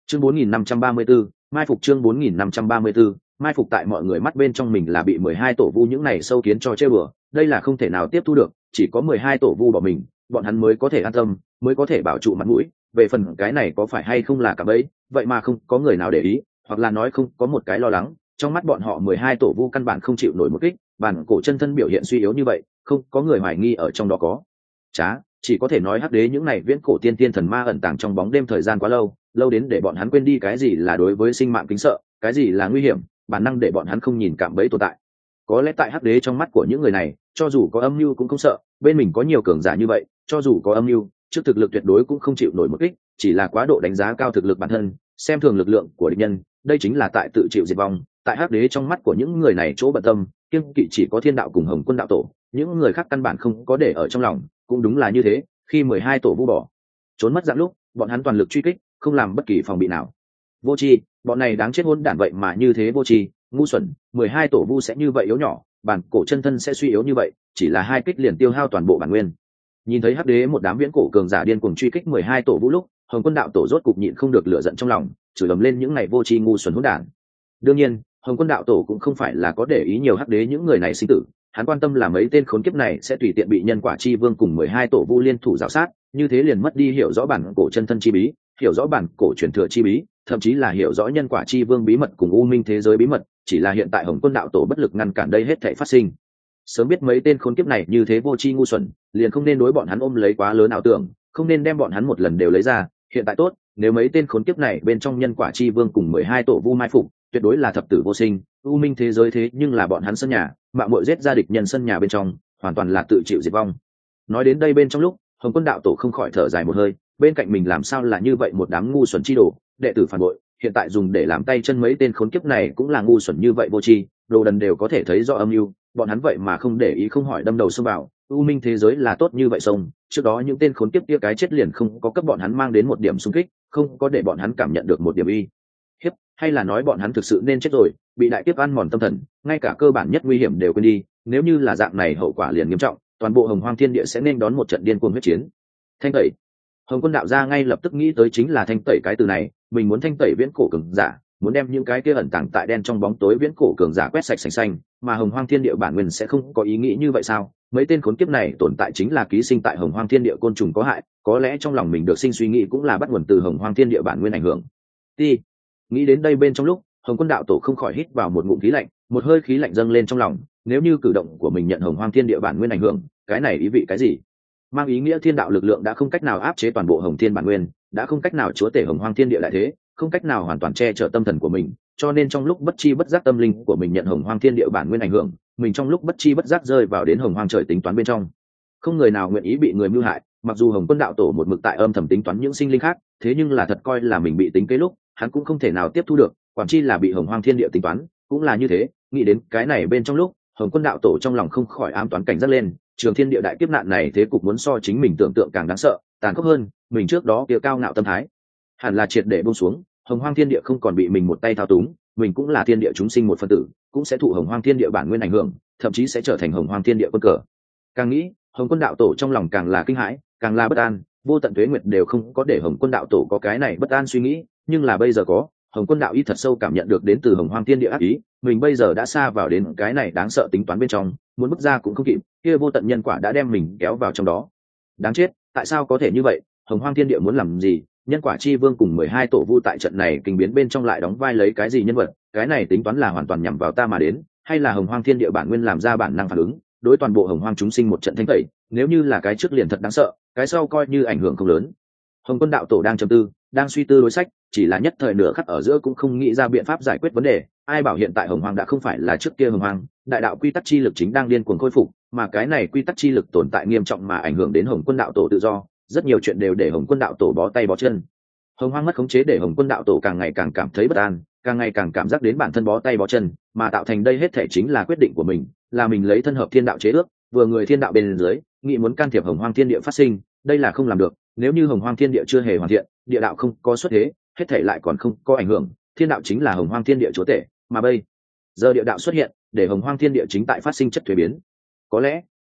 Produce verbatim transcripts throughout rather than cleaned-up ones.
chương bốn nghìn năm trăm ba mươi 4, mai phục chương bốn nghìn năm trăm ba mươi 4, mai phục tại mọi người mắt bên trong mình là bị mười hai tổ vu những này sâu kiến cho chơi bừa, đây là không thể nào tiếp thu được, chỉ có mười hai tổ vu bỏ mình, bọn hắn mới có thể an tâm, mới có thể bảo trụ mặt mũi, về phần cái này có phải hay không là cả bấy, vậy mà không có người nào để ý, hoặc là nói không có một cái lo lắng, trong mắt bọn họ mười hai tổ vu căn bản không chịu nổi một kích, bản cổ chân thân biểu hiện suy yếu như vậy, không có người hoài nghi ở trong đó có trá, chỉ có thể nói hắc đế những này viễn cổ tiên tiên thần ma ẩn tàng trong bóng đêm thời gian quá lâu, lâu đến để bọn hắn quên đi cái gì là đối với sinh mạng kính sợ, cái gì là nguy hiểm, bản năng để bọn hắn không nhìn cạm bẫy tồn tại. Có lẽ tại hắc đế trong mắt của những người này, cho dù có âm mưu cũng không sợ, bên mình có nhiều cường giả như vậy, cho dù có âm mưu, trước thực lực tuyệt đối cũng không chịu nổi một kích, chỉ là quá độ đánh giá cao thực lực bản thân, xem thường lực lượng của địch nhân, đây chính là tại tự chịu diệt vong. Tại hắc đế trong mắt của những người này chỗ bận tâm, kiêng kỵ chỉ có thiên đạo cùng hồng quân đạo tổ, những người khác căn bản không có để ở trong lòng, cũng đúng là như thế, khi mười hai tổ vu bỏ trốn mất dạng lúc, bọn hắn toàn lực truy kích, không làm bất kỳ phòng bị nào. Vô tri, bọn này đáng chết hỗn đản vậy mà như thế vô tri, ngu xuẩn, mười hai tổ vu sẽ như vậy yếu nhỏ, bản cổ chân thân sẽ suy yếu như vậy, chỉ là hai kích liền tiêu hao toàn bộ bản nguyên. Nhìn thấy hắc đế một đám viễn cổ cường giả điên cuồng truy kích mười hai tổ vu lúc, hồng quân đạo tổ rốt cục nhịn không được lửa giận trong lòng, chửi ầm lên những này vô tri ngu xuẩn hỗn đản. Đương nhiên, hồng quân đạo tổ cũng không phải là có để ý nhiều hắc đế những người này sinh tử, hắn quan tâm là mấy tên khốn kiếp này sẽ tùy tiện bị nhân quả chi vương cùng mười hai tổ vu liên thủ rào sát, như thế liền mất đi hiểu rõ bản cổ chân thân chi bí, hiểu rõ bản cổ truyền thừa chi bí, thậm chí là hiểu rõ nhân quả chi vương bí mật cùng u minh thế giới bí mật, chỉ là hiện tại hồng quân đạo tổ bất lực ngăn cản đây hết thảy phát sinh. Sớm biết mấy tên khốn kiếp này như thế vô tri ngu xuẩn, liền không nên đối bọn hắn ôm lấy quá lớn ảo tưởng, không nên đem bọn hắn một lần đều lấy ra, hiện tại tốt, nếu mấy tên khốn kiếp này bên trong nhân quả chi vương cùng mười hai tổ vu mai phục, tuyệt đối là thập tử vô sinh, u minh thế giới thế nhưng là bọn hắn sân nhà, mạo muội giết ra địch nhân sân nhà bên trong, hoàn toàn là tự chịu diệt vong. Nói đến đây bên trong lúc, hồng quân đạo tổ không khỏi thở dài một hơi, bên cạnh mình làm sao là như vậy một đám ngu xuẩn chi đồ, đệ tử phản bội, hiện tại dùng để làm tay chân mấy tên khốn kiếp này cũng là ngu xuẩn như vậy vô tri, đồ đần đều có thể thấy rõ âm mưu, bọn hắn vậy mà không để ý không hỏi đâm đầu xông vào, u minh thế giới là tốt như vậy sông, trước đó những tên khốn kiếp kia cái chết liền không có cấp bọn hắn mang đến một điểm xung kích, không có để bọn hắn cảm nhận được một điểm y hiếp, hay là nói bọn hắn thực sự nên chết rồi, bị đại kiếp ăn mòn tâm thần, ngay cả cơ bản nhất nguy hiểm đều quên đi, nếu như là dạng này hậu quả liền nghiêm trọng, toàn bộ hồng hoang thiên địa sẽ nên đón một trận điên cuồng huyết chiến. Thanh tẩy, hồng quân đạo gia ngay lập tức nghĩ tới chính là thanh tẩy cái từ này, mình muốn thanh tẩy viễn cổ cường giả, muốn đem những cái kia ẩn tàng tại đen trong bóng tối viễn cổ cường giả quét sạch sành xanh, mà hồng hoang thiên địa bản nguyên sẽ không có ý nghĩ như vậy sao? Mấy tên khốn kiếp này tồn tại chính là ký sinh tại hồng hoang thiên địa côn trùng có hại, có lẽ trong lòng mình được sinh suy nghĩ cũng là bắt nguồn từ hồng hoang thiên địa bản nguyên ảnh hưởng. Đi, nghĩ đến đây bên trong lúc, hồng quân đạo tổ không khỏi hít vào một ngụm khí lạnh, một hơi khí lạnh dâng lên trong lòng, nếu như cử động của mình nhận hồng hoang thiên địa bản nguyên ảnh hưởng, cái này ý vị cái gì? Mang ý nghĩa thiên đạo lực lượng đã không cách nào áp chế toàn bộ hồng thiên bản nguyên, đã không cách nào chúa tể hồng hoang thiên địa đại thế, không cách nào hoàn toàn che chở tâm thần của mình, cho nên trong lúc bất chi bất giác tâm linh của mình nhận hồng hoang thiên địa bản nguyên ảnh hưởng, mình trong lúc bất chi bất giác rơi vào đến hồng hoang trời tính toán bên trong. Không người nào nguyện ý bị người mưu hại, mặc dù hồng quân đạo tổ một mực tại âm thầm tính toán những sinh linh khác, thế nhưng là thật coi là mình bị tính kế lúc, hắn cũng không thể nào tiếp thu được, quản chi là bị hồng hoang thiên địa tính toán, cũng là như thế. Nghĩ đến cái này bên trong lúc, hồng quân đạo tổ trong lòng không khỏi ám toán cảnh giác lên, trường thiên địa đại kiếp nạn này thế cục muốn so chính mình tưởng tượng càng đáng sợ, tàn khốc hơn, mình trước đó kia cao ngạo tâm thái hẳn là triệt để buông xuống, hồng hoang thiên địa không còn bị mình một tay thao túng, mình cũng là thiên địa chúng sinh một phân tử, cũng sẽ thụ hồng hoang thiên địa bản nguyên ảnh hưởng, thậm chí sẽ trở thành hồng hoang thiên địa quân cờ. Càng nghĩ, hồng quân đạo tổ trong lòng càng là kinh hãi, càng là bất an, vô tận tuế nguyệt đều không có để hồng quân đạo tổ có cái này bất an suy nghĩ, nhưng là bây giờ có, hồng quân đạo ý thật sâu cảm nhận được đến từ hồng hoang thiên địa ác ý, mình bây giờ đã xa vào đến cái này đáng sợ tính toán bên trong, muốn bước ra cũng không kịp, kia vô tận nhân quả đã đem mình kéo vào trong đó. Đáng chết, tại sao có thể như vậy? Hồng hoang thiên địa muốn làm gì? Nhân quả chi vương cùng mười hai tổ vu tại trận này kinh biến bên trong lại đóng vai lấy cái gì nhân vật? Cái này tính toán là hoàn toàn nhằm vào ta mà đến, hay là hồng hoang thiên địa bản nguyên làm ra bản năng phản ứng, đối toàn bộ hồng hoang chúng sinh một trận thanh tẩy? Nếu như là cái trước liền thật đáng sợ, cái sau coi như ảnh hưởng không lớn. Hồng quân đạo tổ đang trầm tư, đang suy tư đối sách, chỉ là nhất thời nửa khắc ở giữa cũng không nghĩ ra biện pháp giải quyết vấn đề. Ai bảo hiện tại hồng hoang đã không phải là trước kia hồng hoang, đại đạo quy tắc chi lực chính đang điên cuồng khôi phục, mà cái này quy tắc chi lực tồn tại nghiêm trọng mà ảnh hưởng đến hồng quân đạo tổ tự do, rất nhiều chuyện đều để hồng quân đạo tổ bó tay bó chân. Hồng hoang mất khống chế để hồng quân đạo tổ càng ngày càng cảm thấy bất an, càng ngày càng cảm giác đến bản thân bó tay bó chân, mà tạo thành đây hết thể chính là quyết định của mình, là mình lấy thân hợp thiên đạo chế ước, vừa người thiên đạo bên dưới, nghĩ muốn can thiệp hồng hoang thiên địa phát sinh, đây là không làm được. Nếu như hồng hoang thiên địa chưa hề hoàn thiện, địa đạo không có xuất thế, hết thể lại còn không có ảnh hưởng, thiên đạo chính là hồng hoang thiên địa chúa tể, mà bây giờ địa đạo xuất hiện, để hồng hoang thiên địa chính tại phát sinh chất thuế biến. Có lẽ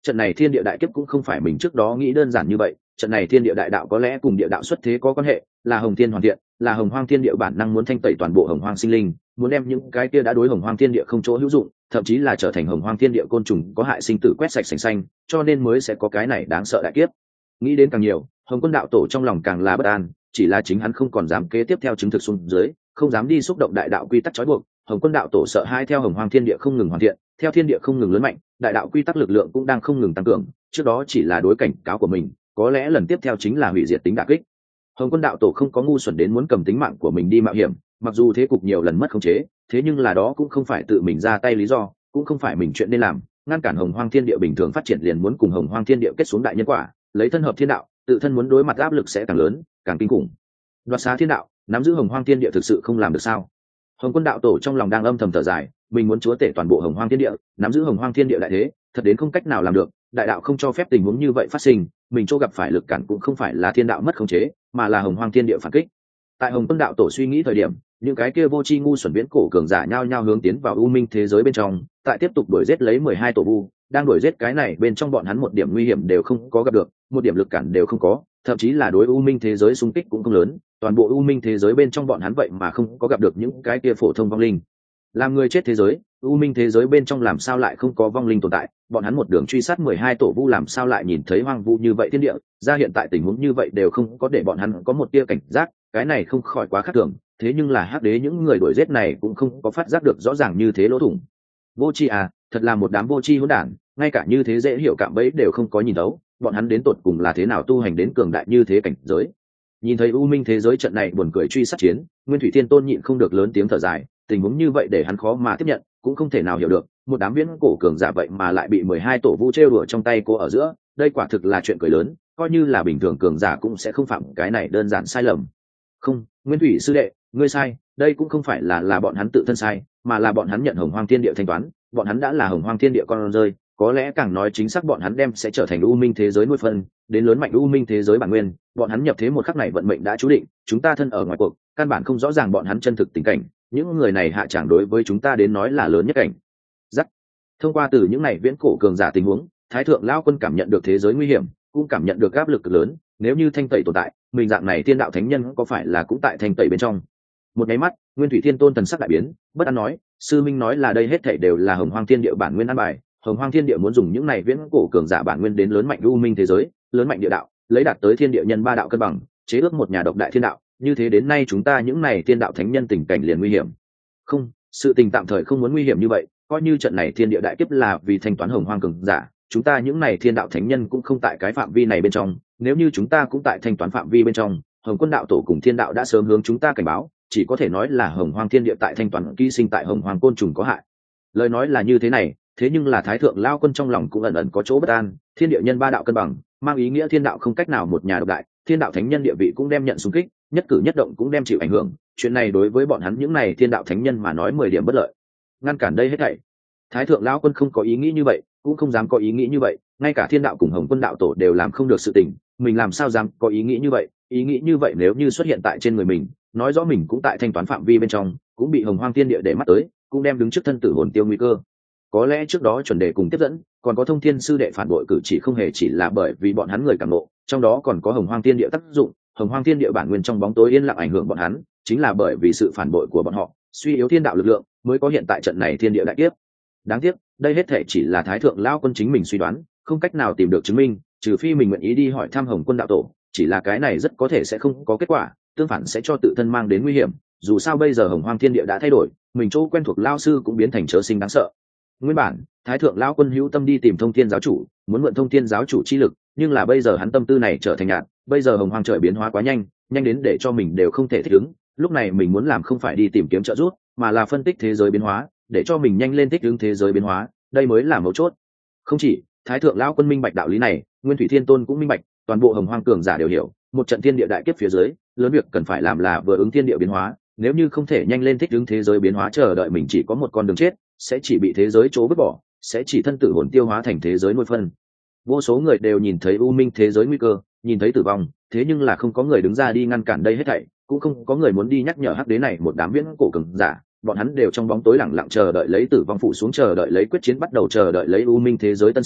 trận này thiên địa đại kiếp cũng không phải mình trước đó nghĩ đơn giản như vậy. Trận này thiên địa đại đạo có lẽ cùng địa đạo xuất thế có quan hệ, là hồng thiên hoàn thiện, là hồng hoang thiên địa bản năng muốn thanh tẩy toàn bộ hồng hoang sinh linh, muốn đem những cái kia đã đối hồng hoang thiên địa không chỗ hữu dụng, thậm chí là trở thành hồng hoang thiên địa côn trùng có hại sinh tử quét sạch sành xanh, cho nên mới sẽ có cái này đáng sợ đại kiếp. Nghĩ đến càng nhiều, Hồng Quân đạo tổ trong lòng càng là bất an, chỉ là chính hắn không còn dám kế tiếp theo chứng thực xuống dưới, không dám đi xúc động đại đạo quy tắc trói buộc. Hồng Quân đạo tổ sợ hai theo hồng hoang thiên địa không ngừng hoàn thiện, theo thiên địa không ngừng lớn mạnh, đại đạo quy tắc lực lượng cũng đang không ngừng tăng cường, trước đó chỉ là đối cảnh cáo của mình, có lẽ lần tiếp theo chính là hủy diệt tính đả kích. Hồng Quân đạo tổ không có ngu xuẩn đến muốn cầm tính mạng của mình đi mạo hiểm, mặc dù thế cục nhiều lần mất khống chế, thế nhưng là đó cũng không phải tự mình ra tay lý do, cũng không phải mình chuyện nên làm, ngăn cản hồng hoang thiên địa bình thường phát triển liền muốn cùng hồng hoang thiên địa kết xuống đại nhân quả, lấy thân hợp thiên đạo, tự thân muốn đối mặt áp lực sẽ càng lớn, càng kinh khủng. Đoạt xá thiên đạo, nắm giữ hồng hoang thiên địa thực sự không làm được sao? Hồng Quân đạo tổ trong lòng đang âm thầm thở dài, mình muốn chúa tể toàn bộ hồng hoang thiên địa, nắm giữ hồng hoang thiên địa đại thế, thật đến không cách nào làm được, đại đạo không cho phép tình huống như vậy phát sinh, mình chỗ gặp phải lực cản cũng không phải là thiên đạo mất khống chế, mà là hồng hoang thiên địa phản kích. Tại Hồng Quân đạo tổ suy nghĩ thời điểm, những cái kia vô tri ngu xuẩn viễn cổ cường giả nhao nhao hướng tiến vào u minh thế giới bên trong, tại tiếp tục đuổi giết lấy mười hai tổ vu, đang đuổi giết cái này bên trong bọn hắn một điểm nguy hiểm đều không có gặp được, một điểm lực cản đều không có, thậm chí là đối u minh thế giới xung kích cũng không lớn, toàn bộ u minh thế giới bên trong bọn hắn vậy mà không có gặp được những cái kia phổ thông vong linh. Làm người chết thế giới, u minh thế giới bên trong làm sao lại không có vong linh tồn tại, bọn hắn một đường truy sát mười hai tổ vu làm sao lại nhìn thấy hoang vu như vậy thiên địa, ra hiện tại tình huống như vậy đều không có để bọn hắn có một tia cảnh giác, cái này không khỏi quá khác thường, thế nhưng là hắc đế những người đuổi giết này cũng không có phát giác được rõ ràng như thế lỗ thủng. Vô tri à, thật là một đám vô tri hỗn đản, ngay cả như thế dễ hiểu cạm bẫy đều không có nhìn đấu, bọn hắn đến tột cùng là thế nào tu hành đến cường đại như thế cảnh giới. Nhìn thấy u minh thế giới trận này buồn cười truy sát chiến, Nguyên Thủy Thiên Tôn nhịn không được lớn tiếng thở dài, tình huống như vậy để hắn khó mà tiếp nhận, cũng không thể nào hiểu được, một đám viễn cổ cường giả vậy mà lại bị mười hai tổ vu trêu đùa trong tay cô ở giữa, đây quả thực là chuyện cười lớn, coi như là bình thường cường giả cũng sẽ không phạm cái này đơn giản sai lầm. Không, Nguyên Thủy sư đệ, ngươi sai, đây cũng không phải là là bọn hắn tự thân sai, mà là bọn hắn nhận hồng hoang thiên địa thanh toán, bọn hắn đã là hồng hoang thiên địa con rơi, có lẽ càng nói chính xác bọn hắn đem sẽ trở thành u minh thế giới nuôi phân, đến lớn mạnh u minh thế giới bản nguyên, bọn hắn nhập thế một khắc này vận mệnh đã chú định, chúng ta thân ở ngoài cuộc, căn bản không rõ ràng bọn hắn chân thực tình cảnh, những người này hạ tràng đối với chúng ta đến nói là lớn nhất cảnh. Dắt. Thông qua từ những này viễn cổ cường giả tình huống, Thái thượng lão quân cảm nhận được thế giới nguy hiểm, cũng cảm nhận được áp lực cực lớn, nếu như thanh tẩy tồn tại, mình dạng này thiên đạo thánh nhân có phải là cũng tại thanh tẩy bên trong. Một cái mắt, Nguyên Thủy Thiên Tôn thần sắc đại biến, bất an nói, sư minh nói là đây hết thảy đều là hồng hoang thiên địa bản nguyên an bài, hồng hoang thiên địa muốn dùng những này viễn cổ cường giả bản nguyên đến lớn mạnh u minh thế giới, lớn mạnh địa đạo, lấy đạt tới thiên địa nhân ba đạo cân bằng, chế ước một nhà độc đại thiên đạo, như thế đến nay chúng ta những này thiên đạo thánh nhân tình cảnh liền nguy hiểm. Không, sự tình tạm thời không muốn nguy hiểm như vậy, coi như trận này thiên địa đại kiếp là vì thanh toán hồng hoang cường giả, chúng ta những này thiên đạo thánh nhân cũng không tại cái phạm vi này bên trong, nếu như chúng ta cũng tại thanh toán phạm vi bên trong, Hồng Quân đạo tổ cùng thiên đạo đã sớm hướng chúng ta cảnh báo, chỉ có thể nói là hồng hoang thiên địa tại thanh toán ký sinh tại hồng hoang côn trùng có hại. Lời nói là như thế này, thế nhưng là Thái thượng lao quân trong lòng cũng ẩn ẩn có chỗ bất an, thiên địa nhân ba đạo cân bằng, mang ý nghĩa thiên đạo không cách nào một nhà độc đại, thiên đạo thánh nhân địa vị cũng đem nhận xung kích, nhất cử nhất động cũng đem chịu ảnh hưởng, chuyện này đối với bọn hắn những này thiên đạo thánh nhân mà nói mười điểm bất lợi. Ngăn cản đây hết thảy, Thái thượng lão quân không có ý nghĩ như vậy, cũng không dám có ý nghĩ như vậy, ngay cả thiên đạo cùng Hồng Quân đạo tổ đều làm không được sự tình, mình làm sao dám có ý nghĩ như vậy, ý nghĩ như vậy nếu như xuất hiện tại trên người mình, nói rõ mình cũng tại thanh toán phạm vi bên trong, cũng bị hồng hoang thiên địa để mắt tới, cũng đem đứng trước thân tử hồn tiêu nguy cơ. Có lẽ trước đó chuẩn đề cùng tiếp dẫn, còn có thông thiên sư đệ phản bội cử chỉ không hề chỉ là bởi vì bọn hắn người cảm ngộ, trong đó còn có hồng hoang thiên địa tác dụng, hồng hoang thiên địa bản nguyên trong bóng tối yên lặng ảnh hưởng bọn hắn, chính là bởi vì sự phản bội của bọn họ, suy yếu thiên đạo lực lượng, mới có hiện tại trận này thiên địa đại kiếp. Đáng tiếc, đây hết thể chỉ là Thái thượng lão quân chính mình suy đoán, không cách nào tìm được chứng minh, trừ phi mình nguyện ý đi hỏi thăm Hồng Quân đạo tổ, chỉ là cái này rất có thể sẽ không có kết quả, tương phản sẽ cho tự thân mang đến nguy hiểm, dù sao bây giờ hồng hoang thiên địa đã thay đổi, mình chỗ quen thuộc lao sư cũng biến thành chớ sinh đáng sợ. Nguyên bản Thái thượng lão quân hữu tâm đi tìm thông thiên giáo chủ, muốn mượn thông thiên giáo chủ chi lực, nhưng là bây giờ hắn tâm tư này trở thành nhạt, bây giờ hồng hoang trời biến hóa quá nhanh, nhanh đến để cho mình đều không thể thích ứng, lúc này mình muốn làm không phải đi tìm kiếm trợ giúp, mà là phân tích thế giới biến hóa, để cho mình nhanh lên thích ứng thế giới biến hóa, đây mới là mấu chốt. Không chỉ Thái thượng lão quân minh bạch đạo lý này, Nguyên Thủy Thiên Tôn cũng minh bạch, toàn bộ hồng hoang cường giả đều hiểu, một trận thiên địa đại kiếp phía dưới, lớn việc cần phải làm là vừa ứng thiên địa biến hóa, nếu như không thể nhanh lên thích ứng thế giới biến hóa, chờ đợi mình chỉ có một con đường chết, sẽ chỉ bị thế giới chỗ vứt bỏ, sẽ chỉ thân tử hồn tiêu hóa thành thế giới nuôi phân. Vô số người đều nhìn thấy u minh thế giới nguy cơ, nhìn thấy tử vong, thế nhưng là không có người đứng ra đi ngăn cản đây hết thảy, cũng không có người muốn đi nhắc nhở hắc đế này một đám viễn cổ cường giả, bọn hắn đều trong bóng tối lặng lặng chờ đợi lấy tử vong phủ xuống, chờ đợi lấy quyết chiến bắt đầu, chờ đợi lấy u minh thế giới tân sinh,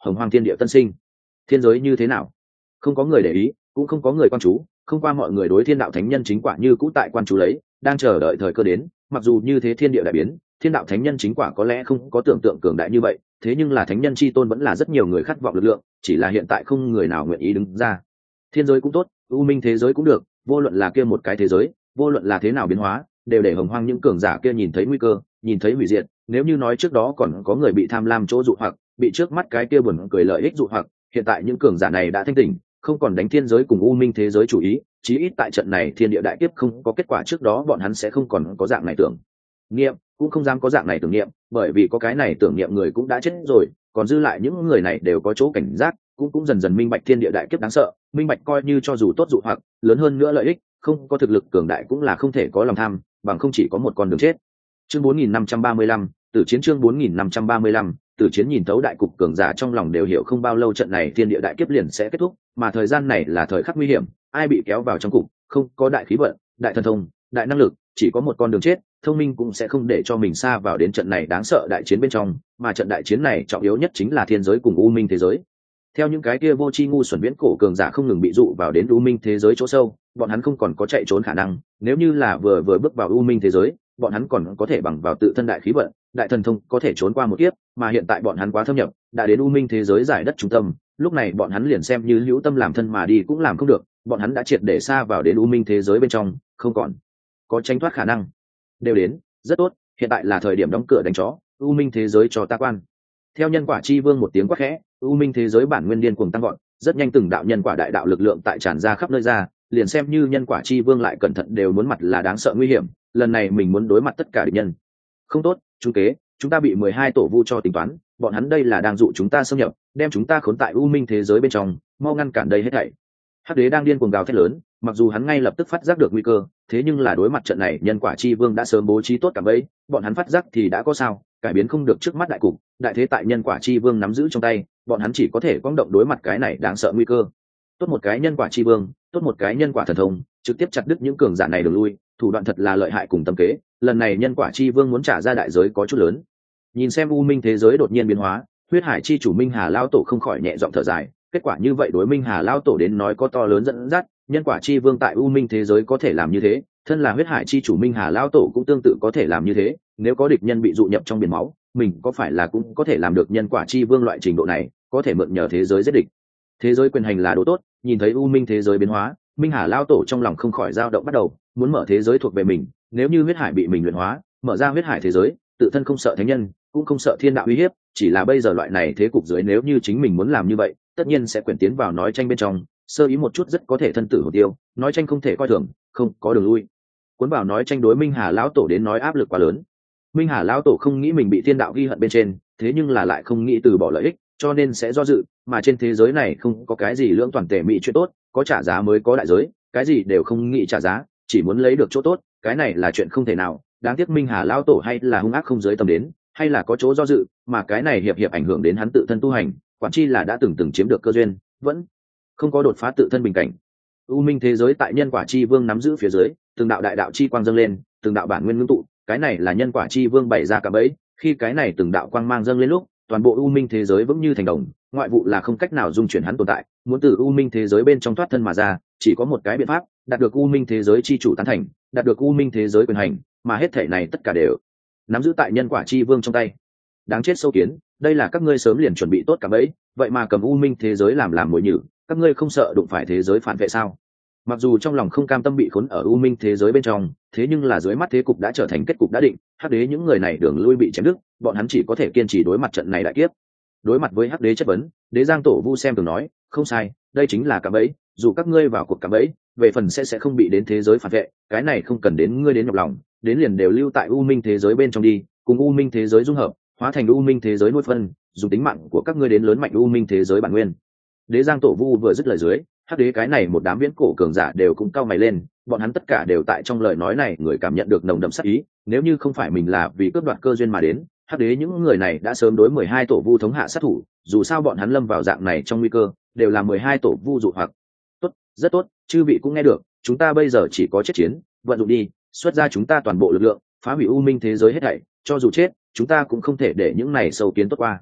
hồng hoang thiên địa tân sinh. Thiên giới như thế nào? Không có người để ý, cũng không có người quan chú, không qua mọi người đối thiên đạo thánh nhân chính quả như cũ tại quan chú lấy, đang chờ đợi thời cơ đến. Mặc dù như thế thiên địa đại biến, thiên đạo thánh nhân chính quả có lẽ không có tưởng tượng cường đại như vậy, thế nhưng là thánh nhân chi tôn vẫn là rất nhiều người khát vọng lực lượng, chỉ là hiện tại không người nào nguyện ý đứng ra. Thiên giới cũng tốt, u minh thế giới cũng được, vô luận là kia một cái thế giới, vô luận là thế nào biến hóa, đều để hồng hoang những cường giả kia nhìn thấy nguy cơ, nhìn thấy hủy diệt. Nếu như nói trước đó còn có người bị tham lam chỗ dụ hoặc, bị trước mắt cái kia buồn cười lợi ích dụ hoặc, hiện tại những cường giả này đã thanh tỉnh, không còn đánh thiên giới cùng u minh thế giới chủ ý, chí ít tại trận này thiên địa đại kiếp không có kết quả trước đó, bọn hắn sẽ không còn có dạng này tưởng niệm, cũng không dám có dạng này tưởng niệm, bởi vì có cái này tưởng niệm người cũng đã chết rồi, còn dư lại những người này đều có chỗ cảnh giác, cũng cũng dần dần minh bạch thiên địa đại kiếp đáng sợ, minh bạch coi như cho dù tốt dụ hoặc lớn hơn nữa lợi ích, không có thực lực cường đại cũng là không thể có lòng tham, bằng không chỉ có một con đường chết. Chương bốn nghìn năm trăm ba mươi lăm, Tử chiến chương bốn nghìn năm trăm ba mươi lăm, Tử chiến nhìn thấu đại cục cường giả trong lòng đều hiểu không bao lâu trận này thiên địa đại kiếp liền sẽ kết thúc, mà thời gian này là thời khắc nguy hiểm, ai bị kéo vào trong cục, không có đại khí vận, đại thần thông, đại năng lực, chỉ có một con đường chết, thông minh cũng sẽ không để cho mình xa vào đến trận này đáng sợ đại chiến bên trong, mà trận đại chiến này trọng yếu nhất chính là thiên giới cùng u minh thế giới. Theo những cái kia vô tri ngu xuẩn viễn cổ cường giả không ngừng bị dụ vào đến u minh thế giới chỗ sâu, bọn hắn không còn có chạy trốn khả năng, nếu như là vừa vừa bước vào u minh thế giới, bọn hắn còn có thể bằng vào tự thân đại khí vận, đại thần thông có thể trốn qua một kiếp, mà hiện tại bọn hắn quá thâm nhập, đã đến u minh thế giới giải đất trung tâm, lúc này bọn hắn liền xem như hữu tâm làm thân mà đi cũng làm không được, bọn hắn đã triệt để xa vào đến u minh thế giới bên trong, không còn có tránh thoát khả năng. Đều đến, rất tốt, hiện tại là thời điểm đóng cửa đánh chó, u minh thế giới cho ta quan. Theo nhân quả chi vương một tiếng quát khẽ, u minh thế giới bản nguyên điên cuồng tăng gọn, rất nhanh từng đạo nhân quả đại đạo lực lượng tại tràn ra khắp nơi ra, liền xem như nhân quả chi vương lại cẩn thận đều muốn mặt là đáng sợ nguy hiểm, lần này mình muốn đối mặt tất cả địch nhân. Không tốt, trung kế, chúng ta bị mười hai tổ vu cho tính toán, bọn hắn đây là đang dụ chúng ta xâm nhập, đem chúng ta khốn tại u minh thế giới bên trong, mau ngăn cản đây hết thảy. Hắc đế đang điên cuồng gào thét lớn, mặc dù hắn ngay lập tức phát giác được nguy cơ, thế nhưng là đối mặt trận này nhân quả chi vương đã sớm bố trí tốt cả bẫy, bọn hắn phát giác thì đã có sao, cải biến không được trước mắt đại cục, đại thế tại nhân quả chi vương nắm giữ trong tay, bọn hắn chỉ có thể quang động đối mặt cái này đáng sợ nguy cơ. Tốt một cái nhân quả chi vương, tốt một cái nhân quả thần thông, trực tiếp chặt đứt những cường giả này đường lui, thủ đoạn thật là lợi hại cùng tâm kế, lần này nhân quả chi vương muốn trả ra đại giới có chút lớn. Nhìn xem u minh thế giới đột nhiên biến hóa, huyết hải chi chủ Minh Hà lão tổ không khỏi nhẹ giọng thở dài, kết quả như vậy đối Minh Hà lão tổ đến nói có to lớn dẫn dắt, nhân quả chi vương tại u minh thế giới có thể làm như thế, thân là huyết hải chi chủ Minh Hà lão tổ cũng tương tự có thể làm như thế, nếu có địch nhân bị dụ nhập trong biển máu, mình có phải là cũng có thể làm được nhân quả chi vương loại trình độ này, có thể mượn nhờ thế giới giết địch. Thế giới quyền hành là đồ tốt, nhìn thấy u minh thế giới biến hóa, Minh Hà lão tổ trong lòng không khỏi dao động bắt đầu, muốn mở thế giới thuộc về mình, nếu như huyết hải bị mình luyện hóa, mở ra huyết hải thế giới, tự thân không sợ thánh nhân, cũng không sợ thiên đạo uy hiếp, chỉ là bây giờ loại này thế cục dưới nếu như chính mình muốn làm như vậy, tất nhiên sẽ quyển tiến vào nói tranh bên trong, sơ ý một chút rất có thể thân tử hồn tiêu, nói tranh không thể coi thường, không có đường lui. Cuốn vào nói tranh đối Minh Hà lão tổ đến nói áp lực quá lớn. Minh Hà lão tổ không nghĩ mình bị thiên đạo ghi hận bên trên, thế nhưng là lại không nghĩ từ bỏ lợi ích, cho nên sẽ do dự, mà trên thế giới này không có cái gì lưỡng toàn tề mỹ chuyện tốt, có trả giá mới có đại giới, cái gì đều không nghĩ trả giá, chỉ muốn lấy được chỗ tốt, cái này là chuyện không thể nào. Đáng tiếc Minh Hà lão tổ hay là hung ác không giới tâm đến, hay là có chỗ do dự, mà cái này hiệp hiệp ảnh hưởng đến hắn tự thân tu hành, quản chi là đã từng từng chiếm được cơ duyên, vẫn không có đột phá tự thân bình cảnh. U minh thế giới tại nhân quả chi vương nắm giữ phía dưới, từng đạo đại đạo chi quang dâng lên, từng đạo bản nguyên ngưng tụ, cái này là nhân quả chi vương bày ra cả bẫy, khi cái này từng đạo quang mang dâng lên lúc, toàn bộ u minh thế giới vững như thành đồng, ngoại vụ là không cách nào dung chuyển hắn tồn tại, muốn từ u minh thế giới bên trong thoát thân mà ra, chỉ có một cái biện pháp, đạt được u minh thế giới chi chủ tán thành, đạt được u minh thế giới quyền hành, mà hết thể này tất cả đều nắm giữ tại nhân quả chi vương trong tay. Đáng chết sâu kiến, đây là các ngươi sớm liền chuẩn bị tốt cả bẫy, vậy mà cầm u minh thế giới làm làm mồi nhử, các ngươi không sợ đụng phải thế giới phản vệ sao? Mặc dù trong lòng không cam tâm bị khốn ở u minh thế giới bên trong, thế nhưng là dưới mắt thế cục đã trở thành kết cục đã định, hắc đế những người này đường lui bị chém đứt, bọn hắn chỉ có thể kiên trì đối mặt trận này đại kiếp. Đối mặt với hắc đế chất vấn, đế giang tổ vu xem từng nói, không sai, đây chính là cạm bẫy, dù các ngươi vào cuộc cạm bẫy, về phần sẽ sẽ không bị đến thế giới phản vệ, cái này không cần đến ngươi đến nhọc lòng, đến liền đều lưu tại u minh thế giới bên trong đi, cùng u minh thế giới dung hợp, hóa thành u minh thế giới nuôi phân, dùng tính mạng của các ngươi đến lớn mạnh u minh thế giới bản nguyên. Đế giang tổ vu vừa dứt lời dưới, hắc đế cái này một đám viễn cổ cường giả đều cũng cau mày lên, bọn hắn tất cả đều tại trong lời nói này người cảm nhận được nồng đậm sát ý, nếu như không phải mình là vì cướp đoạt cơ duyên mà đến, hắc đế những người này đã sớm đối mười hai tổ vu thống hạ sát thủ, dù sao bọn hắn lâm vào dạng này trong nguy cơ, đều là mười hai tổ vu dụ hoặc. Tốt, rất tốt, chư vị cũng nghe được, chúng ta bây giờ chỉ có chết chiến, vận dụng đi, xuất ra chúng ta toàn bộ lực lượng, phá hủy u minh thế giới hết thảy, cho dù chết, chúng ta cũng không thể để những này sâu kiến tốt qua.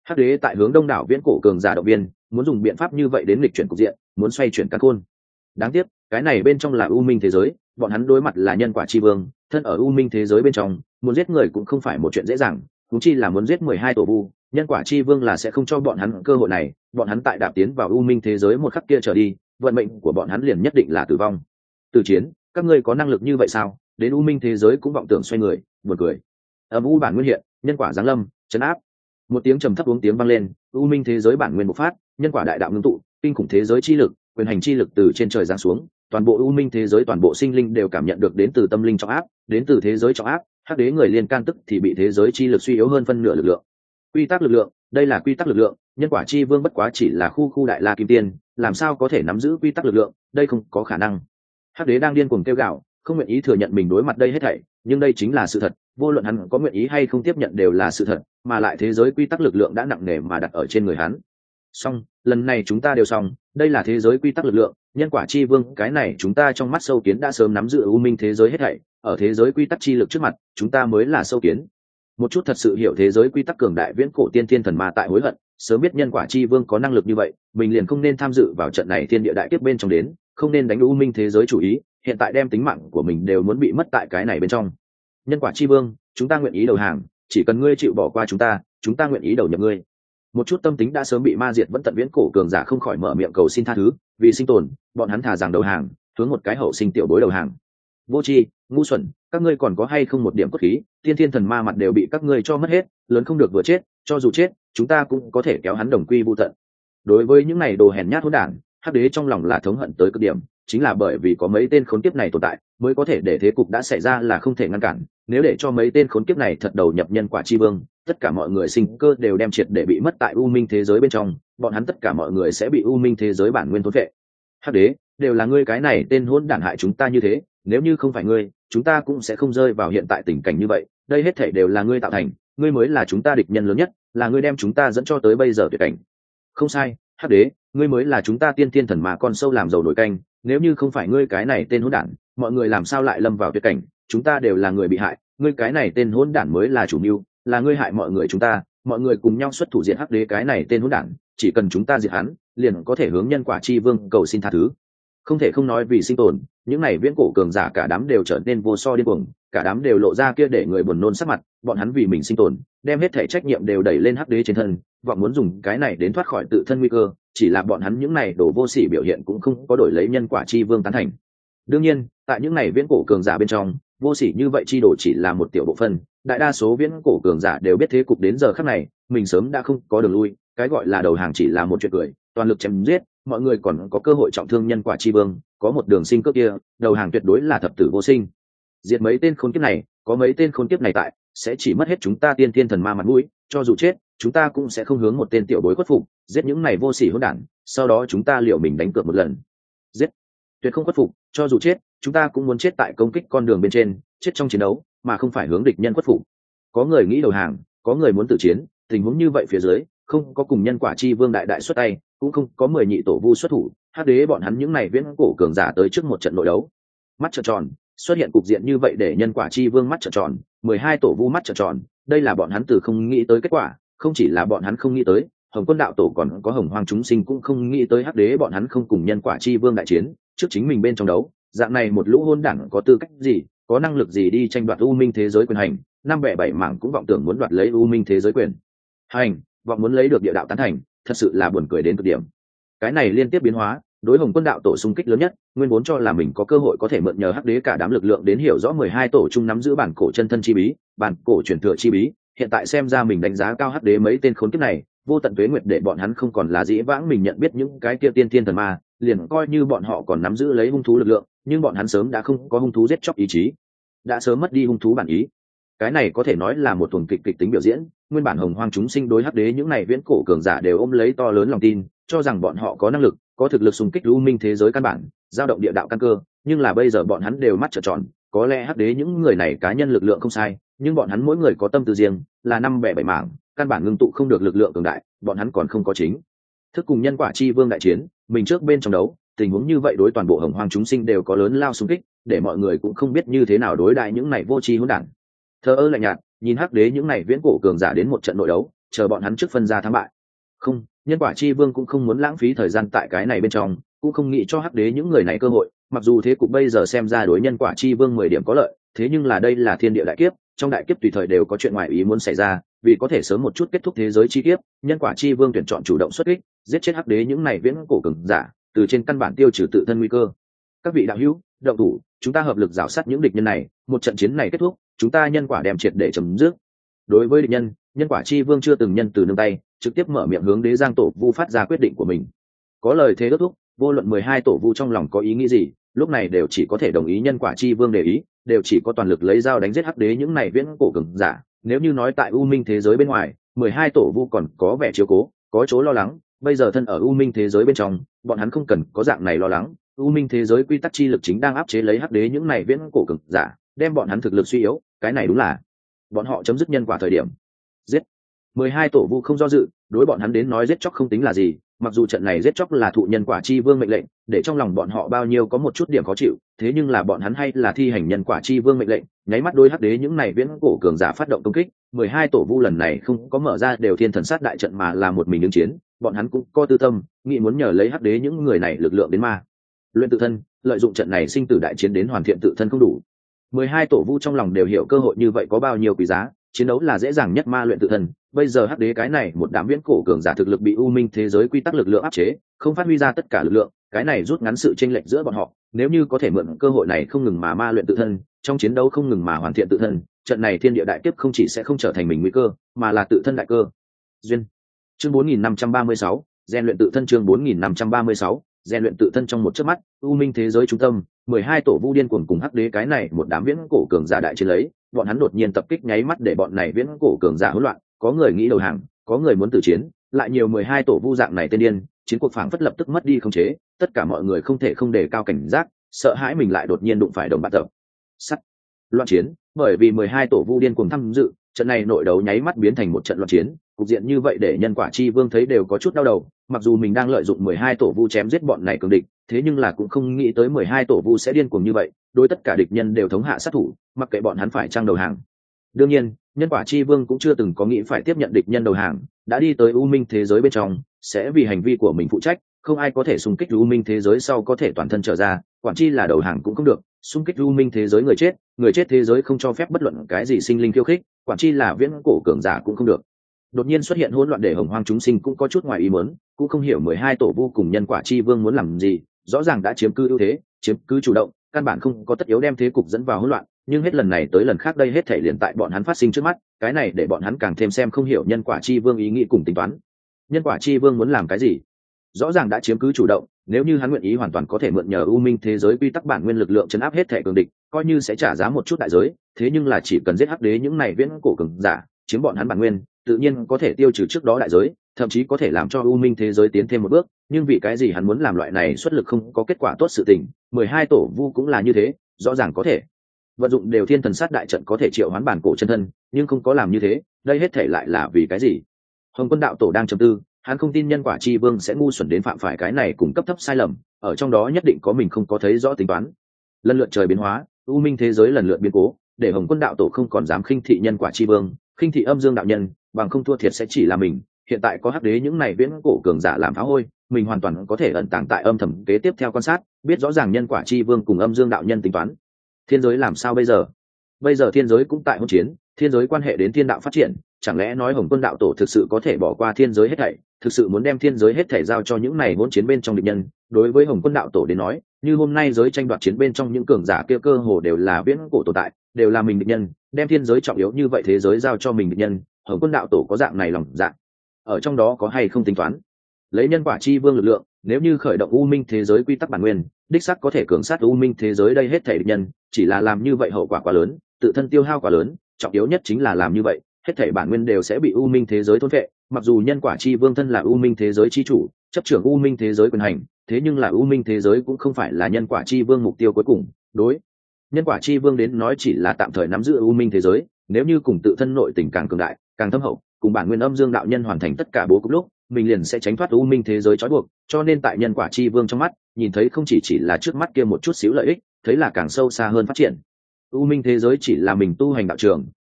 Hắc đế tại hướng đông đảo viễn cổ cường giả động viên, muốn dùng biện pháp như vậy đến lịch chuyển cục diện, muốn xoay chuyển càn khôn. Đáng tiếc cái này bên trong là u minh thế giới, bọn hắn đối mặt là nhân quả chi vương, thân ở u minh thế giới bên trong, muốn giết người cũng không phải một chuyện dễ dàng, huống chi là muốn giết mười hai tổ vu. Nhân quả chi vương là sẽ không cho bọn hắn cơ hội này, bọn hắn tại đạp tiến vào u minh thế giới một khắc kia trở đi, vận mệnh của bọn hắn liền nhất định là tử vong. Từ chiến, các ngươi có năng lực như vậy sao? Đến u minh thế giới cũng vọng tưởng xoay người, buồn cười. Âm u bản nguyên hiện, nhân quả giáng lâm, chấn áp. Một tiếng trầm thấp uống tiếng vang lên, u minh thế giới bản nguyên bộc phát, nhân quả đại đạo ngưng tụ, kinh khủng thế giới chi lực, quyền hành chi lực từ trên trời giáng xuống, toàn bộ u minh thế giới toàn bộ sinh linh đều cảm nhận được đến từ tâm linh trọng áp, đến từ thế giới trọng áp. Hắc đế người liên can tức thì bị thế giới chi lực suy yếu hơn phân nửa lực lượng. Quy tắc lực lượng, đây là quy tắc lực lượng, nhân quả chi vương bất quá chỉ là khu khu đại la kim tiên, làm sao có thể nắm giữ quy tắc lực lượng, đây không có khả năng. Hắc đế đang điên cuồng kêu gào, không nguyện ý thừa nhận mình đối mặt đây hết thảy, nhưng đây chính là sự thật, vô luận hắn có nguyện ý hay không tiếp nhận đều là sự thật, mà lại thế giới quy tắc lực lượng đã nặng nề mà đặt ở trên người hắn. Xong, lần này chúng ta đều xong, đây là thế giới quy tắc lực lượng, nhân quả chi vương, cái này chúng ta trong mắt sâu kiến đã sớm nắm giữ u minh thế giới hết thảy, ở thế giới quy tắc chi lực trước mặt, chúng ta mới là sâu kiến. Một chút thật sự hiểu thế giới quy tắc cường đại viễn cổ tiên thiên thần ma tại hối hận, sớm biết nhân quả chi vương có năng lực như vậy, mình liền không nên tham dự vào trận này thiên địa đại kiếp bên trong đến, không nên đánh u minh thế giới chủ ý, hiện tại đem tính mạng của mình đều muốn bị mất tại cái này bên trong. Nhân quả chi vương, chúng ta nguyện ý đầu hàng, chỉ cần ngươi chịu bỏ qua chúng ta, chúng ta nguyện ý đầu nhập ngươi. Một chút tâm tính đã sớm bị ma diệt vẫn tận viễn cổ cường giả không khỏi mở miệng cầu xin tha thứ, vì sinh tồn, bọn hắn thà rằng đầu hàng, hướng một cái hậu sinh tiểu bối đầu hàng. Vô tri, ngu xuẩn, các ngươi còn có hay không một điểm cốt khí, tiên thiên thần ma mặt đều bị các ngươi cho mất hết, lớn không được vừa chết, cho dù chết, chúng ta cũng có thể kéo hắn đồng quy vu tận. Đối với những này đồ hèn nhát hỗn đản, Hắc đế trong lòng là thống hận tới cực điểm, chính là bởi vì có mấy tên khốn kiếp này tồn tại, mới có thể để thế cục đã xảy ra là không thể ngăn cản. Nếu để cho mấy tên khốn kiếp này thật đầu nhập nhân quả chi vương, tất cả mọi người sinh cơ đều đem triệt để bị mất tại u minh thế giới bên trong, bọn hắn tất cả mọi người sẽ bị u minh thế giới bản nguyên thôn phệ. Hắc đế, đều là ngươi cái này tên hỗn đản hại chúng ta như thế, nếu như không phải ngươi, chúng ta cũng sẽ không rơi vào hiện tại tình cảnh như vậy, đây hết thảy đều là ngươi tạo thành, ngươi mới là chúng ta địch nhân lớn nhất, là ngươi đem chúng ta dẫn cho tới bây giờ tuyệt cảnh. Không sai, Hắc đế, ngươi mới là chúng ta tiên tiên thần mà con sâu làm dầu nổi canh, nếu như không phải ngươi cái này tên hỗn đản, mọi người làm sao lại lâm vào tuyệt cảnh, chúng ta đều là người bị hại, ngươi cái này tên hỗn đản mới là chủ mưu, là ngươi hại mọi người chúng ta, mọi người cùng nhau xuất thủ diệt Hắc đế cái này tên hỗn đản, chỉ cần chúng ta diệt hắn, liền có thể hướng nhân quả chi vương cầu xin tha thứ. Không thể không nói vì sinh tồn, những này viễn cổ cường giả cả đám đều trở nên vô so điên cuồng, cả đám đều lộ ra kia để người buồn nôn sắc mặt, bọn hắn vì mình sinh tồn, đem hết thể trách nhiệm đều đẩy lên Hắc đế trên thân, vọng muốn dùng cái này đến thoát khỏi tự thân nguy cơ, chỉ là bọn hắn những này đổ vô sỉ biểu hiện cũng không có đổi lấy nhân quả chi vương tán thành. Đương nhiên, tại những này viễn cổ cường giả bên trong, vô sỉ như vậy chi đồ chỉ là một tiểu bộ phận, đại đa số viễn cổ cường giả đều biết thế cục đến giờ khắc này, mình sớm đã không có đường lui, cái gọi là đầu hàng chỉ là một chuyện cười, toàn lực chém giết, mọi người còn có cơ hội trọng thương nhân quả chi vương, có một đường sinh cơ kia, đầu hàng tuyệt đối là thập tử vô sinh. Diệt mấy tên khốn kiếp này, có mấy tên khốn kiếp này tại, sẽ chỉ mất hết chúng ta tiên thiên thần ma mặt mũi, cho dù chết, chúng ta cũng sẽ không hướng một tên tiểu bối khuất phục, giết những này vô sỉ hỗn đản, sau đó chúng ta liệu mình đánh cược một lần. Giết, tuyệt không khuất phục, cho dù chết, chúng ta cũng muốn chết tại công kích con đường bên trên, chết trong chiến đấu, mà không phải hướng địch nhân khuất phục. Có người nghĩ đầu hàng, có người muốn tự chiến, tình huống như vậy phía dưới, không có cùng nhân quả chi vương đại đại xuất tay, cũng không có mười nhị tổ vu xuất thủ, Hắc đế bọn hắn những này viễn cổ cường giả tới trước một trận nội đấu. Mắt trợn tròn, xuất hiện cục diện như vậy để nhân quả chi vương mắt trợn tròn, mười hai tổ vu mắt trợn tròn, đây là bọn hắn từ không nghĩ tới kết quả, không chỉ là bọn hắn không nghĩ tới, Hồng Quân đạo tổ còn có Hồng Hoang chúng sinh cũng không nghĩ tới Hắc đế bọn hắn không cùng nhân quả chi vương đại chiến, trước chính mình bên trong đấu, dạng này một lũ hôn đảng có tư cách gì, có năng lực gì đi tranh đoạt u minh thế giới quyền hành, năm bẻ bảy mảng cũng vọng tưởng muốn đoạt lấy u minh thế giới quyền hành, vọng muốn lấy được địa đạo tán thành, thật sự là buồn cười đến cực điểm. Cái này liên tiếp biến hóa, đối Hồng Quân đạo tổ xung kích lớn nhất, nguyên vốn cho là mình có cơ hội có thể mượn nhờ Hắc đế cả đám lực lượng đến hiểu rõ mười hai tổ chung nắm giữ bản cổ chân thân chi bí, bản cổ truyền thừa chi bí, hiện tại xem ra mình đánh giá cao Hắc đế mấy tên khốn kiếp này, vô tận tuế nguyệt để bọn hắn không còn là dĩ vãng mình nhận biết những cái kia tiên thiên thần ma, liền coi như bọn họ còn nắm giữ lấy hung thú lực lượng, nhưng bọn hắn sớm đã không có hung thú giết chóc ý chí, đã sớm mất đi hung thú bản ý. Cái này có thể nói là một tuần kịch kịch tính biểu diễn, nguyên bản Hồng Hoang chúng sinh đối Hắc đế những này viễn cổ cường giả đều ôm lấy to lớn lòng tin, cho rằng bọn họ có năng lực, có thực lực xung kích u minh thế giới căn bản, giao động địa đạo căn cơ, nhưng là bây giờ bọn hắn đều mắt trợn tròn, có lẽ Hắc đế những người này cá nhân lực lượng không sai, nhưng bọn hắn mỗi người có tâm tư riêng, là năm bẻ bảy mảng, căn bản ngưng tụ không được lực lượng cường đại, bọn hắn còn không có chính thức cùng nhân quả chi vương đại chiến, mình trước bên trong đấu, tình huống như vậy đối toàn bộ Hồng Hoang chúng sinh đều có lớn lao xung kích, để mọi người cũng không biết như thế nào đối đại những này vô tri hỗn đản. Thờ ơ lạnh nhạt, nhìn Hắc đế những này viễn cổ cường giả đến một trận nội đấu, chờ bọn hắn trước phân ra thắng bại. Không, nhân quả chi vương cũng không muốn lãng phí thời gian tại cái này bên trong, cũng không nghĩ cho hắc đế những người này cơ hội. Mặc dù thế cục bây giờ xem ra đối nhân quả chi vương mười điểm có lợi, thế nhưng là đây là thiên địa đại kiếp, trong đại kiếp tùy thời đều có chuyện ngoài ý muốn xảy ra, vì có thể sớm một chút kết thúc thế giới chi kiếp, nhân quả chi vương tuyển chọn chủ động xuất kích, giết chết hắc đế những này viễn cổ cường giả, từ trên căn bản tiêu trừ tự thân nguy cơ. Các vị đạo hữu, động thủ, chúng ta hợp lực rào sát những địch nhân này, một trận chiến này kết thúc, chúng ta nhân quả đem triệt để chấm dứt. Đối với địch nhân, nhân quả chi vương chưa từng nhân từ nương tay, trực tiếp mở miệng hướng đế giang tổ vu phát ra quyết định của mình. Có lời thế ước thúc, vô luận mười hai tổ vu trong lòng có ý nghĩ gì, lúc này đều chỉ có thể đồng ý nhân quả chi vương đề ý, đều chỉ có toàn lực lấy dao đánh giết hắc đế những này viễn cổ cường giả. Nếu như nói tại u minh thế giới bên ngoài, mười hai tổ vu còn có vẻ chiếu cố, có chỗ lo lắng, bây giờ thân ở u minh thế giới bên trong, bọn hắn không cần có dạng này lo lắng. U minh thế giới quy tắc chi lực chính đang áp chế lấy hắc đế những này viễn cổ cường giả, đem bọn hắn thực lực suy yếu, cái này đúng là bọn họ chấm dứt nhân quả thời điểm. Giết. mười hai tổ vu không do dự, đối bọn hắn đến nói giết chóc không tính là gì, mặc dù trận này giết chóc là thụ nhân quả chi vương mệnh lệnh, để trong lòng bọn họ bao nhiêu có một chút điểm khó chịu, thế nhưng là bọn hắn hay là thi hành nhân quả chi vương mệnh lệnh, nháy mắt đối hắc đế những này viễn cổ cường giả phát động công kích. mười hai tổ vu lần này không có mở ra đều thiên thần sát đại trận mà là một mình ứng chiến, bọn hắn cũng có tư tâm, nghĩ muốn nhờ lấy hắc đế những người này lực lượng đến ma luyện tự thân, lợi dụng trận này sinh tử đại chiến đến hoàn thiện tự thân không đủ. mười hai tổ vu trong lòng đều hiểu cơ hội như vậy có bao nhiêu quý giá, chiến đấu là dễ dàng nhất ma luyện tự thân. Bây giờ hắc đế cái này một đám viễn cổ cường giả thực lực bị u minh thế giới quy tắc lực lượng áp chế, không phát huy ra tất cả lực lượng, cái này rút ngắn sự chênh lệch giữa bọn họ. Nếu như có thể mượn cơ hội này không ngừng mà ma luyện tự thân, trong chiến đấu không ngừng mà hoàn thiện tự thân, trận này thiên địa đại kiếp không chỉ sẽ không trở thành mình nguy cơ, mà là tự thân đại cơ duyên. Chương bốn nghìn năm trăm ba mươi sáu, rèn luyện tự thân. Chương bốn nghìn năm trăm ba mươi sáu, rèn luyện tự thân. Trong một chớp mắt, u minh thế giới trung tâm, mười hai tổ vu điên cuồng cùng hắc đế cái này một đám viễn cổ cường giả đại chiến lấy, bọn hắn đột nhiên tập kích nháy mắt để bọn này viễn cổ cường giả hỗn loạn, có người nghĩ đầu hàng, có người muốn tử chiến, lại nhiều mười hai tổ vu dạng này tên điên, chiến cuộc phảng phất lập tức mất đi khống chế, tất cả mọi người không thể không đề cao cảnh giác, sợ hãi mình lại đột nhiên đụng phải đồng bạn tập sắt loạn chiến. Bởi vì mười hai tổ vu điên cuồng tham dự, trận này nội đấu nháy mắt biến thành một trận loạn chiến, cục diện như vậy để nhân quả chi vương thấy đều có chút đau đầu. Mặc dù mình đang lợi dụng mười hai tổ vu chém giết bọn này cường địch, thế nhưng là cũng không nghĩ tới mười hai tổ vu sẽ điên cuồng như vậy, đối tất cả địch nhân đều thống hạ sát thủ, mặc kệ bọn hắn phải trang đầu hàng. Đương nhiên, nhân quả chi vương cũng chưa từng có nghĩ phải tiếp nhận địch nhân đầu hàng, đã đi tới u minh thế giới bên trong, sẽ vì hành vi của mình phụ trách, không ai có thể xung kích u minh thế giới sau có thể toàn thân trở ra, quản chi là đầu hàng cũng không được, xung kích u minh thế giới người chết, người chết thế giới không cho phép bất luận cái gì sinh linh khiêu khích, quản chi là viễn cổ cường giả cũng không được. Đột nhiên xuất hiện hỗn loạn để hồng hoang chúng sinh cũng có chút ngoài ý muốn, cũng không hiểu mười hai tổ vu cùng nhân quả chi vương muốn làm gì, rõ ràng đã chiếm cứ ưu thế, chiếm cứ chủ động, căn bản không có tất yếu đem thế cục dẫn vào hỗn loạn, nhưng hết lần này tới lần khác đây hết thể liền tại bọn hắn phát sinh trước mắt, cái này để bọn hắn càng thêm xem không hiểu nhân quả chi vương ý nghĩ cùng tính toán. Nhân quả chi vương muốn làm cái gì? Rõ ràng đã chiếm cứ chủ động, nếu như hắn nguyện ý hoàn toàn có thể mượn nhờ u minh thế giới quy tắc bản nguyên lực lượng chấn áp hết thể cường địch, coi như sẽ trả giá một chút đại giới, thế nhưng là chỉ cần giết hắc đế những này viễn cổ cường giả, chiếm bọn hắn bản nguyên, tự nhiên có thể tiêu trừ trước đó đại giới, thậm chí có thể làm cho u minh thế giới tiến thêm một bước. Nhưng vì cái gì hắn muốn làm loại này xuất lực không có kết quả tốt sự tình? mười hai tổ vu cũng là như thế, rõ ràng có thể vận dụng đều thiên thần sát đại trận có thể triệu hoán bản cổ chân thân, nhưng không có làm như thế, đây hết thể lại là vì cái gì? Hồng Quân đạo tổ đang trầm tư, hắn không tin nhân quả chi vương sẽ ngu xuẩn đến phạm phải cái này cùng cấp thấp sai lầm, ở trong đó nhất định có mình không có thấy rõ tính toán. Lần lượt trời biến hóa, u minh thế giới lần lượt biến cố, để Hồng Quân đạo tổ không còn dám khinh thị nhân quả chi vương, khinh thị âm dương đạo nhân, bằng không thua thiệt sẽ chỉ là mình. Hiện tại có hắc đế những này viễn cổ cường giả làm phá hôi, mình hoàn toàn có thể ẩn tàng tại âm thầm kế tiếp theo quan sát, biết rõ ràng nhân quả chi vương cùng âm dương đạo nhân tính toán. Thiên giới làm sao bây giờ? Bây giờ thiên giới cũng tại hỗn chiến, thiên giới quan hệ đến thiên đạo phát triển, chẳng lẽ nói Hồng Quân đạo tổ thực sự có thể bỏ qua thiên giới hết thảy, thực sự muốn đem thiên giới hết thảy giao cho những này hỗn chiến bên trong địch nhân? Đối với Hồng Quân đạo tổ đến nói, như hôm nay giới tranh đoạt chiến bên trong những cường giả kia cơ hồ đều là viễn cổ tồn tại, đều là mình địch nhân, đem thiên giới trọng yếu như vậy thế giới giao cho mình địch nhân, Hồng Quân đạo tổ có dạng này lòng dạ, ở trong đó có hay không tính toán? Lấy nhân quả chi vương lực lượng, nếu như khởi động u minh thế giới quy tắc bản nguyên, đích xác có thể cường sát u minh thế giới đây hết thảy địch nhân, chỉ là làm như vậy hậu quả quá lớn, tự thân tiêu hao quá lớn, trọng yếu nhất chính là làm như vậy, hết thảy bản nguyên đều sẽ bị u minh thế giới thôn phệ. Mặc dù nhân quả chi vương thân là u minh thế giới chi chủ, chấp trưởng u minh thế giới quyền hành, thế nhưng là u minh thế giới cũng không phải là nhân quả chi vương mục tiêu cuối cùng. Đối nhân quả chi vương đến nói chỉ là tạm thời nắm giữ u minh thế giới, nếu như cùng tự thân nội tình càng cường đại, càng thâm hậu, cùng bản nguyên âm dương đạo nhân hoàn thành tất cả bố cục lúc, mình liền sẽ tránh thoát u minh thế giới trói buộc. Cho nên tại nhân quả chi vương trong mắt, nhìn thấy không chỉ chỉ là trước mắt kia một chút xíu lợi ích, thấy là càng sâu xa hơn phát triển. U minh thế giới chỉ là mình tu hành đạo trường,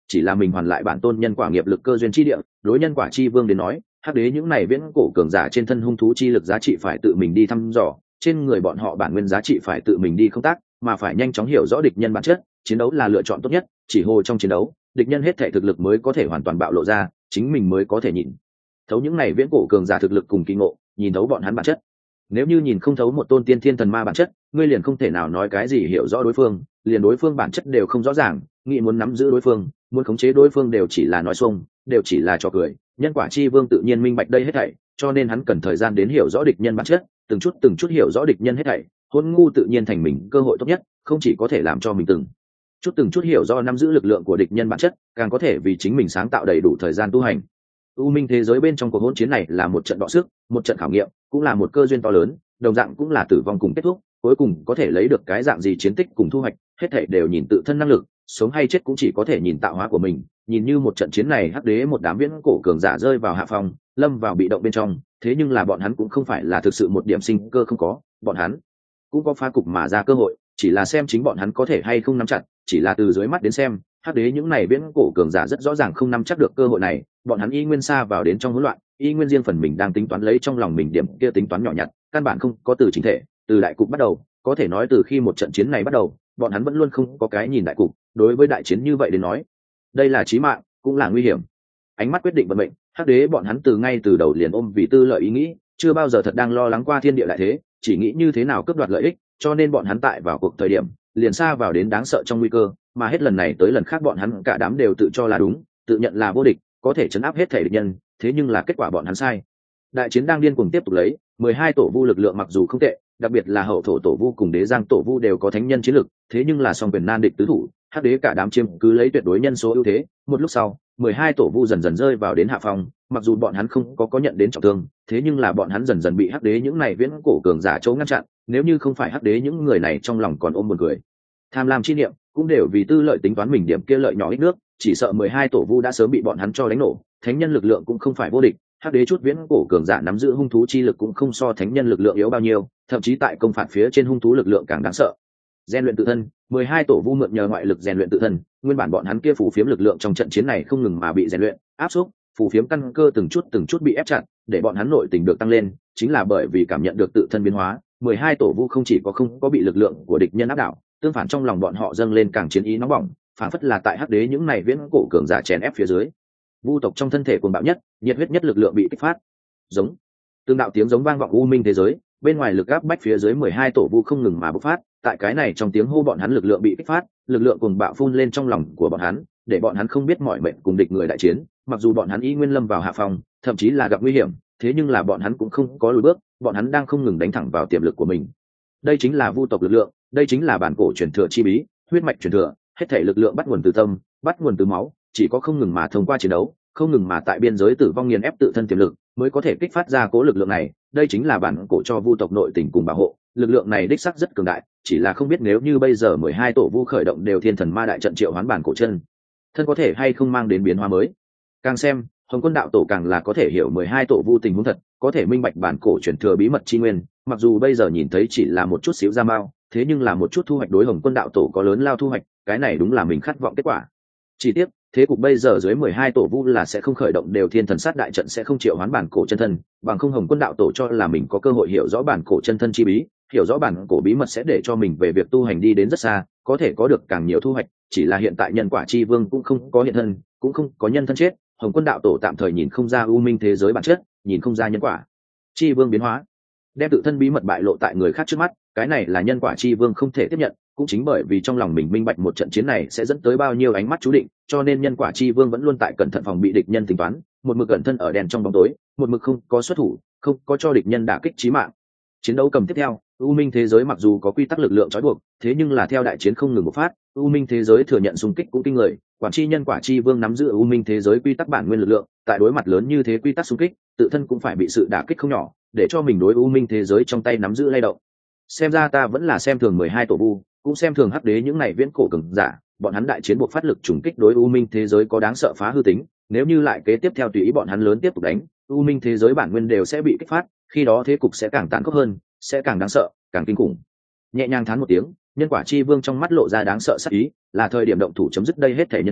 chỉ là mình hoàn lại bản tôn nhân quả nghiệp lực cơ duyên chi địa. Đối nhân quả chi vương đến nói, hắc đế những này viễn cổ cường giả trên thân hung thú chi lực giá trị phải tự mình đi thăm dò, trên người bọn họ bản nguyên giá trị phải tự mình đi công tác, mà phải nhanh chóng hiểu rõ địch nhân bản chất, chiến đấu là lựa chọn tốt nhất. Chỉ hồ trong chiến đấu, địch nhân hết thể thực lực mới có thể hoàn toàn bạo lộ ra, chính mình mới có thể nhìn thấu những này viễn cổ cường giả thực lực cùng kỳ ngộ, nhìn thấu bọn hắn bản chất. Nếu như nhìn không thấu một tôn tiên thiên thần ma bản chất, ngươi liền không thể nào nói cái gì hiểu rõ đối phương, liền đối phương bản chất đều không rõ ràng, nghĩ muốn nắm giữ đối phương, muốn khống chế đối phương đều chỉ là nói xuông, đều chỉ là trò cười. Nhân quả chi vương tự nhiên minh bạch đây hết thảy, cho nên hắn cần thời gian đến hiểu rõ địch nhân bản chất, từng chút từng chút hiểu rõ địch nhân hết thảy. Hôn ngu tự nhiên thành mình cơ hội tốt nhất, không chỉ có thể làm cho mình từng chút từng chút hiểu rõ nắm giữ lực lượng của địch nhân bản chất, càng có thể vì chính mình sáng tạo đầy đủ thời gian tu hành. U minh thế giới bên trong cuộc hỗn chiến này là một trận đọ sức, một trận khảo nghiệm, cũng là một cơ duyên to lớn, đồng dạng cũng là tử vong cùng kết thúc, cuối cùng có thể lấy được cái dạng gì chiến tích cùng thu hoạch, hết thảy đều nhìn tự thân năng lực, sống hay chết cũng chỉ có thể nhìn tạo hóa của mình. Nhìn như một trận chiến này hắc đế một đám viễn cổ cường giả rơi vào hạ phòng, lâm vào bị động bên trong, thế nhưng là bọn hắn cũng không phải là thực sự một điểm sinh cơ không có, bọn hắn cũng có phá cục mà ra cơ hội, chỉ là xem chính bọn hắn có thể hay không nắm chặt, chỉ là từ dưới mắt đến xem, hắc đế những này viễn cổ cường giả rất rõ ràng không nắm chắc được cơ hội này, bọn hắn y nguyên xa vào đến trong hỗn loạn, y nguyên riêng phần mình đang tính toán lấy trong lòng mình điểm kia tính toán nhỏ nhặt, căn bản không có từ chính thể, từ đại cục bắt đầu, có thể nói từ khi một trận chiến này bắt đầu, bọn hắn vẫn luôn không có cái nhìn đại cục, đối với đại chiến như vậy đến nói, đây là chí mạng, cũng là nguy hiểm. Ánh mắt quyết định vận mệnh, hắc đế bọn hắn từ ngay từ đầu liền ôm vì tư lợi ý nghĩ, chưa bao giờ thật đang lo lắng qua thiên địa đại thế, chỉ nghĩ như thế nào cướp đoạt lợi ích, cho nên bọn hắn tại vào cuộc thời điểm, liền xa vào đến đáng sợ trong nguy cơ, mà hết lần này tới lần khác bọn hắn cả đám đều tự cho là đúng, tự nhận là vô địch, có thể chấn áp hết thể địch nhân, thế nhưng là kết quả bọn hắn sai. Đại chiến đang điên cuồng tiếp tục lấy, mười hai tổ vu lực lượng mặc dù không tệ, đặc biệt là hậu thổ tổ vu cùng đế giang tổ vu đều có thánh nhân chiến lực, thế nhưng là song quyền nan địch tứ thủ, hắc đế cả đám chiếm cứ lấy tuyệt đối nhân số ưu thế. Một lúc sau, mười hai tổ vu dần dần rơi vào đến hạ phòng, mặc dù bọn hắn không có có nhận đến trọng thương, thế nhưng là bọn hắn dần dần bị hắc đế những này viễn cổ cường giả chỗ ngăn chặn. Nếu như không phải hắc đế những người này trong lòng còn ôm buồn cười, tham lam chi niệm, cũng đều vì tư lợi tính toán mình điểm kia lợi nhỏ ít nước, chỉ sợ mười hai tổ vu đã sớm bị bọn hắn cho đánh nổ. Thánh nhân lực lượng cũng không phải vô địch, hắc đế chút viễn cổ cường giả nắm giữ hung thú chi lực cũng không so thánh nhân lực lượng yếu bao nhiêu, thậm chí tại công phạt phía trên hung thú lực lượng càng đáng sợ. Rèn luyện tự thân, mười hai tổ vu mượn nhờ ngoại lực rèn luyện tự thân, nguyên bản bọn hắn kia phù phiếm lực lượng trong trận chiến này không ngừng mà bị rèn luyện, áp xúc, phù phiếm căn cơ từng chút từng chút bị ép chặt, để bọn hắn nội tình được tăng lên, chính là bởi vì cảm nhận được tự thân biến hóa, mười hai tổ vu không chỉ có không có bị lực lượng của địch nhân áp đảo, tương phản trong lòng bọn họ dâng lên càng chiến ý nóng bỏng, phản phất là tại hắc đế những này viễn cổ cường giả chèn ép phía dưới, vu tộc trong thân thể cuồng bạo nhất, nhiệt huyết nhất lực lượng bị kích phát. Giống, tương đạo tiếng giống vang vọng u minh thế giới, bên ngoài lực áp bách phía dưới mười hai tổ vu không ngừng mà bộc phát, tại cái này trong tiếng hô bọn hắn lực lượng bị kích phát, lực lượng cuồng bạo phun lên trong lòng của bọn hắn, để bọn hắn không biết mỏi mệt cùng địch người đại chiến, mặc dù bọn hắn y nguyên lâm vào hạ phòng, thậm chí là gặp nguy hiểm, thế nhưng là bọn hắn cũng không có lùi bước, bọn hắn đang không ngừng đánh thẳng vào tiềm lực của mình. Đây chính là vu tộc lực lượng, đây chính là bản cổ truyền thừa chi bí, huyết mạch truyền thừa, hết thảy lực lượng bắt nguồn từ tâm, bắt nguồn từ máu, chỉ có không ngừng mà thông qua chiến đấu, không ngừng mà tại biên giới tử vong nghiền ép tự thân tiềm lực, mới có thể kích phát ra cố lực lượng này. Đây chính là bản cổ cho vu tộc nội tình cùng bảo hộ, lực lượng này đích sắc rất cường đại, chỉ là không biết nếu như bây giờ mười hai tổ vu khởi động đều thiên thần ma đại trận triệu hoán bản cổ chân thân có thể hay không mang đến biến hóa mới. Càng xem, Hồng Quân đạo tổ càng là có thể hiểu mười hai tổ vu tình huống thật, có thể minh bạch bản cổ truyền thừa bí mật chi nguyên, mặc dù bây giờ nhìn thấy chỉ là một chút xíu ra mao, thế nhưng là một chút thu hoạch đối Hồng Quân đạo tổ có lớn lao thu hoạch, cái này đúng là mình khát vọng kết quả. Chỉ tiếc, thế cục bây giờ dưới mười hai tổ vu là sẽ không khởi động đều thiên thần sát đại trận, sẽ không triệu hoán bản cổ chân thân, bằng không Hồng Quân đạo tổ cho là mình có cơ hội hiểu rõ bản cổ chân thân chi bí, hiểu rõ bản cổ bí mật sẽ để cho mình về việc tu hành đi đến rất xa, có thể có được càng nhiều thu hoạch. Chỉ là hiện tại nhân quả chi vương cũng không có hiện thân, cũng không có nhân thân chết, Hồng Quân đạo tổ tạm thời nhìn không ra u minh thế giới bản chất, nhìn không ra nhân quả chi vương biến hóa, đem tự thân bí mật bại lộ tại người khác trước mắt, cái này là nhân quả chi vương không thể tiếp nhận. Cũng chính bởi vì trong lòng mình minh bạch một trận chiến này sẽ dẫn tới bao nhiêu ánh mắt chú định, cho nên nhân quả chi vương vẫn luôn tại cẩn thận phòng bị địch nhân tính toán, một mực cẩn thân ở đèn trong bóng tối, một mực không có xuất thủ, không có cho địch nhân đả kích chí mạng. Chiến đấu cầm tiếp theo, u minh thế giới mặc dù có quy tắc lực lượng trói buộc, thế nhưng là theo đại chiến không ngừng bộc phát, u minh thế giới thừa nhận xung kích cũng kinh người. Quản chi nhân quả chi vương nắm giữ u minh thế giới quy tắc bản nguyên lực lượng, tại đối mặt lớn như thế quy tắc xung kích, tự thân cũng phải bị sự đả kích không nhỏ, để cho mình đối u minh thế giới trong tay nắm giữ lay động. Xem ra ta vẫn là xem thường mười hai tổ vu, cũng xem thường hắc đế những này viễn cổ cường giả, bọn hắn đại chiến buộc phát lực trùng kích đối u minh thế giới có đáng sợ phá hư tính, nếu như lại kế tiếp theo tùy ý bọn hắn lớn tiếp tục đánh, u minh thế giới bản nguyên đều sẽ bị kích phát, khi đó thế cục sẽ càng tàn khốc hơn, sẽ càng đáng sợ, càng kinh khủng. Nhẹ nhàng thán một tiếng, nhân quả chi vương trong mắt lộ ra đáng sợ sắc ý, là thời điểm động thủ chấm dứt đây hết thể nhân quả,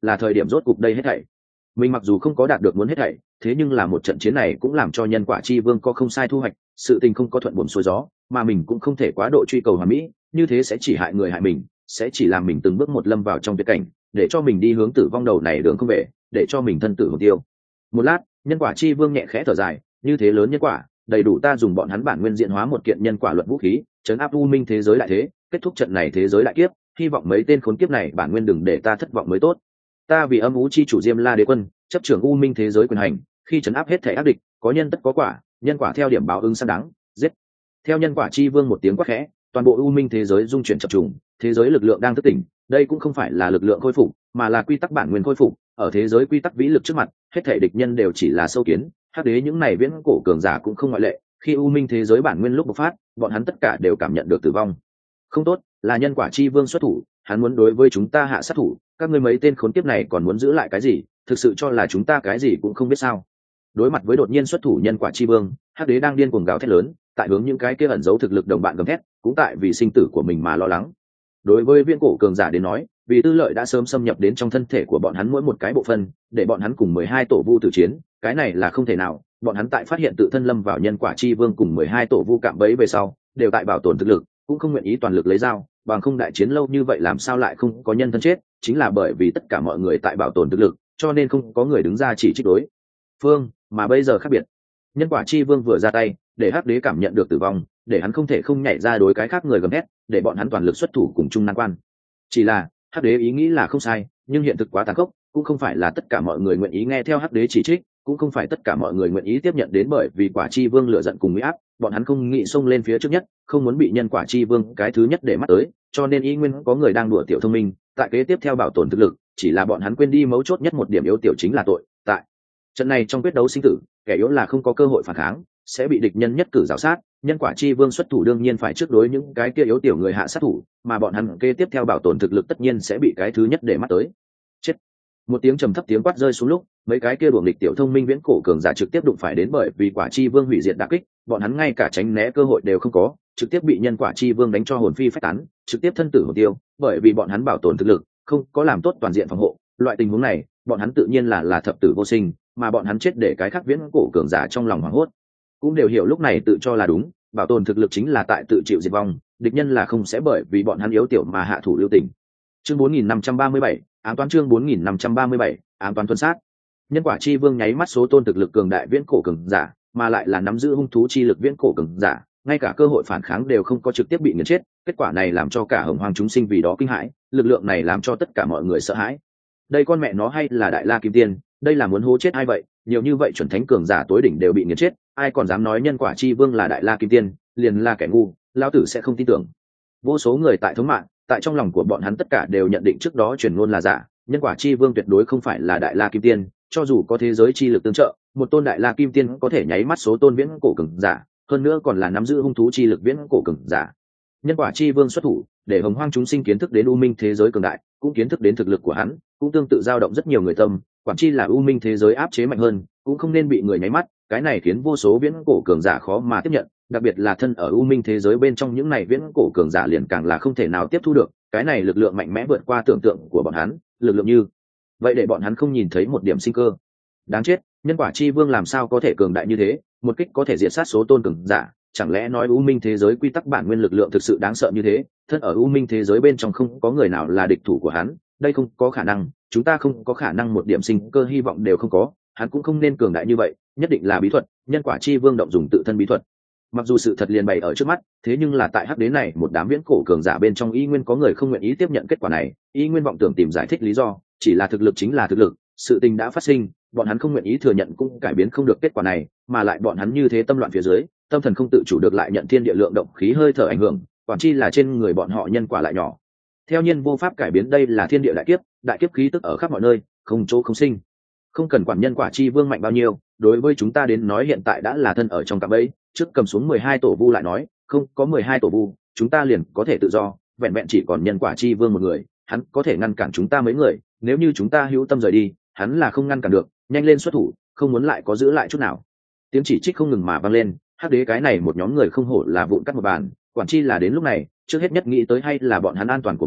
là thời điểm rốt cục đây hết thảy. Mình mặc dù không có đạt được muốn hết thảy, thế nhưng là một trận chiến này cũng làm cho nhân quả chi vương có không sai thu hoạch, sự tình không có thuận buồm xuôi gió, mà mình cũng không thể quá độ truy cầu hoàn mỹ, như thế sẽ chỉ hại người hại mình, sẽ chỉ làm mình từng bước một lâm vào trong tuyệt cảnh, để cho mình đi hướng tử vong đầu này đường không về, để cho mình thân tử hồn tiêu. Một lát, nhân quả chi vương nhẹ khẽ thở dài, như thế lớn nhân quả, đầy đủ ta dùng bọn hắn bản nguyên diện hóa một kiện nhân quả luật vũ khí, trấn áp u minh thế giới đại thế, kết thúc trận này thế giới đại kiếp, hy vọng mấy tên khốn kiếp này bản nguyên đừng để ta thất vọng mới tốt. Ta vì âm u chi chủ Diêm La Đế quân, chấp trưởng u minh thế giới quyền hành, khi trấn áp hết thể ác địch, có nhân tất có quả, nhân quả theo điểm báo ứng xác đáng, giết. Theo nhân quả chi vương một tiếng quát khẽ, toàn bộ u minh thế giới dung chuyển chập trùng, thế giới lực lượng đang thức tỉnh, đây cũng không phải là lực lượng khôi phục, mà là quy tắc bản nguyên khôi phục, ở thế giới quy tắc vĩ lực trước mặt, hết thể địch nhân đều chỉ là sâu kiến, hắc đế những này viễn cổ cường giả cũng không ngoại lệ, khi u minh thế giới bản nguyên lúc bộc phát, bọn hắn tất cả đều cảm nhận được tử vong. Không tốt, là nhân quả chi vương xuất thủ, hắn muốn đối với chúng ta hạ sát thủ, các ngươi mấy tên khốn kiếp này còn muốn giữ lại cái gì, thực sự cho là chúng ta cái gì cũng không biết sao? Đối mặt với đột nhiên xuất thủ nhân quả chi vương, hắc đế đang điên cuồng gào thét lớn, tại hướng những cái kia ẩn giấu thực lực đồng bạn gầm thét, cũng tại vì sinh tử của mình mà lo lắng. Đối với viễn cổ cường giả đến nói, vì tư lợi đã sớm xâm nhập đến trong thân thể của bọn hắn mỗi một cái bộ phận, để bọn hắn cùng mười hai tổ vu tử chiến, cái này là không thể nào. Bọn hắn tại phát hiện tự thân lâm vào nhân quả chi vương cùng mười hai tổ vu cạm bẫy về sau, đều tại bảo tồn thực lực, cũng không nguyện ý toàn lực lấy dao, bằng không đại chiến lâu như vậy làm sao lại không có nhân thân chết, chính là bởi vì tất cả mọi người tại bảo tồn thực lực, cho nên không có người đứng ra chỉ trích đối phương, mà bây giờ khác biệt. Nhân quả chi vương vừa ra tay, để hắc đế cảm nhận được tử vong, để hắn không thể không nhảy ra đối cái khác người gầm hét, để bọn hắn toàn lực xuất thủ cùng chung nan quan. Chỉ là hắc đế ý nghĩ là không sai, nhưng hiện thực quá tàn khốc, cũng không phải là tất cả mọi người nguyện ý nghe theo hắc đế chỉ trích, cũng không phải tất cả mọi người nguyện ý tiếp nhận đến, bởi vì quả chi vương lựa giận cùng uy áp, bọn hắn không nghĩ xông lên phía trước nhất, không muốn bị nhân quả chi vương cái thứ nhất để mắt tới, cho nên ý nguyên có người đang đùa tiểu thông minh, tại kế tiếp theo bảo tồn thực lực, chỉ là bọn hắn quên đi mấu chốt nhất một điểm yếu tiểu chính là tội. Tại trận này trong quyết đấu sinh tử, kẻ yếu là không có cơ hội phản kháng, sẽ bị địch nhân nhất cử rào sát, nhân quả chi vương xuất thủ đương nhiên phải trước đối những cái kia yếu tiểu người hạ sát thủ, mà bọn hắn kế tiếp theo bảo tồn thực lực tất nhiên sẽ bị cái thứ nhất để mắt tới. Chết. Một tiếng trầm thấp tiếng quát rơi xuống lúc, mấy cái kia đuổi nghịch tiểu thông minh viễn cổ cường giả trực tiếp đụng phải đến, bởi vì quả chi vương hủy diệt đả kích, bọn hắn ngay cả tránh né cơ hội đều không có, trực tiếp bị nhân quả chi vương đánh cho hồn phi phách tán, trực tiếp thân tử hồn tiêu, bởi vì bọn hắn bảo tồn thực lực, không có làm tốt toàn diện phòng hộ, loại tình huống này, bọn hắn tự nhiên là là thập tử vô sinh, mà bọn hắn chết để cái khác viễn cổ cường giả trong lòng hoảng hốt, cũng đều hiểu lúc này tự cho là đúng, bảo tồn thực lực chính là tại tự chịu diệt vong, địch nhân là không sẽ bởi vì bọn hắn yếu tiểu mà hạ thủ lưu tình. Chương bốn nghìn năm trăm ba mươi bảy, ám toán chương bốn nghìn năm trăm ba mươi bảy, ám toán tuân sát. Nhân quả chi vương nháy mắt số tôn thực lực cường đại viễn cổ cường giả, mà lại là nắm giữ hung thú chi lực viễn cổ cường giả, ngay cả cơ hội phản kháng đều không có, trực tiếp bị nghiền chết. Kết quả này làm cho cả hồng hoang chúng sinh vì đó kinh hãi, lực lượng này làm cho tất cả mọi người sợ hãi. Đây con mẹ nó hay là đại la kim tiên, đây là muốn hố chết ai vậy? Nhiều như vậy chuẩn thánh cường giả tối đỉnh đều bị nghiền chết, ai còn dám nói nhân quả chi vương là đại la kim tiên, liền là kẻ ngu, lão tử sẽ không tin tưởng. Vô số người tại thống mạng, tại trong lòng của bọn hắn tất cả đều nhận định trước đó truyền ngôn là giả, nhân quả chi vương tuyệt đối không phải là đại la kim tiên, cho dù có thế giới chi lực tương trợ, một tôn đại la kim tiên có thể nháy mắt số tôn viễn cổ cường giả, hơn nữa còn là nắm giữ hung thú chi lực viễn cổ cường giả. Nhân quả chi vương xuất thủ, để hồng hoang chúng sinh kiến thức đến u minh thế giới cường đại, cũng kiến thức đến thực lực của hắn, cũng tương tự dao động rất nhiều người tâm, quản chi là u minh thế giới áp chế mạnh hơn, cũng không nên bị người nháy mắt, cái này khiến vô số viễn cổ cường giả khó mà tiếp nhận, đặc biệt là thân ở u minh thế giới bên trong những này viễn cổ cường giả liền càng là không thể nào tiếp thu được, cái này lực lượng mạnh mẽ vượt qua tưởng tượng của bọn hắn, lực lượng như vậy để bọn hắn không nhìn thấy một điểm sinh cơ. Đáng chết, nhân quả chi vương làm sao có thể cường đại như thế, một kích có thể diệt sát số tôn cường giả, chẳng lẽ nói u minh thế giới quy tắc bản nguyên lực lượng thực sự đáng sợ như thế? Thân ở u minh thế giới bên trong không có người nào là địch thủ của hắn, đây không có khả năng, chúng ta không có khả năng một điểm sinh cơ hy vọng đều không có, hắn cũng không nên cường đại như vậy, nhất định là bí thuật, nhân quả chi vương động dùng tự thân bí thuật. Mặc dù sự thật liền bày ở trước mắt, thế nhưng là tại hắc đế này một đám viễn cổ cường giả bên trong y nguyên có người không nguyện ý tiếp nhận kết quả này, y nguyên vọng tưởng tìm giải thích lý do, chỉ là thực lực chính là thực lực, sự tình đã phát sinh, bọn hắn không nguyện ý thừa nhận cũng cải biến không được kết quả này, mà lại bọn hắn như thế tâm loạn phía dưới, tâm thần không tự chủ được lại nhận thiên địa lượng động khí hơi thở ảnh hưởng, quản chi là trên người bọn họ nhân quả lại nhỏ. Theo nhiên vô pháp cải biến, đây là thiên địa đại kiếp, đại kiếp khí tức ở khắp mọi nơi, không chỗ không sinh. Không cần quản nhân quả chi vương mạnh bao nhiêu, đối với chúng ta đến nói hiện tại đã là thân ở trong cạm bẫy, trước cầm xuống mười hai tổ vu lại nói, không có mười hai tổ vu, chúng ta liền có thể tự do, vẹn vẹn chỉ còn nhân quả chi vương một người, hắn có thể ngăn cản chúng ta mấy người, nếu như chúng ta hữu tâm rời đi, hắn là không ngăn cản được, nhanh lên xuất thủ, không muốn lại có giữ lại chút nào. Tiếng chỉ trích không ngừng mà vang lên, hắc đế cái này một nhóm người không hổ là vụn cắt một bàn, quản chi là đến lúc này, trước hết nhất nghĩ tới hay là bọn hắn an toàn của mình,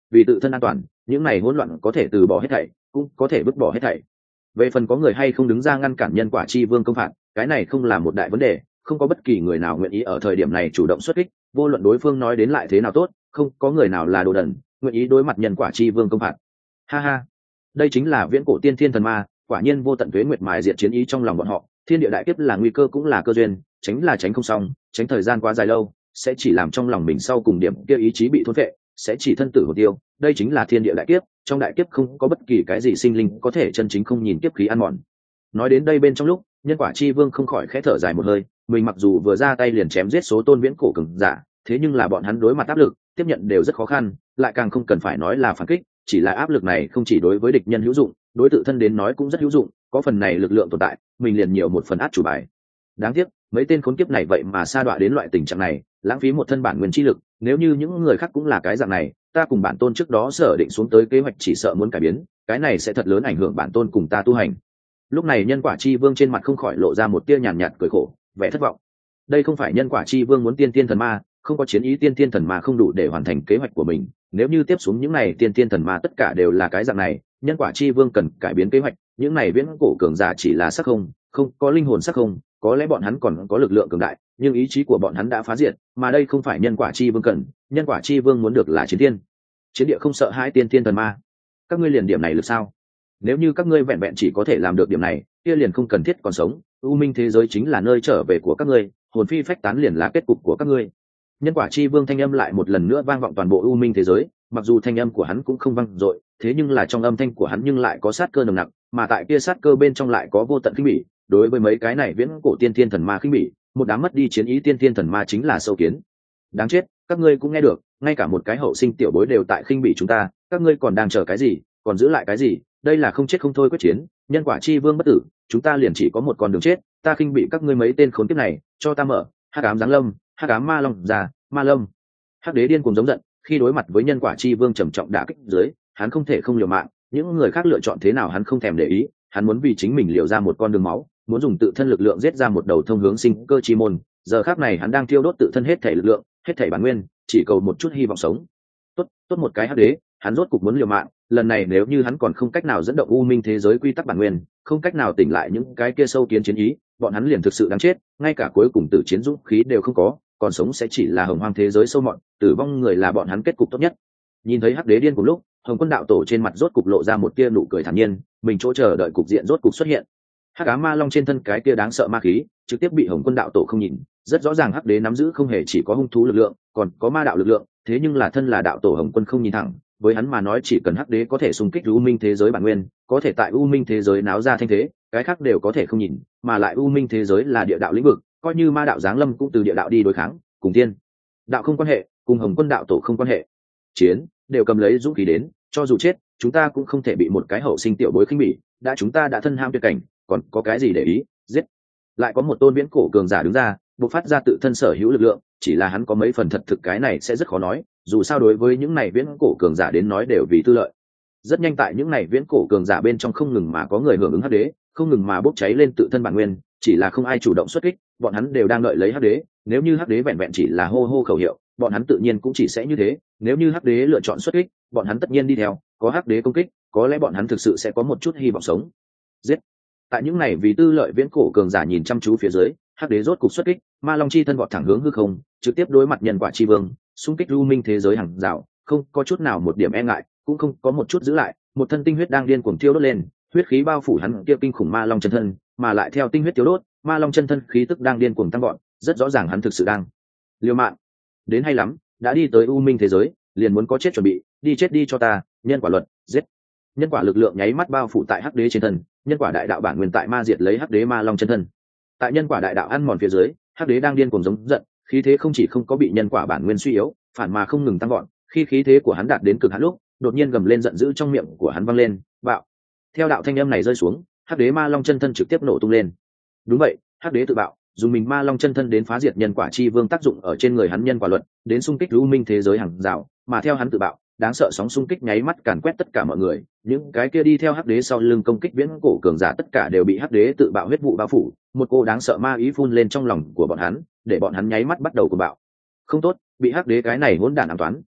vì tự thân an toàn, những này hỗn loạn có thể từ bỏ hết thảy, cũng có thể vứt bỏ hết thảy. Về phần có người hay không đứng ra ngăn cản nhân quả chi vương công phạt, cái này không là một đại vấn đề, không có bất kỳ người nào nguyện ý ở thời điểm này chủ động xuất kích, vô luận đối phương nói đến lại thế nào tốt, không có người nào là đồ đần nguyện ý đối mặt nhân quả chi vương công phạt. Ha ha, đây chính là viễn cổ tiên thiên thần ma, quả nhiên vô tận tuế nguyệt mài diệt chiến ý trong lòng bọn họ. Thiên địa đại kiếp là nguy cơ cũng là cơ duyên, tránh là tránh không xong, tránh thời gian quá dài lâu sẽ chỉ làm trong lòng mình sau cùng điểm kia ý chí bị thôn phệ, sẽ chỉ thân tử hồn tiêu. Đây chính là thiên địa đại kiếp, trong đại kiếp không có bất kỳ cái gì sinh linh có thể chân chính không nhìn kiếp khí ăn mòn. Nói đến đây bên trong lúc, nhân quả chi vương không khỏi khẽ thở dài một hơi, mình mặc dù vừa ra tay liền chém giết số tôn viễn cổ cường giả, thế nhưng là bọn hắn đối mặt áp lực tiếp nhận đều rất khó khăn, lại càng không cần phải nói là phản kích. Chỉ là áp lực này không chỉ đối với địch nhân hữu dụng, đối tự thân đến nói cũng rất hữu dụng, có phần này lực lượng tồn tại, mình liền nhiều một phần át chủ bài. Đáng tiếc mấy tên khốn kiếp này vậy mà sa đọa đến loại tình trạng này, lãng phí một thân bản nguyên chi lực. Nếu như những người khác cũng là cái dạng này, ta cùng bản tôn trước đó sở định xuống tới kế hoạch chỉ sợ muốn cải biến, cái này sẽ thật lớn ảnh hưởng bản tôn cùng ta tu hành. Lúc này nhân quả chi vương trên mặt không khỏi lộ ra một tia nhàn nhạt cười khổ, vẻ thất vọng. Đây không phải nhân quả chi vương muốn tiên tiên thần ma, không có chiến ý tiên tiên thần ma không đủ để hoàn thành kế hoạch của mình. Nếu như tiếp xuống những này tiên tiên thần ma tất cả đều là cái dạng này, nhân quả chi vương cần cải biến kế hoạch. Những này viễn cổ cường giả chỉ là sắc không, không có linh hồn sắc không, có lẽ bọn hắn còn có lực lượng cường đại, nhưng ý chí của bọn hắn đã phá diệt, mà đây không phải nhân quả chi vương cần. Nhân quả chi vương muốn được là chiến tiên, chiến địa không sợ hãi tiên tiên thần ma. Các ngươi liền điểm này được sao? Nếu như các ngươi vẹn vẹn chỉ có thể làm được điểm này, kia liền không cần thiết còn sống. U minh thế giới chính là nơi trở về của các ngươi, hồn phi phách tán liền là kết cục của các ngươi. Nhân quả chi vương thanh âm lại một lần nữa vang vọng toàn bộ u minh thế giới, mặc dù thanh âm của hắn cũng không vang dội, thế nhưng là trong âm thanh của hắn nhưng lại có sát cơ nồng nặc, mà tại kia sát cơ bên trong lại có vô tận khinh bỉ. Đối với mấy cái này viễn cổ tiên thiên thần ma khinh bỉ, một đám mất đi chiến ý tiên thiên thần ma chính là sâu kiến. Đáng chết, các ngươi cũng nghe được, ngay cả một cái hậu sinh tiểu bối đều tại khinh bỉ chúng ta, các ngươi còn đang chờ cái gì, còn giữ lại cái gì? Đây là không chết không thôi quyết chiến, nhân quả chi vương bất tử, chúng ta liền chỉ có một con đường chết. Ta khinh bị các ngươi mấy tên khốn kiếp này, cho ta mở hắc ám giáng lâm, hắc ám ma long già, ma lâm. Hắc đế điên cuồng giống giận, khi đối mặt với nhân quả chi vương trầm trọng đả kích dưới, hắn không thể không liều mạng. Những người khác lựa chọn thế nào hắn không thèm để ý, hắn muốn vì chính mình liều ra một con đường máu, muốn dùng tự thân lực lượng giết ra một đầu thông hướng sinh cơ chi môn. Giờ khắc này hắn đang thiêu đốt tự thân hết thể lực lượng, hết thể bản nguyên, chỉ cầu một chút hy vọng sống. Tốt, tốt một cái hắc đế, hắn rốt cục muốn liều mạng. Lần này nếu như hắn còn không cách nào dẫn động u minh thế giới quy tắc bản nguyên, không cách nào tỉnh lại những cái kia sâu kiến chiến ý, bọn hắn liền thực sự đáng chết. Ngay cả cuối cùng tử chiến dũng khí đều không có, còn sống sẽ chỉ là hồng hoang thế giới sâu mọt, tử vong người là bọn hắn kết cục tốt nhất. Nhìn thấy hắc đế điên cùng lúc, Hồng Quân đạo tổ trên mặt rốt cục lộ ra một tia nụ cười thản nhiên, mình chỗ chờ đợi cục diện rốt cục xuất hiện. Hắc ám ma long trên thân cái kia đáng sợ ma khí, trực tiếp bị Hồng Quân đạo tổ không nhìn, rất rõ ràng hắc đế nắm giữ không hề chỉ có hung thú lực lượng, còn có ma đạo lực lượng, thế nhưng là thân là đạo tổ Hồng Quân không nhìn thẳng, với hắn mà nói chỉ cần hắc đế có thể xung kích u minh thế giới bản nguyên, có thể tại u minh thế giới náo ra thanh thế, cái khác đều có thể không nhìn, mà lại u minh thế giới là địa đạo lĩnh vực, coi như ma đạo giáng lâm cũng từ địa đạo đi đối kháng, cùng tiên đạo không quan hệ, cùng Hồng Quân đạo tổ không quan hệ. Chiến đều cầm lấy dũng khí đến, cho dù chết, chúng ta cũng không thể bị một cái hậu sinh tiểu bối khinh bỉ, đã chúng ta đã thân ham tuyệt cảnh, còn có cái gì để ý, giết. Lại có một tôn viễn cổ cường giả đứng ra, bộc phát ra tự thân sở hữu lực lượng, chỉ là hắn có mấy phần thật thực cái này sẽ rất khó nói, dù sao đối với những này viễn cổ cường giả đến nói đều vì tư lợi. Rất nhanh tại những này viễn cổ cường giả bên trong không ngừng mà có người hưởng ứng hắc đế, không ngừng mà bốc cháy lên tự thân bản nguyên, chỉ là không ai chủ động xuất kích, bọn hắn đều đang đợi lấy hắc đế, nếu như hắc đế vẹn vẹn chỉ là hô hô khẩu hiệu, bọn hắn tự nhiên cũng chỉ sẽ như thế, nếu như hắc đế lựa chọn xuất kích, bọn hắn tất nhiên đi theo, có hắc đế công kích, có lẽ bọn hắn thực sự sẽ có một chút hy vọng sống. Giết. Tại những này vì tư lợi viễn cổ cường giả nhìn chăm chú phía dưới, hắc đế rốt cục xuất kích, ma long chi thân vọt thẳng hướng hư không, trực tiếp đối mặt nhân quả chi vương, xung kích u minh thế giới hàng rào, không có chút nào một điểm e ngại, cũng không có một chút giữ lại, một thân tinh huyết đang điên cuồng thiêu đốt lên, huyết khí bao phủ hắn kia kinh khủng ma long chân thân, mà lại theo tinh huyết thiêu đốt, ma long chân thân khí tức đang điên cuồng tăng vọt, rất rõ ràng hắn thực sự đang liều mạng. Đến hay lắm, đã đi tới u minh thế giới, liền muốn có chết chuẩn bị, đi chết đi cho ta, nhân quả luật, giết. Nhân quả lực lượng nháy mắt bao phủ tại hắc đế trên thân, nhân quả đại đạo bản nguyên tại ma diệt lấy hắc đế ma long chân thân. Tại nhân quả đại đạo ăn mòn phía dưới, hắc đế đang điên cuồng giống giận, khí thế không chỉ không có bị nhân quả bản nguyên suy yếu, phản mà không ngừng tăng vọt. Khi khí thế của hắn đạt đến cực hạn lúc, đột nhiên gầm lên giận dữ trong miệng của hắn vang lên, bạo. Theo đạo thanh âm này rơi xuống, hắc đế ma long chân thân trực tiếp nổ tung lên. Đúng vậy, hắc đế tự bạo, dùng mình ma long chân thân đến phá diệt nhân quả chi vương tác dụng ở trên người hắn nhân quả luật, đến xung kích u minh thế giới hàng rào, mà theo hắn tự bạo, đáng sợ sóng xung kích nháy mắt càn quét tất cả mọi người, những cái kia đi theo hắc đế sau lưng công kích viễn cổ cường giả tất cả đều bị hắc đế tự bạo huyết vụ bao phủ, một cô đáng sợ ma ý phun lên trong lòng của bọn hắn, để bọn hắn nháy mắt bắt đầu cuồng bạo. Không tốt, bị hắc đế cái này hỗn đản ám toán,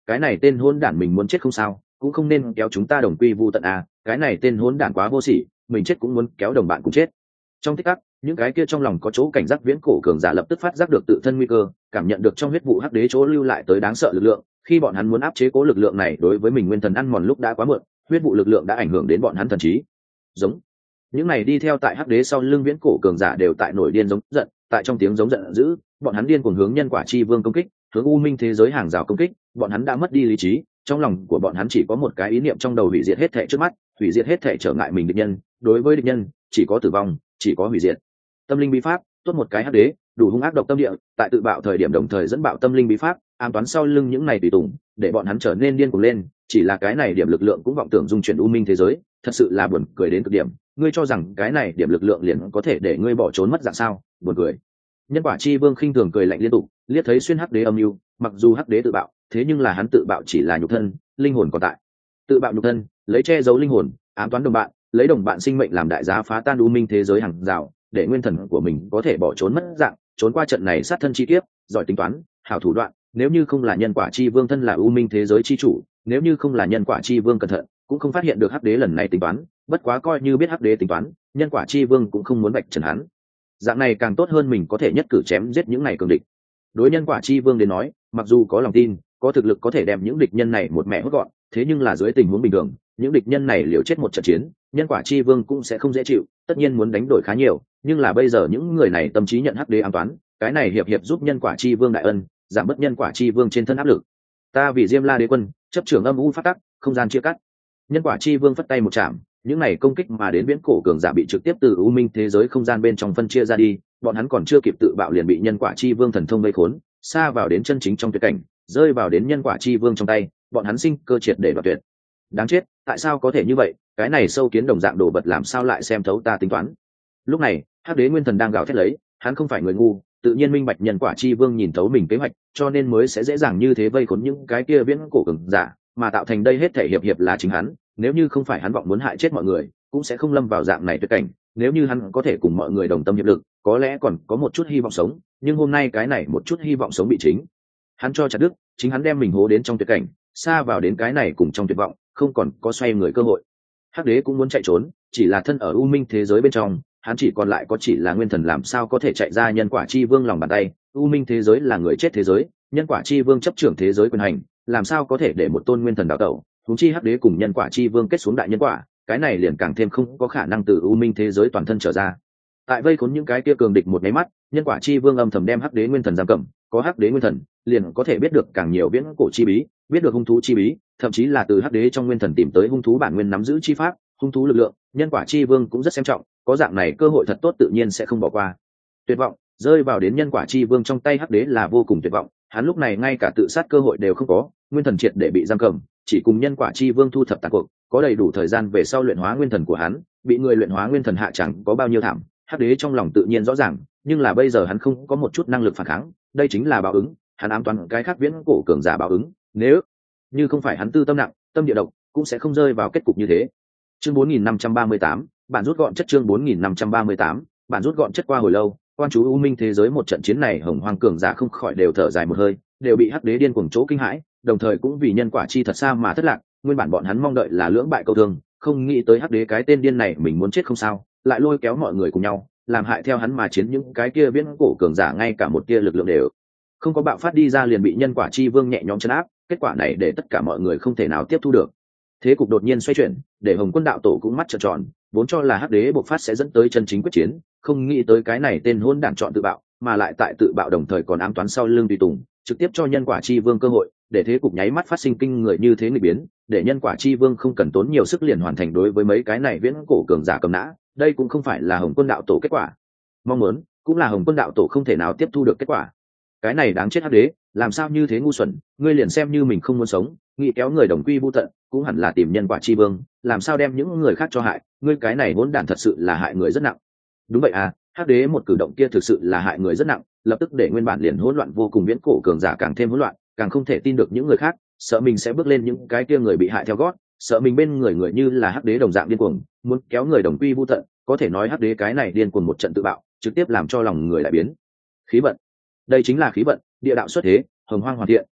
cái này tên hôn đản mình muốn chết không sao, cũng không nên kéo chúng ta đồng quy vu tận à, cái này tên hôn đản quá vô sỉ, mình chết cũng muốn kéo đồng bạn cùng chết. Trong tích tắc, những cái kia trong lòng có chỗ cảnh giác viễn cổ cường giả lập tức phát giác được tự thân nguy cơ, cảm nhận được trong huyết vụ hắc đế chỗ lưu lại tới đáng sợ lực lượng, khi bọn hắn muốn áp chế cố lực lượng này đối với mình nguyên thần ăn mòn lúc đã quá muộn, huyết vụ lực lượng đã ảnh hưởng đến bọn hắn thần trí. Giống. Những này đi theo tại hắc đế sau lưng viễn cổ cường giả đều tại nổi điên giống giận, tại trong tiếng giống giận dữ, bọn hắn điên cuồng hướng nhân quả chi vương công kích, hướng u minh thế giới hàng rào công kích, bọn hắn đã mất đi lý trí, trong lòng của bọn hắn chỉ có một cái ý niệm trong đầu hủy diệt hết thảy trước mắt, hủy diệt hết thảy trở ngại mình địch nhân, đối với địch nhân, chỉ có tử vong, chỉ có hủy diệt. Tâm linh bí pháp, tốt một cái hắc đế, đủ hung ác độc tâm địa, tại tự bạo thời điểm đồng thời dẫn bạo tâm linh bí pháp, ám toán sau lưng những này tùy tùng, để bọn hắn trở nên điên cuồng lên, chỉ là cái này điểm lực lượng cũng vọng tưởng dung chuyển u minh thế giới, thật sự là buồn cười đến cực điểm. Ngươi cho rằng cái này điểm lực lượng liền có thể để ngươi bỏ trốn mất dạng sao? Buồn cười. Nhân quả chi vương khinh thường cười lạnh liên tục, liếc thấy xuyên hắc đế âm mưu, mặc dù hắc đế tự bạo, thế nhưng là hắn tự bạo chỉ là nhục thân, linh hồn còn tại. Tự bạo nhục thân, lấy che giấu linh hồn, ám toán đồng bạn, lấy đồng bạn sinh mệnh làm đại giá phá tan u minh thế giới hàng rào, để nguyên thần của mình có thể bỏ trốn mất dạng, trốn qua trận này sát thân chi kiếp, giỏi tính toán, hảo thủ đoạn, nếu như không là nhân quả chi vương thân là u minh thế giới chi chủ, nếu như không là nhân quả chi vương cẩn thận, cũng không phát hiện được hắc đế lần này tính toán, bất quá coi như biết hắc đế tính toán, nhân quả chi vương cũng không muốn vạch trần hắn. Dạng này càng tốt hơn mình có thể nhất cử chém giết những này cường địch. Đối nhân quả chi vương đến nói, mặc dù có lòng tin, có thực lực có thể đem những địch nhân này một mẹ hốt gọn, thế nhưng là dưới tình huống bình thường, những địch nhân này liều chết một trận chiến, nhân quả chi vương cũng sẽ không dễ chịu, tất nhiên muốn đánh đổi khá nhiều, nhưng là bây giờ những người này tâm trí nhận hắc đế ám toán, cái này hiệp hiệp giúp nhân quả chi vương đại ân, giảm bớt nhân quả chi vương trên thân áp lực. Ta vì Diêm La đế quân, chấp trưởng âm u phát tắc, không gian chia cắt. Nhân quả chi vương phất tay một chạm, những này công kích mà đến viễn cổ cường giả bị trực tiếp từ u minh thế giới không gian bên trong phân chia ra đi, bọn hắn còn chưa kịp tự bạo liền bị nhân quả chi vương thần thông vây khốn, xa vào đến chân chính trong tuyệt cảnh, rơi vào đến nhân quả chi vương trong tay, bọn hắn sinh cơ triệt để đoạt tuyệt. Đáng chết, tại sao có thể như vậy, cái này sâu kiến đồng dạng đồ vật làm sao lại xem thấu ta tính toán. Lúc này hắc đế nguyên thần đang gào thét lấy, hắn không phải người ngu, tự nhiên minh bạch nhân quả chi vương nhìn thấu mình kế hoạch, cho nên mới sẽ dễ dàng như thế vây khốn những cái kia viễn cổ cường giả, mà tạo thành đây hết thể hiệp hiệp là chính hắn. Nếu như không phải hắn vọng muốn hại chết mọi người, cũng sẽ không lâm vào dạng này tuyệt cảnh. Nếu như hắn có thể cùng mọi người đồng tâm hiệp lực, có lẽ còn có một chút hy vọng sống, nhưng hôm nay cái này một chút hy vọng sống bị chính hắn cho chặt đứt, chính hắn đem mình hố đến trong tuyệt cảnh, xa vào đến cái này cùng trong tuyệt vọng, không còn có xoay người cơ hội. Hắc đế cũng muốn chạy trốn, chỉ là thân ở u minh thế giới bên trong, hắn chỉ còn lại có chỉ là nguyên thần, làm sao có thể chạy ra nhân quả chi vương lòng bàn tay. U minh thế giới là người chết thế giới, nhân quả chi vương chấp trưởng thế giới quyền hành, làm sao có thể để một tôn nguyên thần đào tẩu. Huống chi hắc đế cùng nhân quả chi vương kết xuống đại nhân quả, cái này liền càng thêm không có khả năng từ u minh thế giới toàn thân trở ra. Tại vây khốn những cái kia cường địch một máy mắt, nhân quả chi vương âm thầm đem hắc đế nguyên thần giam cầm, có hắc đế nguyên thần liền có thể biết được càng nhiều viễn cổ chi bí, biết được hung thú chi bí, thậm chí là từ hắc đế trong nguyên thần tìm tới hung thú bản nguyên nắm giữ chi pháp, hung thú lực lượng. Nhân quả chi vương cũng rất xem trọng, có dạng này cơ hội thật tốt tự nhiên sẽ không bỏ qua. Tuyệt vọng rơi vào đến nhân quả chi vương trong tay hắc đế là vô cùng tuyệt vọng, hắn lúc này ngay cả tự sát cơ hội đều không có, nguyên thần triệt để bị giam cầm, chỉ cùng nhân quả chi vương thu thập tàn cuộc, có đầy đủ thời gian về sau luyện hóa nguyên thần của hắn, bị người luyện hóa nguyên thần hạ chẳng có bao nhiêu thảm, hắc đế trong lòng tự nhiên rõ ràng, nhưng là bây giờ hắn không có một chút năng lực phản kháng, đây chính là báo ứng, hắn ám toán cái khác viễn cổ cường giả báo ứng, nếu như không phải hắn tư tâm nặng, tâm địa độc, cũng sẽ không rơi vào kết cục như thế. Chương bốn nghìn năm trăm ba mươi tám, bản rút gọn chất. Chương bốn nghìn năm trăm ba mươi tám, bản rút gọn chất. Qua hồi lâu, quan chú u minh thế giới một trận chiến này, hồng hoang cường giả không khỏi đều thở dài một hơi, đều bị hắc đế điên cuồng chỗ kinh hãi, đồng thời cũng vì nhân quả chi thật xa mà thất lạc. Nguyên bản bọn hắn mong đợi là lưỡng bại câu thương, không nghĩ tới hắc đế cái tên điên này mình muốn chết không sao, lại lôi kéo mọi người cùng nhau, làm hại theo hắn mà chiến những cái kia viễn cổ cường giả, ngay cả một tia lực lượng đều không có, bạo phát đi ra liền bị nhân quả chi vương nhẹ nhõm trấn áp. Kết quả này để tất cả mọi người không thể nào tiếp thu được. Thế cục đột nhiên xoay chuyển, để Hồng Quân đạo tổ cũng mắt trợn tròn, vốn cho là hắc đế bộc phát sẽ dẫn tới chân chính quyết chiến, không nghĩ tới cái này tên hôn đản chọn tự bạo, mà lại tại tự bạo đồng thời còn ám toán sau lưng tùy tùng, trực tiếp cho nhân quả chi vương cơ hội, để thế cục nháy mắt phát sinh kinh người như thế nghịch biến, để nhân quả chi vương không cần tốn nhiều sức liền hoàn thành đối với mấy cái này viễn cổ cường giả cầm nã. Đây cũng không phải là Hồng Quân đạo tổ kết quả mong muốn, cũng là Hồng Quân đạo tổ không thể nào tiếp thu được kết quả. Cái này đáng chết hắc đế, làm sao như thế ngu xuẩn, ngươi liền xem như mình không muốn sống, nghĩ kéo người đồng quy vu tận, cũng hẳn là tìm nhân quả chi vương, làm sao đem những người khác cho hại, ngươi cái này hỗn đản thật sự là hại người rất nặng. Đúng vậy à, hắc đế một cử động kia thực sự là hại người rất nặng, lập tức để nguyên bản liền hỗn loạn vô cùng viễn cổ cường giả càng thêm hỗn loạn, càng không thể tin được những người khác, sợ mình sẽ bước lên những cái kia người bị hại theo gót, sợ mình bên người người như là hắc đế đồng dạng điên cuồng, muốn kéo người đồng quy vu tận. Có thể nói hắc đế cái này điên cuồng một trận tự bạo, trực tiếp làm cho lòng người lại biến. Khí vận, đây chính là khí vận, địa đạo xuất thế, hồng hoang hoàn thiện,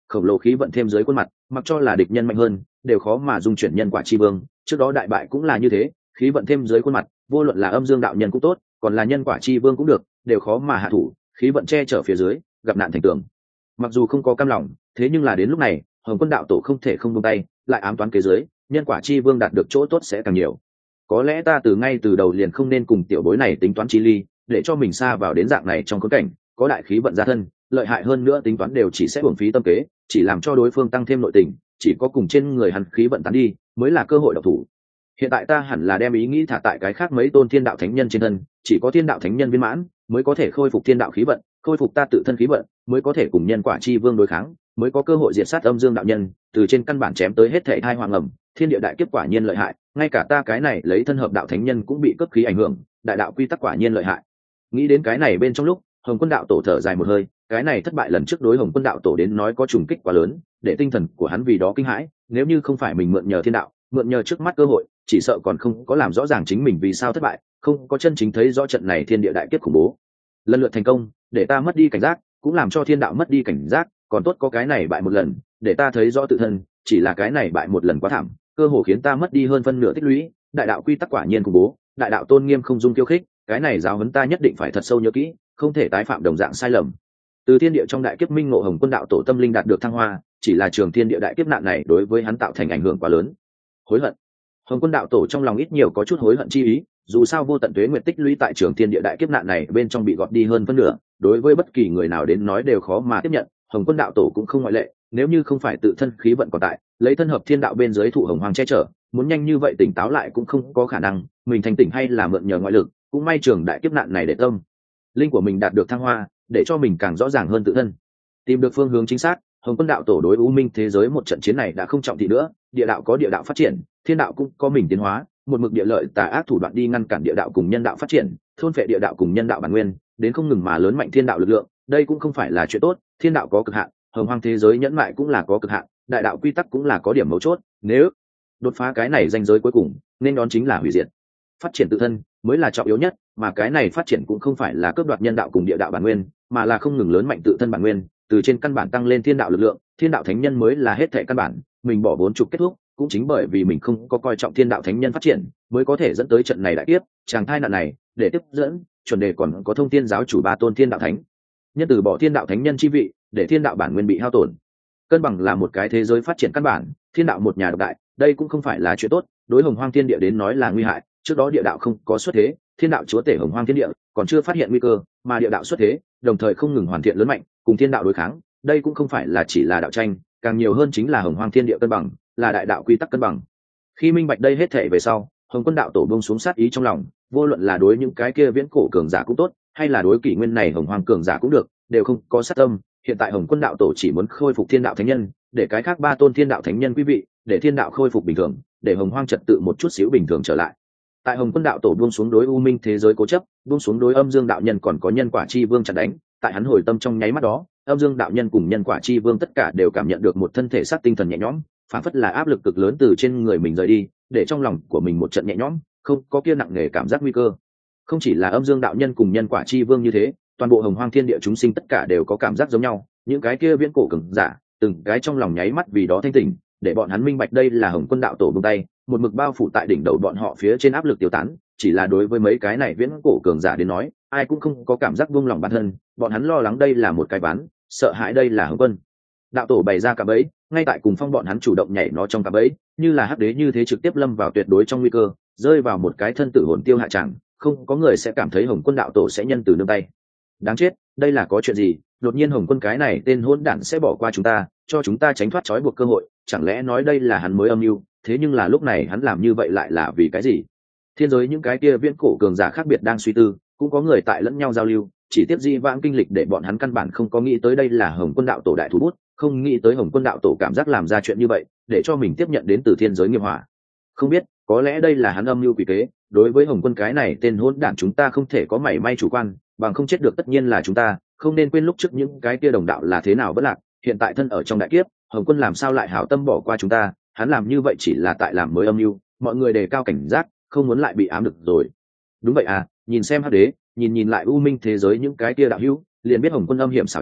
khổng lồ khí vận thêm dưới khuôn mặt, mặc cho là địch nhân mạnh hơn đều khó mà dung chuyển nhân quả chi vương. Trước đó đại bại cũng là như thế, khí vận thêm dưới khuôn mặt, vô luận là âm dương đạo nhân cũng tốt, còn là nhân quả chi vương cũng được, đều khó mà hạ thủ, khí vận che chở phía dưới, gặp nạn thành tường. Mặc dù không có cam lòng, thế nhưng là đến lúc này Hồng Quân đạo tổ không thể không buông tay, lại ám toán kế dưới, nhân quả chi vương đạt được chỗ tốt sẽ càng nhiều. Có lẽ ta từ ngay từ đầu liền không nên cùng tiểu bối này tính toán chi ly, để cho mình xa vào đến dạng này trong khốn cảnh, có đại khí vận gia thân, lợi hại hơn nữa tính toán đều chỉ sẽ uổng phí tâm kế, chỉ làm cho đối phương tăng thêm nội tình, chỉ có cùng trên người hắn khí vận tán đi mới là cơ hội độc thủ. Hiện tại ta hẳn là đem ý nghĩ thả tại cái khác mấy tôn thiên đạo thánh nhân trên thân, chỉ có thiên đạo thánh nhân viên mãn mới có thể khôi phục thiên đạo khí vận, khôi phục ta tự thân khí vận mới có thể cùng nhân quả chi vương đối kháng, mới có cơ hội diệt sát âm dương đạo nhân, từ trên căn bản chém tới hết thảy thai hoàng ẩm. Thiên địa đại kiếp quả nhiên lợi hại, ngay cả ta cái này lấy thân hợp đạo thánh nhân cũng bị cấp khí ảnh hưởng, đại đạo quy tắc quả nhiên lợi hại. Nghĩ đến cái này bên trong lúc, Hồng Quân đạo tổ thở dài một hơi, cái này thất bại lần trước đối Hồng Quân đạo tổ đến nói có trùng kích quá lớn, để tinh thần của hắn vì đó kinh hãi, nếu như không phải mình mượn nhờ thiên đạo, mượn nhờ trước mắt cơ hội, chỉ sợ còn không có làm rõ ràng chính mình vì sao thất bại, không có chân chính thấy rõ trận này thiên địa đại kiếp khủng bố. Lần lượt thành công, để ta mất đi cảnh giác, cũng làm cho thiên đạo mất đi cảnh giác, còn tốt có cái này bại một lần, để ta thấy rõ tự thân, chỉ là cái này bại một lần quá thảm, cơ hồ khiến ta mất đi hơn phân nửa tích lũy. Đại đạo quy tắc quả nhiên khủng bố, đại đạo tôn nghiêm không dung kiêu khích, cái này giáo huấn ta nhất định phải thật sâu nhớ kỹ, không thể tái phạm đồng dạng sai lầm. Từ thiên địa trong đại kiếp minh ngộ Hồng Quân đạo tổ tâm linh đạt được thăng hoa, chỉ là trường thiên địa đại kiếp nạn này đối với hắn tạo thành ảnh hưởng quá lớn. Hối hận. Hồng Quân đạo tổ trong lòng ít nhiều có chút hối hận chi ý, dù sao vô tận tuế nguyệt tích lũy tại trường thiên địa đại kiếp nạn này bên trong bị gọt đi hơn phân nửa, đối với bất kỳ người nào đến nói đều khó mà tiếp nhận, Hồng Quân đạo tổ cũng không ngoại lệ. Nếu như không phải tự thân khí vận còn tại, lấy thân hợp thiên đạo bên dưới thụ hồng hoàng che chở, muốn nhanh như vậy tỉnh táo lại cũng không có khả năng, mình thành tỉnh hay là mượn nhờ ngoại lực, cũng may trường đại kiếp nạn này để tâm linh của mình đạt được thăng hoa, để cho mình càng rõ ràng hơn tự thân, tìm được phương hướng chính xác. Hồng Quân đạo tổ đối u minh thế giới một trận chiến này đã không trọng thị nữa, địa đạo có địa đạo phát triển, thiên đạo cũng có mình tiến hóa, một mực địa lợi tà ác thủ đoạn đi ngăn cản địa đạo cùng nhân đạo phát triển, thôn phệ địa đạo cùng nhân đạo bản nguyên, đến không ngừng mà lớn mạnh thiên đạo lực lượng. Đây cũng không phải là chuyện tốt, thiên đạo có cực hạn, hồng hoang thế giới nhẫn mại cũng là có cực hạn, đại đạo quy tắc cũng là có điểm mấu chốt, nếu đột phá cái này ranh giới cuối cùng nên đón chính là hủy diệt. Phát triển tự thân mới là trọng yếu nhất, mà cái này phát triển cũng không phải là cướp đoạt nhân đạo cùng địa đạo bản nguyên, mà là không ngừng lớn mạnh tự thân bản nguyên, từ trên căn bản tăng lên thiên đạo lực lượng. Thiên đạo thánh nhân mới là hết thảy căn bản, mình bỏ bốn chục kết thúc, cũng chính bởi vì mình không có coi trọng thiên đạo thánh nhân phát triển, mới có thể dẫn tới trận này đại kiếp, chàng thai nạn này, để tiếp dẫn, chuẩn đề còn có thông thiên giáo chủ ba tôn thiên đạo thánh nhân từ bỏ thiên đạo thánh nhân chi vị, để thiên đạo bản nguyên bị hao tổn. Cân bằng là một cái thế giới phát triển căn bản, thiên đạo một nhà độc đại, đây cũng không phải là chuyện tốt, đối hồng hoang thiên địa đến nói là nguy hại. Trước đó địa đạo không có xuất thế, thiên đạo chúa tể hồng hoang thiên địa còn chưa phát hiện nguy cơ, mà địa đạo xuất thế, đồng thời không ngừng hoàn thiện lớn mạnh, cùng thiên đạo đối kháng. Đây cũng không phải là chỉ là đạo tranh, càng nhiều hơn chính là hồng hoang thiên địa cân bằng, là đại đạo quy tắc cân bằng. Khi minh bạch đây hết thể về sau, Hồng Quân đạo tổ buông xuống sát ý trong lòng, vô luận là đối những cái kia viễn cổ cường giả cũng tốt, hay là đối kỷ nguyên này hồng hoang cường giả cũng được, đều không có sát tâm. Hiện tại Hồng Quân đạo tổ chỉ muốn khôi phục thiên đạo thánh nhân, để cái khác ba tôn thiên đạo thánh nhân quý vị, để thiên đạo khôi phục bình thường, để hồng hoang trật tự một chút xíu bình thường trở lại. Tại Hồng Quân đạo tổ buông xuống đối u minh thế giới cố chấp, buông xuống đối âm dương đạo nhân còn có nhân quả chi vương chặn đánh, tại hắn hồi tâm trong nháy mắt đó, âm dương đạo nhân cùng nhân quả chi vương tất cả đều cảm nhận được một thân thể xác tinh thần nhẹ nhõm, phản phất là áp lực cực lớn từ trên người mình rời đi, để trong lòng của mình một trận nhẹ nhõm, không có kia nặng nề cảm giác nguy cơ. Không chỉ là âm dương đạo nhân cùng nhân quả chi vương như thế, toàn bộ hồng hoang thiên địa chúng sinh tất cả đều có cảm giác giống nhau. Những cái kia viễn cổ cường giả, từng cái trong lòng nháy mắt vì đó thanh tỉnh, để bọn hắn minh bạch đây là Hồng Quân đạo tổ buông tay, một mực bao phủ tại đỉnh đầu bọn họ phía trên áp lực tiêu tán. Chỉ là đối với mấy cái này viễn cổ cường giả đến nói, ai cũng không có cảm giác buông lòng bản thân, bọn hắn lo lắng đây là một cái bán, sợ hãi đây là Hồng Quân đạo tổ bày ra cả bẫy, ngay tại cùng phong bọn hắn chủ động nhảy nó trong cả bẫy, như là hắc đế như thế trực tiếp lâm vào tuyệt đối trong nguy cơ, rơi vào một cái thân tử hồn tiêu hạ tràng. Không có người sẽ cảm thấy Hồng Quân đạo tổ sẽ nhân từ nương tay. Đáng chết, đây là có chuyện gì? Đột nhiên Hồng Quân cái này tên hỗn đản sẽ bỏ qua chúng ta, cho chúng ta tránh thoát trói buộc cơ hội, chẳng lẽ nói đây là hắn mới âm mưu? Thế nhưng là lúc này hắn làm như vậy lại là vì cái gì? Thiên giới những cái kia viễn cổ cường giả khác biệt đang suy tư, cũng có người tại lẫn nhau giao lưu, chỉ tiếp di vãng kinh lịch để bọn hắn căn bản không có nghĩ tới đây là Hồng Quân đạo tổ đại thủ bút, không nghĩ tới Hồng Quân đạo tổ cảm giác làm ra chuyện như vậy, để cho mình tiếp nhận đến từ thiên giới nghiệp hỏa. Không biết, có lẽ đây là hắn âm mưu quỷ kế. Đối với Hồng Quân cái này tên hỗn đản chúng ta không thể có mảy may chủ quan, bằng không chết được tất nhiên là chúng ta. Không nên quên lúc trước những cái kia đồng đạo là thế nào vất lạc, hiện tại thân ở trong đại kiếp, Hồng Quân làm sao lại hảo tâm bỏ qua chúng ta? Hắn làm như vậy chỉ là tại làm mới âm mưu, mọi người đề cao cảnh giác, không muốn lại bị ám được rồi. Đúng vậy à, nhìn xem hắc đế, nhìn nhìn lại u minh thế giới những cái kia đạo hữu, liền biết Hồng Quân âm hiểm xảo trá,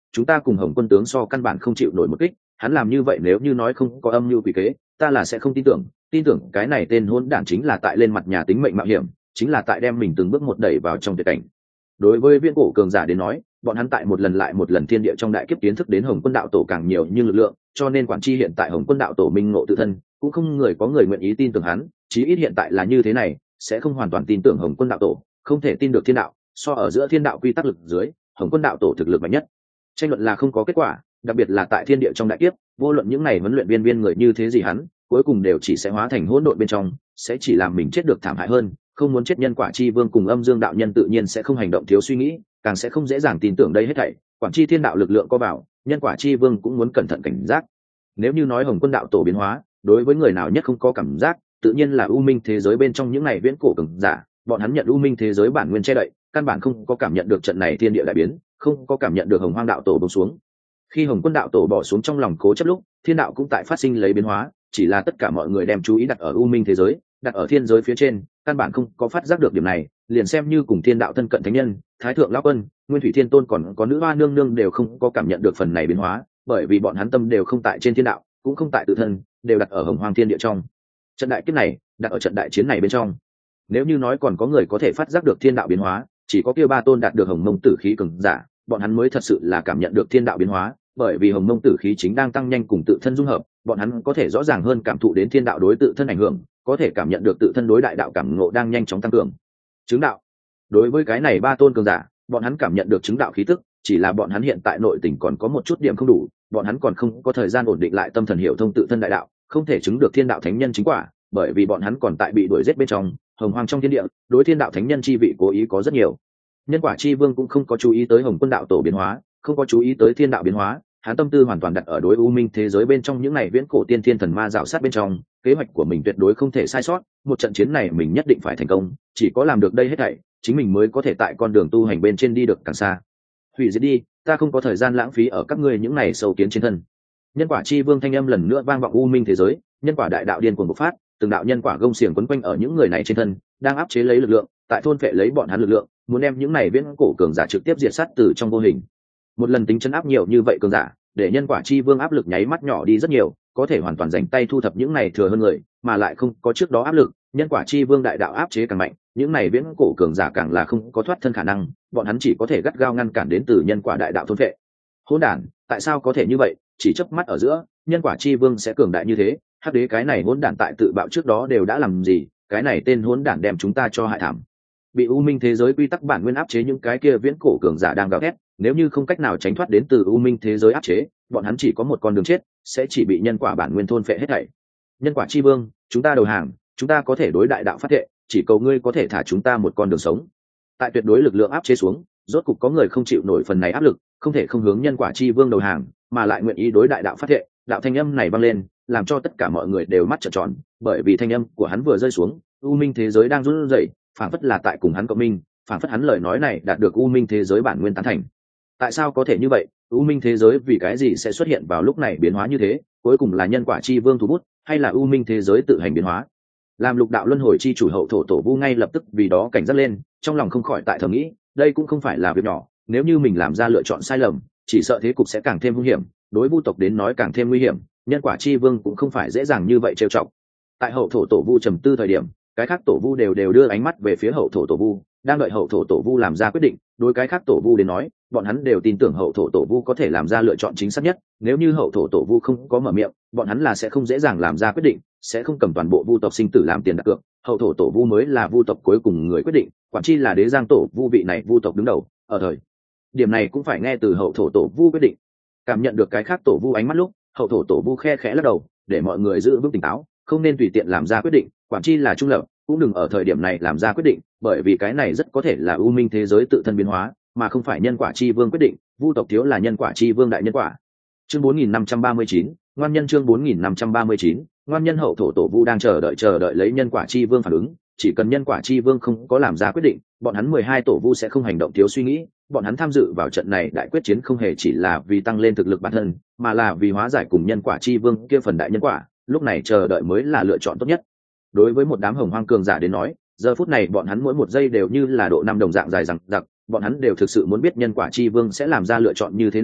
chúng ta cùng Hồng Quân tướng so căn bản không chịu nổi một kích, hắn làm như vậy nếu như nói không có âm mưu quỷ kế, ta là sẽ không tin tưởng, tin tưởng cái này tên hỗn đản chính là tại lên mặt nhà tính mệnh mạo hiểm, chính là tại đem mình từng bước một đẩy vào trong tuyệt cảnh. Đối với viễn cổ cường giả đến nói, bọn hắn tại một lần lại một lần thiên địa trong đại kiếp kiến thức đến Hồng Quân đạo tổ càng nhiều như lực lượng, cho nên quản chi hiện tại Hồng Quân đạo tổ minh ngộ tự thân, cũng không người có người nguyện ý tin tưởng hắn, chí ít hiện tại là như thế này, sẽ không hoàn toàn tin tưởng Hồng Quân đạo tổ, không thể tin được thiên đạo, so ở giữa thiên đạo quy tắc lực dưới, Hồng Quân đạo tổ thực lực mạnh nhất. Tranh luận là không có kết quả, đặc biệt là tại thiên địa trong đại kiếp, vô luận những này huấn luyện viên viên người như thế gì hắn, cuối cùng đều chỉ sẽ hóa thành hỗn độn bên trong, sẽ chỉ làm mình chết được thảm hại hơn. Không muốn chết nhân quả chi vương cùng âm dương đạo nhân tự nhiên sẽ không hành động thiếu suy nghĩ, càng sẽ không dễ dàng tin tưởng đây hết thảy. Quản chi thiên đạo lực lượng có bảo, nhân quả chi vương cũng muốn cẩn thận cảnh giác. Nếu như nói Hồng Quân đạo tổ biến hóa, đối với người nào nhất không có cảm giác, tự nhiên là u minh thế giới bên trong những này viễn cổ cường giả, bọn hắn nhận u minh thế giới bản nguyên che đậy, căn bản không có cảm nhận được trận này thiên địa đại biến, không có cảm nhận được Hồng Hoang đạo tổ buông xuống. Khi Hồng Quân đạo tổ bỏ xuống trong lòng cố chấp lúc, thiên đạo cũng tại phát sinh lấy biến hóa, chỉ là tất cả mọi người đem chú ý đặt ở u minh thế giới, đặt ở thiên giới phía trên, căn bản không có phát giác được điểm này, liền xem như cùng thiên đạo thân cận thánh nhân, thái thượng lão quân, nguyên thủy thiên tôn còn có nữ hoa nương nương đều không có cảm nhận được phần này biến hóa, bởi vì bọn hắn tâm đều không tại trên thiên đạo, cũng không tại tự thân, đều đặt ở Hồng Hoang thiên địa trong. Trận đại kiếp này, đặt ở trận đại chiến này bên trong. Nếu như nói còn có người có thể phát giác được thiên đạo biến hóa, chỉ có kia ba tôn đạt được Hồng Mông tử khí cường giả, bọn hắn mới thật sự là cảm nhận được thiên đạo biến hóa, bởi vì Hồng Mông tử khí chính đang tăng nhanh cùng tự thân dung hợp, bọn hắn có thể rõ ràng hơn cảm thụ đến thiên đạo đối tự thân ảnh hưởng, có thể cảm nhận được tự thân đối đại đạo cảm ngộ đang nhanh chóng tăng cường. Chứng đạo. Đối với cái này ba tôn cường giả, bọn hắn cảm nhận được chứng đạo khí tức, chỉ là bọn hắn hiện tại nội tình còn có một chút điểm không đủ, bọn hắn còn không có thời gian ổn định lại tâm thần hiểu thông tự thân đại đạo, không thể chứng được thiên đạo thánh nhân chính quả, bởi vì bọn hắn còn tại bị đuổi giết bên trong, Hồng Hoang trong thiên địa, đối thiên đạo thánh nhân chi vị cố ý có rất nhiều. Nhân quả chi vương cũng không có chú ý tới Hồng Quân đạo tổ biến hóa, không có chú ý tới thiên đạo biến hóa, hắn tâm tư hoàn toàn đặt ở đối u minh thế giới bên trong những này viễn cổ tiên thiên thần ma rào sát bên trong, kế hoạch của mình tuyệt đối không thể sai sót, một trận chiến này mình nhất định phải thành công, chỉ có làm được đây hết thảy, chính mình mới có thể tại con đường tu hành bên trên đi được càng xa. Hủy diệt đi, ta không có thời gian lãng phí ở các ngươi những này sâu kiến trên thân. Nhân quả chi vương thanh âm lần nữa vang vọng u minh thế giới, nhân quả đại đạo điên cuồng bộc phát, từng đạo nhân quả gông xiềng quấn quanh ở những người này trên thân, đang áp chế lấy lực lượng, tại thôn phệ lấy bọn hắn lực lượng, muốn đem những này viễn cổ cường giả trực tiếp diệt sát từ trong vô hình. Một lần tính chấn áp nhiều như vậy cường giả, để nhân quả chi vương áp lực nháy mắt nhỏ đi rất nhiều, có thể hoàn toàn dành tay thu thập những này thừa hơn người, mà lại không có trước đó áp lực, nhân quả chi vương đại đạo áp chế càng mạnh, những này viễn cổ cường giả càng là không có thoát thân khả năng, bọn hắn chỉ có thể gắt gao ngăn cản đến từ nhân quả đại đạo thôn phệ. Hỗn đản, tại sao có thể như vậy, chỉ chớp mắt ở giữa, nhân quả chi vương sẽ cường đại như thế, hắc đế cái này hỗn đản tại tự bạo trước đó đều đã làm gì, cái này tên hỗn đản đem chúng ta cho hại thảm. Bị u minh thế giới quy tắc bản nguyên áp chế những cái kia viễn cổ cường giả đang gào thét, nếu như không cách nào tránh thoát đến từ u minh thế giới áp chế, bọn hắn chỉ có một con đường chết, sẽ chỉ bị nhân quả bản nguyên thôn phệ hết thảy. Nhân quả chi vương, chúng ta đầu hàng, chúng ta có thể đối đại đạo phát thệ, chỉ cầu ngươi có thể thả chúng ta một con đường sống. Tại tuyệt đối lực lượng áp chế xuống, rốt cục có người không chịu nổi phần này áp lực, không thể không hướng nhân quả chi vương đầu hàng, mà lại nguyện ý đối đại đạo phát thệ. Đạo thanh âm này vang lên, làm cho tất cả mọi người đều mắt trợn tròn, bởi vì thanh âm của hắn vừa rơi xuống, u minh thế giới đang run rẩy, phảng phất là tại cùng hắn cộng minh, phảng phất hắn lời nói này đạt được u minh thế giới bản nguyên tán thành. Tại sao có thể như vậy? U minh thế giới vì cái gì sẽ xuất hiện vào lúc này biến hóa như thế? Cuối cùng là nhân quả chi vương thủ bút, hay là u minh thế giới tự hành biến hóa? Làm lục đạo luân hồi chi chủ hậu thổ tổ vu ngay lập tức vì đó cảnh giác lên, trong lòng không khỏi tại thầm nghĩ, đây cũng không phải là việc nhỏ, nếu như mình làm ra lựa chọn sai lầm, chỉ sợ thế cục sẽ càng thêm nguy hiểm, đối vu tộc đến nói càng thêm nguy hiểm, nhân quả chi vương cũng không phải dễ dàng như vậy trêu chọc. Tại hậu thổ tổ vu trầm tư thời điểm, cái khác tổ vu đều đều đưa ánh mắt về phía hậu thổ tổ vu, đang đợi hậu thổ tổ vu làm ra quyết định. Đối cái khác tổ vu đến nói, bọn hắn đều tin tưởng hậu thổ tổ vu có thể làm ra lựa chọn chính xác nhất, nếu như hậu thổ tổ vu không có mở miệng, bọn hắn là sẽ không dễ dàng làm ra quyết định, sẽ không cầm toàn bộ vu tộc sinh tử làm tiền đặt cược. Hậu thổ tổ vu mới là vu tộc cuối cùng người quyết định, quản chi là đế giang tổ vu vị này vu tộc đứng đầu, ở thời điểm này cũng phải nghe từ hậu thổ tổ vu quyết định. Cảm nhận được cái khác tổ vu ánh mắt lúc, hậu thổ tổ vu khe khẽ lắc đầu, để mọi người giữ vững tỉnh táo, không nên tùy tiện làm ra quyết định, quản chi là trung lập, cũng đừng ở thời điểm này làm ra quyết định, bởi vì cái này rất có thể là u minh thế giới tự thân biến hóa, mà không phải nhân quả chi vương quyết định. Vu tộc thiếu là nhân quả chi vương đại nhân quả. Chương bốn nghìn năm trăm ba mươi chín, ngoan nhân chương bốn nghìn năm trăm ba mươi chín, ngoan nhân. Hậu thổ tổ vu đang chờ đợi chờ đợi lấy nhân quả chi vương phản ứng, chỉ cần nhân quả chi vương không có làm ra quyết định, bọn hắn mười hai tổ vu sẽ không hành động thiếu suy nghĩ, bọn hắn tham dự vào trận này đại quyết chiến không hề chỉ là vì tăng lên thực lực bản thân, mà là vì hóa giải cùng nhân quả chi vương kia phần đại nhân quả, lúc này chờ đợi mới là lựa chọn tốt nhất. Đối với một đám hồng hoang cường giả đến nói, giờ phút này bọn hắn mỗi một giây đều như là độ năm đồng dạng dài dằng dặc, bọn hắn đều thực sự muốn biết nhân quả chi vương sẽ làm ra lựa chọn như thế nào,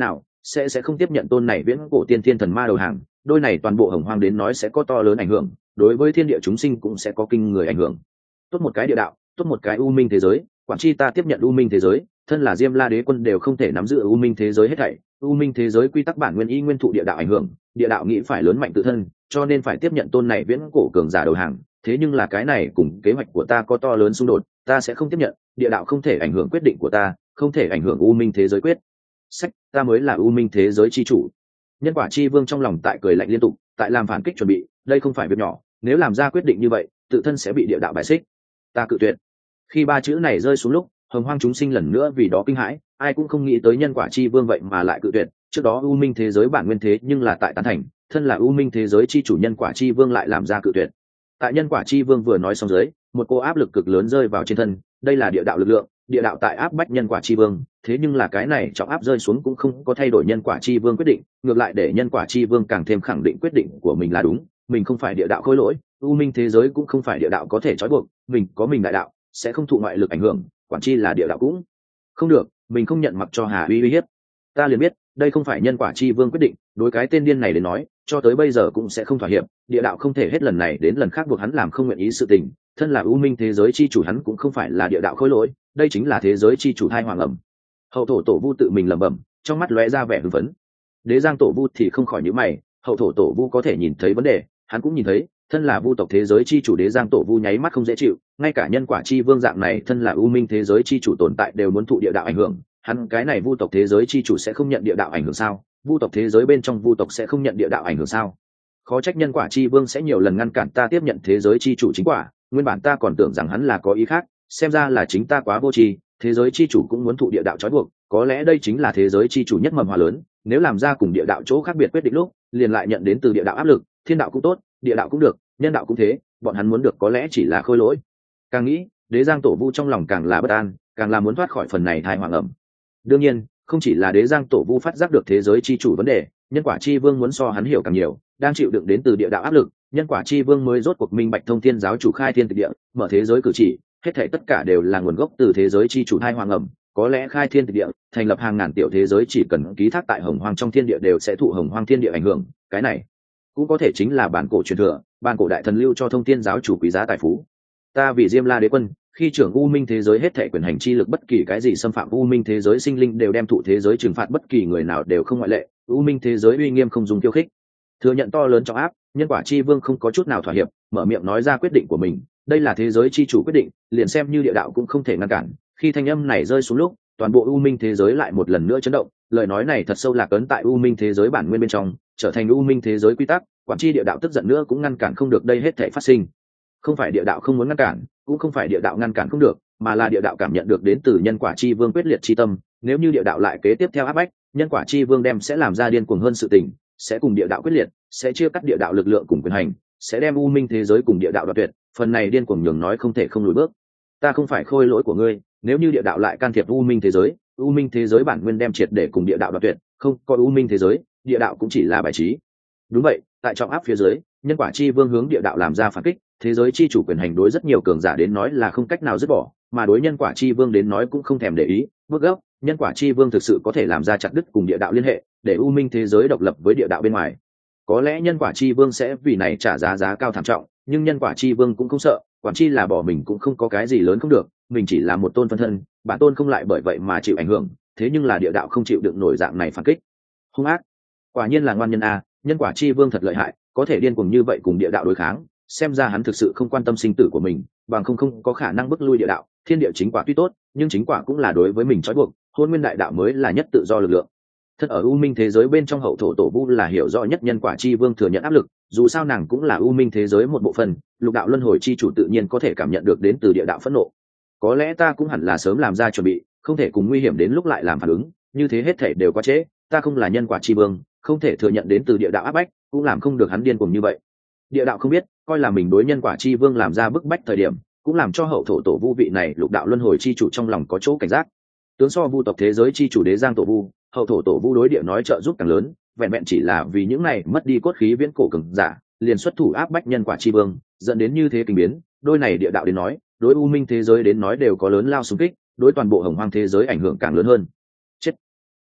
sẽ sẽ không tiếp nhận tôn này viễn cổ tiên thiên thần ma đầu hàng. Đôi này toàn bộ hồng hoang đến nói sẽ có to lớn ảnh hưởng, đối với thiên địa chúng sinh cũng sẽ có kinh người ảnh hưởng. Tốt một cái địa đạo, tốt một cái u minh thế giới, quản chi ta tiếp nhận u minh thế giới, thân là Diêm La Đế quân đều không thể nắm giữ u minh thế giới hết thảy. U minh thế giới quy tắc bản nguyên y nguyên thụ địa đạo ảnh hưởng, địa đạo nghĩ phải lớn mạnh tự thân, cho nên phải tiếp nhận tôn này viễn cổ cường giả đầu hàng. Thế nhưng là cái này cùng kế hoạch của ta có to lớn xung đột, ta sẽ không tiếp nhận. Địa đạo không thể ảnh hưởng quyết định của ta, không thể ảnh hưởng u minh thế giới quyết sách, ta mới là u minh thế giới chi chủ. Nhân quả chi vương trong lòng tại cười lạnh liên tục, tại làm phản kích chuẩn bị. Đây không phải việc nhỏ, nếu làm ra quyết định như vậy tự thân sẽ bị địa đạo bài xích. Ta cự tuyệt. Khi ba chữ này rơi xuống lúc, hồng hoang chúng sinh lần nữa vì đó kinh hãi, ai cũng không nghĩ tới nhân quả chi vương vậy mà lại cự tuyệt. Trước đó u minh thế giới bản nguyên thế nhưng là tại tán thành, thân là u minh thế giới chi chủ nhân quả chi vương lại làm ra cự tuyệt. Tại nhân quả chi vương vừa nói xong dưới, một cô áp lực cực lớn rơi vào trên thân. Đây là địa đạo lực lượng, địa đạo tại áp bách nhân quả chi vương. Thế nhưng là cái này trọng áp rơi xuống cũng không có thay đổi nhân quả chi vương quyết định, ngược lại để nhân quả chi vương càng thêm khẳng định quyết định của mình là đúng. Mình không phải địa đạo khối lỗi, u minh thế giới cũng không phải địa đạo có thể trói buộc, mình có mình đại đạo, sẽ không thụ ngoại lực ảnh hưởng, quản chi là địa đạo cũng không được. Mình không nhận mặc cho Hà uy uy hiếp. Ta liền biết đây không phải nhân quả chi vương quyết định, đối cái tên điên này đến nói cho tới bây giờ cũng sẽ không thỏa hiệp. Địa đạo không thể hết lần này đến lần khác buộc hắn làm không nguyện ý sự tình. Thân là u minh thế giới chi chủ hắn cũng không phải là địa đạo khối lỗi, đây chính là thế giới chi chủ thai hoàng ẩm. Hậu thổ tổ vu tự mình lẩm bẩm, trong mắt lóe ra vẻ hưng phấn. Đế giang tổ vu thì không khỏi nhíu mày, hậu thổ tổ vu có thể nhìn thấy vấn đề, hắn cũng nhìn thấy. Thân là vu tộc thế giới chi chủ đế giang tổ vu nháy mắt không dễ chịu, ngay cả nhân quả chi vương dạng này thân là u minh thế giới chi chủ tồn tại đều muốn thụ địa đạo ảnh hưởng. Hắn cái này vu tộc thế giới chi chủ sẽ không nhận địa đạo ảnh hưởng sao? Vu tộc thế giới bên trong vu tộc sẽ không nhận địa đạo ảnh hưởng sao? Khó trách nhân quả chi vương sẽ nhiều lần ngăn cản ta tiếp nhận thế giới chi chủ chính quả, nguyên bản ta còn tưởng rằng hắn là có ý khác, xem ra là chính ta quá vô tri. Thế giới chi chủ cũng muốn thụ địa đạo trói buộc, có lẽ đây chính là thế giới chi chủ nhất mầm hòa lớn. Nếu làm ra cùng địa đạo chỗ khác biệt quyết định lúc, liền lại nhận đến từ địa đạo áp lực. Thiên đạo cũng tốt, địa đạo cũng được, nhân đạo cũng thế, bọn hắn muốn được có lẽ chỉ là khôi lỗi. Càng nghĩ, đế giang tổ vu trong lòng càng là bất an, càng là muốn thoát khỏi phần này thai hoàng ẩm. Đương nhiên, không chỉ là đế giang tổ vu phát giác được thế giới chi chủ vấn đề, nhân quả chi vương muốn so hắn hiểu càng nhiều, đang chịu đựng đến từ địa đạo áp lực. Nhân quả chi vương mới rốt cuộc minh bạch thông thiên giáo chủ khai thiên tịch địa, mở thế giới cử chỉ, hết thảy tất cả đều là nguồn gốc từ thế giới chi chủ thai hoàng ẩm. Có lẽ khai thiên tịch địa, thành lập hàng ngàn tiểu thế giới chỉ cần ký thác tại hồng hoang trong thiên địa đều sẽ thụ hồng hoang thiên địa ảnh hưởng. Cái này cũng có thể chính là bản cổ truyền thừa, bản cổ đại thần lưu cho thông thiên giáo chủ quý giá tài phú. Ta vì Diêm La Đế quân, khi trưởng u minh thế giới hết thảy quyền hành chi lực bất kỳ cái gì xâm phạm u minh thế giới sinh linh đều đem thụ thế giới trừng phạt, bất kỳ người nào đều không ngoại lệ. U minh thế giới uy nghiêm không dùng khiêu khích. Thừa nhận to lớn trọng áp, nhân quả chi vương không có chút nào thỏa hiệp, mở miệng nói ra quyết định của mình. Đây là thế giới chi chủ quyết định, liền xem như địa đạo cũng không thể ngăn cản. Khi thanh âm này rơi xuống lúc, toàn bộ u minh thế giới lại một lần nữa chấn động. Lời nói này thật sâu lạc ấn tại u minh thế giới bản nguyên bên trong, trở thành u minh thế giới quy tắc. Quản chi địa đạo tức giận nữa cũng ngăn cản không được đây hết thảy phát sinh. Không phải địa đạo không muốn ngăn cản, cũng không phải địa đạo ngăn cản không được, mà là địa đạo cảm nhận được đến từ nhân quả chi vương quyết liệt chi tâm. Nếu như địa đạo lại kế tiếp theo áp bách, nhân quả chi vương đem sẽ làm ra điên cuồng hơn sự tình, sẽ cùng địa đạo quyết liệt, sẽ chia cắt địa đạo lực lượng cùng quyền hành, sẽ đem u minh thế giới cùng địa đạo đoạt tuyệt. Phần này điên cuồng nhường nói không thể không lùi bước. Ta không phải khôi lỗi của ngươi, nếu như địa đạo lại can thiệp u minh thế giới, u minh thế giới bản nguyên đem triệt để cùng địa đạo đoạt tuyệt, không coi u minh thế giới, địa đạo cũng chỉ là bài trí. Đúng vậy, tại trọng áp phía dưới, nhân quả chi vương hướng địa đạo làm ra phản kích. Thế giới chi chủ quyền hành đối rất nhiều cường giả đến nói là không cách nào dứt bỏ, mà đối nhân quả chi vương đến nói cũng không thèm để ý. Bước gốc, nhân quả chi vương thực sự có thể làm ra chặt đứt cùng địa đạo liên hệ, để u minh thế giới độc lập với địa đạo bên ngoài. Có lẽ nhân quả chi vương sẽ vì này trả giá giá cao thảm trọng, nhưng nhân quả chi vương cũng không sợ, quản chi là bỏ mình cũng không có cái gì lớn không được, mình chỉ là một tôn phân thân, bản tôn không lại bởi vậy mà chịu ảnh hưởng. Thế nhưng là địa đạo không chịu đựng nổi dạng này phản kích. Hung ác, quả nhiên là ngoan nhân a. Nhân quả chi vương thật lợi hại, có thể điên cuồng như vậy cùng địa đạo đối kháng, xem ra hắn thực sự không quan tâm sinh tử của mình, bằng không không có khả năng bức lui địa đạo. Thiên địa chính quả tuy tốt, nhưng chính quả cũng là đối với mình trói buộc, hôn nguyên đại đạo mới là nhất tự do lực lượng. Thật ở u minh thế giới bên trong hậu thổ tổ vu là hiểu rõ nhất nhân quả chi vương thừa nhận áp lực, dù sao nàng cũng là u minh thế giới một bộ phận, lục đạo luân hồi chi chủ tự nhiên có thể cảm nhận được đến từ địa đạo phẫn nộ. Có lẽ ta cũng hẳn là sớm làm ra chuẩn bị, không thể cùng nguy hiểm đến lúc lại làm phản ứng, như thế hết thể đều quá trễ. Ta không là nhân quả chi vương, không thể thừa nhận đến từ địa đạo áp bách, cũng làm không được hắn điên cuồng như vậy. Địa đạo không biết, coi là mình đối nhân quả chi vương làm ra bức bách thời điểm, cũng làm cho hậu thổ tổ vu vị này lục đạo luân hồi chi chủ trong lòng có chỗ cảnh giác. Tướng so vu tộc thế giới chi chủ đế giang tổ vu, hậu thổ tổ vu đối địa nói trợ giúp càng lớn, vẹn vẹn chỉ là vì những này mất đi cốt khí viễn cổ cường giả, liền xuất thủ áp bách nhân quả chi vương, dẫn đến như thế kinh biến. Đôi này địa đạo đến nói, đối u minh thế giới đến nói đều có lớn lao xung kích, đối toàn bộ hồng hoang thế giới ảnh hưởng càng lớn hơn. Chết.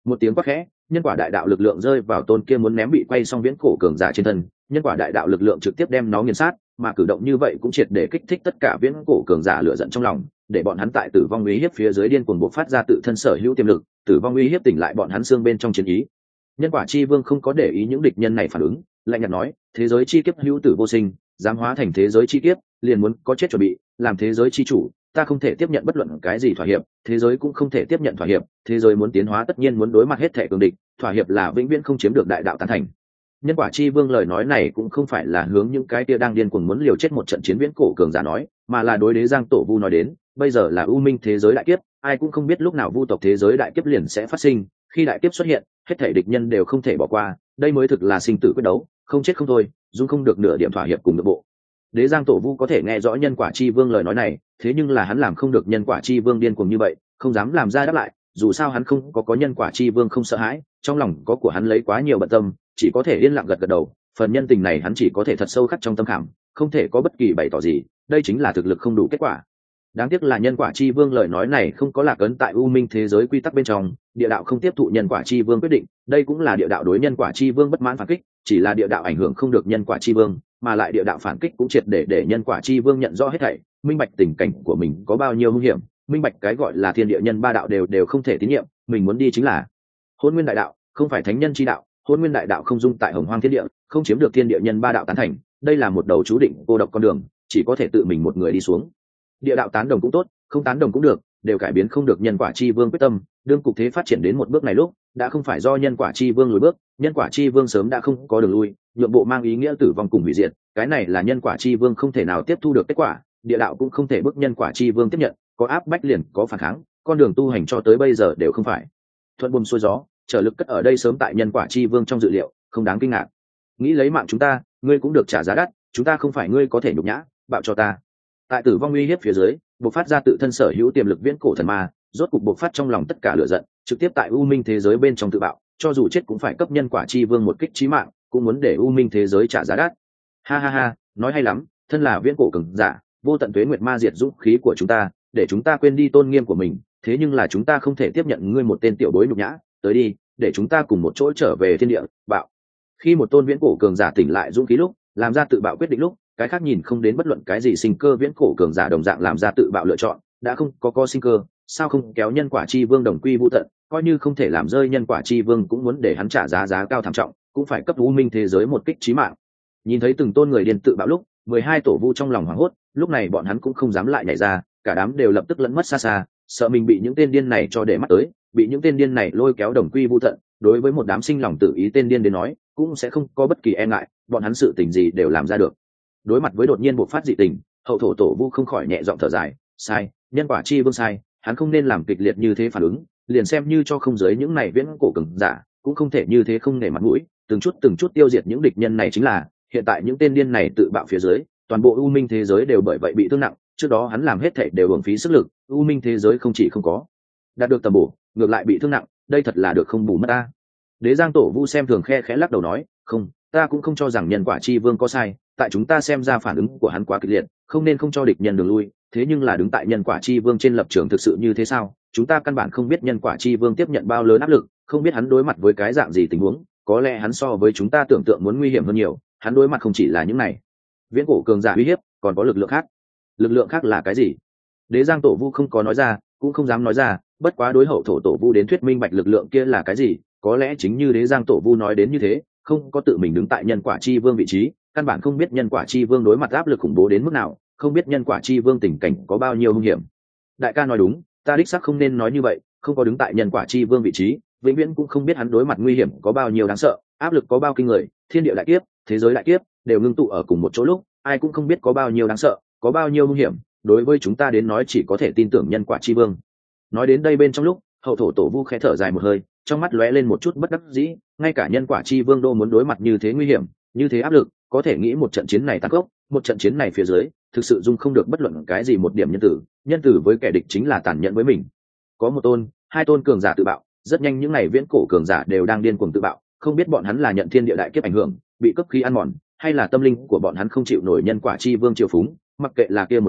Một tiếng quát khẽ, nhân quả đại đạo lực lượng rơi vào tôn kia muốn ném bị quay xong viễn cổ cường giả trên thân, nhân quả đại đạo lực lượng trực tiếp đem nó nghiền sát, mà cử động như vậy cũng triệt để kích thích tất cả viễn cổ cường giả lửa giận trong lòng, để bọn hắn tại tử vong uy hiếp phía dưới điên cuồng bộc phát ra tự thân sở hữu tiềm lực, tử vong uy hiếp tỉnh lại bọn hắn xương bên trong chiến ý. Nhân quả chi vương không có để ý những địch nhân này phản ứng, lạnh nhạt nói, thế giới chi kiếp hữu tử vô sinh, dám hóa thành thế giới chi kiếp, liền muốn có chết chuẩn bị, làm thế giới chi chủ, ta không thể tiếp nhận bất luận cái gì thỏa hiệp, thế giới cũng không thể tiếp nhận thỏa hiệp, thế giới muốn tiến hóa tất nhiên muốn đối mặt hết thể cường địch, thỏa hiệp là vĩnh viễn không chiếm được đại đạo tán thành. Nhân quả chi vương lời nói này cũng không phải là hướng những cái kia đang điên cuồng muốn liều chết một trận chiến viễn cổ cường giả nói, mà là đối đế Giang Tổ Vu nói đến, bây giờ là u minh thế giới đại kiếp, ai cũng không biết lúc nào vu tộc thế giới đại kiếp liền sẽ phát sinh, khi đại kiếp xuất hiện, hết thảy địch nhân đều không thể bỏ qua, đây mới thực là sinh tử quyết đấu, không chết không thôi, dung không được nửa điểm thỏa hiệp cùng nội bộ. Đế Giang Tổ Vu có thể nghe rõ nhân quả chi vương lời nói này, thế nhưng là hắn làm không được nhân quả chi vương điên cuồng như vậy, không dám làm ra đáp lại, dù sao hắn không có có nhân quả chi vương không sợ hãi, trong lòng có của hắn lấy quá nhiều bận tâm, chỉ có thể yên lặng gật gật đầu, phần nhân tình này hắn chỉ có thể thật sâu khắc trong tâm khảm, không thể có bất kỳ bày tỏ gì, đây chính là thực lực không đủ kết quả. Đáng tiếc là nhân quả chi vương lời nói này không có lạc ấn tại u minh thế giới quy tắc bên trong, địa đạo không tiếp thụ nhân quả chi vương quyết định, đây cũng là địa đạo đối nhân quả chi vương bất mãn phản kích, chỉ là địa đạo ảnh hưởng không được nhân quả chi vương, mà lại địa đạo phản kích cũng triệt để để nhân quả chi vương nhận rõ hết thảy, minh bạch tình cảnh của mình có bao nhiêu nguy hiểm, minh bạch cái gọi là thiên địa nhân ba đạo đều đều không thể tín nhiệm, mình muốn đi chính là hôn nguyên đại đạo, không phải thánh nhân chi đạo, hôn nguyên đại đạo không dung tại hồng hoang thiên địa, không chiếm được thiên địa nhân ba đạo tán thành, đây là một đầu chú định cô độc con đường, chỉ có thể tự mình một người đi xuống. Địa đạo tán đồng cũng tốt, không tán đồng cũng được, đều cải biến không được nhân quả chi vương quyết tâm, đương cục thế phát triển đến một bước này lúc, đã không phải do nhân quả chi vương lùi bước, nhân quả chi vương sớm đã không có đường lui, nhượng bộ mang ý nghĩa tử vong cùng hủy diệt, cái này là nhân quả chi vương không thể nào tiếp thu được kết quả, địa đạo cũng không thể bức nhân quả chi vương tiếp nhận, có áp bách liền có phản kháng, con đường tu hành cho tới bây giờ đều không phải thuận buồm xuôi gió, trở lực cất ở đây sớm tại nhân quả chi vương trong dự liệu, không đáng kinh ngạc. Nghĩ lấy mạng chúng ta, ngươi cũng được trả giá đắt, chúng ta không phải ngươi có thể nhục nhã, bạo cho ta. Tại tử vong uy hiếp phía dưới, bộc phát ra tự thân sở hữu tiềm lực viễn cổ thần ma, rốt cục bộc phát trong lòng tất cả lửa giận, trực tiếp tại u minh thế giới bên trong tự bạo, cho dù chết cũng phải cấp nhân quả chi vương một kích chí mạng, cũng muốn để u minh thế giới trả giá đắt. Ha ha ha, nói hay lắm, thân là viễn cổ cường giả, vô tận tuế nguyệt ma diệt dũng khí của chúng ta, để chúng ta quên đi tôn nghiêm của mình, thế nhưng là chúng ta không thể tiếp nhận ngươi một tên tiểu bối nhục nhã, tới đi, để chúng ta cùng một chỗ trở về thiên địa. Bạo. Khi một tôn viễn cổ cường giả tỉnh lại dũng khí lúc, làm ra tự bạo quyết định lúc, cái khác nhìn không đến bất luận cái gì sinh cơ viễn cổ cường giả đồng dạng làm ra tự bạo lựa chọn, đã không có co sinh cơ, sao không kéo nhân quả chi vương đồng quy vu tận, coi như không thể làm rơi nhân quả chi vương cũng muốn để hắn trả giá giá cao thảm trọng, cũng phải cấp u minh thế giới một kích chí mạng. Nhìn thấy từng tôn người điên tự bạo lúc, mười hai tổ vu trong lòng hoảng hốt, lúc này bọn hắn cũng không dám lại nhảy ra, cả đám đều lập tức lẫn mất xa xa, sợ mình bị những tên điên này cho để mắt tới, bị những tên điên này lôi kéo đồng quy vu tận. Đối với một đám sinh lòng tự ý tên điên đến nói, cũng sẽ không có bất kỳ e ngại, bọn hắn sự tình gì đều làm ra được. Đối mặt với đột nhiên bộc phát dị tình, hậu thổ tổ vu không khỏi nhẹ giọng thở dài, sai, nhân quả chi vương sai, hắn không nên làm kịch liệt như thế phản ứng, liền xem như cho không giới những này viễn cổ cường giả, cũng không thể như thế không nể mặt mũi, từng chút từng chút tiêu diệt những địch nhân này chính là, hiện tại những tên điên này tự bạo phía dưới, toàn bộ u minh thế giới đều bởi vậy bị thương nặng, trước đó hắn làm hết thảy đều uổng phí sức lực, u minh thế giới không chỉ không có đạt được tầm bổ, ngược lại bị thương nặng, đây thật là được không bù mất ta. Đế Giang Tổ Vu xem thường khe khẽ lắc đầu nói, không, ta cũng không cho rằng nhân quả chi vương có sai, tại chúng ta xem ra phản ứng của hắn quá kịch liệt, không nên không cho địch nhân đường lui, thế nhưng là đứng tại nhân quả chi vương trên lập trường thực sự như thế sao? Chúng ta căn bản không biết nhân quả chi vương tiếp nhận bao lớn áp lực, không biết hắn đối mặt với cái dạng gì tình huống, có lẽ hắn so với chúng ta tưởng tượng muốn nguy hiểm hơn nhiều, hắn đối mặt không chỉ là những này viễn cổ cường giả uy hiếp, còn có lực lượng khác. Lực lượng khác là cái gì? Đế Giang Tổ Vu không có nói ra, cũng không dám nói ra, bất quá đối hậu thổ tổ vu đến thuyết minh bạch lực lượng kia là cái gì, có lẽ chính như Đế Giang Tổ Vu nói đến như thế, không có tự mình đứng tại nhân quả chi vương vị trí, căn bản không biết nhân quả chi vương đối mặt áp lực khủng bố đến mức nào, không biết nhân quả chi vương tình cảnh có bao nhiêu hung hiểm. Đại ca nói đúng, ta đích xác không nên nói như vậy, không có đứng tại nhân quả chi vương vị trí, vĩnh viễn cũng không biết hắn đối mặt nguy hiểm có bao nhiêu đáng sợ, áp lực có bao kinh người, thiên địa đại kiếp, thế giới đại kiếp đều ngưng tụ ở cùng một chỗ lúc, ai cũng không biết có bao nhiêu đáng sợ, có bao nhiêu hung hiểm, đối với chúng ta đến nói chỉ có thể tin tưởng nhân quả chi vương. Nói đến đây bên trong lúc, hậu thổ tổ vu khẽ thở dài một hơi, trong mắt lóe lên một chút bất đắc dĩ, ngay cả nhân quả chi vương đô muốn đối mặt như thế nguy hiểm, như thế áp lực, có thể nghĩ một trận chiến này tăng gốc, một trận chiến này phía dưới, thực sự dung không được bất luận cái gì một điểm nhân tử, nhân tử với kẻ địch chính là tàn nhẫn với mình. Có một tôn, hai tôn cường giả tự bạo, rất nhanh những ngày viễn cổ cường giả đều đang điên cuồng tự bạo, không biết bọn hắn là nhận thiên địa đại kiếp ảnh hưởng, bị cấp khí ăn mòn, hay là tâm linh của bọn hắn không chịu nổi nhân quả chi vương triều phúng, mặc kệ là kia một loại,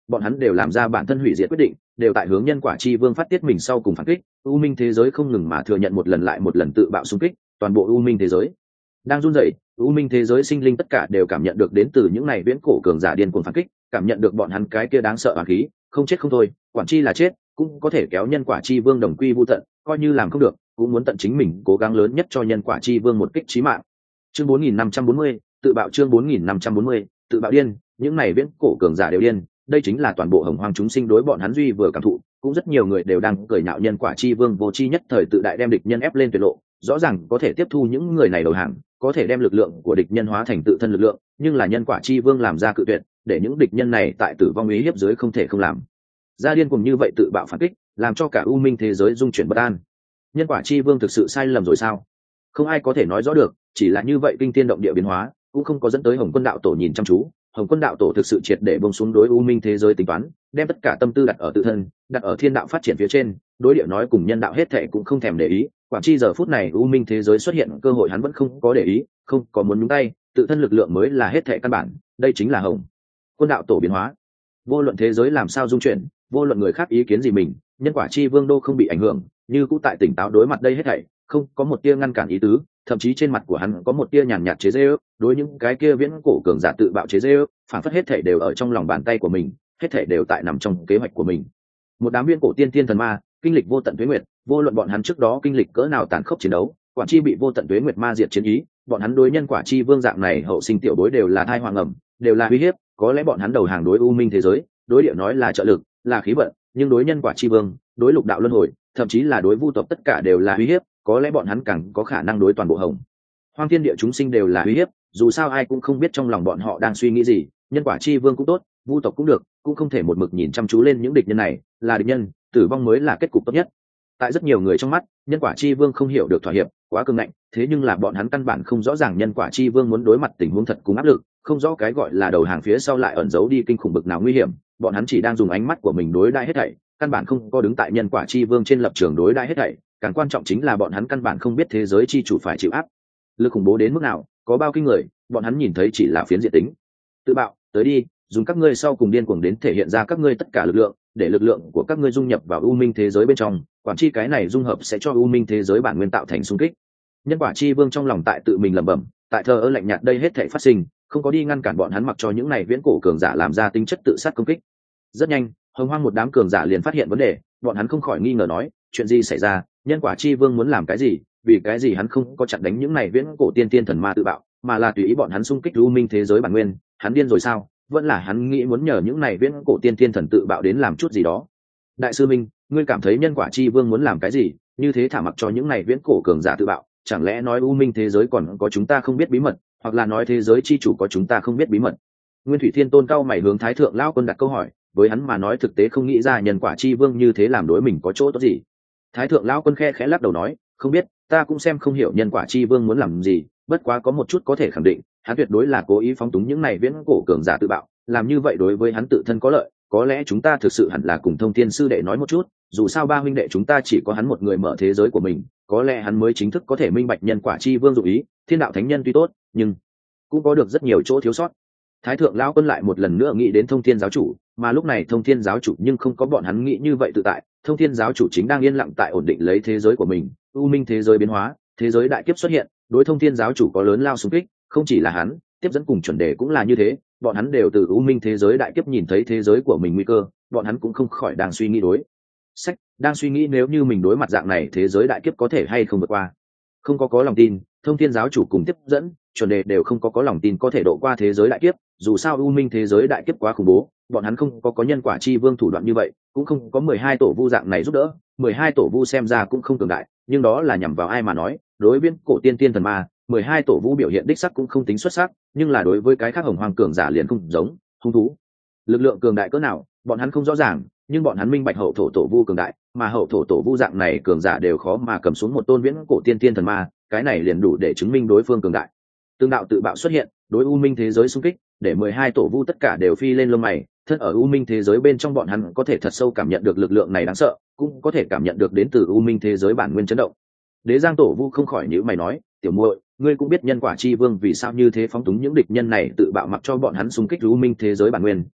bọn hắn đều làm ra bản thân hủy diệt quyết định, đều tại hướng nhân quả chi vương phát tiết mình sau cùng phản kích. U minh thế giới không ngừng mà thừa nhận một lần lại một lần tự bạo xung kích, toàn bộ u minh thế giới đang run rẩy. U minh thế giới sinh linh tất cả đều cảm nhận được đến từ những này viễn cổ cường giả điên cuồng phản kích, cảm nhận được bọn hắn cái kia đáng sợ oán khí, không chết không thôi, quản chi là chết cũng có thể kéo nhân quả chi vương đồng quy vu tận, coi như làm không được cũng muốn tận chính mình cố gắng lớn nhất cho nhân quả chi vương một kích chí mạng. Chương bốn nghìn năm trăm bốn mươi, tự bạo. Chương bốn nghìn năm trăm bốn mươi, tự bạo điên. Những này viễn cổ cường giả đều điên, đây chính là toàn bộ hồng hoang chúng sinh đối bọn hắn duy vừa cảm thụ. Cũng rất nhiều người đều đang cười nhạo nhân quả chi vương vô chi nhất thời tự đại đem địch nhân ép lên tuyệt lộ, rõ ràng có thể tiếp thu những người này đầu hàng, có thể đem lực lượng của địch nhân hóa thành tự thân lực lượng, nhưng là nhân quả chi vương làm ra cự tuyệt, để những địch nhân này tại tử vong ý hiếp dưới không thể không làm ra điên cùng như vậy tự bạo phản kích, làm cho cả u minh thế giới dung chuyển bất an. Nhân quả chi vương thực sự sai lầm rồi sao? Không ai có thể nói rõ được, chỉ là như vậy kinh thiên động địa biến hóa cũng không có dẫn tới Hồng Quân đạo tổ nhìn chăm chú. Hồng Quân đạo tổ thực sự triệt để buông xuống đối u minh thế giới tính toán, đem tất cả tâm tư đặt ở tự thân, đặt ở thiên đạo phát triển phía trên, đối địa nói cùng nhân đạo hết thệ cũng không thèm để ý. Quản chi giờ phút này u minh thế giới xuất hiện cơ hội hắn vẫn không có để ý, không có muốn nhúng tay, tự thân lực lượng mới là hết thệ căn bản. Đây chính là Hồng Quân đạo tổ biến hóa. Vô luận thế giới làm sao dung chuyển, vô luận người khác ý kiến gì mình, nhân quả chi vương đô không bị ảnh hưởng, như cũ tại tỉnh táo đối mặt đây hết thảy, không có một tia ngăn cản ý tứ, thậm chí trên mặt của hắn có một tia nhàn nhạt chế giễu, đối những cái kia viễn cổ cường giả tự bạo chế giễu, phản phất hết thảy đều ở trong lòng bàn tay của mình, hết thảy đều tại nằm trong kế hoạch của mình. Một đám viễn cổ tiên tiên thần ma, kinh lịch vô tận tuế nguyệt, vô luận bọn hắn trước đó kinh lịch cỡ nào tàn khốc chiến đấu, quản chi bị vô tận tuế nguyệt ma diệt chiến ý, bọn hắn đối nhân quả chi vương dạng này hậu sinh tiểu bối đều là thai hoàng ẩm, đều là uy hiếp, có lẽ bọn hắn đầu hàng đối u minh thế giới, đối địa nói là trợ lực, là khí vận, nhưng đối nhân quả chi vương, đối lục đạo luân hồi, thậm chí là đối vu tộc tất cả đều là uy hiếp, có lẽ bọn hắn càng có khả năng đối toàn bộ hồng hoang thiên địa chúng sinh đều là uy hiếp. Dù sao ai cũng không biết trong lòng bọn họ đang suy nghĩ gì, nhân quả chi vương cũng tốt, vu tộc cũng được, cũng không thể một mực nhìn chăm chú lên những địch nhân này, là địch nhân, tử vong mới là kết cục tốt nhất. Tại rất nhiều người trong mắt, nhân quả chi vương không hiểu được thỏa hiệp, quá cứng ngạnh, thế nhưng là bọn hắn căn bản không rõ ràng nhân quả chi vương muốn đối mặt tình huống thật cùng áp lực, không rõ cái gọi là đầu hàng phía sau lại ẩn giấu đi kinh khủng bực nào nguy hiểm, bọn hắn chỉ đang dùng ánh mắt của mình đối đãi hết thảy, căn bản không có đứng tại nhân quả chi vương trên lập trường đối đãi hết thảy. Càng quan trọng chính là bọn hắn căn bản không biết thế giới chi chủ phải chịu áp lực khủng bố đến mức nào, có bao kinh người, bọn hắn nhìn thấy chỉ là phiến diện tính. Tự bạo, tới đi, dùng các ngươi sau cùng điên cuồng đến thể hiện ra các ngươi tất cả lực lượng, để lực lượng của các ngươi dung nhập vào u minh thế giới bên trong, quản chi cái này dung hợp sẽ cho u minh thế giới bản nguyên tạo thành xung kích. Nhân quả chi vương trong lòng tại tự mình lẩm bẩm, tại thờ ơ lạnh nhạt đây hết thảy phát sinh, không có đi ngăn cản bọn hắn mặc cho những này viễn cổ cường giả làm ra tính chất tự sát công kích. Rất nhanh, hồng hoang một đám cường giả liền phát hiện vấn đề, bọn hắn không khỏi nghi ngờ nói, chuyện gì xảy ra, nhân quả chi vương muốn làm cái gì, vì cái gì hắn không có chặn đánh những này viễn cổ tiên tiên thần ma tự bạo, mà là tùy ý bọn hắn xung kích u minh thế giới bản nguyên, hắn điên rồi sao? Vẫn là hắn nghĩ muốn nhờ những này viễn cổ tiên tiên thần tự bạo đến làm chút gì đó. Đại sư minh, ngươi cảm thấy nhân quả chi vương muốn làm cái gì, như thế thả mặc cho những này viễn cổ cường giả tự bạo, chẳng lẽ nói u minh thế giới còn có chúng ta không biết bí mật, hoặc là nói thế giới chi chủ có chúng ta không biết bí mật? Nguyên Thủy Thiên Tôn cao mày hướng Thái Thượng Lão Quân đặt câu hỏi, với hắn mà nói thực tế không nghĩ ra nhân quả chi vương như thế làm đối mình có chỗ tốt gì. Thái Thượng Lão Quân khe khẽ lắc đầu nói, không biết, ta cũng xem không hiểu nhân quả chi vương muốn làm gì, bất quá có một chút có thể khẳng định, hắn tuyệt đối là cố ý phóng túng những này viễn cổ cường giả tự bạo, làm như vậy đối với hắn tự thân có lợi. Có lẽ chúng ta thực sự hẳn là cùng Thông Thiên sư đệ nói một chút, dù sao ba huynh đệ chúng ta chỉ có hắn một người mở thế giới của mình, có lẽ hắn mới chính thức có thể minh bạch nhân quả chi vương dụng ý. Thiên đạo thánh nhân tuy tốt, nhưng cũng có được rất nhiều chỗ thiếu sót. Thái Thượng Lão Quân lại một lần nữa nghĩ đến Thông Thiên giáo chủ, mà lúc này Thông Thiên giáo chủ nhưng không có bọn hắn nghĩ như vậy tự tại. Thông Thiên giáo chủ chính đang yên lặng tại ổn định lấy thế giới của mình, u minh thế giới biến hóa, thế giới đại kiếp xuất hiện, đối Thông Thiên giáo chủ có lớn lao xung kích, không chỉ là hắn, tiếp dẫn cùng chuẩn đề cũng là như thế, bọn hắn đều từ u minh thế giới đại kiếp nhìn thấy thế giới của mình nguy cơ, bọn hắn cũng không khỏi đang suy nghĩ đối sách, đang suy nghĩ nếu như mình đối mặt dạng này thế giới đại kiếp có thể hay không vượt qua. Không có có lòng tin, Thông Thiên giáo chủ cùng tiếp dẫn, chuẩn đề đều không có có lòng tin có thể độ qua thế giới đại kiếp, dù sao u minh thế giới đại kiếp quá khủng bố, bọn hắn không có có nhân quả chi vương thủ đoạn như vậy, cũng không có mười hai tổ vu dạng này giúp đỡ. Mười hai tổ vu xem ra cũng không cường đại, nhưng đó là nhằm vào ai mà nói, đối với cổ tiên tiên thần ma, mười hai tổ vu biểu hiện đích sắc cũng không tính xuất sắc, nhưng là đối với cái khác hồng hoàng cường giả liền không giống. Hung thú lực lượng cường đại cỡ nào bọn hắn không rõ ràng, nhưng bọn hắn minh bạch hậu thổ tổ vu cường đại, mà hậu thổ tổ vu dạng này cường giả đều khó mà cầm xuống một tôn viễn cổ tiên tiên thần ma, cái này liền đủ để chứng minh đối phương cường đại. Tương đạo tự bạo xuất hiện, đối u minh thế giới xung kích, để mười hai tổ vu tất cả đều phi lên lông mày. Thân ở u minh thế giới bên trong bọn hắn có thể thật sâu cảm nhận được lực lượng này đáng sợ, cũng có thể cảm nhận được đến từ u minh thế giới bản nguyên chấn động. Đế Giang tổ vu không khỏi nhíu mày nói, tiểu muội, ngươi cũng biết nhân quả chi vương vì sao như thế phóng túng những địch nhân này tự bạo mặc cho bọn hắn xung kích u minh thế giới bản nguyên,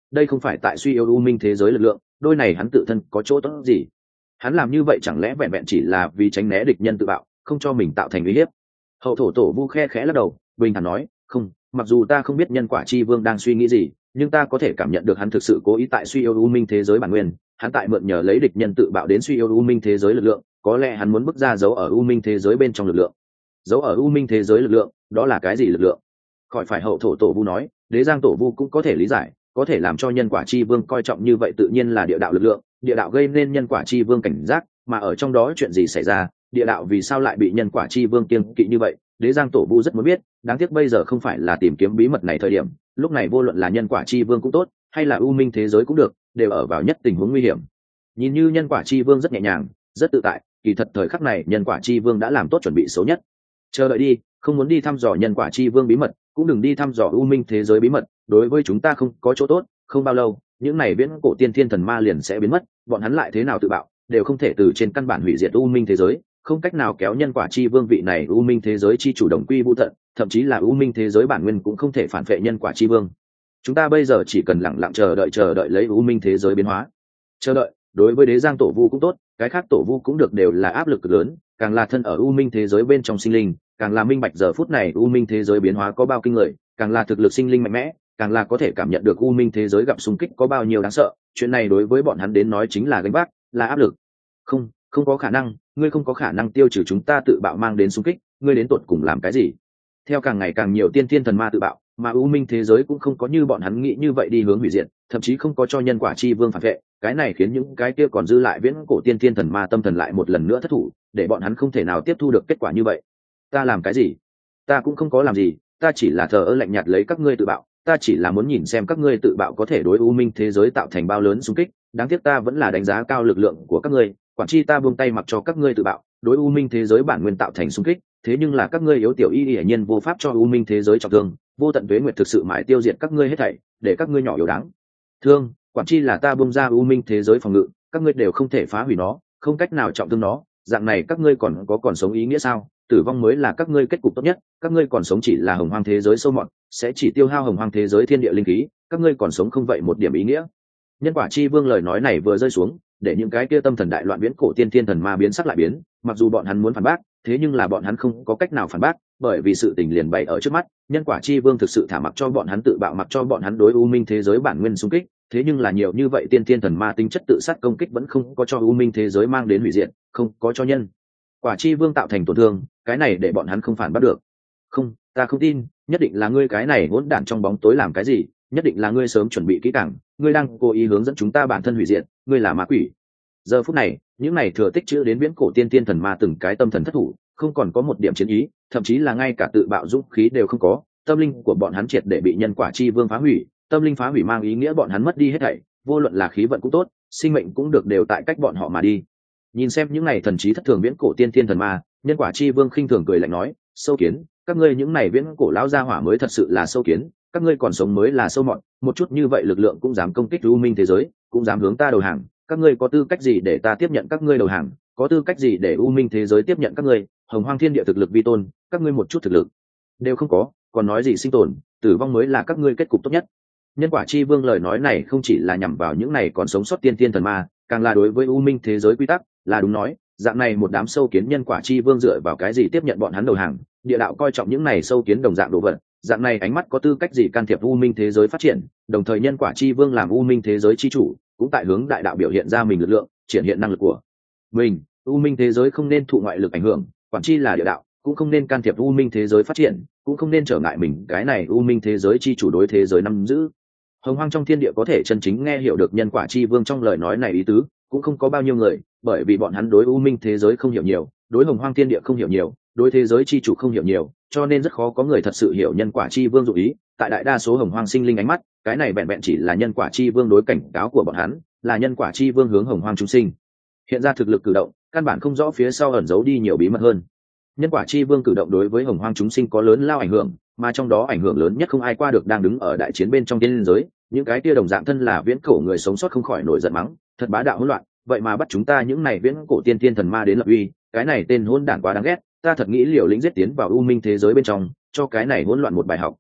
đây không phải tại suy yếu u minh thế giới lực lượng, đôi này hắn tự thân có chỗ tốt gì? Hắn làm như vậy chẳng lẽ vẹn vẹn chỉ là vì tránh né địch nhân tự bạo, không cho mình tạo thành uy hiếp? Hậu thổ tổ vu khe khẽ lắc đầu, bình thản nói, không, mặc dù ta không biết nhân quả chi vương đang suy nghĩ gì, nhưng ta có thể cảm nhận được hắn thực sự cố ý tại suy yếu u minh thế giới bản nguyên, hắn tại mượn nhờ lấy địch nhân tự bạo đến suy yếu u minh thế giới lực lượng, có lẽ hắn muốn bức ra dấu ở u minh thế giới bên trong lực lượng. Dấu ở u minh thế giới lực lượng, đó là cái gì lực lượng? Khỏi phải hậu thổ tổ vu nói, đế giang tổ vu cũng có thể lý giải, có thể làm cho nhân quả chi vương coi trọng như vậy tự nhiên là địa đạo lực lượng, địa đạo gây nên nhân quả chi vương cảnh giác, mà ở trong đó chuyện gì xảy ra, địa đạo vì sao lại bị nhân quả chi vương kiêng kỵ như vậy, đế giang tổ vu rất muốn biết, đáng tiếc bây giờ không phải là tìm kiếm bí mật này thời điểm, lúc này vô luận là nhân quả chi vương cũng tốt, hay là u minh thế giới cũng được, đều ở vào nhất tình huống nguy hiểm. Nhìn như nhân quả chi vương rất nhẹ nhàng, rất tự tại, kỳ thật thời khắc này nhân quả chi vương đã làm tốt chuẩn bị xấu nhất. Chờ đợi đi, không muốn đi thăm dò nhân quả chi vương bí mật, cũng đừng đi thăm dò u minh thế giới bí mật, đối với chúng ta không có chỗ tốt. Không bao lâu, những này viễn cổ tiên thiên thần ma liền sẽ biến mất, bọn hắn lại thế nào tự bạo, đều không thể từ trên căn bản hủy diệt u minh thế giới, không cách nào kéo nhân quả chi vương vị này u minh thế giới chi chủ động quy vũ thận, thậm chí là u minh thế giới bản nguyên cũng không thể phản vệ nhân quả chi vương. Chúng ta bây giờ chỉ cần lặng lặng chờ đợi chờ đợi lấy u minh thế giới biến hóa. Chờ đợi, đối với đế giang tổ vu cũng tốt, cái khác tổ vu cũng được, đều là áp lực cực lớn, càng là thân ở u minh thế giới bên trong sinh linh, càng là minh bạch giờ phút này u minh thế giới biến hóa có bao kinh người, càng là thực lực sinh linh mạnh mẽ, càng là có thể cảm nhận được u minh thế giới gặp xung kích có bao nhiêu đáng sợ. Chuyện này đối với bọn hắn đến nói chính là gánh vác, là áp lực. Không, không có khả năng, ngươi không có khả năng tiêu trừ chúng ta tự bạo mang đến xung kích, ngươi đến tột cùng làm cái gì? Theo càng ngày càng nhiều tiên thiên thần ma tự bạo, mà u minh thế giới cũng không có như bọn hắn nghĩ như vậy đi hướng hủy diệt, thậm chí không có cho nhân quả chi vương phản vệ, cái này khiến những cái kia còn dư lại viễn cổ tiên thiên thần ma tâm thần lại một lần nữa thất thủ, để bọn hắn không thể nào tiếp thu được kết quả như vậy. Ta làm cái gì? Ta cũng không có làm gì, ta chỉ là thờ ơ lạnh nhạt lấy các ngươi tự bạo, ta chỉ là muốn nhìn xem các ngươi tự bạo có thể đối u minh thế giới tạo thành bao lớn xung kích, đáng tiếc ta vẫn là đánh giá cao lực lượng của các ngươi, quản chi ta buông tay mặc cho các ngươi tự bạo, đối u minh thế giới bản nguyên tạo thành xung kích, thế nhưng là các ngươi yếu tiểu y hiển nhiên vô pháp cho u minh thế giới trọng thương, vô tận tuế nguyệt thực sự mãi tiêu diệt các ngươi hết thảy, để các ngươi nhỏ yếu đáng thương, quản chi là ta buông ra u minh thế giới phòng ngự, các ngươi đều không thể phá hủy nó, không cách nào trọng thương nó, dạng này các ngươi còn có còn sống ý nghĩa sao? Tử vong mới là các ngươi kết cục tốt nhất, các ngươi còn sống chỉ là hồng hoang thế giới sâu mọt, sẽ chỉ tiêu hao hồng hoang thế giới thiên địa linh khí, các ngươi còn sống không vậy một điểm ý nghĩa. Nhân quả chi vương lời nói này vừa rơi xuống, để những cái kia tâm thần đại loạn viễn cổ tiên thiên thần ma biến sắc lại biến, mặc dù bọn hắn muốn phản bác, thế nhưng là bọn hắn không có cách nào phản bác, bởi vì sự tình liền bày ở trước mắt, nhân quả chi vương thực sự thả mặc cho bọn hắn tự bạo, mặc cho bọn hắn đối u minh thế giới bản nguyên xung kích, thế nhưng là nhiều như vậy tiên thiên thần ma tính chất tự sát công kích vẫn không có cho u minh thế giới mang đến hủy diệt, không có cho nhân quả chi vương tạo thành tổn thương, cái này để bọn hắn không phản bắt được. Không, ta không tin, nhất định là ngươi cái này hỗn đản trong bóng tối làm cái gì, nhất định là ngươi sớm chuẩn bị kỹ càng, ngươi đang cố ý hướng dẫn chúng ta bản thân hủy diệt, ngươi là ma quỷ. Giờ phút này, những này thừa tích chữ đến viễn cổ tiên tiên thần ma từng cái tâm thần thất thủ, không còn có một điểm chiến ý, thậm chí là ngay cả tự bạo dũng khí đều không có, tâm linh của bọn hắn triệt để bị nhân quả chi vương phá hủy, tâm linh phá hủy mang ý nghĩa bọn hắn mất đi hết thảy, vô luận là khí vận cũng tốt, sinh mệnh cũng được, đều tại cách bọn họ mà đi. Nhìn xem những này thần trí thất thường viễn cổ tiên tiên thần ma, nhân quả chi vương khinh thường cười lạnh nói, sâu kiến, các ngươi những này viễn cổ lão gia hỏa mới thật sự là sâu kiến, các ngươi còn sống mới là sâu mọt, một chút như vậy lực lượng cũng dám công kích u minh thế giới, cũng dám hướng ta đầu hàng, các ngươi có tư cách gì để ta tiếp nhận các ngươi đầu hàng, có tư cách gì để u minh thế giới tiếp nhận các ngươi? Hồng hoang thiên địa thực lực vi tôn, các ngươi một chút thực lực đều không có, còn nói gì sinh tồn, tử vong mới là các ngươi kết cục tốt nhất. Nhân quả chi vương lời nói này không chỉ là nhằm vào những này còn sống sót tiên tiên thần ma, càng là đối với u minh thế giới quy tắc, là đúng nói, dạng này một đám sâu kiến nhân quả chi vương dựa vào cái gì tiếp nhận bọn hắn đầu hàng? Địa đạo coi trọng những này sâu kiến đồng dạng đồ vật, dạng này ánh mắt có tư cách gì can thiệp u minh thế giới phát triển? Đồng thời nhân quả chi vương làm u minh thế giới chi chủ, cũng tại hướng đại đạo biểu hiện ra mình lực lượng, triển hiện năng lực của mình. U minh thế giới không nên thụ ngoại lực ảnh hưởng, quản chi là địa đạo, cũng không nên can thiệp u minh thế giới phát triển, cũng không nên trở ngại mình cái này u minh thế giới chi chủ đối thế giới nắm giữ. Hồng hoang trong thiên địa có thể chân chính nghe hiểu được nhân quả chi vương trong lời nói này ý tứ, cũng không có bao nhiêu người, bởi vì bọn hắn đối u minh thế giới không hiểu nhiều, đối hồng hoang thiên địa không hiểu nhiều, đối thế giới chi chủ không hiểu nhiều, cho nên rất khó có người thật sự hiểu nhân quả chi vương dụ ý. Tại đại đa số hồng hoang sinh linh ánh mắt, cái này vẹn vẹn chỉ là nhân quả chi vương đối cảnh cáo của bọn hắn, là nhân quả chi vương hướng hồng hoang chúng sinh hiện ra thực lực cử động, căn bản không rõ phía sau ẩn giấu đi nhiều bí mật hơn. Nhân quả chi vương cử động đối với hồng hoang chúng sinh có lớn lao ảnh hưởng, mà trong đó ảnh hưởng lớn nhất không ai qua được đang đứng ở đại chiến bên trong tiên giới, những cái kia đồng dạng thân là viễn cổ người sống sót không khỏi nổi giận mắng, thật bá đạo hỗn loạn, vậy mà bắt chúng ta những này viễn cổ tiên tiên thần ma đến lập uy, cái này tên hỗn đản quá đáng ghét, ta thật nghĩ liều lĩnh giết tiến vào u minh thế giới bên trong, cho cái này hỗn loạn một bài học.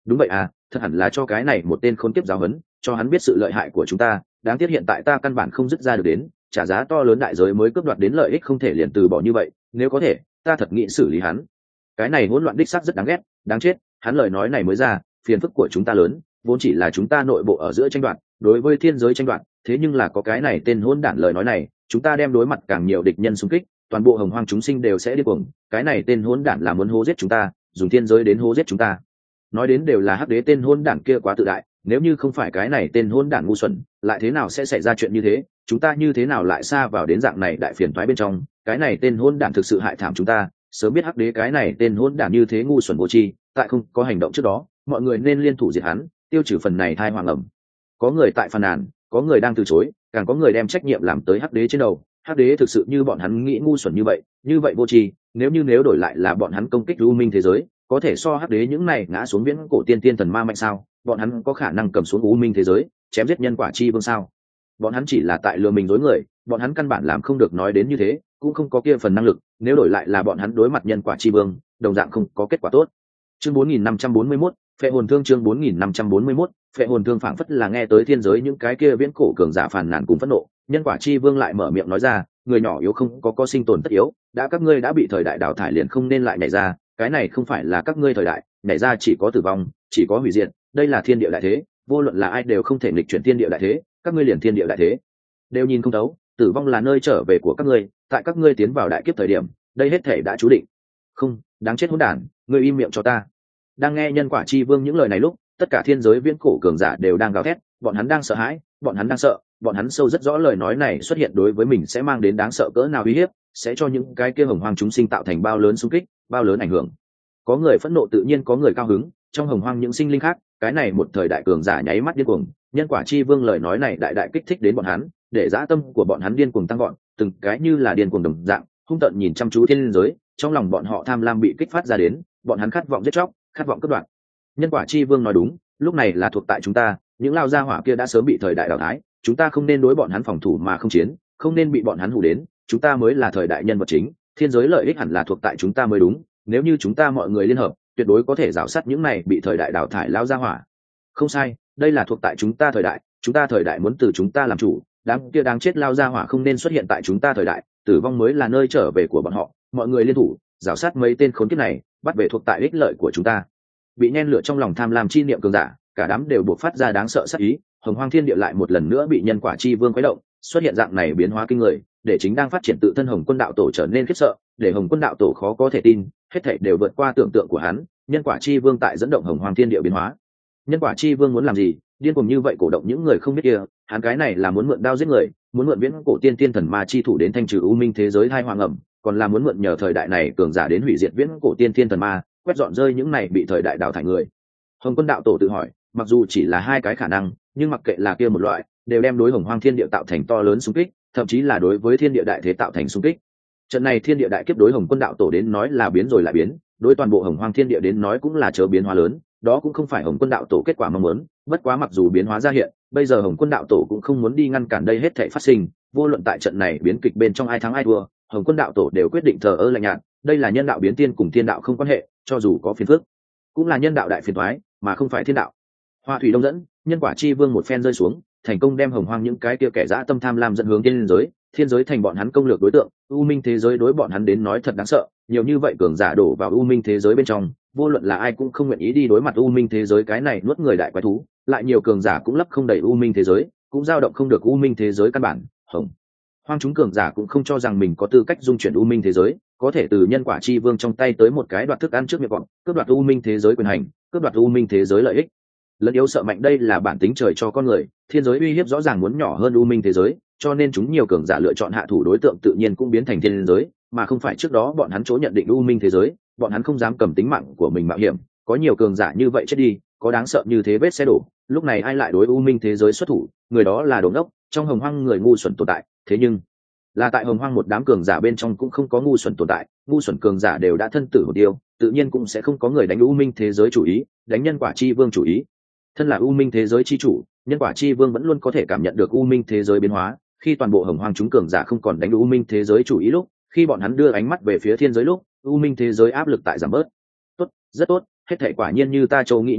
đúng vậy à, thật hẳn là cho cái này một tên khốn kiếp giáo huấn, cho hắn biết sự lợi hại của chúng ta. Đáng tiếc hiện tại ta căn bản không dứt ra được đến, trả giá to lớn đại giới mới cướp đoạt đến lợi ích, không thể liền từ bỏ như vậy. Nếu có thể, ta thật nghĩ xử lý hắn. Cái này hỗn loạn đích xác rất đáng ghét, đáng chết. Hắn lời nói này mới ra, phiền phức của chúng ta lớn, vốn chỉ là chúng ta nội bộ ở giữa tranh đoạt, đối với thiên giới tranh đoạt, thế nhưng là có cái này tên hỗn đản lời nói này, chúng ta đem đối mặt càng nhiều địch nhân xung kích, toàn bộ hồng hoang chúng sinh đều sẽ điên cuồng. Cái này tên hỗn đản là muốn hố giết chúng ta, dùng thiên giới đến hố giết chúng ta. Nói đến đều là hắc đế tên hỗn đản kia quá tự đại, nếu như không phải cái này tên hỗn đản ngu xuẩn, lại thế nào sẽ xảy ra chuyện như thế? Chúng ta như thế nào lại xa vào đến dạng này đại phiền toái bên trong? Cái này tên hỗn đản thực sự hại thảm chúng ta, sớm biết hắc đế cái này tên hỗn đản như thế ngu xuẩn vô tri, tại không có hành động trước đó, mọi người nên liên thủ diệt hắn, tiêu trừ phần này thai hoàng ẩm. Có người tại phàn nàn, có người đang từ chối, càng có người đem trách nhiệm làm tới hắc đế trên đầu. Hắc đế thực sự như bọn hắn nghĩ ngu xuẩn như vậy, như vậy vô tri, nếu như nếu đổi lại là bọn hắn công kích u minh thế giới, có thể so hắc đế những này ngã xuống viễn cổ tiên tiên thần ma mạnh sao? Bọn hắn có khả năng cầm xuống u minh thế giới, chém giết nhân quả chi vương sao? Bọn hắn chỉ là tại lừa mình dối người, bọn hắn căn bản làm không được nói đến như thế, cũng không có kia phần năng lực. Nếu đổi lại là bọn hắn đối mặt nhân quả chi vương, đồng dạng không có kết quả tốt. Chương bốn nghìn năm trăm bốn mươi mốt, phệ hồn thương. Chương bốn nghìn năm trăm bốn mươi mốt, phệ hồn thương. Phảng phất là nghe tới thiên giới những cái kia viễn cổ cường giả phàn nàn cùng phẫn nộ, nhân quả chi vương lại mở miệng nói ra, người nhỏ yếu không có có sinh tồn tất yếu, đã các ngươi đã bị thời đại đào thải liền không nên lại nhảy ra, cái này không phải là các ngươi thời đại, nhảy ra chỉ có tử vong, chỉ có hủy diệt, đây là thiên địa đại thế, vô luận là ai đều không thể nghịch chuyển thiên địa đại thế, các ngươi liền thiên địa đại thế đều nhìn không thấu, tử vong là nơi trở về của các ngươi, tại các ngươi tiến vào đại kiếp thời điểm, đây hết thể đã chú định. Không, đáng chết hỗn đản, ngươi im miệng cho ta. Đang nghe nhân quả chi vương những lời này lúc, tất cả thiên giới viễn cổ cường giả đều đang gào thét, bọn hắn đang sợ hãi, bọn hắn đang sợ, bọn hắn sâu rất rõ lời nói này xuất hiện đối với mình sẽ mang đến đáng sợ cỡ nào uy hiếp, sẽ cho những cái kia hồng hoang chúng sinh tạo thành bao lớn xung kích, bao lớn ảnh hưởng. Có người phẫn nộ tự nhiên có người cao hứng, trong hồng hoang những sinh linh khác, cái này một thời đại cường giả nháy mắt điên cuồng, nhân quả chi vương lời nói này đại đại kích thích đến bọn hắn, để dã tâm của bọn hắn điên cuồng tăng gọn, từng cái như là điên cuồng đồng dạng, hung tợn nhìn chăm chú thiên giới, trong lòng bọn họ tham lam bị kích phát ra đến, bọn hắn khát vọng giết chóc, khát vọng cướp đoạt. Nhân quả chi vương nói đúng, lúc này là thuộc tại chúng ta, những lao gia hỏa kia đã sớm bị thời đại đào thái, chúng ta không nên đối bọn hắn phòng thủ mà không chiến, không nên bị bọn hắn hù đến, chúng ta mới là thời đại nhân vật chính, thiên giới lợi ích hẳn là thuộc tại chúng ta mới đúng, nếu như chúng ta mọi người liên hợp, tuyệt đối có thể rào sát những này bị thời đại đào thải lao gia hỏa. Không sai, đây là thuộc tại chúng ta thời đại, chúng ta thời đại muốn từ chúng ta làm chủ, đáng kia đáng chết lao gia hỏa không nên xuất hiện tại chúng ta thời đại, tử vong mới là nơi trở về của bọn họ, mọi người liên thủ, rào sát mấy tên khốn kiếp này, bắt về thuộc tại ích lợi của chúng ta. Bị nhen lửa trong lòng tham lam chi niệm cường giả, cả đám đều buộc phát ra đáng sợ sát ý, hồng hoang thiên địa lại một lần nữa bị nhân quả chi vương quấy động, xuất hiện dạng này biến hóa kinh người, để chính đang phát triển tự thân hồng quân đạo tổ trở nên khiếp sợ, để hồng quân đạo tổ khó có thể tin, hết thảy đều vượt qua tưởng tượng của hắn, nhân quả chi vương tại dẫn động hồng hoang thiên địa biến hóa. Nhân quả chi vương muốn làm gì? Điên cuồng như vậy cổ động những người không biết kia, hắn cái này là muốn mượn đao giết người, muốn mượn viễn cổ tiên tiên thần ma chi thủ đến thanh trừ u minh thế giới thai hoàng ẩm, còn là muốn mượn nhờ thời đại này cường giả đến hủy diệt viễn cổ tiên tiên thần ma, quét dọn rơi những này bị thời đại đào thải người. Hồng quân đạo tổ tự hỏi, mặc dù chỉ là hai cái khả năng, nhưng mặc kệ là kia một loại, đều đem đối hồng hoang thiên địa tạo thành to lớn xung kích, thậm chí là đối với thiên địa đại thế tạo thành xung kích. Trận này thiên địa đại kiếp đối hồng quân đạo tổ đến nói là biến rồi lại biến, đối toàn bộ hồng hoang thiên địa đến nói cũng là chớ biến hóa lớn, đó cũng không phải hồng quân đạo tổ kết quả mong muốn. Bất quá mặc dù biến hóa ra hiện, bây giờ hồng quân đạo tổ cũng không muốn đi ngăn cản đây hết thảy phát sinh, vô luận tại trận này biến kịch bên trong ai thắng ai thua, hồng quân đạo tổ đều quyết định thờ ơ lạnh nhạt, đây là nhân đạo biến tiên cùng thiên đạo không quan hệ, cho dù có phiền phức, cũng là nhân đạo đại phiền toái, mà không phải thiên đạo. Hoa thủy đông dẫn, nhân quả chi vương một phen rơi xuống, thành công đem hồng hoang những cái kia kẻ dã tâm tham lam dẫn hướng thiên giới, thiên giới thành bọn hắn công lược đối tượng, u minh thế giới đối bọn hắn đến nói thật đáng sợ, nhiều như vậy cường giả đổ vào u minh thế giới bên trong, vô luận là ai cũng không nguyện ý đi đối mặt u minh thế giới cái này nuốt người đại quái thú, lại nhiều cường giả cũng lấp không đầy u minh thế giới, cũng dao động không được u minh thế giới căn bản. Hồng hoang chúng cường giả cũng không cho rằng mình có tư cách dung chuyển u minh thế giới, có thể từ nhân quả chi vương trong tay tới một cái đoạt thức ăn trước miệng bọn, cướp đoạt u minh thế giới quyền hành, cướp đoạt u minh thế giới lợi ích. Lẫn yếu sợ mạnh đây là bản tính trời cho con người, thiên giới uy hiếp rõ ràng muốn nhỏ hơn u minh thế giới, cho nên chúng nhiều cường giả lựa chọn hạ thủ đối tượng tự nhiên cũng biến thành thiên giới, mà không phải trước đó bọn hắn chỗ nhận định u minh thế giới, bọn hắn không dám cầm tính mạng của mình mạo hiểm, có nhiều cường giả như vậy chết đi, có đáng sợ như thế vết xe đổ, lúc này ai lại đối u minh thế giới xuất thủ, người đó là đồ ngốc, trong hồng hoang người ngu xuẩn tồn tại, thế nhưng là tại hồng hoang một đám cường giả bên trong cũng không có ngu xuẩn tồn tại, ngu xuẩn cường giả đều đã thân tử hồn tiêu, tự nhiên cũng sẽ không có người đánh u minh thế giới chủ ý, đánh nhân quả chi vương chủ ý. Thân là u minh thế giới chi chủ, nhân quả chi vương vẫn luôn có thể cảm nhận được u minh thế giới biến hóa, khi toàn bộ hồng hoang chúng cường giả không còn đánh u minh thế giới chủ ý lúc, khi bọn hắn đưa ánh mắt về phía thiên giới lúc, u minh thế giới áp lực tại giảm bớt. Tốt, rất tốt, hết thảy quả nhiên như ta châu nghĩ như vậy,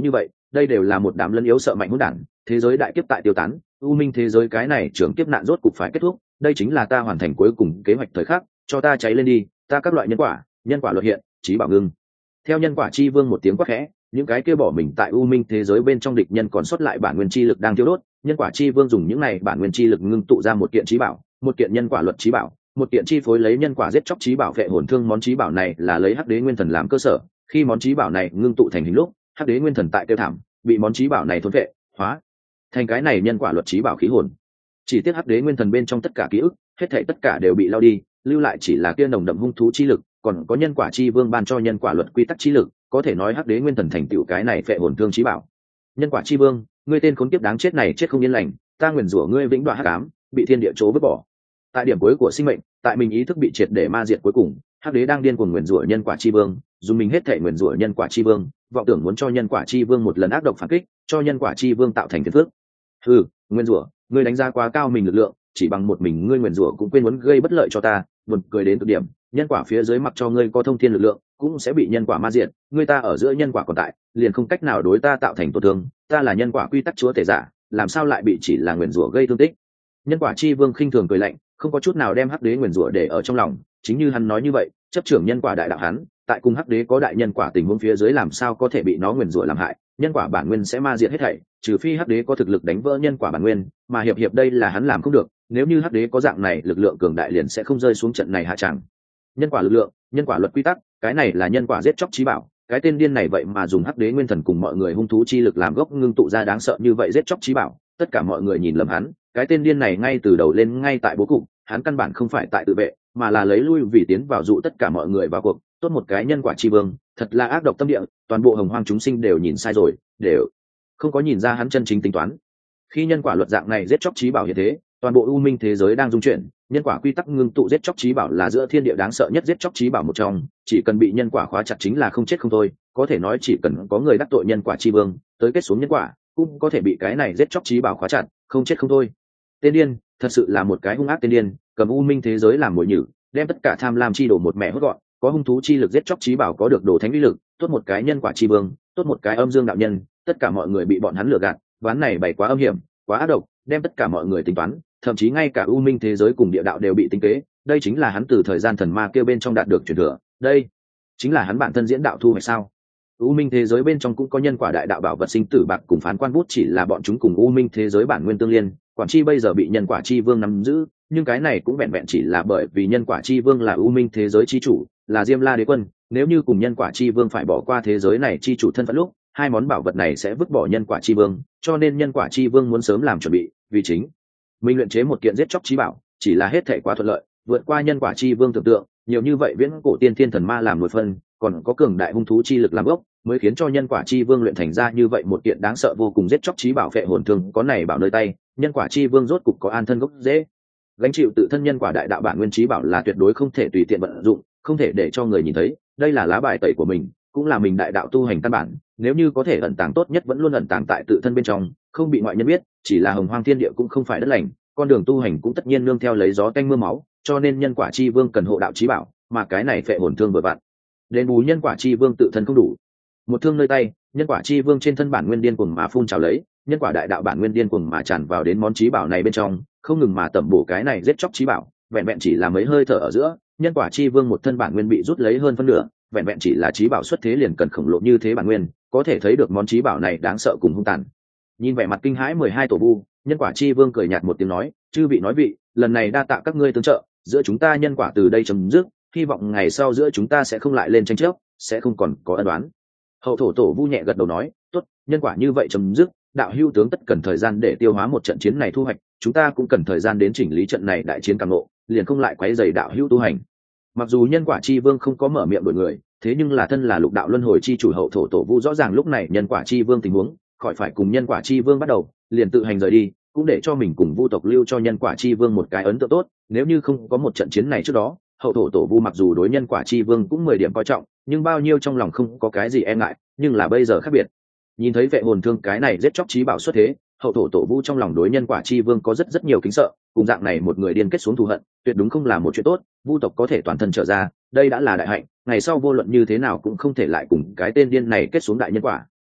đây đều là một đám lân yếu sợ mạnh hỗn đản. Thế giới đại kiếp tại tiêu tán, u minh thế giới cái này trường kiếp nạn rốt cục phải kết thúc, đây chính là ta hoàn thành cuối cùng kế hoạch thời khắc, cho ta cháy lên đi, ta các loại nhân quả, nhân quả luật hiện, chí bảo ngưng. Theo nhân quả chi vương một tiếng quát khẽ, những cái kia bỏ mình tại u minh thế giới bên trong địch nhân còn sót lại bản nguyên chi lực đang thiêu đốt, nhân quả chi vương dùng những này bản nguyên chi lực ngưng tụ ra một kiện chí bảo, một kiện nhân quả luật chí bảo, một kiện chi phối lấy nhân quả giết chóc chí bảo vệ hồn thương. Món chí bảo này là lấy hắc đế nguyên thần làm cơ sở, khi món chí bảo này ngưng tụ thành hình lúc, hắc đế nguyên thần tại tiêu thảm bị món chí bảo này thôn vệ hóa thành cái này nhân quả luật chí bảo khí hồn. Chỉ tiếc hắc đế nguyên thần bên trong tất cả ký ức, hết thảy tất cả đều bị lao đi, lưu lại chỉ là kia nồng đậm hung thú chi lực, còn có nhân quả chi vương ban cho nhân quả luật quy tắc chi lực, có thể nói hắc đế nguyên thần thành tựu cái này phệ hồn thương chí bảo. Nhân quả chi vương, ngươi tên khốn kiếp đáng chết này chết không yên lành, ta nguyền rủa ngươi vĩnh đoạn hắc ám, bị thiên địa chỗ vứt bỏ. Tại điểm cuối của sinh mệnh, tại mình ý thức bị triệt để ma diệt cuối cùng, hắc đế đang điên cuồng nguyền rủa nhân quả chi vương, dùng mình hết thể nguyền rủa nhân quả chi vương, vọng tưởng muốn cho nhân quả chi vương một lần ác độc phản kích, cho nhân quả chi vương tạo thành phiền phức. Hừ, nguyên rủa, ngươi đánh giá quá cao mình lực lượng, chỉ bằng một mình ngươi nguyền rủa cũng quên muốn gây bất lợi cho ta, buồn cười đến cực điểm. Nhân quả phía dưới mặc cho ngươi có thông thiên lực lượng, cũng sẽ bị nhân quả ma diệt, ngươi ta ở giữa nhân quả còn tại, liền không cách nào đối ta tạo thành tổn thương, ta là nhân quả quy tắc chúa tể giả, làm sao lại bị chỉ là nguyền rủa gây thương tích. Nhân quả chi vương khinh thường cười lạnh, không có chút nào đem hắc đế nguyền rủa để ở trong lòng, chính như hắn nói như vậy, chấp trưởng nhân quả đại đạo hắn, tại cùng hắc đế có đại nhân quả tình huống phía dưới làm sao có thể bị nó nguyền rủa làm hại, nhân quả bản nguyên sẽ ma diệt hết thảy, trừ phi hắc đế có thực lực đánh vỡ nhân quả bản nguyên, mà hiệp hiệp đây là hắn làm không được, nếu như hắc đế có dạng này lực lượng cường đại liền sẽ không rơi xuống trận này hạ tràng. Nhân quả lực lượng, nhân quả luật quy tắc, cái này là nhân quả giết chóc chí bảo, cái tên điên này vậy mà dùng hắc đế nguyên thần cùng mọi người hung thú chi lực làm gốc ngưng tụ ra đáng sợ như vậy giết chóc chí bảo, tất cả mọi người nhìn lầm hắn, cái tên điên này ngay từ đầu lên ngay tại bố cục, hắn căn bản không phải tại tự vệ, mà là lấy lui vì tiến vào dụ tất cả mọi người vào cuộc. Tốt một cái nhân quả chi vương, thật là ác độc tâm địa, toàn bộ hồng hoang chúng sinh đều nhìn sai rồi, đều không có nhìn ra hắn chân chính tính toán. Khi nhân quả luật dạng này giết chóc chí bảo hiện thế, toàn bộ u minh thế giới đang dung chuyển, nhân quả quy tắc ngưng tụ giết chóc chí bảo là giữa thiên địa đáng sợ nhất giết chóc chí bảo một trong, chỉ cần bị nhân quả khóa chặt chính là không chết không thôi, có thể nói chỉ cần có người đắc tội nhân quả chi vương, tới kết xuống nhân quả, cũng có thể bị cái này giết chóc chí bảo khóa chặt, không chết không thôi. Tên điên, thật sự là một cái hung ác tên điên, cầm u minh thế giới làm mồi nhử, đem tất cả tham lam chi đồ một mẹ hốt gọn, có hung thú chi lực giết chóc chí bảo có được đồ thánh uy lực, tốt một cái nhân quả chi vương, tốt một cái âm dương đạo nhân, tất cả mọi người bị bọn hắn lừa gạt, ván này bày quá âm hiểm, quá ác độc, đem tất cả mọi người tính toán, thậm chí ngay cả u minh thế giới cùng địa đạo đều bị tính kế, đây chính là hắn từ thời gian thần ma kêu bên trong đạt được truyền thừa, đây chính là hắn bản thân diễn đạo thu hoạch sao? U minh thế giới bên trong cũng có nhân quả đại đạo bảo vật sinh tử bạc cùng phán quan bút, chỉ là bọn chúng cùng u minh thế giới bản nguyên tương liên, quản chi bây giờ bị nhân quả chi vương nắm giữ, nhưng cái này cũng vẹn vẹn chỉ là bởi vì nhân quả chi vương là u minh thế giới chi chủ, là Diêm La Đế Quân, nếu như cùng nhân quả chi vương phải bỏ qua thế giới này chi chủ thân phận lúc, hai món bảo vật này sẽ vứt bỏ nhân quả chi vương, cho nên nhân quả chi vương muốn sớm làm chuẩn bị, vì chính mình luyện chế một kiện giết chóc chí bảo, chỉ là hết thể quá thuận lợi, vượt qua nhân quả chi vương tưởng tượng, nhiều như vậy viễn cổ tiên thiên thần ma làm một phần, còn có cường đại hung thú chi lực làm gốc, mới khiến cho nhân quả chi vương luyện thành ra như vậy một kiện đáng sợ vô cùng giết chóc chí bảo phệ hồn thương, có này bảo nơi tay, nhân quả chi vương rốt cục có an thân gốc dễ. Gánh chịu tự thân nhân quả đại đạo bản nguyên chí bảo là tuyệt đối không thể tùy tiện vận dụng, không thể để cho người nhìn thấy, đây là lá bài tẩy của mình, cũng là mình đại đạo tu hành căn bản, nếu như có thể ẩn tàng tốt nhất vẫn luôn ẩn tàng tại tự thân bên trong, không bị ngoại nhân biết, chỉ là hồng hoang thiên địa cũng không phải đất lành, con đường tu hành cũng tất nhiên nương theo lấy gió tanh mưa máu, cho nên nhân quả chi vương cần hộ đạo chí bảo, mà cái này phệ hồn thương vừa vặn đền bù nhân quả chi vương tự thân không đủ. Một thương nơi tay, nhân quả chi vương trên thân bản nguyên điên cuồng mà phun trào lấy, nhân quả đại đạo bản nguyên điên cuồng mà tràn vào đến món chí bảo này bên trong, không ngừng mà tẩm bổ cái này giết chóc chí bảo, vẹn vẹn chỉ là mấy hơi thở ở giữa, nhân quả chi vương một thân bản nguyên bị rút lấy hơn phân nửa, vẹn vẹn chỉ là chí bảo xuất thế liền cần khổng lồ như thế bản nguyên, có thể thấy được món chí bảo này đáng sợ cùng hung tàn. Nhìn vẻ mặt kinh hãi mười hai tổ vu, nhân quả chi vương cười nhạt một tiếng nói, chư vị nói vị, lần này đa tạ các ngươi tương trợ, giữa chúng ta nhân quả từ đây chấm dứt, hy vọng ngày sau giữa chúng ta sẽ không lại lên tranh chấp, sẽ không còn có ân oán. Hậu thổ tổ vu nhẹ gật đầu nói, tốt, nhân quả như vậy chấm dứt, đạo hưu tướng tất cần thời gian để tiêu hóa một trận chiến này thu hoạch, chúng ta cũng cần thời gian đến chỉnh lý trận này đại chiến càng ngộ, liền không lại quấy rầy đạo hưu tu hành. Mặc dù nhân quả chi vương không có mở miệng đổi người, thế nhưng là thân là lục đạo luân hồi chi chủ hậu thổ tổ vu rõ ràng lúc này nhân quả chi vương tình huống, khỏi phải cùng nhân quả chi vương bắt đầu, liền tự hành rời đi, cũng để cho mình cùng vu tộc lưu cho nhân quả chi vương một cái ấn tượng tốt. Nếu như không có một trận chiến này trước đó, hậu thổ tổ vu mặc dù đối nhân quả chi vương cũng mười điểm coi trọng, nhưng bao nhiêu trong lòng không có cái gì e ngại, nhưng là bây giờ khác biệt. Nhìn thấy vệ hồn thương cái này giết chóc chí bảo xuất thế, hậu thổ tổ vu trong lòng đối nhân quả chi vương có rất rất nhiều kính sợ, cùng dạng này một người điên kết xuống thù hận, tuyệt đúng không là một chuyện tốt, vu tộc có thể toàn thân trở ra, đây đã là đại hạnh, ngày sau vô luận như thế nào cũng không thể lại cùng cái tên điên này kết xuống đại nhân quả.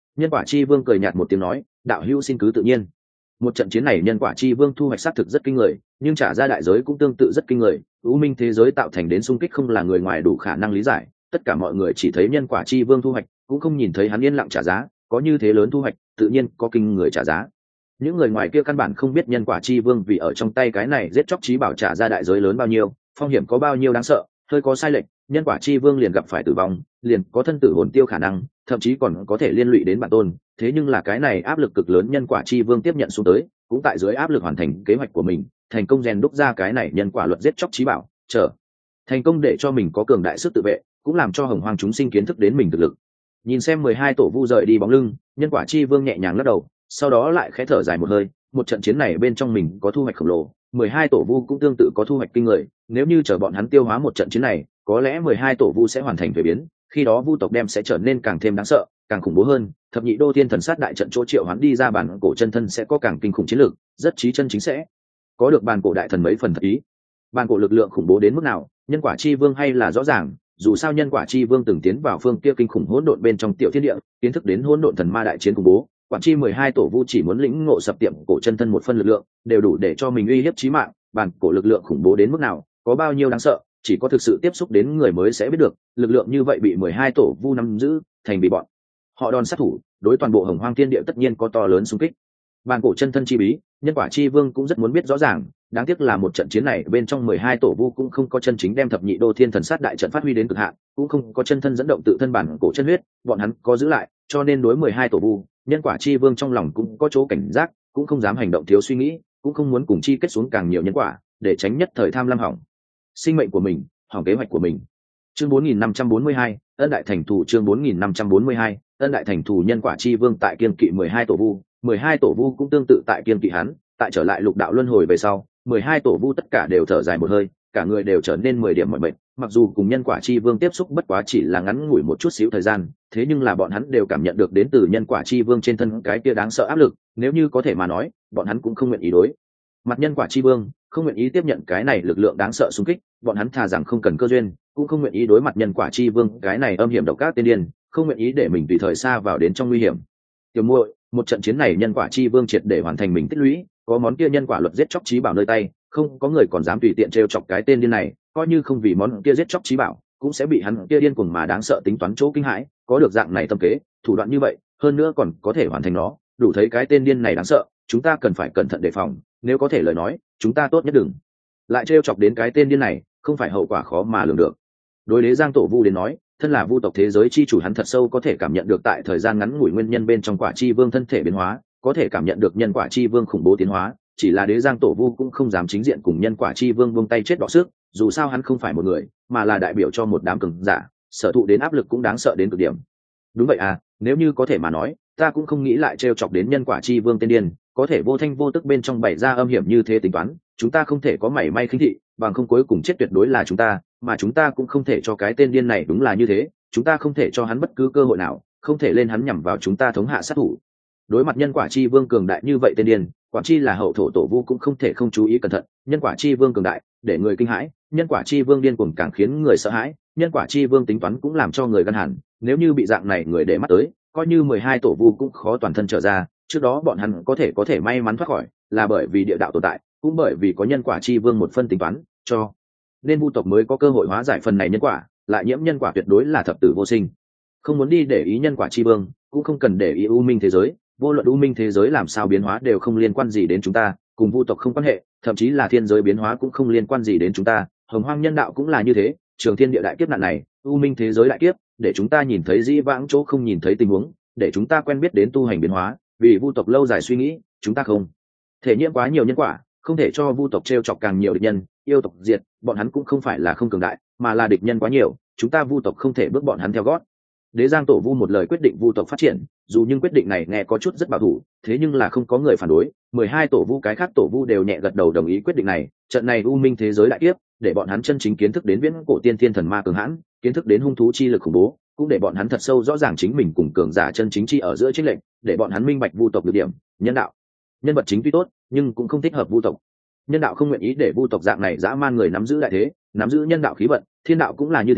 Nhân quả chi vương cười nhạt một tiếng nói, đạo hữu xin cứ tự nhiên. Một trận chiến này nhân quả chi vương thu hoạch xác thực rất kinh người, nhưng trả ra đại giới cũng tương tự rất kinh người. U minh thế giới tạo thành đến xung kích không là người ngoài đủ khả năng lý giải, tất cả mọi người chỉ thấy nhân quả chi vương thu hoạch, cũng không nhìn thấy hắn yên lặng trả giá. Có như thế lớn thu hoạch, tự nhiên có kinh người trả giá. Những người ngoài kia căn bản không biết nhân quả chi vương vì ở trong tay cái này giết chóc chí bảo trả ra đại giới lớn bao nhiêu, phong hiểm có bao nhiêu đáng sợ. Hơi có sai lệch, nhân quả chi vương liền gặp phải tử vong, liền có thân tử hồn tiêu khả năng, thậm chí còn có thể liên lụy đến bản tôn. Thế nhưng là cái này áp lực cực lớn nhân quả chi vương tiếp nhận xuống tới, cũng tại dưới áp lực hoàn thành kế hoạch của mình, thành công rèn đúc ra cái này nhân quả luật giết chóc chí bảo, trở thành công để cho mình có cường đại sức tự vệ, cũng làm cho hồng hoang chúng sinh kiến thức đến mình thực lực. Nhìn xem mười hai tổ vu rời đi bóng lưng, nhân quả chi vương nhẹ nhàng lắc đầu, sau đó lại khẽ thở dài một hơi. Một trận chiến này bên trong mình có thu hoạch khổng lồ, mười hai tổ vu cũng tương tự có thu hoạch kinh người. Nếu như chờ bọn hắn tiêu hóa một trận chiến này, có lẽ mười hai tổ vu sẽ hoàn thành thuế biến, khi đó vu tộc đem sẽ trở nên càng thêm đáng sợ, càng khủng bố hơn. Thập nhị đô thiên thần sát đại trận chỗ triệu hắn đi ra bản cổ chân thân sẽ có càng kinh khủng chiến lược, rất chí chân chính sẽ có được bản cổ đại thần mấy phần thật ý. Bản cổ lực lượng khủng bố đến mức nào, nhân quả chi vương hay là rõ ràng. Dù sao nhân quả chi vương từng tiến vào phương kia kinh khủng hỗn độn bên trong tiểu thiên địa, kiến thức đến hỗn độn thần ma đại chiến khủng bố. Quản chi mười hai tổ vu chỉ muốn lĩnh ngộ sập tiệm cổ chân thân một phân lực lượng, đều đủ để cho mình uy hiếp chí mạng. Bản cổ lực lượng khủng bố đến mức nào, có bao nhiêu đáng sợ, chỉ có thực sự tiếp xúc đến người mới sẽ biết được. Lực lượng như vậy bị mười hai tổ vu nắm giữ, thành bị bọn họ đòn sát thủ, đối toàn bộ hồng hoang thiên địa tất nhiên có to lớn xung kích. Bản cổ chân thân chi bí, nhân quả chi vương cũng rất muốn biết rõ ràng. Đáng tiếc là một trận chiến này bên trong mười hai tổ vu cũng không có chân chính đem thập nhị đô thiên thần sát đại trận phát huy đến cực hạn, cũng không có chân thân dẫn động tự thân bản cổ chân huyết, bọn hắn có giữ lại, cho nên đối mười hai tổ vu, nhân quả chi vương trong lòng cũng có chỗ cảnh giác, cũng không dám hành động thiếu suy nghĩ, cũng không muốn cùng chi kết xuống càng nhiều nhân quả, để tránh nhất thời tham lam hỏng sinh mệnh của mình, hỏng kế hoạch của mình. Chương bốn nghìn năm trăm bốn mươi hai, ân đại thành thủ. Chương bốn nghìn năm trăm bốn mươi hai, ân đại thành thủ. Nhân quả chi vương tại kiên kỵ mười hai tổ vu, mười hai tổ vu cũng tương tự tại kiên kỵ hắn. Tại trở lại lục đạo luân hồi về sau, mười hai tổ vu tất cả đều thở dài một hơi, cả người đều trở nên mười điểm mọi bệnh. Mặc dù cùng nhân quả chi vương tiếp xúc bất quá chỉ là ngắn ngủi một chút xíu thời gian, thế nhưng là bọn hắn đều cảm nhận được đến từ nhân quả chi vương trên thân cái kia đáng sợ áp lực. Nếu như có thể mà nói, bọn hắn cũng không nguyện ý đối mặt nhân quả chi vương, không nguyện ý tiếp nhận cái này lực lượng đáng sợ xung kích. Bọn hắn thà rằng không cần cơ duyên, cũng không nguyện ý đối mặt nhân quả chi vương cái này âm hiểm độc ác tiên điên, không nguyện ý để mình tùy thời xa vào đến trong nguy hiểm. Tiểu muội, một trận chiến này nhân quả chi vương triệt để hoàn thành mình tích lũy, có món kia nhân quả luật giết chóc chí bảo nơi tay, không có người còn dám tùy tiện trêu chọc cái tên điên này. Coi như không vì món kia giết chóc chí bảo, cũng sẽ bị hắn kia điên cuồng mà đáng sợ tính toán chỗ kinh hãi. Có được dạng này tâm kế, thủ đoạn như vậy, hơn nữa còn có thể hoàn thành nó, đủ thấy cái tên điên này đáng sợ. Chúng ta cần phải cẩn thận đề phòng, nếu có thể lời nói, chúng ta tốt nhất đừng lại trêu chọc đến cái tên điên này, không phải hậu quả khó mà lường được. Đối đế Giang Tổ Vu đến nói, thân là vu tộc thế giới chi chủ, hắn thật sâu có thể cảm nhận được tại thời gian ngắn ngủi nguyên nhân bên trong quả chi vương thân thể biến hóa, có thể cảm nhận được nhân quả chi vương khủng bố tiến hóa. Chỉ là đế Giang Tổ Vu cũng không dám chính diện cùng nhân quả chi vương buông tay chết đọ sức, dù sao hắn không phải một người, mà là đại biểu cho một đám cường giả, sở thụ đến áp lực cũng đáng sợ đến cực điểm. Đúng vậy à, nếu như có thể mà nói, ta cũng không nghĩ lại trêu chọc đến nhân quả chi vương tên điên, có thể vô thanh vô tức bên trong bày ra âm hiểm như thế tính toán, chúng ta không thể có mảy may khinh thị, bằng không cuối cùng chết tuyệt đối là chúng ta, mà chúng ta cũng không thể cho cái tên điên này đúng là như thế, chúng ta không thể cho hắn bất cứ cơ hội nào, không thể lên hắn nhằm vào chúng ta thống hạ sát thủ. Đối mặt nhân quả chi vương cường đại như vậy tên điên, quả chi là hậu thổ tổ vu cũng không thể không chú ý cẩn thận. Nhân quả chi vương cường đại, để người kinh hãi, nhân quả chi vương điên cuồng càng khiến người sợ hãi, nhân quả chi vương tính toán cũng làm cho người gan hẳn. Nếu như bị dạng này người để mắt tới, coi như mười hai tổ vu cũng khó toàn thân trở ra. Trước đó bọn hắn có thể có thể may mắn thoát khỏi, là bởi vì địa đạo tồn tại, cũng bởi vì có nhân quả chi vương một phân tính toán, cho nên vu tộc mới có cơ hội hóa giải phần này nhân quả, lại nhiễm nhân quả tuyệt đối là thập tử vô sinh. Không muốn đi để ý nhân quả chi vương, cũng không cần để ý u minh thế giới, vô luận u minh thế giới làm sao biến hóa đều không liên quan gì đến chúng ta, cùng vu tộc không quan hệ, thậm chí là thiên giới biến hóa cũng không liên quan gì đến chúng ta. Hồng hoang nhân đạo cũng là như thế, trường thiên địa đại kiếp nạn này, u minh thế giới đại kiếp, để chúng ta nhìn thấy dĩ vãng chỗ không nhìn thấy tình huống, để chúng ta quen biết đến tu hành biến hóa. Vì vu tộc lâu dài suy nghĩ, chúng ta không thể nhiễm quá nhiều nhân quả, không thể cho vu tộc trêu chọc càng nhiều địch nhân, yêu tộc diệt, bọn hắn cũng không phải là không cường đại, mà là địch nhân quá nhiều, chúng ta vu tộc không thể bước bọn hắn theo gót. Đế Giang Tổ Vu một lời quyết định vu tộc phát triển, dù nhưng quyết định này nghe có chút rất bảo thủ, thế nhưng là không có người phản đối. Mười hai tổ vu cái khác tổ vu đều nhẹ gật đầu đồng ý quyết định này. Trận này u minh thế giới đại kiếp, để bọn hắn chân chính kiến thức đến viễn cổ tiên thiên thần ma cường hãn, kiến thức đến hung thú chi lực khủng bố, cũng để bọn hắn thật sâu rõ ràng chính mình cùng cường giả chân chính chi ở giữa chênh lệch, để bọn hắn minh bạch vu tộc được điểm. Nhân đạo, nhân vật chính tuy tốt, nhưng cũng không thích hợp vu tộc. Nhân đạo không nguyện ý để vu tộc dạng này dã man người nắm giữ đại thế, nắm giữ nhân đạo khí vận. Thiên đạo cũng là như thế,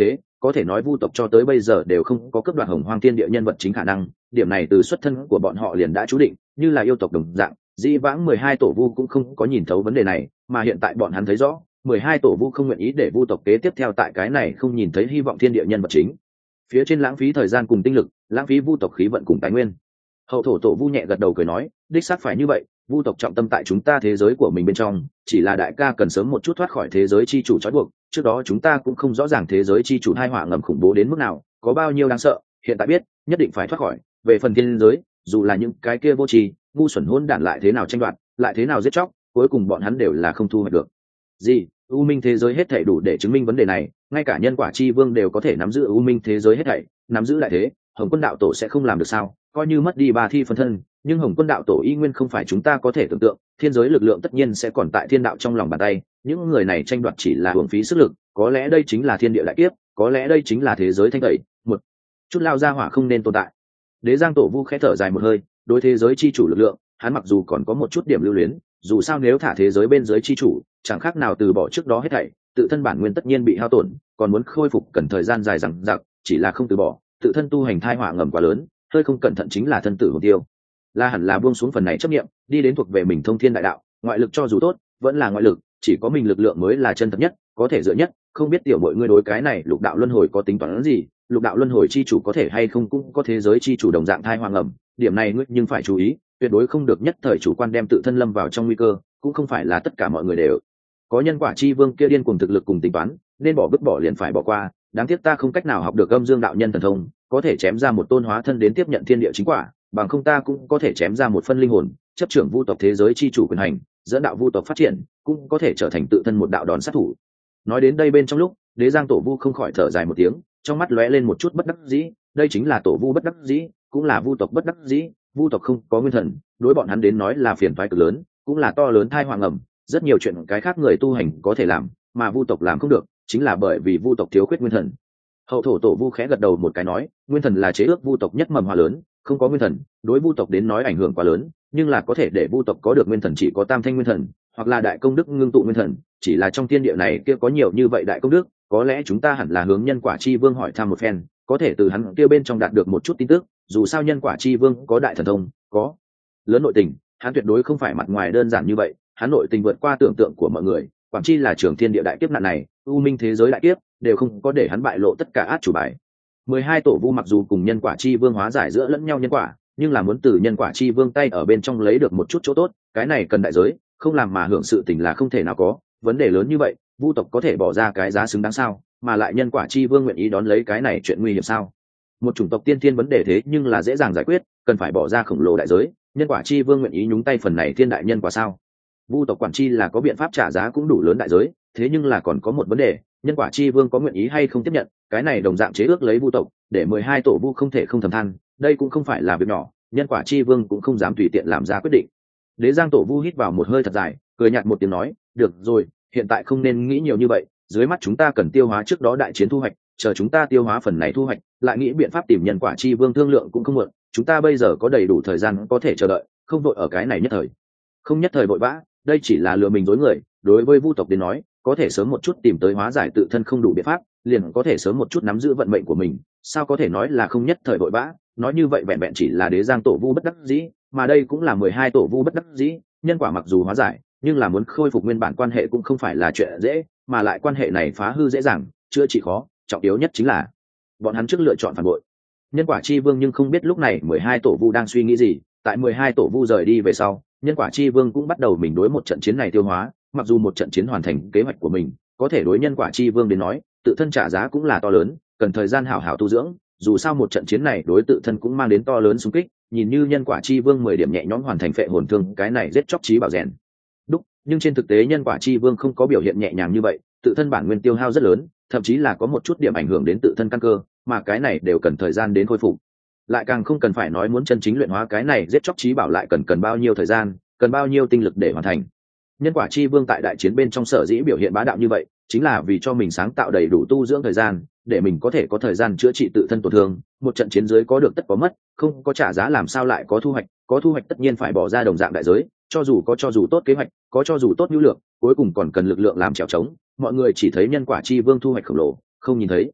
có thể nói vu tộc cho tới bây giờ đều không có cấp đoạt hồng hoang thiên địa nhân vật chính khả năng. Điểm này từ xuất thân của bọn họ liền đã chú định, như là yêu tộc đồng dạng. Dĩ vãng mười hai tổ vu cũng không có nhìn thấu vấn đề này, mà hiện tại bọn hắn thấy rõ, mười hai tổ vu không nguyện ý để vu tộc kế tiếp theo tại cái này không nhìn thấy hy vọng thiên địa nhân vật chính phía trên lãng phí thời gian cùng tinh lực, lãng phí vu tộc khí vận cùng tài nguyên. Hậu thổ tổ vu nhẹ gật đầu cười nói, đích xác phải như vậy, vu tộc trọng tâm tại chúng ta thế giới của mình bên trong, chỉ là đại ca cần sớm một chút thoát khỏi thế giới chi chủ trói buộc. Trước đó chúng ta cũng không rõ ràng thế giới chi chủ hai họa ngầm khủng bố đến mức nào, có bao nhiêu đáng sợ, hiện tại biết, nhất định phải thoát khỏi. Về phần thiên giới, dù là những cái kia vô tri ngu xuẩn hỗn đản lại thế nào tranh đoạt, lại thế nào giết chóc, cuối cùng bọn hắn đều là không thu hoạch được gì. U minh thế giới hết thảy đủ để chứng minh vấn đề này, ngay cả nhân quả chi vương đều có thể nắm giữ u minh thế giới hết thảy, nắm giữ lại thế, Hồng Quân đạo tổ sẽ không làm được sao? Coi như mất đi ba thi phân thân, nhưng Hồng Quân đạo tổ y nguyên không phải chúng ta có thể tưởng tượng, thiên giới lực lượng tất nhiên sẽ còn tại thiên đạo trong lòng bàn tay, những người này tranh đoạt chỉ là uổng phí sức lực, có lẽ đây chính là thiên địa đại kiếp, có lẽ đây chính là thế giới thanh tẩy, một chút lao ra hỏa không nên tồn tại. Đế Giang tổ vu khẽ thở dài một hơi, đối thế giới chi chủ lực lượng, hắn mặc dù còn có một chút điểm lưu luyến, dù sao nếu thả thế giới bên dưới chi chủ, chẳng khác nào từ bỏ trước đó hết thảy, tự thân bản nguyên tất nhiên bị hao tổn, còn muốn khôi phục cần thời gian dài dằng dặc, chỉ là không từ bỏ, tự thân tu hành thai họa ngầm quá lớn, hơi không cẩn thận chính là thân tử hồn tiêu. La hẳn là buông xuống phần này chấp niệm, đi đến thuộc về mình thông thiên đại đạo, ngoại lực cho dù tốt, vẫn là ngoại lực, chỉ có mình lực lượng mới là chân thật nhất, có thể dựa nhất. Không biết tiểu mọi người đối cái này lục đạo luân hồi có tính toán gì, lục đạo luân hồi chi chủ có thể hay không cũng có thế giới chi chủ đồng dạng thai họa ngầm, điểm này ngươi nhưng phải chú ý, tuyệt đối không được nhất thời chủ quan đem tự thân lâm vào trong nguy cơ, cũng không phải là tất cả mọi người đều có nhân quả chi vương kia điên cuồng thực lực cùng tính toán, nên bỏ vứt bỏ liền phải bỏ qua. Đáng tiếc ta không cách nào học được âm dương đạo nhân thần thông, có thể chém ra một tôn hóa thân đến tiếp nhận thiên địa chính quả, bằng không ta cũng có thể chém ra một phân linh hồn, chấp trưởng vu tộc thế giới chi chủ quyền hành, dẫn đạo vu tộc phát triển, cũng có thể trở thành tự thân một đạo đòn sát thủ. Nói đến đây bên trong lúc, Đế Giang tổ vu không khỏi thở dài một tiếng, trong mắt lóe lên một chút bất đắc dĩ, đây chính là tổ vu bất đắc dĩ, cũng là vu tộc bất đắc dĩ. Vu tộc không có nguyên thần, đối bọn hắn đến nói là phiền toái cực lớn, cũng là to lớn tai họa ngầm. Rất nhiều chuyện cái khác người tu hành có thể làm, mà vu tộc làm không được, chính là bởi vì vu tộc thiếu khuyết nguyên thần. Hậu thổ tổ vu khẽ gật đầu một cái nói, nguyên thần là chế ước vu tộc nhất mầm hoa lớn, không có nguyên thần, đối vu tộc đến nói ảnh hưởng quá lớn, nhưng là có thể để vu tộc có được nguyên thần chỉ có tam thanh nguyên thần, hoặc là đại công đức ngưng tụ nguyên thần. Chỉ là trong thiên địa này kia có nhiều như vậy đại công đức, có lẽ chúng ta hẳn là hướng nhân quả chi vương hỏi thăm một phen, có thể từ hắn kia bên trong đạt được một chút tin tức. Dù sao nhân quả chi vương có đại thần thông, có lớn nội tình, hắn tuyệt đối không phải mặt ngoài đơn giản như vậy, hắn nội tình vượt qua tưởng tượng của mọi người. Quảng chi là trường thiên địa đại kiếp nạn này, u minh thế giới đại kiếp đều không có để hắn bại lộ tất cả át chủ bài. Mười hai tổ vu mặc dù cùng nhân quả chi vương hóa giải giữa lẫn nhau nhân quả, nhưng là muốn từ nhân quả chi vương tay ở bên trong lấy được một chút chỗ tốt, cái này cần đại giới, không làm mà hưởng sự tình là không thể nào có. Vấn đề lớn như vậy, vu tộc có thể bỏ ra cái giá xứng đáng sao? Mà lại nhân quả chi vương nguyện ý đón lấy cái này chuyện nguy hiểm sao? Một chủng tộc tiên thiên vấn đề thế nhưng là dễ dàng giải quyết, cần phải bỏ ra khổng lồ đại giới, nhân quả chi vương nguyện ý nhúng tay phần này thiên đại nhân quả sao? Vu tộc quản chi là có biện pháp trả giá cũng đủ lớn đại giới, thế nhưng là còn có một vấn đề, nhân quả chi vương có nguyện ý hay không tiếp nhận, cái này đồng dạng chế ước lấy vu tộc, để mười hai tổ vu không thể không thầm than, đây cũng không phải là việc nhỏ, nhân quả chi vương cũng không dám tùy tiện làm ra quyết định. Đế Giang tổ vu hít vào một hơi thật dài, cười nhạt một tiếng nói, được rồi, hiện tại không nên nghĩ nhiều như vậy, dưới mắt chúng ta cần tiêu hóa trước đó đại chiến thu hoạch, chờ chúng ta tiêu hóa phần này thu hoạch, lại nghĩ biện pháp tìm nhân quả chi vương thương lượng cũng không muộn, chúng ta bây giờ có đầy đủ thời gian có thể chờ đợi, không vội ở cái này nhất thời. Không nhất thời vội vã, đây chỉ là lừa mình dối người, đối với vu tộc đến nói, có thể sớm một chút tìm tới hóa giải tự thân không đủ biện pháp, liền có thể sớm một chút nắm giữ vận mệnh của mình, sao có thể nói là không nhất thời vội vã, nói như vậy vẹn vẹn chỉ là Đế Giang tổ vu bất đắc dĩ, mà đây cũng là mười hai tổ vu bất đắc dĩ, nhân quả mặc dù hóa giải, nhưng là muốn khôi phục nguyên bản quan hệ cũng không phải là chuyện dễ, mà lại quan hệ này phá hư dễ dàng, chữa trị khó, trọng yếu nhất chính là bọn hắn trước lựa chọn phản bội. Nhân quả chi vương nhưng không biết lúc này mười hai tổ vu đang suy nghĩ gì, tại mười hai tổ vu rời đi về sau, nhân quả chi vương cũng bắt đầu mình đối một trận chiến này tiêu hóa, mặc dù một trận chiến hoàn thành kế hoạch của mình, có thể đối nhân quả chi vương đến nói, tự thân trả giá cũng là to lớn, cần thời gian hảo hảo tu dưỡng, dù sao một trận chiến này đối tự thân cũng mang đến to lớn xung kích, nhìn như nhân quả chi vương mười điểm nhẹ nhõm hoàn thành phệ hồn thương, cái này giết chóc trí bảo rèn đúc, nhưng trên thực tế nhân quả chi vương không có biểu hiện nhẹ nhàng như vậy, tự thân bản nguyên tiêu hao rất lớn, thậm chí là có một chút điểm ảnh hưởng đến tự thân căn cơ, mà cái này đều cần thời gian đến khôi phục. Lại càng không cần phải nói muốn chân chính luyện hóa cái này giết chóc trí bảo lại cần cần bao nhiêu thời gian, cần bao nhiêu tinh lực để hoàn thành. Nhân quả chi vương tại đại chiến bên trong sở dĩ biểu hiện bá đạo như vậy, chính là vì cho mình sáng tạo đầy đủ tu dưỡng thời gian, để mình có thể có thời gian chữa trị tự thân tổn thương. Một trận chiến dưới có được tất có mất, không có trả giá làm sao lại có thu hoạch, có thu hoạch tất nhiên phải bỏ ra đồng dạng đại giới, cho dù có cho dù tốt kế hoạch, có cho dù tốt nhu lược, cuối cùng còn cần lực lượng làm trèo trống. Mọi người chỉ thấy nhân quả chi vương thu hoạch khổng lồ, không nhìn thấy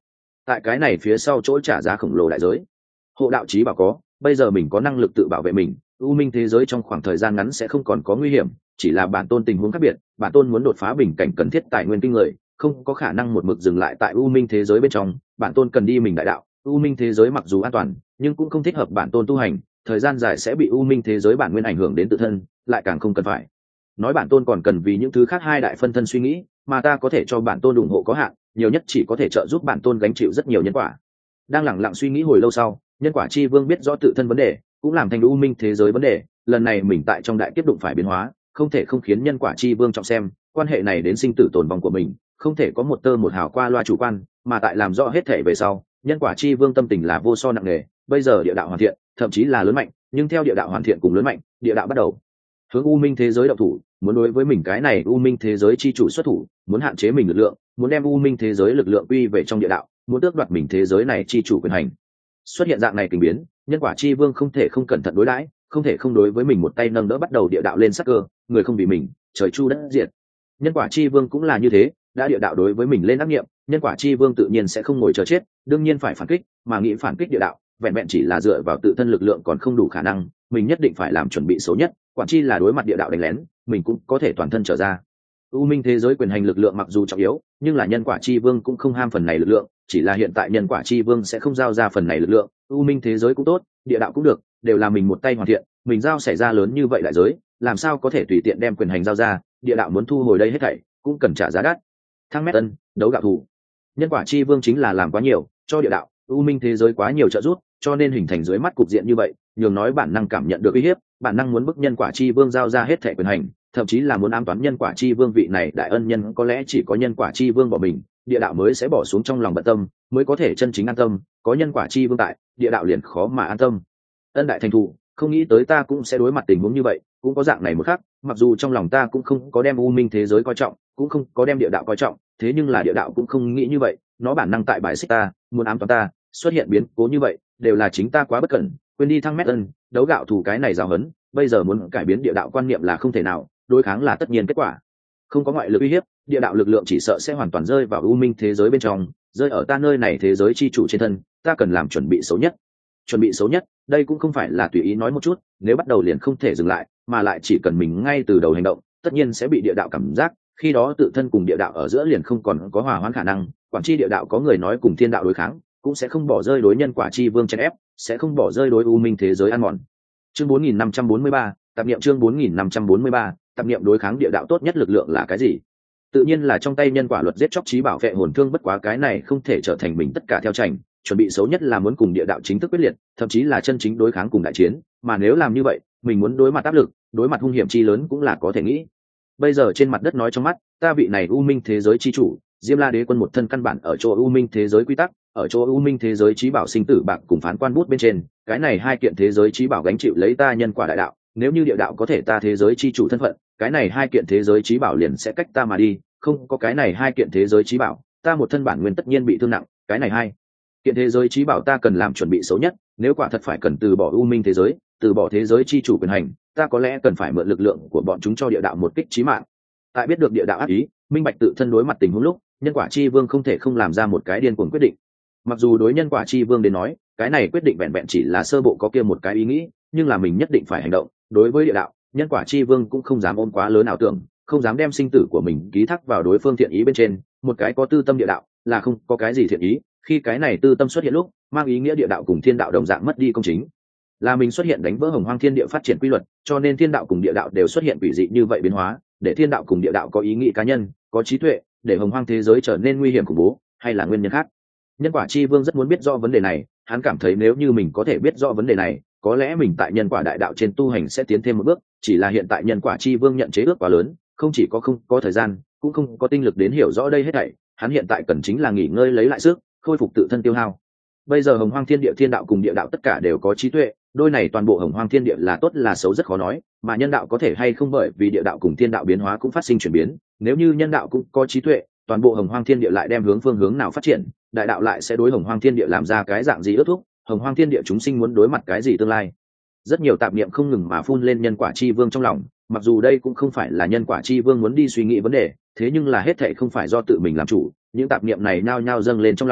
tại cái này phía sau chỗ trả giá khổng lồ đại giới. Hộ đạo chí bảo có, bây giờ mình có năng lực tự bảo vệ mình, u minh thế giới trong khoảng thời gian ngắn sẽ không còn có nguy hiểm, chỉ là bản tôn tình huống khác biệt, bản tôn muốn đột phá bình cảnh cần thiết tài nguyên kinh người, không có khả năng một mực dừng lại tại u minh thế giới bên trong, bản tôn cần đi mình đại đạo. U minh thế giới mặc dù an toàn, nhưng cũng không thích hợp bản tôn tu hành, thời gian dài sẽ bị u minh thế giới bản nguyên ảnh hưởng đến tự thân, lại càng không cần phải nói bản tôn còn cần vì những thứ khác hai đại phân thân suy nghĩ, mà ta có thể cho bản tôn ủng hộ có hạn, nhiều nhất chỉ có thể trợ giúp bản tôn gánh chịu rất nhiều nhân quả. Đang lẳng lặng suy nghĩ hồi lâu sau, nhân quả chi vương biết rõ tự thân vấn đề, cũng làm thành u minh thế giới vấn đề, lần này mình tại trong đại kiếp đụng phải biến hóa, không thể không khiến nhân quả chi vương trọng xem quan hệ này đến sinh tử tồn vong của mình, không thể có một tơ một hào qua loa chủ quan, mà tại làm rõ hết thể về sau, nhân quả chi vương tâm tình là vô so nặng nề. Bây giờ địa đạo hoàn thiện, thậm chí là lớn mạnh, nhưng theo địa đạo hoàn thiện cùng lớn mạnh, địa đạo bắt đầu hướng u minh thế giới động thủ, muốn đối với mình cái này u minh thế giới chi chủ xuất thủ, muốn hạn chế mình lực lượng, muốn đem u minh thế giới lực lượng quy về trong địa đạo, muốn tước đoạt mình thế giới này chi chủ quyền hành. Xuất hiện dạng này tình biến, nhân quả chi vương không thể không cẩn thận đối đãi, không thể không đối với mình một tay nâng đỡ bắt đầu địa đạo lên sắc cơ, người không bị mình, trời chu đất diệt. Nhân quả chi vương cũng là như thế, đã địa đạo đối với mình lên ác nghiệm, nhân quả chi vương tự nhiên sẽ không ngồi chờ chết, đương nhiên phải phản kích, mà nghĩ phản kích địa đạo, vẹn vẹn chỉ là dựa vào tự thân lực lượng còn không đủ khả năng, mình nhất định phải làm chuẩn bị xấu nhất, quản chi là đối mặt địa đạo đánh lén, mình cũng có thể toàn thân trở ra. U minh thế giới quyền hành lực lượng mặc dù trọng yếu, nhưng là nhân quả chi vương cũng không ham phần này lực lượng, chỉ là hiện tại nhân quả chi vương sẽ không giao ra phần này lực lượng, u minh thế giới cũng tốt, địa đạo cũng được, đều là mình một tay hoàn thiện, mình giao xảy ra lớn như vậy đại giới, làm sao có thể tùy tiện đem quyền hành giao ra, địa đạo muốn thu hồi đây hết thảy, cũng cần trả giá đắt. Thăng mét tân, đấu gạo thủ. Nhân quả chi vương chính là làm quá nhiều, cho địa đạo, u minh thế giới quá nhiều trợ giúp, cho nên hình thành dưới mắt cục diện như vậy, nhường nói bản năng cảm nhận được uy hiếp, bản năng muốn bức nhân quả chi vương giao ra hết thảy quyền hành, thậm chí là muốn ám toán nhân quả chi vương vị này đại ân nhân, có lẽ chỉ có nhân quả chi vương bỏ mình, địa đạo mới sẽ bỏ xuống trong lòng bận tâm, mới có thể chân chính an tâm, có nhân quả chi vương tại, địa đạo liền khó mà an tâm. Ân đại thành thủ, không nghĩ tới ta cũng sẽ đối mặt tình huống như vậy, cũng có dạng này một khắc, mặc dù trong lòng ta cũng không có đem u minh thế giới coi trọng, cũng không có đem địa đạo coi trọng, thế nhưng là địa đạo cũng không nghĩ như vậy, nó bản năng tại bài xích ta, muốn ám toán ta, xuất hiện biến cố như vậy, đều là chính ta quá bất cẩn, quên đi thăng mét ân, đấu gạo thủ cái này giáo hấn, bây giờ muốn cải biến địa đạo quan niệm là không thể nào, đối kháng là tất nhiên kết quả. Không có ngoại lực uy hiếp, địa đạo lực lượng chỉ sợ sẽ hoàn toàn rơi vào u minh thế giới bên trong, rơi ở ta nơi này thế giới chi chủ trên thân, ta cần làm chuẩn bị xấu nhất. Chuẩn bị xấu nhất, đây cũng không phải là tùy ý nói một chút, nếu bắt đầu liền không thể dừng lại, mà lại chỉ cần mình ngay từ đầu hành động, tất nhiên sẽ bị địa đạo cảm giác, khi đó tự thân cùng địa đạo ở giữa liền không còn có hòa hoãn khả năng, quản chi địa đạo có người nói cùng thiên đạo đối kháng, cũng sẽ không bỏ rơi đối nhân quả chi vương chèn ép, sẽ không bỏ rơi đối u minh thế giới ăn mòn. Chương bốn nghìn năm trăm bốn mươi ba, tạp niệm chương bốn nghìn năm trăm bốn mươi ba, tạp niệm đối kháng địa đạo tốt nhất lực lượng là cái gì? Tự nhiên là trong tay nhân quả luật giết chóc chí bảo vệ hồn thương, bất quá cái này không thể trở thành mình tất cả theo tranh, chuẩn bị xấu nhất là muốn cùng địa đạo chính thức quyết liệt, thậm chí là chân chính đối kháng cùng đại chiến, mà nếu làm như vậy, mình muốn đối mặt áp lực, đối mặt hung hiểm chi lớn cũng là có thể nghĩ. Bây giờ trên mặt đất nói trong mắt, ta vị này u minh thế giới chi chủ, Diêm La Đế quân một thân căn bản ở chỗ u minh thế giới quy tắc, ở chỗ u minh thế giới chí bảo sinh tử bạc cùng phán quan bút bên trên, cái này hai kiện thế giới chí bảo gánh chịu lấy ta nhân quả đại đạo, nếu như địa đạo có thể ta thế giới chi chủ thân phận, cái này hai kiện thế giới chí bảo liền sẽ cách ta mà đi, không có cái này hai kiện thế giới chí bảo, ta một thân bản nguyên tất nhiên bị thương nặng, cái này hai kiện thế giới chí bảo ta cần làm chuẩn bị xấu nhất, nếu quả thật phải cần từ bỏ u minh thế giới, từ bỏ thế giới chi chủ quyền hành, ta có lẽ cần phải mượn lực lượng của bọn chúng cho địa đạo một kích chí mạng. Tại biết được địa đạo ác ý, minh bạch tự thân đối mặt tình huống lúc, nhân quả chi vương không thể không làm ra một cái điên cuồng quyết định. Mặc dù đối nhân quả chi vương đến nói, cái này quyết định vẹn vẹn chỉ là sơ bộ có kia một cái ý nghĩ, nhưng là mình nhất định phải hành động. Đối với địa đạo, nhân quả chi vương cũng không dám ôm quá lớn ảo tưởng, không dám đem sinh tử của mình ký thác vào đối phương thiện ý bên trên. Một cái có tư tâm địa đạo là không có cái gì thiện ý, khi cái này tư tâm xuất hiện lúc, mang ý nghĩa địa đạo cùng thiên đạo đồng dạng mất đi công chính. Là mình xuất hiện đánh vỡ hồng hoang thiên địa phát triển quy luật, cho nên thiên đạo cùng địa đạo đều xuất hiện quỷ dị như vậy biến hóa, để thiên đạo cùng địa đạo có ý nghĩ cá nhân, có trí tuệ, để hồng hoang thế giới trở nên nguy hiểm khủng bố, hay là nguyên nhân khác. Nhân quả chi vương rất muốn biết rõ vấn đề này, hắn cảm thấy nếu như mình có thể biết rõ vấn đề này, có lẽ mình tại nhân quả đại đạo trên tu hành sẽ tiến thêm một bước, chỉ là hiện tại nhân quả chi vương nhận chế ước quá lớn, không chỉ có không có thời gian, cũng không có tinh lực đến hiểu rõ đây hết thảy, hắn hiện tại cần chính là nghỉ ngơi lấy lại sức, khôi phục tự thân tiêu hao. Bây giờ hồng hoang thiên địa thiên đạo cùng địa đạo tất cả đều có trí tuệ, đôi này toàn bộ hồng hoang thiên địa là tốt là xấu rất khó nói, mà nhân đạo có thể hay không bởi vì địa đạo cùng thiên đạo biến hóa cũng phát sinh chuyển biến, nếu như nhân đạo cũng có trí tuệ, toàn bộ hồng hoang thiên địa lại đem hướng phương hướng nào phát triển, đại đạo lại sẽ đối hồng hoang thiên địa làm ra cái dạng gì ước thúc, hồng hoang thiên địa chúng sinh muốn đối mặt cái gì tương lai. Rất nhiều tạp niệm không ngừng mà phun lên nhân quả chi vương trong lòng, mặc dù đây cũng không phải là nhân quả chi vương muốn đi suy nghĩ vấn đề, thế nhưng là hết thảy không phải do tự mình làm chủ, những tạp niệm này nhao nhao dâng lên trong lòng,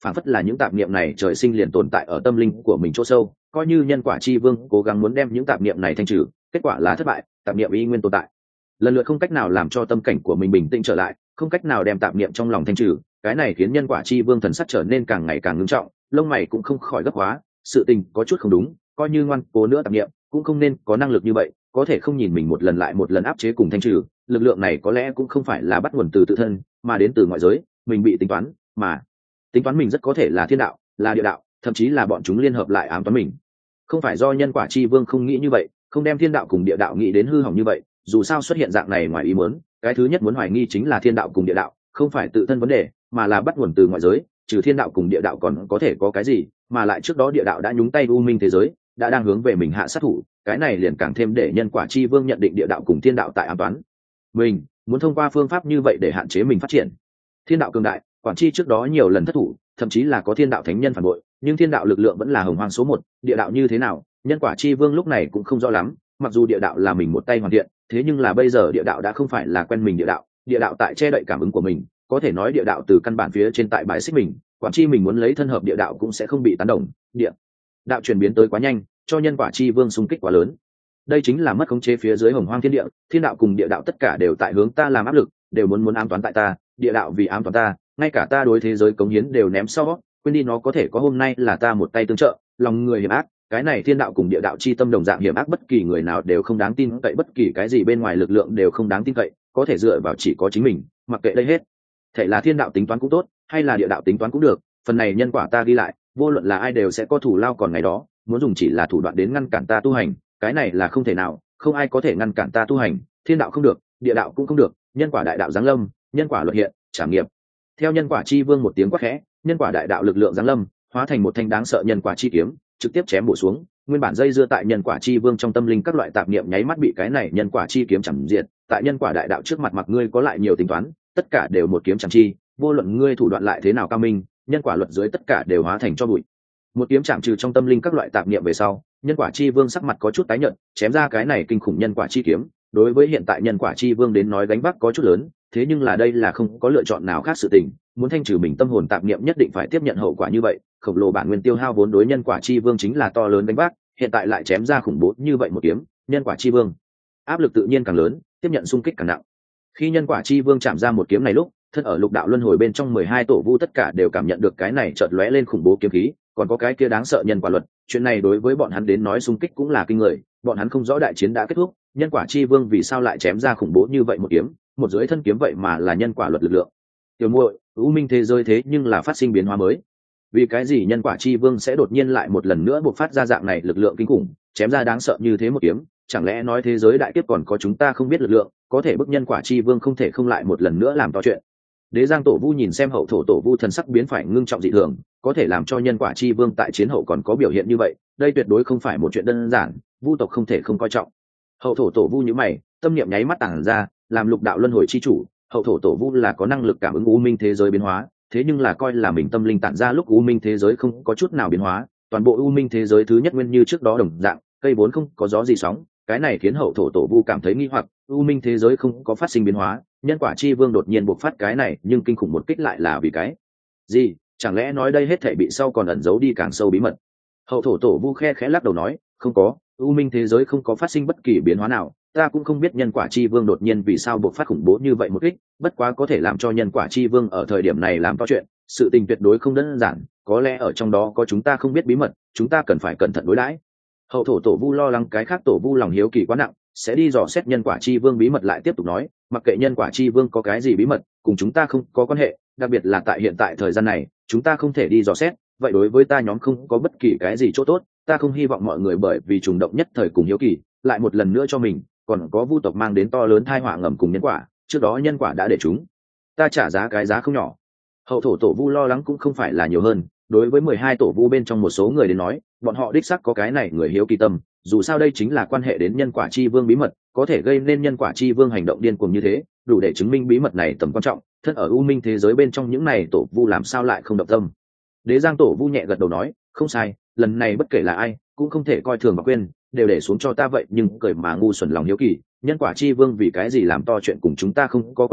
phản phất là những tạp niệm này trời sinh liền tồn tại ở tâm linh của mình chỗ sâu, coi như nhân quả chi vương cố gắng muốn đem những tạp niệm này thanh trừ, kết quả là thất bại, tạp niệm y nguyên tồn tại, lần lượt không cách nào làm cho tâm cảnh của mình bình tĩnh trở lại, không cách nào đem tạp niệm trong lòng thanh trừ. Cái này khiến nhân quả chi vương thần sắc trở nên càng ngày càng ngưng trọng, lông mày cũng không khỏi gấp hóa, sự tình có chút không đúng, coi như ngoan cố nữa tạp niệm cũng không nên có năng lực như vậy, có thể không nhìn mình một lần lại một lần áp chế cùng thanh trừ, lực lượng này có lẽ cũng không phải là bắt nguồn từ tự thân, mà đến từ ngoại giới, mình bị tính toán, mà tính toán mình rất có thể là thiên đạo, là địa đạo, thậm chí là bọn chúng liên hợp lại ám toán mình. Không phải do nhân quả chi vương không nghĩ như vậy, không đem thiên đạo cùng địa đạo nghĩ đến hư hỏng như vậy, dù sao xuất hiện dạng này ngoài ý muốn, cái thứ nhất muốn hoài nghi chính là thiên đạo cùng địa đạo, không phải tự thân vấn đề, mà là bắt nguồn từ ngoại giới, trừ thiên đạo cùng địa đạo còn có thể có cái gì, mà lại trước đó địa đạo đã nhúng tay u minh thế giới, đã đang hướng về mình hạ sát thủ, cái này liền càng thêm để nhân quả chi vương nhận định địa đạo cùng thiên đạo tại ám toán mình, muốn thông qua phương pháp như vậy để hạn chế mình phát triển. Thiên đạo cường đại, quản chi trước đó nhiều lần thất thủ, thậm chí là có thiên đạo thánh nhân phản bội, nhưng thiên đạo lực lượng vẫn là hồng hoang số một, địa đạo như thế nào, nhân quả chi vương lúc này cũng không rõ lắm, mặc dù địa đạo là mình một tay hoàn thiện, thế nhưng là bây giờ địa đạo đã không phải là quen mình địa đạo, địa đạo tại che đậy cảm ứng của mình, có thể nói địa đạo từ căn bản phía trên tại bài xích mình, quản chi mình muốn lấy thân hợp địa đạo cũng sẽ không bị tán đồng, địa đạo chuyển biến tới quá nhanh, cho nhân quả chi vương xung kích quá lớn. Đây chính là mất khống chế phía dưới hồng hoang thiên địa, thiên đạo cùng địa đạo tất cả đều tại hướng ta làm áp lực, đều muốn muốn ám toán tại ta, địa đạo vì ám toán ta, ngay cả ta đối thế giới cống hiến đều ném sau, quên đi nó có thể có hôm nay là ta một tay tương trợ, lòng người hiểm ác, cái này thiên đạo cùng địa đạo chi tâm đồng dạng hiểm ác, bất kỳ người nào đều không đáng tin cậy, bất kỳ cái gì bên ngoài lực lượng đều không đáng tin cậy, có thể dựa vào chỉ có chính mình, mặc kệ đây hết. Thể là thiên đạo tính toán cũng tốt, hay là địa đạo tính toán cũng được, phần này nhân quả ta ghi lại, vô luận là ai đều sẽ có thủ lao còn ngày đó, muốn dùng chỉ là thủ đoạn đến ngăn cản ta tu hành, cái này là không thể nào, không ai có thể ngăn cản ta tu hành, thiên đạo không được, địa đạo cũng không được, nhân quả đại đạo giáng lâm, nhân quả luật hiện, trả nghiệp. Theo nhân quả chi vương một tiếng quát khẽ, nhân quả đại đạo lực lượng giáng lâm, hóa thành một thanh đáng sợ nhân quả chi kiếm, trực tiếp chém bổ xuống, nguyên bản dây dưa tại nhân quả chi vương trong tâm linh các loại tạp niệm nháy mắt bị cái này nhân quả chi kiếm chẳng diệt, tại nhân quả đại đạo trước mặt mặc ngươi có lại nhiều tính toán, tất cả đều một kiếm chẳng chi, vô luận ngươi thủ đoạn lại thế nào cao minh, nhân quả luật dưới tất cả đều hóa thành cho bụi. Một kiếm chạm trừ trong tâm linh các loại tạp niệm về sau, nhân quả chi vương sắc mặt có chút tái nhợt, chém ra cái này kinh khủng nhân quả chi kiếm, đối với hiện tại nhân quả chi vương đến nói gánh vác có chút lớn, thế nhưng là đây là không có lựa chọn nào khác sự tình, muốn thanh trừ mình tâm hồn tạp niệm nhất định phải tiếp nhận hậu quả như vậy, khổng lồ bản nguyên tiêu hao vốn đối nhân quả chi vương chính là to lớn gánh vác, hiện tại lại chém ra khủng bố như vậy một kiếm, nhân quả chi vương áp lực tự nhiên càng lớn, tiếp nhận xung kích càng nặng. Khi nhân quả chi vương chạm ra một kiếm này lúc, thân ở lục đạo luân hồi bên trong mười hai tổ vu tất cả đều cảm nhận được cái này chợt lóe lên khủng bố kiếm khí, còn có cái kia đáng sợ nhân quả luật, chuyện này đối với bọn hắn đến nói xung kích cũng là kinh người, bọn hắn không rõ đại chiến đã kết thúc, nhân quả chi vương vì sao lại chém ra khủng bố như vậy một kiếm, một dưới thân kiếm vậy mà là nhân quả luật lực lượng. Tiểu muội, u minh thế giới thế nhưng là phát sinh biến hóa mới, vì cái gì nhân quả chi vương sẽ đột nhiên lại một lần nữa bộc phát ra dạng này lực lượng kinh khủng, chém ra đáng sợ như thế một kiếm, chẳng lẽ nói thế giới đại kiếp còn có chúng ta không biết lực lượng, có thể bức nhân quả chi vương không thể không lại một lần nữa làm to chuyện. Đế Giang tổ vu nhìn xem hậu thổ tổ vu thần sắc biến phải ngưng trọng dị thường, có thể làm cho nhân quả chi vương tại chiến hậu còn có biểu hiện như vậy, đây tuyệt đối không phải một chuyện đơn giản, vu tộc không thể không coi trọng. Hậu thổ tổ vu như mày, tâm niệm nháy mắt tản ra, làm lục đạo luân hồi chi chủ, hậu thổ tổ vu là có năng lực cảm ứng u minh thế giới biến hóa, thế nhưng là coi là mình tâm linh tản ra lúc u minh thế giới không có chút nào biến hóa, toàn bộ u minh thế giới thứ nhất nguyên như trước đó đồng dạng, cây vốn không có gió gì sóng, cái này khiến hậu thổ tổ vu cảm thấy nghi hoặc, u minh thế giới không có phát sinh biến hóa, nhân quả chi vương đột nhiên bộc phát cái này, nhưng kinh khủng một kích lại là vì cái gì? Chẳng lẽ nói đây hết thảy bị sau còn ẩn giấu đi càng sâu bí mật? Hậu thổ tổ vu khe khẽ lắc đầu nói, không có, u minh thế giới không có phát sinh bất kỳ biến hóa nào, ta cũng không biết nhân quả chi vương đột nhiên vì sao bộc phát khủng bố như vậy một kích, bất quá có thể làm cho nhân quả chi vương ở thời điểm này làm to chuyện, sự tình tuyệt đối không đơn giản, có lẽ ở trong đó có chúng ta không biết bí mật, chúng ta cần phải cẩn thận đối đãi. Hậu thổ tổ vu lo lắng cái khác tổ vu lòng hiếu kỳ quá nặng, sẽ đi dò xét nhân quả chi vương bí mật, lại tiếp tục nói, mặc kệ nhân quả chi vương có cái gì bí mật, cùng chúng ta không có quan hệ, đặc biệt là tại hiện tại thời gian này, chúng ta không thể đi dò xét, vậy đối với ta nhóm không có bất kỳ cái gì chỗ tốt, ta không hy vọng mọi người bởi vì trùng động nhất thời cùng hiếu kỳ, lại một lần nữa cho mình, còn có vu tộc mang đến to lớn tai họa ngầm cùng nhân quả, trước đó nhân quả đã để chúng ta trả giá cái giá không nhỏ. Hậu thổ tổ vu lo lắng cũng không phải là nhiều hơn, đối với mười hai tổ vu bên trong một số người đến nói, bọn họ đích xác có cái này người hiếu kỳ tâm, dù sao đây chính là quan hệ đến nhân quả chi vương bí mật, có thể gây nên nhân quả chi vương hành động điên cuồng như thế, đủ để chứng minh bí mật này tầm quan trọng, thân ở u minh thế giới bên trong những này tổ vu làm sao lại không động tâm. Đế Giang tổ vu nhẹ gật đầu nói, không sai, lần này bất kể là ai cũng không thể coi thường và quên, đều để xuống cho ta vậy, nhưng cười mà ngu xuẩn lòng hiếu kỳ, nhân quả chi vương vì cái gì làm to chuyện cùng chúng ta không có quan hệ,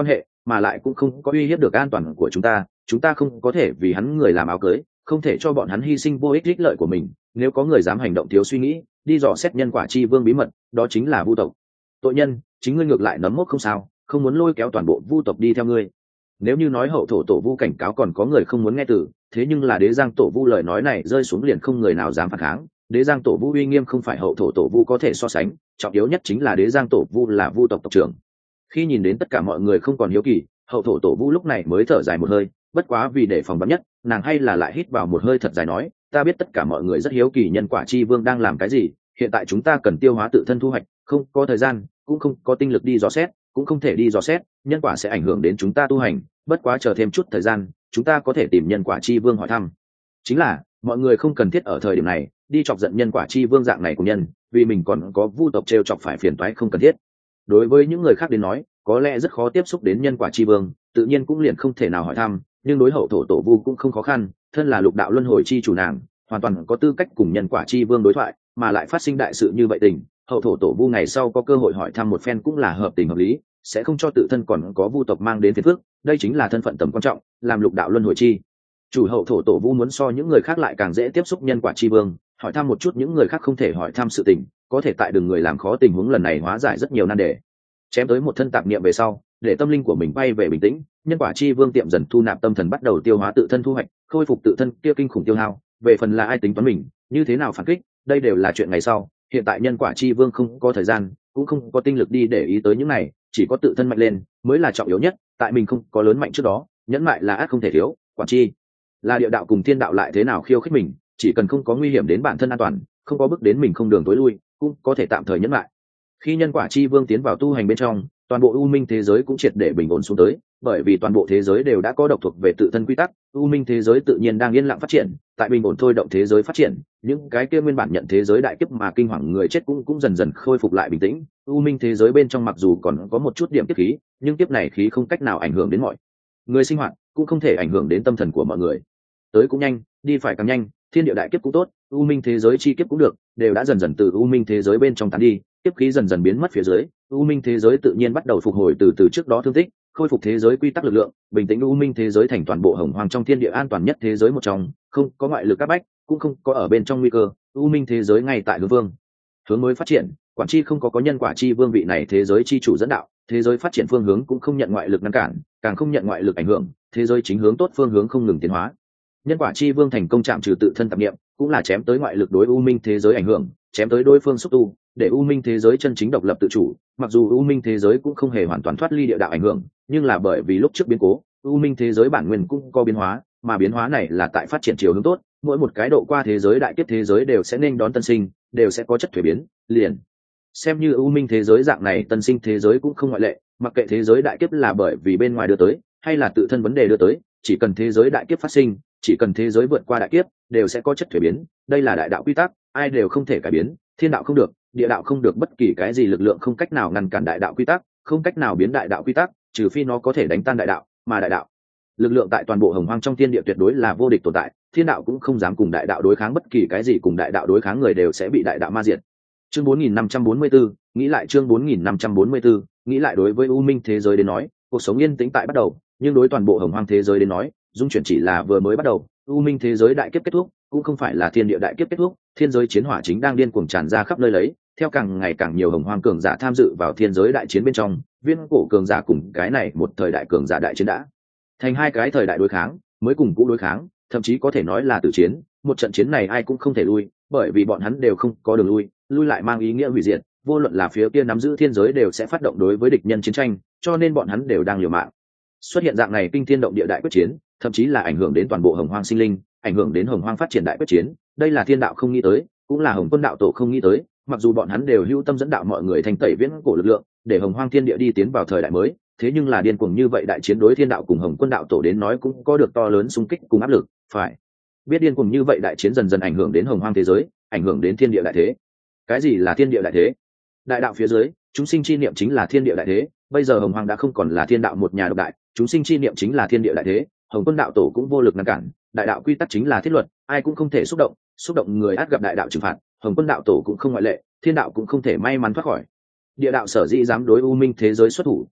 mà lại cũng không có uy hiếp được an toàn của chúng ta, chúng ta không có thể vì hắn người làm áo cưới, không thể cho bọn hắn hy sinh vô ích ích lợi của mình. Nếu có người dám hành động thiếu suy nghĩ, đi dò xét nhân quả chi vương bí mật, đó chính là vu tộc. Tội nhân, chính ngươi ngược lại nấm mốc không sao, không muốn lôi kéo toàn bộ vu tộc đi theo ngươi. Nếu như nói hậu thổ tổ vu cảnh cáo còn có người không muốn nghe từ, thế nhưng là đế giang tổ vu lời nói này rơi xuống liền không người nào dám phản kháng. Đế giang tổ vu uy nghiêm không phải hậu thổ tổ vu có thể so sánh, trọng yếu nhất chính là đế giang tổ vu là vu tộc tộc trưởng. Khi nhìn đến tất cả mọi người không còn hiếu kỳ, hậu thổ tổ vu lúc này mới thở dài một hơi, bất quá vì để phòng vắn nhất, nàng hay là lại hít vào một hơi thật dài nói, ta biết tất cả mọi người rất hiếu kỳ nhân quả chi vương đang làm cái gì, hiện tại chúng ta cần tiêu hóa tự thân thu hoạch, không có thời gian, cũng không có tinh lực đi dò xét, cũng không thể đi dò xét, nhân quả sẽ ảnh hưởng đến chúng ta tu hành, bất quá chờ thêm chút thời gian, chúng ta có thể tìm nhân quả chi vương hỏi thăm. Chính là, mọi người không cần thiết ở thời điểm này đi chọc giận nhân quả chi vương dạng này của nhân, vì mình còn có vu tộc trêu chọc phải phiền toái không cần thiết. Đối với những người khác đến nói, có lẽ rất khó tiếp xúc đến nhân quả chi vương, tự nhiên cũng liền không thể nào hỏi thăm, nhưng đối hậu thổ tổ vu cũng không khó khăn, thân là lục đạo luân hồi chi chủ nàng, hoàn toàn có tư cách cùng nhân quả chi vương đối thoại, mà lại phát sinh đại sự như vậy tình, hậu thổ tổ vu ngày sau có cơ hội hỏi thăm một phen cũng là hợp tình hợp lý, sẽ không cho tự thân còn có vu tộc mang đến phiền phức, đây chính là thân phận tầm quan trọng, làm lục đạo luân hồi chi chủ hậu thổ tổ vu muốn so những người khác lại càng dễ tiếp xúc nhân quả chi vương, hỏi thăm một chút những người khác không thể hỏi thăm sự tình, có thể tại đường người làm khó tình huống lần này hóa giải rất nhiều nan đề. Chém tới một thân tạp niệm về sau, để tâm linh của mình bay về bình tĩnh, nhân quả chi vương tiệm dần thu nạp tâm thần, bắt đầu tiêu hóa tự thân thu hoạch, khôi phục tự thân kia kinh khủng tiêu hao. Về phần là ai tính toán mình, như thế nào phản kích, đây đều là chuyện ngày sau. Hiện tại nhân quả chi vương không có thời gian, cũng không có tinh lực đi để ý tới những này, chỉ có tự thân mạnh lên mới là trọng yếu nhất. Tại mình không có lớn mạnh trước đó, nhẫn mại là ắt không thể thiếu. Quản chi là địa đạo cùng thiên đạo lại thế nào khiêu khích mình, chỉ cần không có nguy hiểm đến bản thân an toàn, không có bước đến mình không đường tối lui, cũng có thể tạm thời nhẫn mại. Khi nhân quả chi vương tiến vào tu hành bên trong, toàn bộ u minh thế giới cũng triệt để bình ổn xuống tới, bởi vì toàn bộ thế giới đều đã có độc thuộc về tự thân quy tắc, u minh thế giới tự nhiên đang yên lặng phát triển, tại bình ổn thôi động thế giới phát triển, những cái kia nguyên bản nhận thế giới đại kiếp mà kinh hoàng người chết cũng cũng dần dần khôi phục lại bình tĩnh. U minh thế giới bên trong mặc dù còn có một chút điểm kiếp khí, nhưng kiếp này khí không cách nào ảnh hưởng đến mọi người sinh hoạt, cũng không thể ảnh hưởng đến tâm thần của mọi người. Tới cũng nhanh, đi phải càng nhanh, thiên địa đại kiếp cũng tốt, u minh thế giới chi kiếp cũng được, đều đã dần dần từ u minh thế giới bên trong tán đi, kiếp khí dần dần biến mất phía dưới, u minh thế giới tự nhiên bắt đầu phục hồi từ từ trước đó thương tích, khôi phục thế giới quy tắc lực lượng, bình tĩnh. U minh thế giới thành toàn bộ hồng hoàng trong thiên địa an toàn nhất thế giới một trong, không có ngoại lực áp bách, cũng không có ở bên trong nguy cơ. U minh thế giới ngay tại hướng vương hướng mới phát triển, quản chi không có có nhân quả chi vương vị này thế giới chi chủ dẫn đạo, thế giới phát triển phương hướng cũng không nhận ngoại lực ngăn cản, càng không nhận ngoại lực ảnh hưởng, thế giới chính hướng tốt phương hướng không ngừng tiến hóa. Nhân quả chi vương thành công chạm trừ tự thân tạp niệm, cũng là chém tới ngoại lực đối u minh thế giới ảnh hưởng, chém tới đối phương xúc tu, để u minh thế giới chân chính độc lập tự chủ. Mặc dù u minh thế giới cũng không hề hoàn toàn thoát ly địa đạo ảnh hưởng, nhưng là bởi vì lúc trước biến cố, u minh thế giới bản nguyên cũng có biến hóa, mà biến hóa này là tại phát triển chiều hướng tốt, mỗi một cái độ qua thế giới đại kiếp thế giới đều sẽ nên đón tân sinh, đều sẽ có chất thuế biến liền. Xem như u minh thế giới dạng này, tân sinh thế giới cũng không ngoại lệ, mặc kệ thế giới đại kiếp là bởi vì bên ngoài đưa tới, hay là tự thân vấn đề đưa tới, chỉ cần thế giới đại kiếp phát sinh, chỉ cần thế giới vượt qua đại kiếp, đều sẽ có chất thuế biến. Đây là đại đạo quy tắc, ai đều không thể cải biến, thiên đạo không được, địa đạo không được, bất kỳ cái gì lực lượng không cách nào ngăn cản đại đạo quy tắc, không cách nào biến đại đạo quy tắc, trừ phi nó có thể đánh tan đại đạo, mà đại đạo lực lượng tại toàn bộ hồng hoang trong thiên địa tuyệt đối là vô địch tồn tại, thiên đạo cũng không dám cùng đại đạo đối kháng, bất kỳ cái gì cùng đại đạo đối kháng người đều sẽ bị đại đạo ma diệt. Chương bốn nghìn năm trăm bốn mươi tư, nghĩ lại chương bốn nghìn năm trăm bốn mươi tư, nghĩ lại. Đối với u minh thế giới đến nói, cuộc sống yên tĩnh tại bắt đầu, nhưng đối toàn bộ hồng hoang thế giới đến nói, dung chuyển chỉ là vừa mới bắt đầu. U minh thế giới đại kiếp kết thúc, cũng không phải là thiên địa đại kiếp kết thúc, thiên giới chiến hỏa chính đang điên cuồng tràn ra khắp nơi lấy, theo càng ngày càng nhiều hồng hoang cường giả tham dự vào thiên giới đại chiến bên trong, viên cổ cường giả cùng cái này một thời đại cường giả đại chiến đã thành hai cái thời đại đối kháng, mới cùng cũ đối kháng, thậm chí có thể nói là tử chiến. Một trận chiến này ai cũng không thể lui, bởi vì bọn hắn đều không có đường lui, lui lại mang ý nghĩa hủy diệt, vô luận là phía kia nắm giữ thiên giới đều sẽ phát động đối với địch nhân chiến tranh, cho nên bọn hắn đều đang liều mạng. Xuất hiện dạng này kinh thiên động địa đại quyết chiến, thậm chí là ảnh hưởng đến toàn bộ hồng hoang sinh linh, ảnh hưởng đến hồng hoang phát triển đại quyết chiến, đây là thiên đạo không nghĩ tới, cũng là hồng quân đạo tổ không nghĩ tới. Mặc dù bọn hắn đều hữu tâm dẫn đạo mọi người thành tẩy viễn cổ lực lượng, để hồng hoang thiên địa đi tiến vào thời đại mới, thế nhưng là điên cuồng như vậy đại chiến đối thiên đạo cùng hồng quân đạo tổ đến nói cũng có được to lớn xung kích cùng áp lực. Phải biết điên cuồng như vậy đại chiến dần dần ảnh hưởng đến hồng hoang thế giới, ảnh hưởng đến thiên địa đại thế. Cái gì là thiên địa đại thế? Đại đạo phía dưới, chúng sinh chi niệm chính là thiên địa đại thế. Bây giờ hồng hoang đã không còn là thiên đạo một nhà độc đại, chúng sinh chi niệm chính là thiên địa đại thế, hồng quân đạo tổ cũng vô lực ngăn cản. Đại đạo quy tắc chính là thiết luật, ai cũng không thể xúc động, xúc động người ắt gặp đại đạo trừng phạt, hồng quân đạo tổ cũng không ngoại lệ, thiên đạo cũng không thể may mắn thoát khỏi. Địa đạo sở dĩ dám đối u minh thế giới xuất thủ,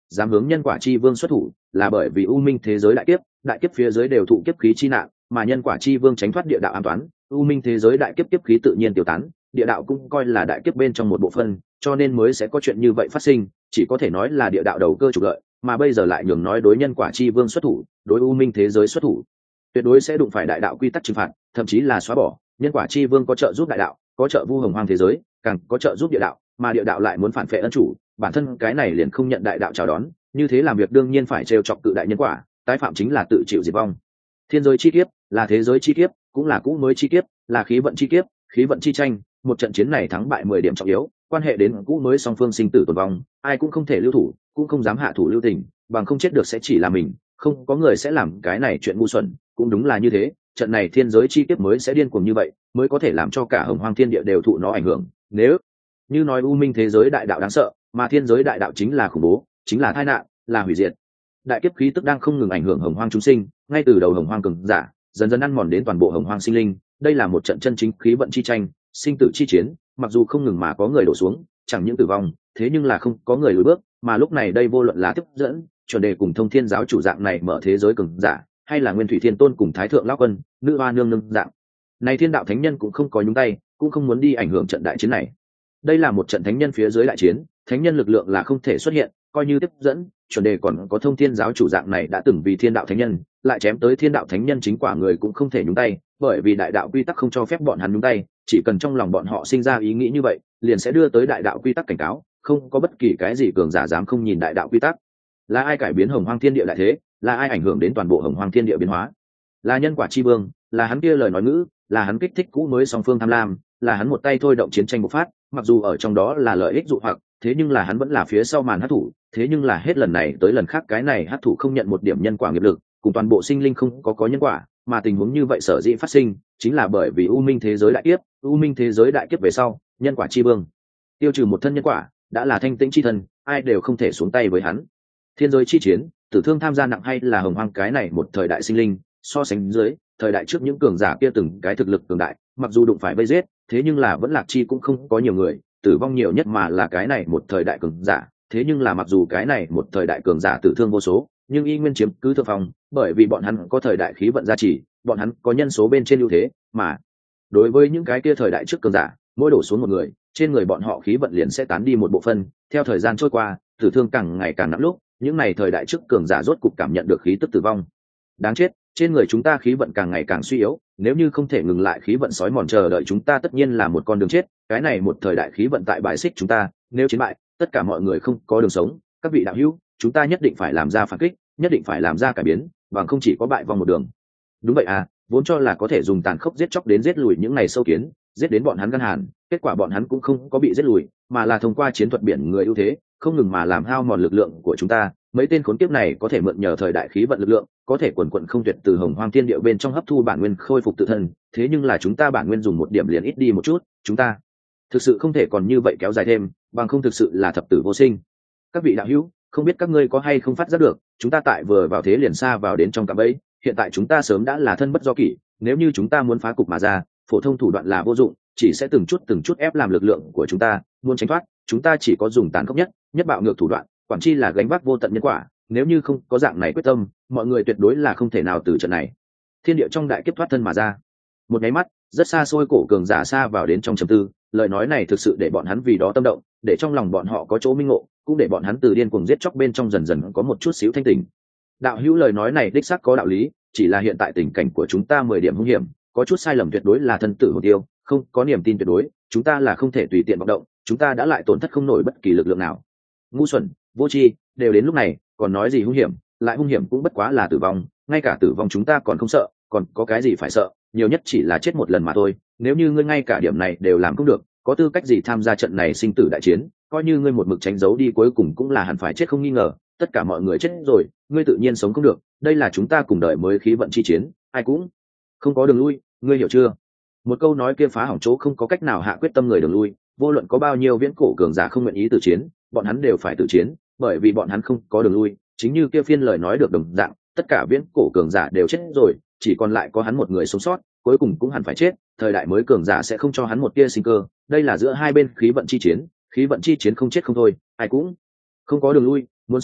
dám hướng nhân quả chi vương xuất thủ là bởi vì u minh thế giới đại kiếp, đại kiếp phía dưới đều thụ kiếp khí chi nạn, mà nhân quả chi vương tránh thoát địa đạo an toán, u minh thế giới đại kiếp kiếp khí tự nhiên tiêu tán, địa đạo cũng coi là đại kiếp bên trong một bộ phận, cho nên mới sẽ có chuyện như vậy phát sinh, chỉ có thể nói là địa đạo đầu cơ trục lợi, mà bây giờ lại nhường nói đối nhân quả chi vương xuất thủ, đối u minh thế giới xuất thủ, tuyệt đối sẽ đụng phải đại đạo quy tắc trừng phạt, thậm chí là xóa bỏ. Nhân quả chi vương có trợ giúp đại đạo, có trợ vu hồng hoang thế giới, càng có trợ giúp địa đạo, mà địa đạo lại muốn phản phệ ân chủ, bản thân cái này liền không nhận đại đạo chào đón, như thế làm việc đương nhiên phải trêu chọc cự đại nhân quả, tái phạm chính là tự chịu diệt vong. Thiên giới chi kiếp là thế giới chi kiếp, cũng là cũ mới chi kiếp, là khí vận chi kiếp, khí vận chi tranh, một trận chiến này thắng bại mười điểm trọng yếu, quan hệ đến cũ mới song phương sinh tử tồn vong, ai cũng không thể lưu thủ, cũng không dám hạ thủ lưu tình, bằng không chết được sẽ chỉ là mình, không có người sẽ làm cái này chuyện ngu xuẩn, cũng đúng là như thế, trận này thiên giới chi kiếp mới sẽ điên cuồng như vậy, mới có thể làm cho cả hồng hoang thiên địa đều thụ nó ảnh hưởng. Nếu như nói u minh thế giới đại đạo đáng sợ, mà thiên giới đại đạo chính là khủng bố, chính là tai nạn, là hủy diệt. Đại kiếp khí tức đang không ngừng ảnh hưởng hồng hoang chúng sinh, ngay từ đầu hồng hoang cường giả, dần dần ăn mòn đến toàn bộ hồng hoang sinh linh, đây là một trận chân chính khí vận chi tranh, sinh tử chi chiến, mặc dù không ngừng mà có người đổ xuống, chẳng những tử vong, thế nhưng là không có người lùi bước, mà lúc này đây vô luận là tiếp dẫn, chuẩn đề cùng thông thiên giáo chủ dạng này mở thế giới cường giả, hay là nguyên thủy thiên tôn cùng thái thượng lão quân, nữ hoa nương nương dạng này thiên đạo thánh nhân cũng không có nhúng tay, cũng không muốn đi ảnh hưởng trận đại chiến này. Đây là một trận thánh nhân phía dưới đại chiến, thánh nhân lực lượng là không thể xuất hiện, coi như tiếp dẫn, chuẩn đề còn có thông thiên giáo chủ dạng này đã từng vì thiên đạo thánh nhân, lại chém tới thiên đạo thánh nhân chính quả người cũng không thể nhúng tay, bởi vì đại đạo quy tắc không cho phép bọn hắn nhúng tay, chỉ cần trong lòng bọn họ sinh ra ý nghĩ như vậy, liền sẽ đưa tới đại đạo quy tắc cảnh cáo, không có bất kỳ cái gì cường giả dám không nhìn đại đạo quy tắc. Là ai cải biến hồng hoang thiên địa đại thế, là ai ảnh hưởng đến toàn bộ hồng hoang thiên địa biến hóa? Là nhân quả chi vương, là hắn kia lời nói ngữ, là hắn kích thích cũ mới song phương tham lam, là hắn một tay thôi động chiến tranh bộc phát, mặc dù ở trong đó là lợi ích dụ hoặc, thế nhưng là hắn vẫn là phía sau màn hắc thủ, thế nhưng là hết lần này tới lần khác cái này hắc thủ không nhận một điểm nhân quả nghiệp lực, cùng toàn bộ sinh linh không có có nhân quả, mà tình huống như vậy sở dĩ phát sinh, chính là bởi vì u minh thế giới đại kiếp, u minh thế giới đại kiếp về sau, nhân quả chi vương tiêu trừ một thân nhân quả, đã là thanh tĩnh chi thân, ai đều không thể xuống tay với hắn. Thiên giới chi chiến, tử thương tham gia nặng hay là hồng hoang cái này một thời đại sinh linh, so sánh dưới, thời đại trước những cường giả kia từng cái thực lực cường đại, mặc dù đụng phải vây giết, thế nhưng là vẫn lạc chi cũng không có nhiều người, tử vong nhiều nhất mà là cái này một thời đại cường giả, thế nhưng là mặc dù cái này một thời đại cường giả tử thương vô số, nhưng y nguyên chiếm cứ thượng phong, bởi vì bọn hắn có thời đại khí vận gia trì, bọn hắn có nhân số bên trên ưu thế, mà đối với những cái kia thời đại trước cường giả, mỗi đổ xuống một người, trên người bọn họ khí vận liền sẽ tán đi một bộ phân, theo thời gian trôi qua, tử thương càng ngày càng nặng lúc, những này thời đại trước cường giả rốt cục cảm nhận được khí tức tử vong. Đáng chết, trên người chúng ta khí vận càng ngày càng suy yếu, nếu như không thể ngừng lại khí vận sói mòn chờ đợi chúng ta tất nhiên là một con đường chết, cái này một thời đại khí vận tại bài xích chúng ta, nếu chiến bại, tất cả mọi người không có đường sống, các vị đạo hữu, chúng ta nhất định phải làm ra phản kích, nhất định phải làm ra cải biến, bằng không chỉ có bại vong một đường. Đúng vậy à, vốn cho là có thể dùng tàn khốc giết chóc đến giết lùi những này sâu kiến, giết đến bọn hắn gan hàn, kết quả bọn hắn cũng không có bị giết lùi, mà là thông qua chiến thuật biển người ưu thế, không ngừng mà làm hao mòn lực lượng của chúng ta. Mấy tên khốn kiếp này có thể mượn nhờ thời đại khí vận lực lượng, có thể quần quận không tuyệt từ hồng hoang thiên địa bên trong hấp thu bản nguyên khôi phục tự thân, thế nhưng là chúng ta bản nguyên dùng một điểm liền ít đi một chút, chúng ta thực sự không thể còn như vậy kéo dài thêm, bằng không thực sự là thập tử vô sinh. Các vị đạo hữu, không biết các ngươi có hay không phát giác được, chúng ta tại vừa vào thế liền xa vào đến trong cạm bẫy, hiện tại chúng ta sớm đã là thân bất do kỷ, nếu như chúng ta muốn phá cục mà ra, phổ thông thủ đoạn là vô dụng, chỉ sẽ từng chút từng chút ép làm lực lượng của chúng ta, muốn tránh thoát, chúng ta chỉ có dùng tàn khốc nhất, nhất bạo ngược thủ đoạn, quản chi là gánh vác vô tận nhân quả, nếu như không có dạng này quyết tâm, mọi người tuyệt đối là không thể nào từ trận này thiên địa trong đại kiếp thoát thân mà ra. Một cái mắt, rất xa xôi cổ cường giả xa vào đến trong trầm tư, lời nói này thực sự để bọn hắn vì đó tâm động, để trong lòng bọn họ có chỗ minh ngộ, cũng để bọn hắn từ điên cuồng giết chóc bên trong dần dần có một chút xíu thanh tỉnh. Đạo hữu lời nói này đích xác có đạo lý, chỉ là hiện tại tình cảnh của chúng ta mười điểm hung hiểm, có chút sai lầm tuyệt đối là thân tử hồn tiêu, không có niềm tin tuyệt đối, chúng ta là không thể tùy tiện vọng động, chúng ta đã lại tổn thất không nổi bất kỳ lực lượng nào. Ngu xuẩn, vô tri, đều đến lúc này, còn nói gì hung hiểm, lại hung hiểm cũng bất quá là tử vong, ngay cả tử vong chúng ta còn không sợ, còn có cái gì phải sợ, nhiều nhất chỉ là chết một lần mà thôi. Nếu như ngươi ngay cả điểm này đều làm không được, có tư cách gì tham gia trận này sinh tử đại chiến, coi như ngươi một mực tránh giấu đi cuối cùng cũng là hẳn phải chết không nghi ngờ, tất cả mọi người chết rồi, ngươi tự nhiên sống không được, đây là chúng ta cùng đợi mới khí vận chi chiến, ai cũng không có đường lui, ngươi hiểu chưa? Một câu nói kia phá hỏng chỗ không có cách nào hạ quyết tâm người đường lui, vô luận có bao nhiêu viễn cổ cường giả không nguyện ý từ chiến, bọn hắn đều phải tự chiến, bởi vì bọn hắn không có đường lui, chính như kia phiên lời nói được đồng dạng, tất cả viễn cổ cường giả đều chết rồi, chỉ còn lại có hắn một người sống sót, cuối cùng cũng hẳn phải chết, thời đại mới cường giả sẽ không cho hắn một tia sinh cơ, đây là giữa hai bên khí vận chi chiến, khí vận chi chiến không chết không thôi, ai cũng không có đường lui, muốn sống,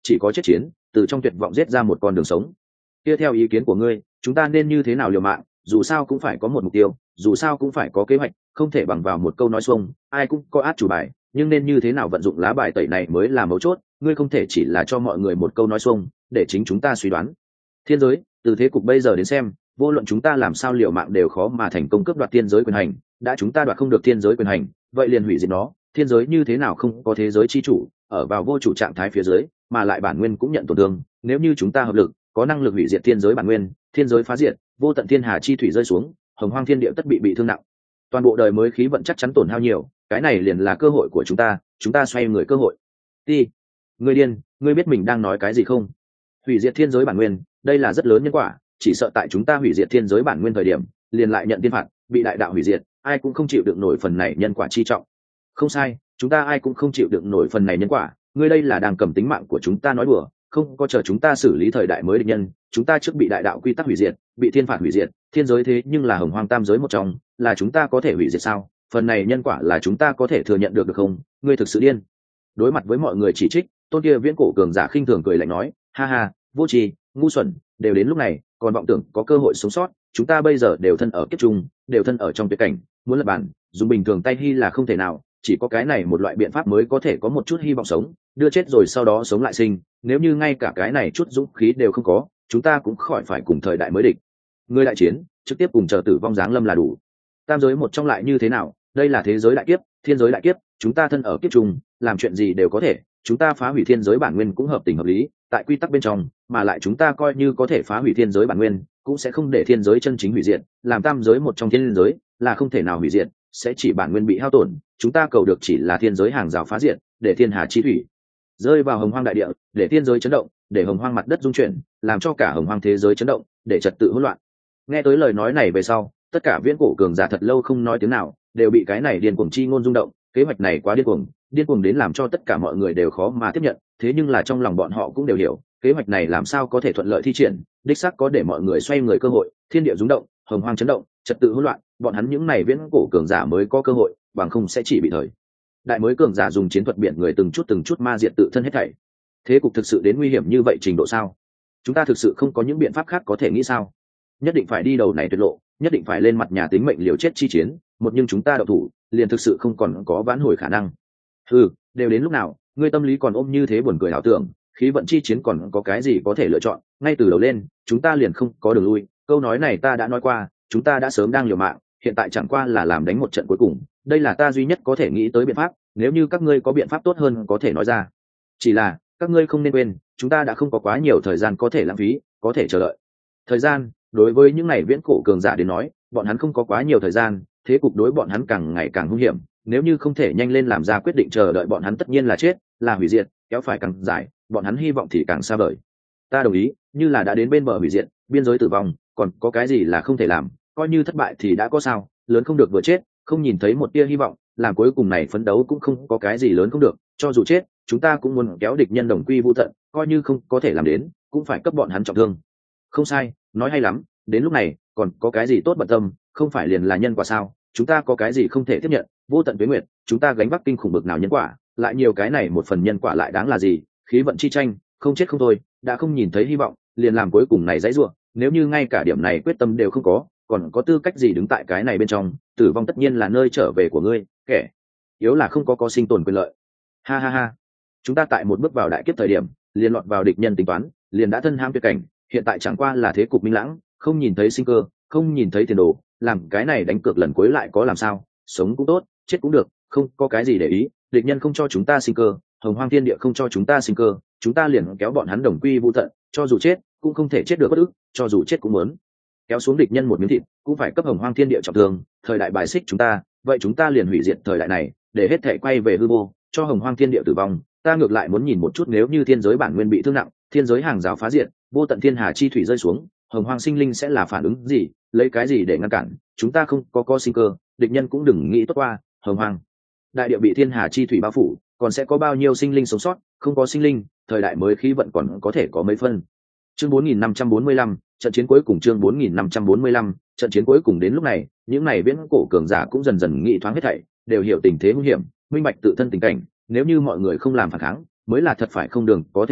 chỉ có chết chiến, từ trong tuyệt vọng giết ra một con đường sống. Kia theo ý kiến của ngươi, chúng ta nên như thế nào liều mạng? Dù sao cũng phải có một mục tiêu, dù sao cũng phải có kế hoạch, không thể bằng vào một câu nói xuông, ai cũng có át chủ bài, nhưng nên như thế nào vận dụng lá bài tẩy này mới là mấu chốt. Ngươi không thể chỉ là cho mọi người một câu nói xuông để chính chúng ta suy đoán. Thiên giới, từ thế cục bây giờ đến xem, vô luận chúng ta làm sao liều mạng đều khó mà thành công cướp đoạt thiên giới quyền hành. Đã chúng ta đoạt không được thiên giới quyền hành, vậy liền hủy diệt nó. Thiên giới như thế nào không có thế giới chi chủ, ở vào vô chủ trạng thái phía dưới, mà lại bản nguyên cũng nhận tổn thương. Nếu như chúng ta hợp lực, có năng lực hủy diệt thiên giới bản nguyên, thiên giới phá diệt, vô tận thiên hà chi thủy rơi xuống, hồng hoang thiên địa tất bị bị thương nặng, toàn bộ đời mới khí vận chắc chắn tổn hao nhiều. Cái này liền là cơ hội của chúng ta, chúng ta xoay người cơ hội. Đi, ngươi điên, ngươi biết mình đang nói cái gì không? Hủy diệt thiên giới bản nguyên, đây là rất lớn nhân quả, chỉ sợ tại chúng ta hủy diệt thiên giới bản nguyên thời điểm, liền lại nhận thiên phạt, bị đại đạo hủy diệt, ai cũng không chịu được nổi phần này nhân quả chi trọng. Không sai, chúng ta ai cũng không chịu được nổi phần này nhân quả, ngươi đây là đang cầm tính mạng của chúng ta nói đùa, không có chờ chúng ta xử lý thời đại mới địch nhân, chúng ta trước bị đại đạo quy tắc hủy diệt, bị thiên phạt hủy diệt, thiên giới thế nhưng là hồng hoang tam giới một trong, là chúng ta có thể hủy diệt sao? Phần này nhân quả là chúng ta có thể thừa nhận được được không? Ngươi thực sự điên. Đối mặt với mọi người chỉ trích, tôn kia viễn cổ cường giả khinh thường cười lạnh nói, ha ha, vô tri, ngu xuẩn, đều đến lúc này còn vọng tưởng có cơ hội sống sót. Chúng ta bây giờ đều thân ở kiếp trung, đều thân ở trong tuyệt cảnh, muốn lập bản dùng bình thường tay hy là không thể nào, chỉ có cái này một loại biện pháp mới có thể có một chút hy vọng sống, đưa chết rồi sau đó sống lại sinh. Nếu như ngay cả cái này chút dũng khí đều không có, chúng ta cũng khỏi phải cùng thời đại mới địch. Người đại chiến trực tiếp cùng chờ tử vong giáng lâm là đủ. Tam giới một trong lại như thế nào? Đây là thế giới đại kiếp, thiên giới đại kiếp, chúng ta thân ở kiếp trung, làm chuyện gì đều có thể, chúng ta phá hủy thiên giới bản nguyên cũng hợp tình hợp lý, tại quy tắc bên trong, mà lại chúng ta coi như có thể phá hủy thiên giới bản nguyên, cũng sẽ không để thiên giới chân chính hủy diệt, làm tam giới một trong thiên giới là không thể nào hủy diệt, sẽ chỉ bản nguyên bị hao tổn. Chúng ta cầu được chỉ là thiên giới hàng rào phá diệt, để thiên hà chi thủy rơi vào hồng hoang đại địa, để thiên giới chấn động, để hồng hoang mặt đất rung chuyển, làm cho cả hồng hoang thế giới chấn động, để trật tự hỗn loạn. Nghe tới lời nói này về sau, tất cả viễn cổ cường giả thật lâu không nói tiếng nào, đều bị cái này điên cuồng chi ngôn rung động. Kế hoạch này quá điên cuồng, điên cuồng đến làm cho tất cả mọi người đều khó mà tiếp nhận. Thế nhưng là trong lòng bọn họ cũng đều hiểu, kế hoạch này làm sao có thể thuận lợi thi triển, đích xác có để mọi người xoay người cơ hội, thiên địa rung động, hồng hoang chấn động, trật tự hỗn loạn, bọn hắn những này viễn cổ cường giả mới có cơ hội, bằng không sẽ chỉ bị thời đại mới cường giả dùng chiến thuật biển người từng chút từng chút ma diệt tự thân hết thảy. Thế cục thực sự đến nguy hiểm như vậy trình độ sao? Chúng ta thực sự không có những biện pháp khác có thể nghĩ sao? Nhất định phải đi đầu này tuyệt lộ, nhất định phải lên mặt nhà tính mệnh liều chết chi chiến, một nhưng chúng ta đậu thủ, liền thực sự không còn có vãn hồi khả năng. Ừ, đều đến lúc nào, ngươi tâm lý còn ôm như thế buồn cười ảo tưởng, khí vận chi chiến còn có cái gì có thể lựa chọn, ngay từ đầu lên, chúng ta liền không có đường lui. Câu nói này ta đã nói qua, chúng ta đã sớm đang liều mạng, hiện tại chẳng qua là làm đánh một trận cuối cùng, đây là ta duy nhất có thể nghĩ tới biện pháp, nếu như các ngươi có biện pháp tốt hơn có thể nói ra. Chỉ là, các ngươi không nên quên, chúng ta đã không có quá nhiều thời gian có thể lãng phí, có thể chờ đợi. Thời gian, đối với những này viễn cổ cường giả đến nói, bọn hắn không có quá nhiều thời gian, thế cục đối bọn hắn càng ngày càng hung hiểm, nếu như không thể nhanh lên làm ra quyết định chờ đợi bọn hắn tất nhiên là chết, là hủy diệt, kéo phải càng dài, bọn hắn hy vọng thì càng xa vời. Ta đồng ý, như là đã đến bên bờ hủy diệt, biên giới tử vong, còn có cái gì là không thể làm, coi như thất bại thì đã có sao, lớn không được vừa chết, không nhìn thấy một tia hy vọng, làm cuối cùng này phấn đấu cũng không có cái gì lớn không được, cho dù chết, chúng ta cũng muốn kéo địch nhân đồng quy vu tận, coi như không có thể làm đến, cũng phải cấp bọn hắn trọng thương. Không sai, nói hay lắm, đến lúc này, còn có cái gì tốt bận tâm, không phải liền là nhân quả sao? Chúng ta có cái gì không thể tiếp nhận, vô tận tuế nguyệt, chúng ta gánh vác kinh khủng bực nào nhân quả, lại nhiều cái này một phần nhân quả lại đáng là gì? Khí vận chi tranh, không chết không thôi, đã không nhìn thấy hy vọng, liền làm cuối cùng này dãy rủa, nếu như ngay cả điểm này quyết tâm đều không có, còn có tư cách gì đứng tại cái này bên trong? Tử vong tất nhiên là nơi trở về của ngươi, kẻ yếu là không có có sinh tồn quyền lợi. Ha ha ha, chúng ta tại một bước vào đại kiếp thời điểm, liền lọt vào địch nhân tính toán, liền đã thân ham tuyệt cảnh, hiện tại chẳng qua là thế cục minh lãng, không nhìn thấy sinh cơ, không nhìn thấy tiền đồ, làm cái này đánh cược lần cuối lại có làm sao? Sống cũng tốt, chết cũng được, không có cái gì để ý, địch nhân không cho chúng ta sinh cơ, hồng hoang thiên địa không cho chúng ta sinh cơ, chúng ta liền kéo bọn hắn đồng quy vu tận, cho dù chết cũng không thể chết được bất ức, cho dù chết cũng muốn kéo xuống địch nhân một miếng thịt, cũng phải cấp hồng hoang thiên địa trọng thương. Thời đại bài xích chúng ta, vậy chúng ta liền hủy diệt thời đại này, để hết thể quay về hư vô, cho hồng hoang thiên địa tử vong. Ta ngược lại muốn nhìn một chút, nếu như thiên giới bản nguyên bị thương nặng, thiên giới hàng giáo phá diệt, vô tận thiên hà chi thủy rơi xuống, hồng hoang sinh linh sẽ là phản ứng gì, lấy cái gì để ngăn cản? Chúng ta không có có sinh cơ, địch nhân cũng đừng nghĩ tốt qua. Hồng hoang đại địa bị thiên hà chi thủy bao phủ, còn sẽ có bao nhiêu sinh linh sống sót? Không có sinh linh, thời đại mới khí vận còn có thể có mấy phân. Chương bốn nghìn năm trăm bốn mươi lăm, trận chiến cuối cùng. Chương bốn nghìn năm trăm bốn mươi lăm, trận chiến cuối cùng. Đến lúc này, những này viễn cổ cường giả cũng dần dần nghĩ thoáng hết thảy, đều hiểu tình thế nguy hiểm, minh bạch tự thân tình cảnh, nếu như mọi người không làm phản kháng, mới là thật phải không đường có thể đi.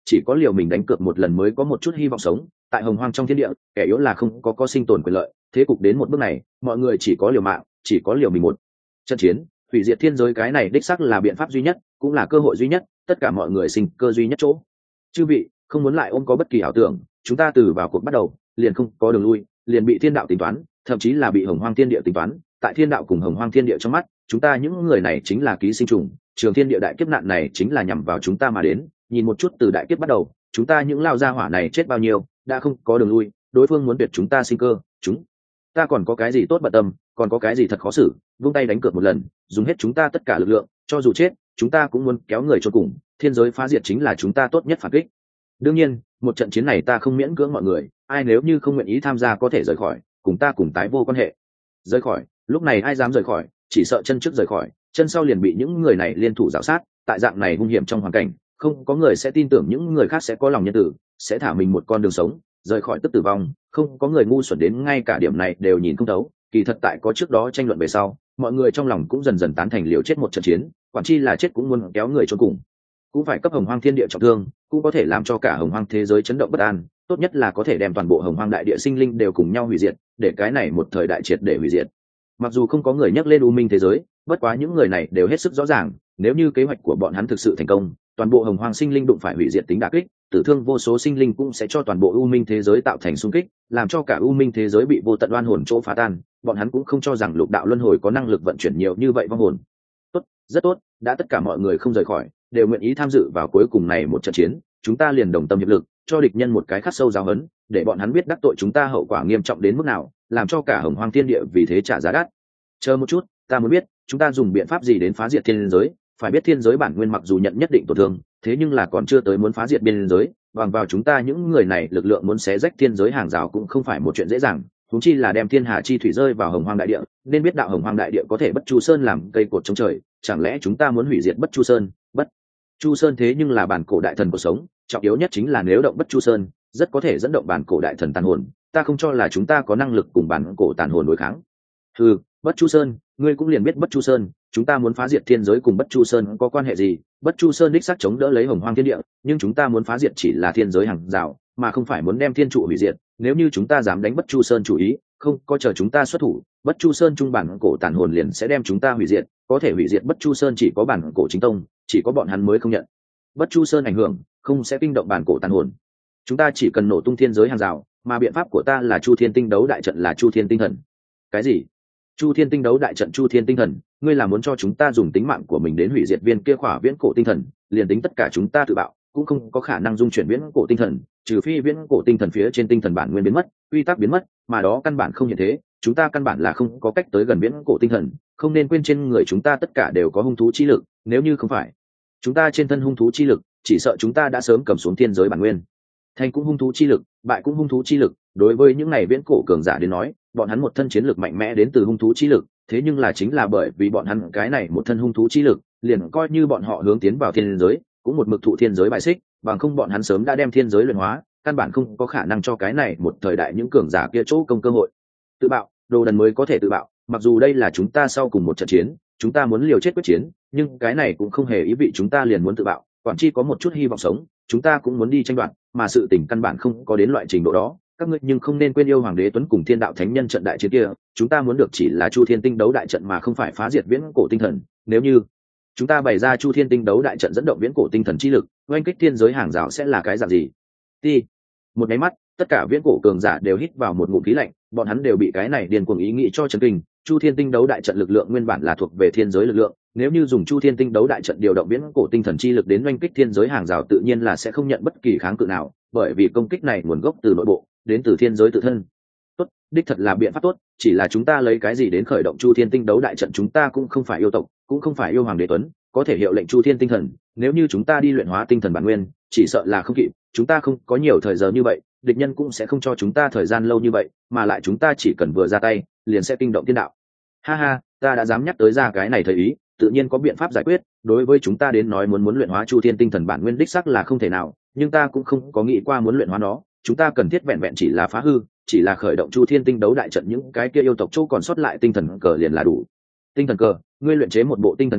chỉ có liều mình đánh cược một lần mới có một chút hy vọng sống. Tại hồng hoang trong thiên địa, kẻ yếu là không có có sinh tồn quyền lợi. Thế cục đến một bước này, mọi người chỉ có liều mạng, chỉ có liều mình một trận chiến. Hủy diệt thiên giới cái này đích xác là biện pháp duy nhất, cũng là cơ hội duy nhất, tất cả mọi người sinh cơ duy nhất chỗ. Chư vị không muốn lại ôm có bất kỳ ảo tưởng, chúng ta từ vào cuộc bắt đầu liền không có đường lui, liền bị thiên đạo tính toán, thậm chí là bị hồng hoang thiên địa tính toán. Tại thiên đạo cùng hồng hoang thiên địa trong mắt, chúng ta những người này chính là ký sinh trùng, trường thiên địa đại kiếp nạn này chính là nhằm vào chúng ta mà đến. Nhìn một chút từ đại kiếp bắt đầu, chúng ta những lao gia hỏa này chết bao nhiêu, đã không có đường lui, đối phương muốn tuyệt chúng ta sinh cơ, chúng ta còn có cái gì tốt bận tâm, còn có cái gì thật khó xử, vung tay đánh cược một lần, dùng hết chúng ta tất cả lực lượng, cho dù chết chúng ta cũng muốn kéo người cho cùng. Thiên giới phá diệt chính là chúng ta tốt nhất phản kích. Đương nhiên một trận chiến này ta không miễn cưỡng mọi người, ai nếu như không nguyện ý tham gia có thể rời khỏi, cùng ta cùng tái vô quan hệ. Rời khỏi, lúc này ai dám rời khỏi, chỉ sợ chân trước rời khỏi, chân sau liền bị những người này liên thủ rào sát. Tại dạng này hung hiểm trong hoàn cảnh, không có người sẽ tin tưởng những người khác sẽ có lòng nhân tử, sẽ thả mình một con đường sống. Rời khỏi tức tử vong, không có người ngu xuẩn đến ngay cả điểm này đều nhìn không thấu. Kỳ thật tại có trước đó tranh luận về sau, mọi người trong lòng cũng dần dần tán thành liều chết một trận chiến, quản chi là chết cũng muốn kéo người cho cùng, cũng phải cấp hồng hoang thiên địa trọng thương, cũng có thể làm cho cả hồng hoang thế giới chấn động bất an. Tốt nhất là có thể đem toàn bộ hồng hoang đại địa sinh linh đều cùng nhau hủy diệt, để cái này một thời đại triệt để hủy diệt. Mặc dù không có người nhắc lên u minh thế giới, bất quá những người này đều hết sức rõ ràng, nếu như kế hoạch của bọn hắn thực sự thành công, toàn bộ hồng hoang sinh linh đụng phải hủy diệt tính đả kích, tử thương vô số sinh linh cũng sẽ cho toàn bộ u minh thế giới tạo thành xung kích, làm cho cả u minh thế giới bị vô tận oan hồn chỗ phá tan. Bọn hắn cũng không cho rằng lục đạo luân hồi có năng lực vận chuyển nhiều như vậy vong hồn. Tốt, rất tốt, đã tất cả mọi người không rời khỏi, đều nguyện ý tham dự vào cuối cùng này một trận chiến, chúng ta liền đồng tâm hiệp lực, cho địch nhân một cái khắc sâu giáo huấn, để bọn hắn biết đắc tội chúng ta hậu quả nghiêm trọng đến mức nào, làm cho cả hồng hoang thiên địa vì thế trả giá đắt. Chờ một chút, ta muốn biết chúng ta dùng biện pháp gì đến phá diệt thiên giới. Phải biết thiên giới bản nguyên mặc dù nhận nhất định tổn thương, thế nhưng là còn chưa tới muốn phá diệt biên giới, bằng vào chúng ta những người này lực lượng muốn xé rách thiên giới hàng rào cũng không phải một chuyện dễ dàng. Huống chi là đem thiên hà chi thủy rơi vào hồng hoang đại địa, nên biết đạo hồng hoang đại địa có thể bất chu sơn làm cây cột chống trời, chẳng lẽ chúng ta muốn hủy diệt bất chu sơn? Bất chu sơn thế nhưng là bản cổ đại thần cuộc sống, trọng yếu nhất chính là nếu động bất chu sơn, rất có thể dẫn động bản cổ đại thần tàn hồn. Ta không cho là chúng ta có năng lực cùng bản cổ tàn hồn đối kháng. Ừ, bất chu sơn, ngươi cũng liền biết bất chu sơn, chúng ta muốn phá diệt thiên giới cùng bất chu sơn có quan hệ gì? Bất chu sơn đích xác chống đỡ lấy hồng hoang thiên địa, nhưng chúng ta muốn phá diệt chỉ là thiên giới hàng rào, mà không phải muốn đem thiên trụ hủy diệt. Nếu như chúng ta dám đánh bất chu sơn chủ ý, không có chờ chúng ta xuất thủ, bất chu sơn trung bản cổ tàn hồn liền sẽ đem chúng ta hủy diệt. Có thể hủy diệt bất chu sơn chỉ có bản cổ chính tông, chỉ có bọn hắn mới không nhận bất chu sơn ảnh hưởng, không sẽ kinh động bản cổ tàn hồn. Chúng ta chỉ cần nổ tung thiên giới hàng rào, mà biện pháp của ta là chu thiên tinh đấu đại trận, là chu thiên tinh thần. Cái gì? Chu thiên tinh đấu đại trận? Chu thiên tinh thần? Ngươi là muốn cho chúng ta dùng tính mạng của mình đến hủy diệt viên kia khỏa viễn cổ tinh thần? Liền tính tất cả chúng ta tự bạo, cũng không có khả năng dung chuyển viễn cổ tinh thần, trừ phi viễn cổ tinh thần phía trên tinh thần bản nguyên biến mất, quy tắc biến mất, mà đó căn bản không hiện thế. Chúng ta căn bản là không có cách tới gần viễn cổ tinh thần. Không nên quên trên người chúng ta tất cả đều có hung thú chi lực, nếu như không phải chúng ta trên thân hung thú chi lực, chỉ sợ chúng ta đã sớm cầm xuống thiên giới bản nguyên. Thành cũng hung thú chi lực, bại cũng hung thú chi lực. Đối với những này viễn cổ cường giả đến nói, bọn hắn một thân chiến lực mạnh mẽ đến từ hung thú chi lực, thế nhưng là chính là bởi vì bọn hắn cái này một thân hung thú chi lực, liền coi như bọn họ hướng tiến vào thiên giới, cũng một mực thụ thiên giới bài xích, bằng không bọn hắn sớm đã đem thiên giới luyện hóa, căn bản không có khả năng cho cái này một thời đại những cường giả kia chỗ công cơ hội. Tự bạo, đồ đần mới có thể tự bạo, mặc dù đây là chúng ta sau cùng một trận chiến, chúng ta muốn liều chết quyết chiến, nhưng cái này cũng không hề ý vị chúng ta liền muốn tự bạo, quản chi có một chút hy vọng sống, chúng ta cũng muốn đi tranh đoạt, mà sự tình căn bản không có đến loại trình độ đó. Các ngươi nhưng không nên quên yêu hoàng đế tuấn cùng thiên đạo thánh nhân trận đại chiến kia, chúng ta muốn được chỉ là chu thiên tinh đấu đại trận mà không phải phá diệt viễn cổ tinh thần. Nếu như chúng ta bày ra chu thiên tinh đấu đại trận dẫn động viễn cổ tinh thần chi lực, oanh kích thiên giới hàng rào sẽ là cái dạng gì? Ti một máy mắt, tất cả viễn cổ cường giả đều hít vào một ngụm khí lạnh, bọn hắn đều bị cái này điên cuồng ý nghĩ cho chấn kinh. Chu thiên tinh đấu đại trận lực lượng nguyên bản là thuộc về thiên giới lực lượng, nếu như dùng chu thiên tinh đấu đại trận điều động viễn cổ tinh thần chi lực đến oanh kích thiên giới hàng rào, tự nhiên là sẽ không nhận bất kỳ kháng cự nào, bởi vì công kích này nguồn gốc từ nội bộ, đến từ thiên giới tự thân. Tốt, đích thật là biện pháp tốt, chỉ là chúng ta lấy cái gì đến khởi động chu thiên tinh đấu đại trận? Chúng ta cũng không phải yêu tộc, cũng không phải yêu hoàng đế tuấn, có thể hiệu lệnh chu thiên tinh thần. Nếu như chúng ta đi luyện hóa tinh thần bản nguyên, chỉ sợ là không kịp, chúng ta không có nhiều thời giờ như vậy, địch nhân cũng sẽ không cho chúng ta thời gian lâu như vậy, mà lại chúng ta chỉ cần vừa ra tay, liền sẽ kinh động thiên đạo. Ha ha, ta đã dám nhắc tới ra cái này thời ý, tự nhiên có biện pháp giải quyết. Đối với chúng ta đến nói, muốn muốn luyện hóa chu thiên tinh thần bản nguyên đích xác là không thể nào, nhưng ta cũng không có nghĩ qua muốn luyện hóa nó. Chúng ta cần thiết vẹn vẹn chỉ là phá hư, chỉ là khởi động chu thiên tinh đấu đại trận, những cái kia yêu tộc chỗ còn sót lại tinh thần cờ liền là đủ. Tinh thần cờ? Ngươi luyện chế một bộ tinh thần cờ,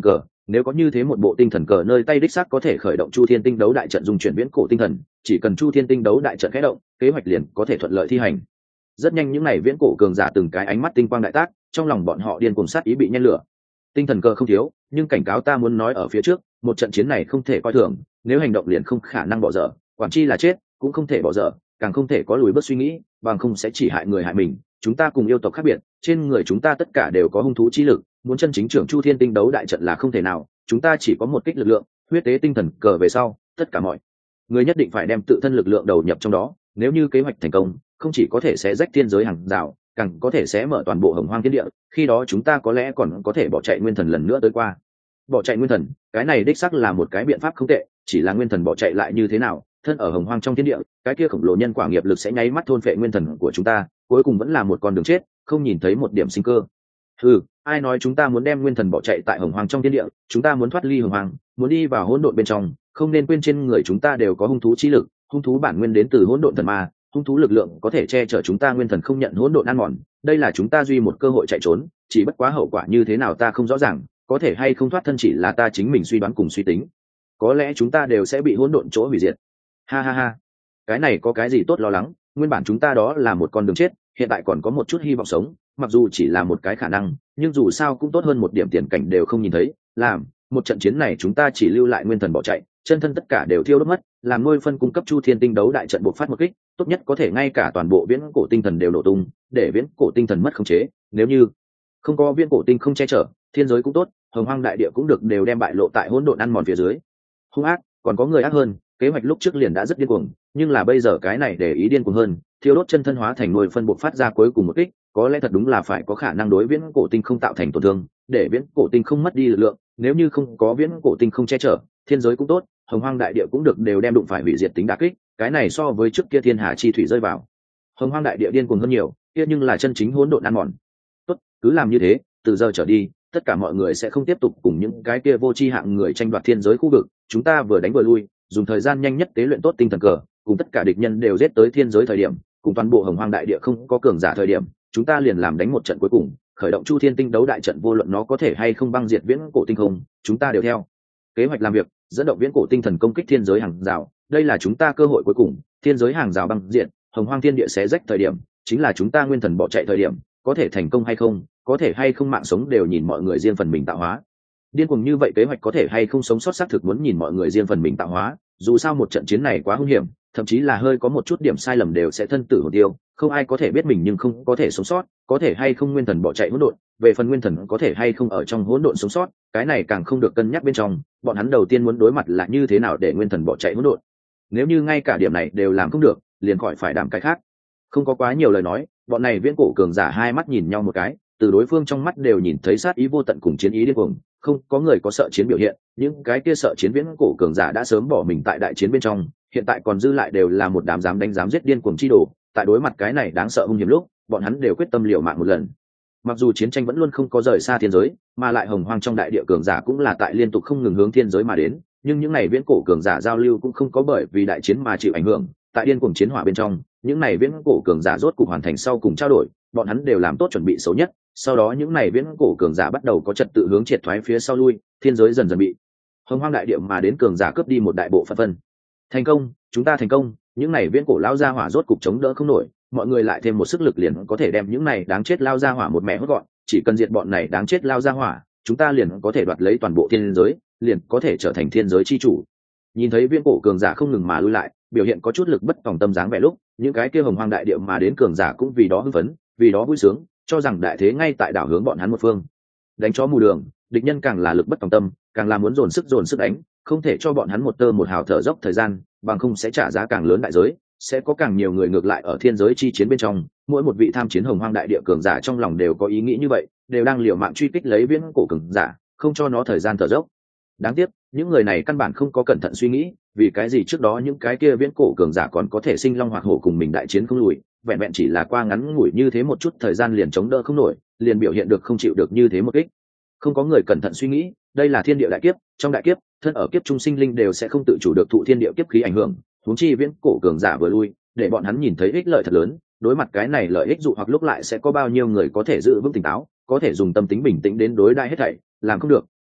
Nếu có như thế một bộ tinh thần cờ nơi tay đích xác có thể khởi động chu thiên tinh đấu đại trận dùng chuyển viễn cổ tinh thần, chỉ cần chu thiên tinh đấu đại trận khẽ động, kế hoạch liền có thể thuận lợi thi hành. Rất nhanh những này viễn cổ cường giả từng cái ánh mắt tinh quang đại tác, trong lòng bọn họ điên cuồng sát ý bị nhen lửa. Tinh thần cờ không thiếu, nhưng cảnh cáo ta muốn nói ở phía trước, một trận chiến này không thể coi thường, nếu hành động liền không khả năng bỏ dở, quản chi là chết cũng không thể bỏ dở, càng không thể có lùi bước suy nghĩ, bằng không sẽ chỉ hại người hại mình. Chúng ta cùng yêu tộc khác biệt, trên người chúng ta tất cả đều có hung thú chi lực, muốn chân chính trưởng chu thiên tinh đấu đại trận là không thể nào, chúng ta chỉ có một kích lực lượng, huyết tế tinh thần cờ về sau, tất cả mọi người nhất định phải đem tự thân lực lượng đầu nhập trong đó, nếu như kế hoạch thành công, không chỉ có thể sẽ rách thiên giới hàng rào, càng có thể sẽ mở toàn bộ hồng hoang thiên địa, khi đó chúng ta có lẽ còn có thể bỏ chạy nguyên thần lần nữa tới qua. Bỏ chạy nguyên thần, cái này đích xác là một cái biện pháp không tệ, chỉ là nguyên thần bỏ chạy lại như thế nào, thân ở hồng hoang trong thiên địa, cái kia khổng lồ nhân quả nghiệp lực sẽ nháy mắt thôn phệ nguyên thần của chúng ta, cuối cùng vẫn là một con đường chết, không nhìn thấy một điểm sinh cơ. Ừ, ai nói chúng ta muốn đem nguyên thần bỏ chạy tại hồng hoang trong thiên địa, chúng ta muốn thoát ly hồng hoang, muốn đi vào hỗn độn bên trong, không nên quên trên người chúng ta đều có hung thú chi lực, hung thú bản nguyên đến từ hỗn độn thần ma, hung thú lực lượng có thể che chở chúng ta nguyên thần không nhận hỗn độn ăn mòn, đây là chúng ta duy một cơ hội chạy trốn, chỉ bất quá hậu quả như thế nào ta không rõ ràng, có thể hay không thoát thân chỉ là ta chính mình suy đoán cùng suy tính, có lẽ chúng ta đều sẽ bị hỗn độn chỗ hủy diệt. Ha ha ha, cái này có cái gì tốt lo lắng, nguyên bản chúng ta đó là một con đường chết, hiện tại còn có một chút hy vọng sống, mặc dù chỉ là một cái khả năng, nhưng dù sao cũng tốt hơn một điểm tiền cảnh đều không nhìn thấy, làm một trận chiến này chúng ta chỉ lưu lại nguyên thần bỏ chạy, chân thân tất cả đều thiêu đốt mất, làm nuôi phân cung cấp chu thiên tinh đấu đại trận bộc phát một kích, tốt nhất có thể ngay cả toàn bộ viễn cổ tinh thần đều nổ tung, để viễn cổ tinh thần mất khống chế, nếu như không có viễn cổ tinh không che chở, thiên giới cũng tốt, hồng hoang đại địa cũng được đều đem bại lộ tại hỗn độn ăn mòn phía dưới. Hung ác, còn có người ác hơn, kế hoạch lúc trước liền đã rất điên cuồng, nhưng là bây giờ cái này để ý điên cuồng hơn, thiêu đốt chân thân hóa thành nuôi phân bộc phát ra cuối cùng một kích, có lẽ thật đúng là phải có khả năng đối viễn cổ tinh không tạo thành tổn thương, để viễn cổ tinh không mất đi lực lượng, nếu như không có viễn cổ tinh không che chở, thiên giới cũng tốt, hồng hoang đại địa cũng được đều đem đụng phải hủy diệt tính đả kích, cái này so với trước kia thiên hà chi thủy rơi vào hồng hoang đại địa điên cuồng hơn nhiều, kia nhưng là chân chính hỗn độn ăn mòn. Tốt, cứ làm như thế, từ giờ trở đi, tất cả mọi người sẽ không tiếp tục cùng những cái kia vô tri hạng người tranh đoạt thiên giới khu vực, chúng ta vừa đánh vừa lui, dùng thời gian nhanh nhất tế luyện tốt tinh thần cờ, cùng tất cả địch nhân đều giết tới thiên giới thời điểm, cùng toàn bộ hồng hoang đại địa không có cường giả thời điểm, chúng ta liền làm đánh một trận cuối cùng, khởi động chu thiên tinh đấu đại trận, vô luận nó có thể hay không băng diệt viễn cổ tinh không, chúng ta đều theo kế hoạch làm việc, dẫn động viễn cổ tinh thần công kích thiên giới hàng rào, đây là chúng ta cơ hội cuối cùng, thiên giới hàng rào băng diệt, hồng hoang thiên địa xé rách thời điểm, chính là chúng ta nguyên thần bỏ chạy thời điểm, có thể thành công hay không, có thể hay không mạng sống đều nhìn mọi người riêng phần mình tạo hóa. Điên cuồng như vậy kế hoạch có thể hay không sống sót xác thực muốn nhìn mọi người riêng phần mình tạo hóa, dù sao một trận chiến này quá hung hiểm, thậm chí là hơi có một chút điểm sai lầm đều sẽ thân tử hồn tiêu, không ai có thể biết mình nhưng không có thể sống sót, có thể hay không nguyên thần bỏ chạy hỗn độn, về phần nguyên thần có thể hay không ở trong hỗn độn sống sót, cái này càng không được cân nhắc bên trong, bọn hắn đầu tiên muốn đối mặt là như thế nào để nguyên thần bỏ chạy hỗn độn. Nếu như ngay cả điểm này đều làm không được, liền khỏi phải đảm cái khác. Không có quá nhiều lời nói, bọn này viễn cổ cường giả hai mắt nhìn nhau một cái, từ đối phương trong mắt đều nhìn thấy sát ý vô tận cùng chiến ý điên cuồng, không có người có sợ chiến biểu hiện, những cái kia sợ chiến viễn cổ cường giả đã sớm bỏ mình tại đại chiến bên trong, hiện tại còn dư lại đều là một đám dám đánh dám giết điên cuồng chi đồ, tại đối mặt cái này đáng sợ hung hiểm lúc, bọn hắn đều quyết tâm liều mạng một lần. Mặc dù chiến tranh vẫn luôn không có rời xa thiên giới, mà lại hồng hoang trong đại địa cường giả cũng là tại liên tục không ngừng hướng thiên giới mà đến, nhưng những này viễn cổ cường giả giao lưu cũng không có bởi vì đại chiến mà chịu ảnh hưởng, tại điên cuồng chiến hỏa bên trong, những này viễn cổ cường giả rốt cục hoàn thành sau cùng trao đổi, bọn hắn đều làm tốt chuẩn bị xấu nhất, sau đó những này viễn cổ cường giả bắt đầu có trật tự hướng triệt thoái phía sau lui, thiên giới dần dần bị hồng hoang đại địa mà đến cường giả cướp đi một đại bộ phận phân. Thành công, chúng ta thành công, những này viễn cổ lao ra hỏa rốt cục chống đỡ không nổi, mọi người lại thêm một sức lực liền có thể đem những này đáng chết lao ra hỏa một mẹ hốt gọn, chỉ cần diệt bọn này đáng chết lao ra hỏa, chúng ta liền có thể đoạt lấy toàn bộ thiên giới, liền có thể trở thành thiên giới chi chủ. Nhìn thấy viễn cổ cường giả không ngừng mà lui lại, biểu hiện có chút lực bất tòng tâm dáng vẻ lúc, những cái kia hồng hoang đại địa mà đến cường giả cũng vì đó hưng phấn, vì đó vui sướng, cho rằng đại thế ngay tại đảo hướng bọn hắn một phương. Đánh chó mù đường, địch nhân càng là lực bất tòng tâm, càng là muốn dồn sức dồn sức đánh, không thể cho bọn hắn một tơ một hào thở dốc thời gian, bằng không sẽ trả giá càng lớn đại giới, sẽ có càng nhiều người ngược lại ở thiên giới chi chiến bên trong. Mỗi một vị tham chiến hồng hoang đại địa cường giả trong lòng đều có ý nghĩ như vậy, đều đang liều mạng truy kích lấy viễn cổ cường giả, không cho nó thời gian thở dốc. Đáng tiếc, những người này căn bản không có cẩn thận suy nghĩ, vì cái gì trước đó những cái kia viễn cổ cường giả còn có thể sinh long hoạt hổ cùng mình đại chiến không lùi, vẹn vẹn chỉ là qua ngắn ngủi như thế một chút thời gian liền chống đỡ không nổi, liền biểu hiện được không chịu được như thế một kích. Không có người cẩn thận suy nghĩ, đây là thiên địa đại kiếp, trong đại kiếp, thân ở kiếp trung sinh linh đều sẽ không tự chủ được thụ thiên địa kiếp khí ảnh hưởng, huống chi viễn cổ cường giả vừa lui, để bọn hắn nhìn thấy ích lợi thật lớn, đối mặt cái này lợi ích dụ hoặc lúc lại sẽ có bao nhiêu người có thể giữ vững tỉnh táo, có thể dùng tâm tính bình tĩnh đến đối đãi hết thảy, làm không được,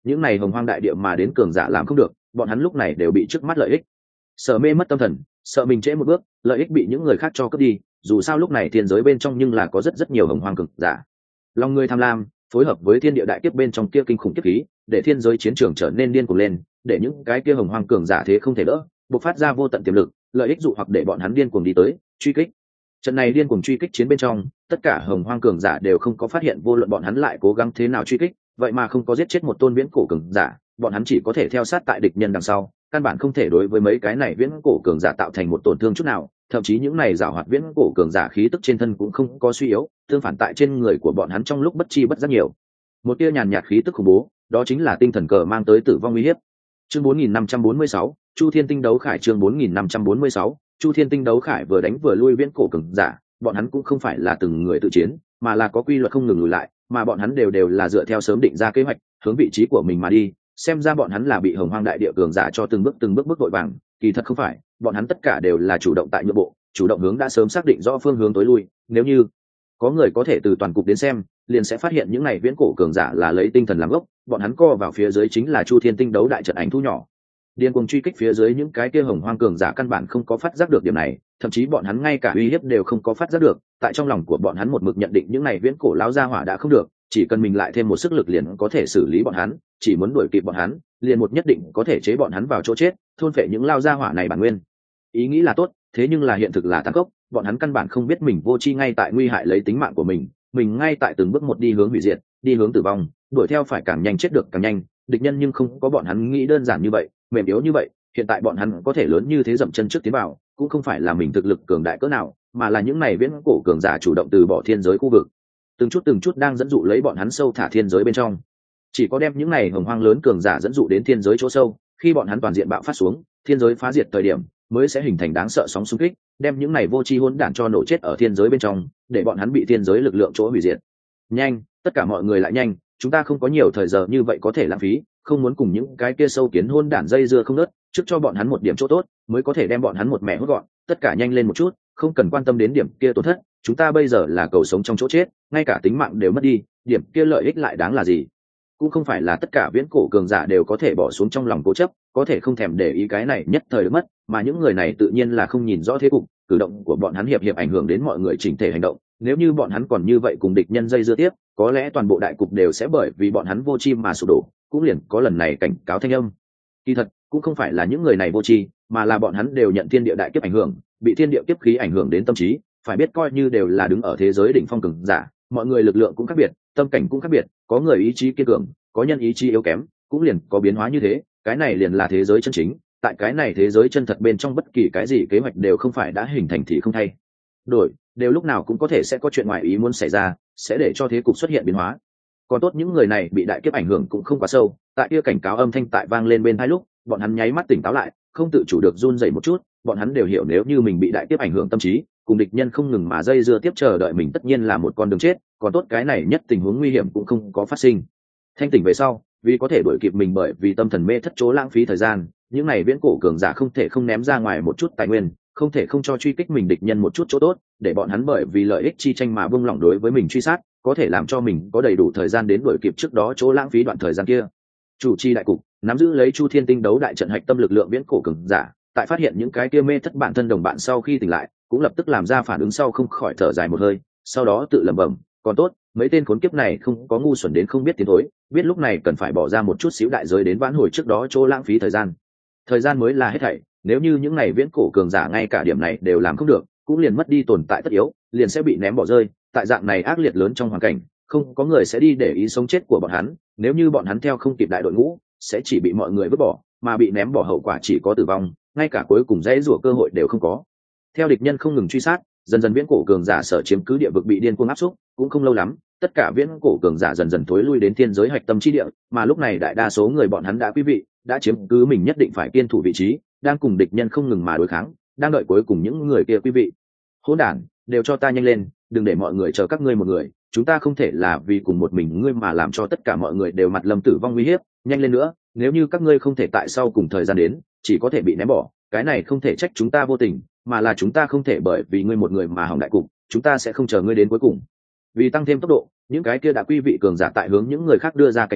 những này hồng hoang đại địa mà đến cường giả làm không được, bọn hắn lúc này đều bị trước mắt lợi ích sợ mê mất tâm thần, sợ mình trễ một bước lợi ích bị những người khác cho cướp đi. Dù sao lúc này thiên giới bên trong nhưng là có rất rất nhiều hồng hoang cường giả, lòng người tham lam phối hợp với thiên địa đại kiếp bên trong kia kinh khủng kiếp khí, để thiên giới chiến trường trở nên điên cuồng lên, để những cái kia hồng hoang cường giả thế không thể đỡ, bộc phát ra vô tận tiềm lực, lợi ích dụ hoặc để bọn hắn điên cuồng đi tới truy kích. Trận này điên cuồng truy kích chiến bên trong, tất cả hồng hoang cường giả đều không có phát hiện, vô luận bọn hắn lại cố gắng thế nào truy kích, vậy mà không có giết chết một tôn viễn cổ cường giả, bọn hắn chỉ có thể theo sát tại địch nhân đằng sau, căn bản không thể đối với mấy cái này viễn cổ cường giả tạo thành một tổn thương chút nào. Thậm chí những này giảo hoạt viễn cổ cường giả khí tức trên thân cũng không có suy yếu, tương phản tại trên người của bọn hắn trong lúc bất chi bất giác nhiều một tia nhàn nhạt khí tức khủng bố, đó chính là tinh thần cờ mang tới tử vong uy hiếp. Chương bốn nghìn năm trăm bốn mươi sáu, Chu Thiên Tinh Đấu Khải. Chương bốn nghìn năm trăm bốn mươi sáu, Chu Thiên Tinh Đấu Khải vừa đánh vừa lui viễn cổ cường giả, bọn hắn cũng không phải là từng người tự chiến, mà là có quy luật không ngừng lùi lại, mà bọn hắn đều đều là dựa theo sớm định ra kế hoạch, hướng vị trí của mình mà đi. Xem ra bọn hắn là bị hồng hoang đại địa cường giả cho từng bước từng bước bước vội vàng, kỳ thật không phải, bọn hắn tất cả đều là chủ động tại nhượng bộ, chủ động hướng đã sớm xác định rõ phương hướng tối lui. Nếu như có người có thể từ toàn cục đến xem, liền sẽ phát hiện những này viễn cổ cường giả là lấy tinh thần làm gốc, bọn hắn co vào phía dưới chính là Chu Thiên Tinh Đấu đại trận ảnh thu nhỏ, điên cuồng truy kích phía dưới những cái kia hồng hoang cường giả căn bản không có phát giác được điểm này, thậm chí bọn hắn ngay cả uy hiếp đều không có phát giác được. Tại trong lòng của bọn hắn một mực nhận định những này viễn cổ lão gia hỏa đã không được, chỉ cần mình lại thêm một sức lực liền có thể xử lý bọn hắn, chỉ muốn đuổi kịp bọn hắn, liền một nhất định có thể chế bọn hắn vào chỗ chết, thôn phệ những lao gia hỏa này bản nguyên. Ý nghĩ là tốt, thế nhưng là hiện thực là tàn khốc, bọn hắn căn bản không biết mình vô tri ngay tại nguy hại lấy tính mạng của mình, mình ngay tại từng bước một đi hướng hủy diệt, đi hướng tử vong, đuổi theo phải càng nhanh chết được càng nhanh. Địch nhân nhưng không có bọn hắn nghĩ đơn giản như vậy, mềm yếu như vậy. Hiện tại bọn hắn có thể lớn như thế dậm chân trước tiến vào, cũng không phải là mình thực lực cường đại cỡ nào, mà là những này viễn cổ cường giả chủ động từ bỏ thiên giới khu vực, từng chút từng chút đang dẫn dụ lấy bọn hắn sâu thả thiên giới bên trong. Chỉ có đem những này hồng hoang lớn cường giả dẫn dụ đến thiên giới chỗ sâu, khi bọn hắn toàn diện bạo phát xuống, thiên giới phá diệt thời điểm, mới sẽ hình thành đáng sợ sóng xung kích, đem những này vô tri hỗn đản cho nổ chết ở thiên giới bên trong, để bọn hắn bị thiên giới lực lượng chỗ hủy diệt. Nhanh, tất cả mọi người lại nhanh, chúng ta không có nhiều thời giờ như vậy có thể lãng phí, không muốn cùng những cái kia sâu kiến hỗn đản dây dưa không nớt, trước cho bọn hắn một điểm chỗ tốt, mới có thể đem bọn hắn một mẹ hốt gọn. Tất cả nhanh lên một chút, không cần quan tâm đến điểm kia tổn thất, chúng ta bây giờ là cầu sống trong chỗ chết, ngay cả tính mạng đều mất đi, điểm kia lợi ích lại đáng là gì? Cũng không phải là tất cả viễn cổ cường giả đều có thể bỏ xuống trong lòng cố chấp, có thể không thèm để ý cái này nhất thời được mất, mà những người này tự nhiên là không nhìn rõ thế cục, cử động của bọn hắn hiệp hiệp ảnh hưởng đến mọi người chỉnh thể hành động. Nếu như bọn hắn còn như vậy cùng địch nhân dây dưa tiếp, có lẽ toàn bộ đại cục đều sẽ bởi vì bọn hắn vô tri mà sụp đổ, cũng liền có lần này cảnh cáo thanh âm. Kỳ thật cũng không phải là những người này vô tri, mà là bọn hắn đều nhận thiên địa đại kiếp ảnh hưởng, bị thiên địa kiếp khí ảnh hưởng đến tâm trí. Phải biết coi như đều là đứng ở thế giới đỉnh phong cường giả, mọi người lực lượng cũng khác biệt, tâm cảnh cũng khác biệt, có người ý chí kiên cường, có nhân ý chí yếu kém, cũng liền có biến hóa như thế. Cái này liền là thế giới chân chính, tại cái này thế giới chân thật bên trong, bất kỳ cái gì kế hoạch đều không phải đã hình thành thì không thay đổi, đều lúc nào cũng có thể sẽ có chuyện ngoài ý muốn xảy ra, sẽ để cho thế cục xuất hiện biến hóa. Còn tốt những người này bị đại kiếp ảnh hưởng cũng không quá sâu, tại kia cảnh cáo âm thanh tại vang lên bên hai lúc, bọn hắn nháy mắt tỉnh táo lại, không tự chủ được run rẩy một chút. Bọn hắn đều hiểu nếu như mình bị đại kiếp ảnh hưởng tâm trí, cùng địch nhân không ngừng mà dây dưa tiếp chờ đợi mình tất nhiên là một con đường chết. Còn tốt cái này nhất tình huống nguy hiểm cũng không có phát sinh. Thanh tỉnh về sau, vì có thể đuổi kịp mình bởi vì tâm thần mê thất chỗ lãng phí thời gian, những này viễn cổ cường giả không thể không ném ra ngoài một chút tài nguyên, không thể không cho truy kích mình địch nhân một chút chỗ tốt, để bọn hắn bởi vì lợi ích chi tranh mà buông lỏng đối với mình truy sát, có thể làm cho mình có đầy đủ thời gian đến đuổi kịp trước đó chỗ lãng phí đoạn thời gian kia. Chủ trì đại cục, nắm giữ lấy Chu Thiên Tinh Đấu đại trận hạch tâm lực lượng viễn cổ cường giả, tại phát hiện những cái kia mê thất bản thân đồng bạn sau khi tỉnh lại, cũng lập tức làm ra phản ứng sau không khỏi thở dài một hơi, sau đó tự lẩm bẩm, còn tốt, mấy tên khốn kiếp này không có ngu xuẩn đến không biết tiến thối, biết lúc này cần phải bỏ ra một chút xíu đại giới đến vãn hồi trước đó chỗ lãng phí thời gian. Thời gian mới là hết thảy, nếu như những này viễn cổ cường giả ngay cả điểm này đều làm không được, cũng liền mất đi tồn tại tất yếu, liền sẽ bị ném bỏ rơi. Tại dạng này ác liệt lớn trong hoàn cảnh, không có người sẽ đi để ý sống chết của bọn hắn, nếu như bọn hắn theo không kịp đại đội ngũ, sẽ chỉ bị mọi người vứt bỏ, mà bị ném bỏ hậu quả chỉ có tử vong, ngay cả cuối cùng dễ rủa cơ hội đều không có. Theo địch nhân không ngừng truy sát, dần dần viễn cổ cường giả sở chiếm cứ địa vực bị điên cuồng áp xúc, cũng không lâu lắm, tất cả viễn cổ cường giả dần dần thối lui đến thiên giới hạch tâm chi địa, mà lúc này đại đa số người bọn hắn đã quý vị, đã chiếm cứ mình nhất định phải kiên thủ vị trí, đang cùng địch nhân không ngừng mà đối kháng, đang đợi cuối cùng những người kia quý vị. Hỗn đản, đều cho ta nhanh lên, đừng để mọi người chờ các ngươi một người, chúng ta không thể là vì cùng một mình ngươi mà làm cho tất cả mọi người đều mặt lâm tử vong nguy hiểm, nhanh lên nữa, nếu như các ngươi không thể tại sau cùng thời gian đến, chỉ có thể bị ném bỏ, cái này không thể trách chúng ta vô tình, mà là chúng ta không thể bởi vì ngươi một người mà hỏng đại cục, chúng ta sẽ không chờ ngươi đến cuối cùng. Vì tăng thêm tốc độ, những cái kia đã quý vị cường giả tại hướng những người khác đưa ra cảnh cáo,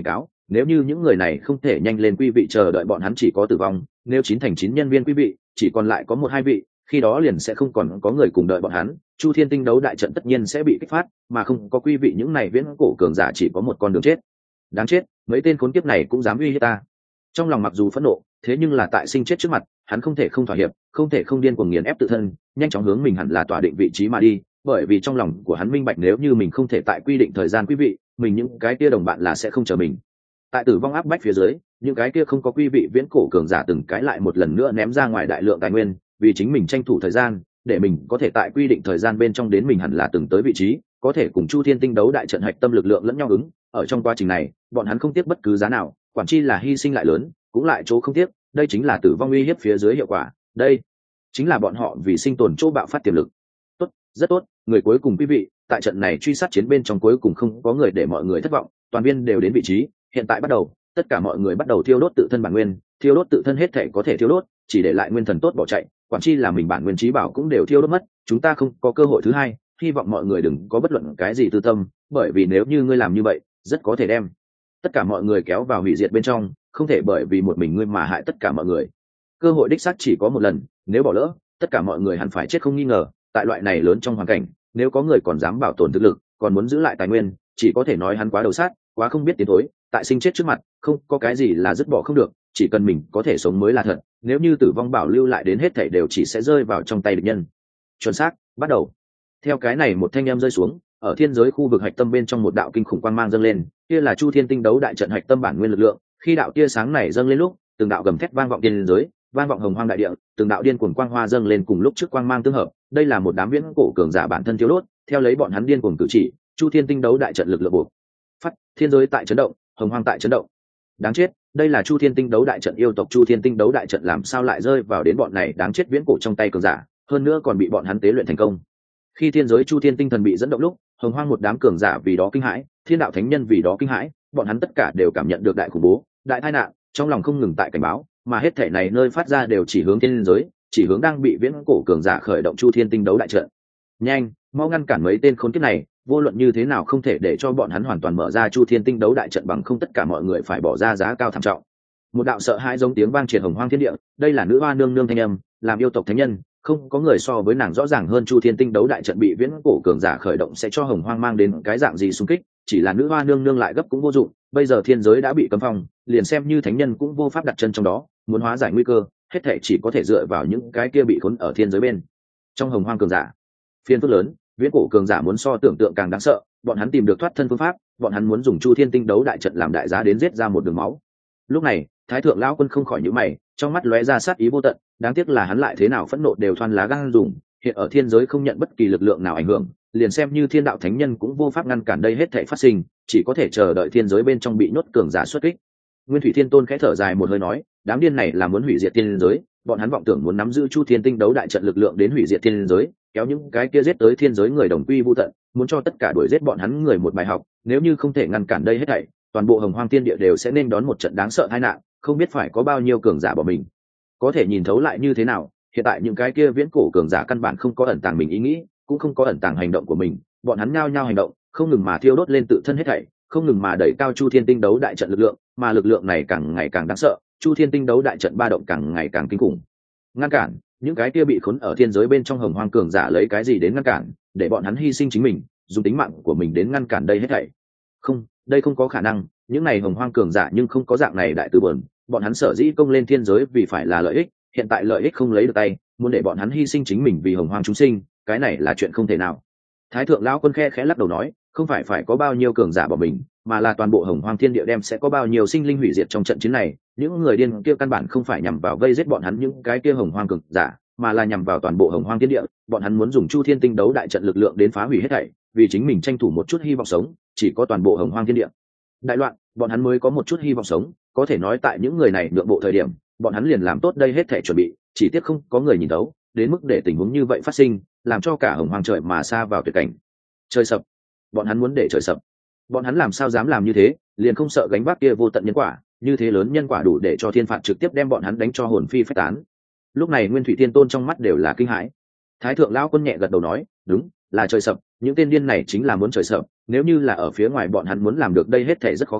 nếu như những người này không thể nhanh lên quý vị chờ đợi bọn hắn chỉ có tử vong, nếu chín thành chín nhân viên quý vị chỉ còn lại có một hai vị, khi đó liền sẽ không còn có người cùng đợi bọn hắn, Chu Thiên Tinh đấu đại trận tất nhiên sẽ bị kích phát, mà không có quý vị những này viễn cổ cường giả chỉ có một con đường chết. Đáng chết, mấy tên khốn kiếp này cũng dám uy hiếp ta. Trong lòng mặc dù phẫn nộ, thế nhưng là tại sinh chết trước mặt, hắn không thể không thỏa hiệp, không thể không điên cuồng nghiền ép tự thân, nhanh chóng hướng mình hẳn là tỏa định vị trí mà đi, bởi vì trong lòng của hắn minh bạch nếu như mình không thể tại quy định thời gian quý vị, mình những cái kia đồng bạn là sẽ không chờ mình. Tại tử vong áp bách phía dưới, những cái kia không có quý vị viễn cổ cường giả từng cái lại một lần nữa ném ra ngoài đại lượng tài nguyên, vì chính mình tranh thủ thời gian, để mình có thể tại quy định thời gian bên trong đến mình hẳn là từng tới vị trí, có thể cùng Chu Thiên Tinh đấu đại trận hạch tâm lực lượng lẫn nhau ứng. Ở trong quá trình này, bọn hắn không tiếc bất cứ giá nào, quản chi là hy sinh lại lớn, cũng lại chỗ không tiếc, đây chính là tử vong uy hiếp phía dưới hiệu quả, đây chính là bọn họ vì sinh tồn chỗ bạo phát tiềm lực. Tốt, rất tốt, người cuối cùng quý vị, tại trận này truy sát chiến bên trong cuối cùng không có người để mọi người thất vọng, toàn viên đều đến vị trí, hiện tại bắt đầu, tất cả mọi người bắt đầu thiêu đốt tự thân bản nguyên, thiêu đốt tự thân hết thể có thể thiêu đốt, chỉ để lại nguyên thần tốt bỏ chạy, quản chi là mình bản nguyên trí bảo cũng đều thiêu đốt mất, chúng ta không có cơ hội thứ hai, hy vọng mọi người đừng có bất luận cái gì tư tâm, bởi vì nếu như ngươi làm như vậy, rất có thể đem tất cả mọi người kéo vào hủy diệt bên trong, không thể bởi vì một mình ngươi mà hại tất cả mọi người. Cơ hội đích xác chỉ có một lần, nếu bỏ lỡ, tất cả mọi người hẳn phải chết không nghi ngờ. Tại loại này lớn trong hoàn cảnh, nếu có người còn dám bảo tồn thực lực, còn muốn giữ lại tài nguyên, chỉ có thể nói hắn quá đầu sát, quá không biết tiến thối. Tại sinh chết trước mặt, không có cái gì là dứt bỏ không được, chỉ cần mình có thể sống mới là thật. Nếu như tử vong bảo lưu lại đến hết thảy đều chỉ sẽ rơi vào trong tay địch nhân. Chuẩn xác, bắt đầu. Theo cái này một thanh em rơi xuống, ở thiên giới khu vực hạch tâm bên trong một đạo kinh khủng quang mang dâng lên, kia là Chu Thiên Tinh đấu đại trận hạch tâm bản nguyên lực lượng. Khi đạo tia sáng này dâng lên lúc, từng đạo gầm thét vang vọng thiên giới, vang vọng hồng hoang đại địa, từng đạo điên cuồng quang hoa dâng lên cùng lúc trước quang mang tương hợp, đây là một đám viễn cổ cường giả bản thân thiếu đốt, theo lấy bọn hắn điên cuồng cử chỉ, Chu Thiên Tinh đấu đại trận lực lượng buộc phát, thiên giới tại chấn động, hồng hoang tại chấn động. Đáng chết, đây là Chu Thiên Tinh đấu đại trận, yêu tộc Chu Thiên Tinh đấu đại trận làm sao lại rơi vào đến bọn này đáng chết viễn cổ trong tay cường giả, hơn nữa còn bị bọn hắn tế luyện thành công. Khi thiên giới Chu Thiên Tinh thần bị dẫn động lúc, hồng hoang một đám cường giả vì đó kinh hãi, thiên đạo thánh nhân vì đó kinh hãi, bọn hắn tất cả đều cảm nhận được đại khủng bố, đại tai nạn, trong lòng không ngừng tại cảnh báo, mà hết thể này nơi phát ra đều chỉ hướng thiên giới, chỉ hướng đang bị viễn cổ cường giả khởi động Chu Thiên Tinh đấu đại trận. Nhanh, mau ngăn cản mấy tên khốn kiếp này, vô luận như thế nào không thể để cho bọn hắn hoàn toàn mở ra Chu Thiên Tinh đấu đại trận, bằng không tất cả mọi người phải bỏ ra giá cao thảm trọng. Một đạo sợ hãi giống tiếng vang triệt hồng hoang thiên địa, đây là nữ hoa nương nương thanh âm, làm yêu tộc thánh nhân, không có người so với nàng rõ ràng hơn Chu Thiên Tinh đấu đại trận bị viễn cổ cường giả khởi động sẽ cho hồng hoang mang đến cái dạng gì xung kích, chỉ là nữ hoa nương nương lại gấp cũng vô dụng, bây giờ thiên giới đã bị cấm phong, liền xem như thánh nhân cũng vô pháp đặt chân trong đó, muốn hóa giải nguy cơ, hết thảy chỉ có thể dựa vào những cái kia bị khốn ở thiên giới bên trong hồng hoang cường giả. Phiên phức lớn, viễn cổ cường giả muốn so tưởng tượng càng đáng sợ, bọn hắn tìm được thoát thân phương pháp, bọn hắn muốn dùng Chu Thiên Tinh đấu đại trận làm đại giá đến giết ra một đường máu. Lúc này, Thái thượng lão quân không khỏi nhíu mày, trong mắt lóe ra sát ý vô tận, đáng tiếc là hắn lại thế nào phẫn nộ đều thoăn lá gan dùng, hiện ở thiên giới không nhận bất kỳ lực lượng nào ảnh hưởng, liền xem như thiên đạo thánh nhân cũng vô pháp ngăn cản đây hết thảy phát sinh, chỉ có thể chờ đợi thiên giới bên trong bị nhốt cường giả xuất kích. Nguyên Thủy Thiên Tôn khẽ thở dài một hơi nói, đám điên này là muốn hủy diệt thiên giới, bọn hắn vọng tưởng muốn nắm giữ Chu Thiên Tinh đấu đại trận lực lượng đến hủy diệt thiên giới, kéo những cái kia giết tới thiên giới người đồng quy vu tận, muốn cho tất cả đuổi giết bọn hắn người một bài học, nếu như không thể ngăn cản đây hết thảy, toàn bộ hồng hoang thiên địa đều sẽ nên đón một trận đáng sợ tai nạn, không biết phải có bao nhiêu cường giả bỏ mình. Có thể nhìn thấu lại như thế nào, hiện tại những cái kia viễn cổ cường giả căn bản không có ẩn tàng mình ý nghĩ, cũng không có ẩn tàng hành động của mình, bọn hắn nhao nhao hành động, không ngừng mà thiêu đốt lên tự thân hết thảy, không ngừng mà đẩy cao Chu Thiên Tinh đấu đại trận lực lượng, mà lực lượng này càng ngày càng đáng sợ, Chu Thiên Tinh đấu đại trận ba động càng ngày càng kinh khủng. Ngăn cản, những cái kia bị khốn ở thiên giới bên trong hồng hoang cường giả lấy cái gì đến ngăn cản, để bọn hắn hy sinh chính mình, dùng tính mạng của mình đến ngăn cản đây hết thảy. Không, đây không có khả năng, những này hồng hoang cường giả nhưng không có dạng này đại từ bờn, bọn hắn sở dĩ công lên thiên giới vì phải là lợi ích, hiện tại lợi ích không lấy được tay, muốn để bọn hắn hy sinh chính mình vì hồng hoang chúng sinh, cái này là chuyện không thể nào. Thái thượng lão quân khe khẽ lắc đầu nói, không phải phải có bao nhiêu cường giả bỏ mình, mà là toàn bộ hồng hoang thiên địa đem sẽ có bao nhiêu sinh linh hủy diệt trong trận chiến này. Những người điên kia căn bản không phải nhằm vào vây giết bọn hắn những cái kia hồng hoang cường giả, mà là nhằm vào toàn bộ hồng hoang thiên địa. Bọn hắn muốn dùng Chu Thiên Tinh đấu đại trận lực lượng đến phá hủy hết thảy, vì chính mình tranh thủ một chút hy vọng sống. Chỉ có toàn bộ hồng hoang thiên địa đại loạn, bọn hắn mới có một chút hy vọng sống. Có thể nói tại những người này nhượng bộ thời điểm, bọn hắn liền làm tốt đây hết thảy chuẩn bị, chỉ tiếc không có người nhìn thấu, đến mức để tình huống như vậy phát sinh, làm cho cả hồng hoang trời mà sa vào tuyệt cảnh. Trời sập, bọn hắn muốn để trời sập, bọn hắn làm sao dám làm như thế, liền không sợ gánh vác kia vô tận nhân quả, như thế lớn nhân quả đủ để cho thiên phạt trực tiếp đem bọn hắn đánh cho hồn phi phách tán. Lúc này Nguyên Thủy Thiên Tôn trong mắt đều là kinh hãi. Thái thượng lão quân nhẹ gật đầu nói, đúng, là trời sập, những tên điên này chính là muốn trời sập, nếu như là ở phía ngoài bọn hắn muốn làm được đây hết thảy rất khó khăn,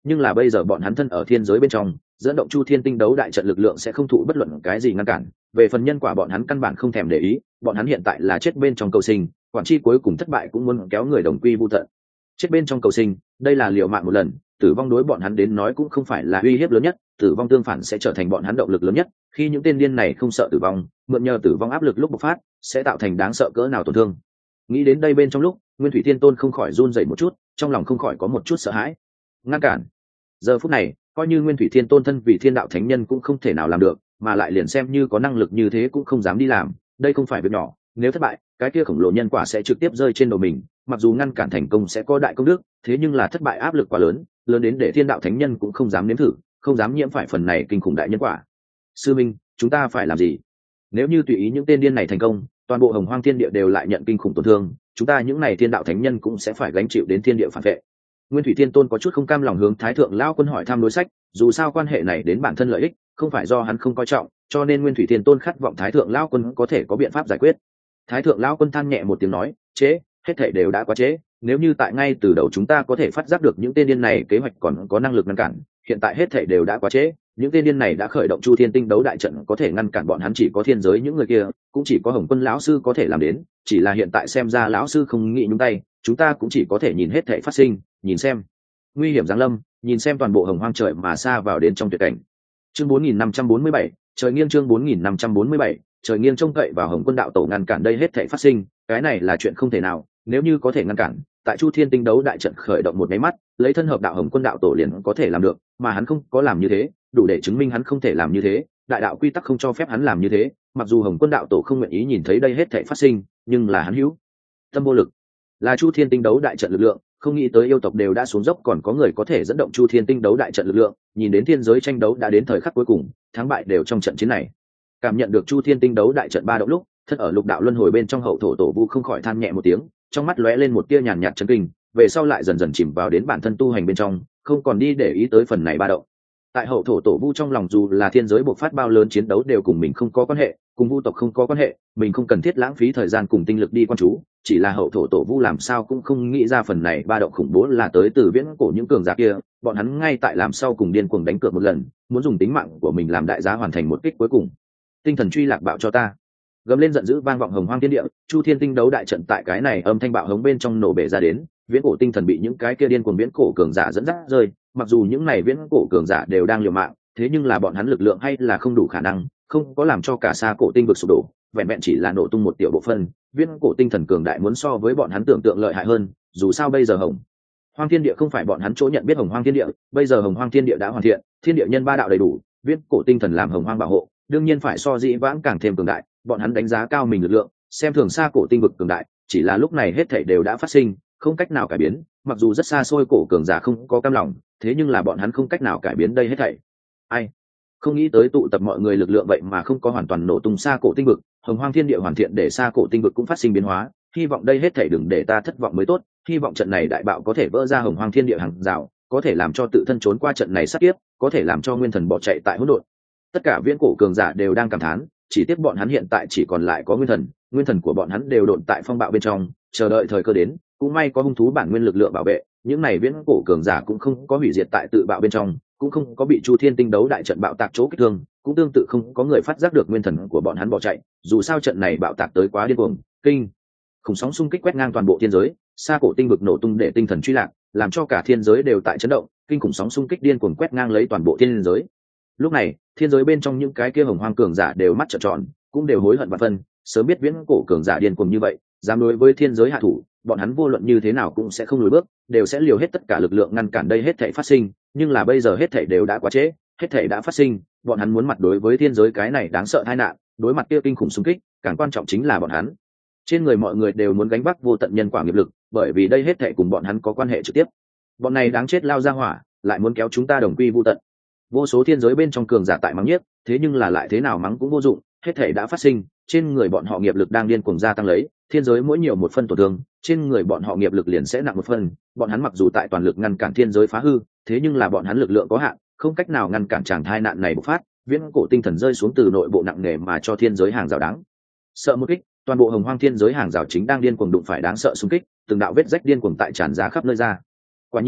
nhưng là bây giờ bọn hắn thân ở thiên giới bên trong, dẫn động chu thiên tinh đấu đại trận lực lượng sẽ không thụ bất luận cái gì ngăn cản. Về phần nhân quả bọn hắn căn bản không thèm để ý, bọn hắn hiện tại là chết bên trong cầu sinh, quản chi cuối cùng thất bại cũng muốn kéo người đồng quy vu tận. Chết bên trong cầu sinh, đây là liều mạng một lần, tử vong đối bọn hắn đến nói cũng không phải là uy hiếp lớn nhất, tử vong tương phản sẽ trở thành bọn hắn động lực lớn nhất. Khi những tên điên này không sợ tử vong, mượn nhờ tử vong áp lực lúc bộc phát, sẽ tạo thành đáng sợ cỡ nào tổn thương. Nghĩ đến đây bên trong lúc, Nguyên Thủy Thiên Tôn không khỏi run rẩy một chút, trong lòng không khỏi có một chút sợ hãi. Ngăn cản. Giờ phút này, coi như Nguyên Thủy Thiên Tôn thân vì thiên đạo thánh nhân cũng không thể nào làm được, mà lại liền xem như có năng lực như thế cũng không dám đi làm, đây không phải việc nhỏ, nếu thất bại, cái kia khổng lồ nhân quả sẽ trực tiếp rơi trên đầu mình, mặc dù ngăn cản thành công sẽ có đại công đức, thế nhưng là thất bại áp lực quá lớn, lớn đến để thiên đạo thánh nhân cũng không dám nếm thử, không dám nhiễm phải phần này kinh khủng đại nhân quả. Sư minh, chúng ta phải làm gì? Nếu như tùy ý những tên điên này thành công, toàn bộ Hồng Hoang Thiên Địa đều lại nhận kinh khủng tổn thương, chúng ta những này thiên đạo thánh nhân cũng sẽ phải gánh chịu đến thiên địa phản vệ. Nguyên Thủy Thiên Tôn có chút không cam lòng hướng Thái Thượng Lão Quân hỏi thăm đối sách, dù sao quan hệ này đến bản thân lợi ích, không phải do hắn không coi trọng, cho nên Nguyên Thủy Thiên Tôn khát vọng Thái Thượng Lão Quân có thể có biện pháp giải quyết. Thái Thượng Lão Quân than nhẹ một tiếng nói, "Chế, hết thảy đều đã quá trễ, nếu như tại ngay từ đầu chúng ta có thể phát giác được những tên điên này kế hoạch còn có năng lực ngăn cản, hiện tại hết thảy đều đã quá trễ, những tên điên này đã khởi động Chu Thiên Tinh đấu đại trận có thể ngăn cản bọn hắn chỉ có thiên giới những người kia, cũng chỉ có Hồng Quân lão sư có thể làm đến, chỉ là hiện tại xem ra lão sư không nghĩ nhúng tay, chúng ta cũng chỉ có thể nhìn hết thảy phát sinh, nhìn xem nguy hiểm giáng lâm, nhìn xem toàn bộ Hồng Hoang trời mà xa vào đến trong tuyệt cảnh." Chương bốn nghìn năm trăm bốn mươi bảy, trời nghiêng chương bốn nghìn năm trăm bốn mươi bảy, trời nghiêng trông cậy vào Hồng Quân đạo tổ ngăn cản đây hết thảy phát sinh, cái này là chuyện không thể nào, nếu như có thể ngăn cản, tại Chu Thiên Tinh đấu đại trận khởi động một cái mắt, lấy thân hợp đạo Hồng Quân đạo tổ liền có thể làm được, mà hắn không có làm như thế, đủ để chứng minh hắn không thể làm như thế, đại đạo quy tắc không cho phép hắn làm như thế, mặc dù Hồng Quân đạo tổ không nguyện ý nhìn thấy đây hết thảy phát sinh, nhưng là hắn hữu tâm vô lực, là Chu Thiên Tinh đấu đại trận lực lượng, không nghĩ tới yêu tộc đều đã xuống dốc còn có người có thể dẫn động Chu Thiên Tinh đấu đại trận lực lượng, nhìn đến thiên giới tranh đấu đã đến thời khắc cuối cùng, thắng bại đều trong trận chiến này. Cảm nhận được Chu Thiên Tinh đấu đại trận ba động lúc, thân ở lục đạo luân hồi bên trong hậu thổ tổ vu không khỏi than nhẹ một tiếng, trong mắt lóe lên một tia nhàn nhạt chấn kinh, về sau lại dần dần chìm vào đến bản thân tu hành bên trong, không còn đi để ý tới phần này ba động. Tại hậu thổ tổ vu trong lòng dù là thiên giới bộc phát bao lớn chiến đấu đều cùng mình không có quan hệ, cùng vu tộc không có quan hệ, mình không cần thiết lãng phí thời gian cùng tinh lực đi quan chú, chỉ là hậu thổ tổ vu làm sao cũng không nghĩ ra phần này ba động khủng bố là tới từ viễn cổ những cường giả kia, bọn hắn ngay tại làm sau cùng điên cuồng đánh cược một lần, muốn dùng tính mạng của mình làm đại giá hoàn thành một kích cuối cùng. Tinh thần truy lạc bạo cho ta! Gầm lên giận dữ vang vọng Hồng Hoang thiên địa, Chu Thiên Tinh đấu đại trận tại cái này âm thanh bạo hống bên trong nổ bể ra đến, viễn cổ tinh thần bị những cái kia điên cuồng viễn cổ cường giả dẫn dắt rơi, mặc dù những này viễn cổ cường giả đều đang liều mạng, thế nhưng là bọn hắn lực lượng hay là không đủ khả năng, không có làm cho cả xa cổ tinh vực sụp đổ, vẹn vẹn chỉ là nổ tung một tiểu bộ phận, viễn cổ tinh thần cường đại muốn so với bọn hắn tưởng tượng lợi hại hơn, dù sao bây giờ Hồng Hoang thiên địa không phải bọn hắn chỗ nhận biết Hồng Hoang thiên địa, bây giờ Hồng Hoang thiên địa đã hoàn thiện, thiên địa nhân ba đạo đầy đủ, viễn cổ tinh thần làm Hồng Hoang bảo hộ, đương nhiên phải so dĩ vãng càng thêm cường đại, bọn hắn đánh giá cao mình lực lượng, xem thường xa cổ tinh vực cường đại, chỉ là lúc này hết thảy đều đã phát sinh, không cách nào cải biến, mặc dù rất xa xôi cổ cường giả không có cam lòng, thế nhưng là bọn hắn không cách nào cải biến đây hết thảy. Ai không nghĩ tới tụ tập mọi người lực lượng vậy mà không có hoàn toàn nổ tung xa cổ tinh vực, Hồng Hoang thiên địa hoàn thiện để xa cổ tinh vực cũng phát sinh biến hóa, hy vọng đây hết thảy đừng để ta thất vọng mới tốt, hy vọng trận này đại bạo có thể vỡ ra Hồng Hoang thiên địa hàng rào, có thể làm cho tự thân trốn qua trận này sát kiếp, có thể làm cho nguyên thần bỏ chạy tại hỗn độn. Tất cả viễn cổ cường giả đều đang cảm thán, chỉ tiếc bọn hắn hiện tại chỉ còn lại có nguyên thần, nguyên thần của bọn hắn đều độn tại phong bạo bên trong, chờ đợi thời cơ đến, cũng may có hung thú bản nguyên lực lượng bảo vệ, những này viễn cổ cường giả cũng không có hủy diệt tại tự bạo bên trong, cũng không có bị Chu Thiên Tinh đấu đại trận bạo tạc chỗ kích thương, cũng tương tự không có người phát giác được nguyên thần của bọn hắn bỏ chạy, dù sao trận này bạo tạc tới quá điên cuồng, kinh khủng sóng xung kích quét ngang toàn bộ thiên giới, xa cổ tinh vực nổ tung để tinh thần truy lạc, làm cho cả thiên giới đều tại chấn động, kinh khủng sóng xung kích điên cuồng quét ngang lấy toàn bộ thiên giới. Lúc này, thiên giới bên trong những cái kia Hồng Hoang cường giả đều mắt trợn tròn, cũng đều hối hận vạn phân, sớm biết viễn cổ cường giả điên cuồng như vậy, dám đối với thiên giới hạ thủ, bọn hắn vô luận như thế nào cũng sẽ không lùi bước, đều sẽ liều hết tất cả lực lượng ngăn cản đây hết thảy phát sinh, nhưng là bây giờ hết thảy đều đã quá trễ, hết thảy đã phát sinh, bọn hắn muốn mặt đối với thiên giới cái này đáng sợ tai nạn, đối mặt kia kinh khủng xung kích, càng quan trọng chính là bọn hắn trên người mọi người đều muốn gánh vác vô tận nhân quả nghiệp lực, bởi vì đây hết thảy cùng bọn hắn có quan hệ trực tiếp. Bọn này đáng chết lao ra hỏa, lại muốn kéo chúng ta đồng quy vu tận. Vô số thiên giới bên trong cường giả tại mắng nhiếc, thế nhưng là lại thế nào mắng cũng vô dụng, hết thảy đã phát sinh, trên người bọn họ nghiệp lực đang điên cuồng gia tăng lấy, thiên giới mỗi nhiều một phân tổn thương, trên người bọn họ nghiệp lực liền sẽ nặng một phân, bọn hắn mặc dù tại toàn lực ngăn cản thiên giới phá hư, thế nhưng là bọn hắn lực lượng có hạn, không cách nào ngăn cản tràng tai nạn này bộc phát, viễn cổ tinh thần rơi xuống từ nội bộ nặng nề mà cho thiên giới hàng rào đáng sợ một kích, toàn bộ Hồng Hoang thiên giới hàng rào chính đang điên cuồng đụng phải đáng sợ xung kích, từng đạo vết rách điên cuồng tại tràn ra khắp nơi ra. Quả nhiên,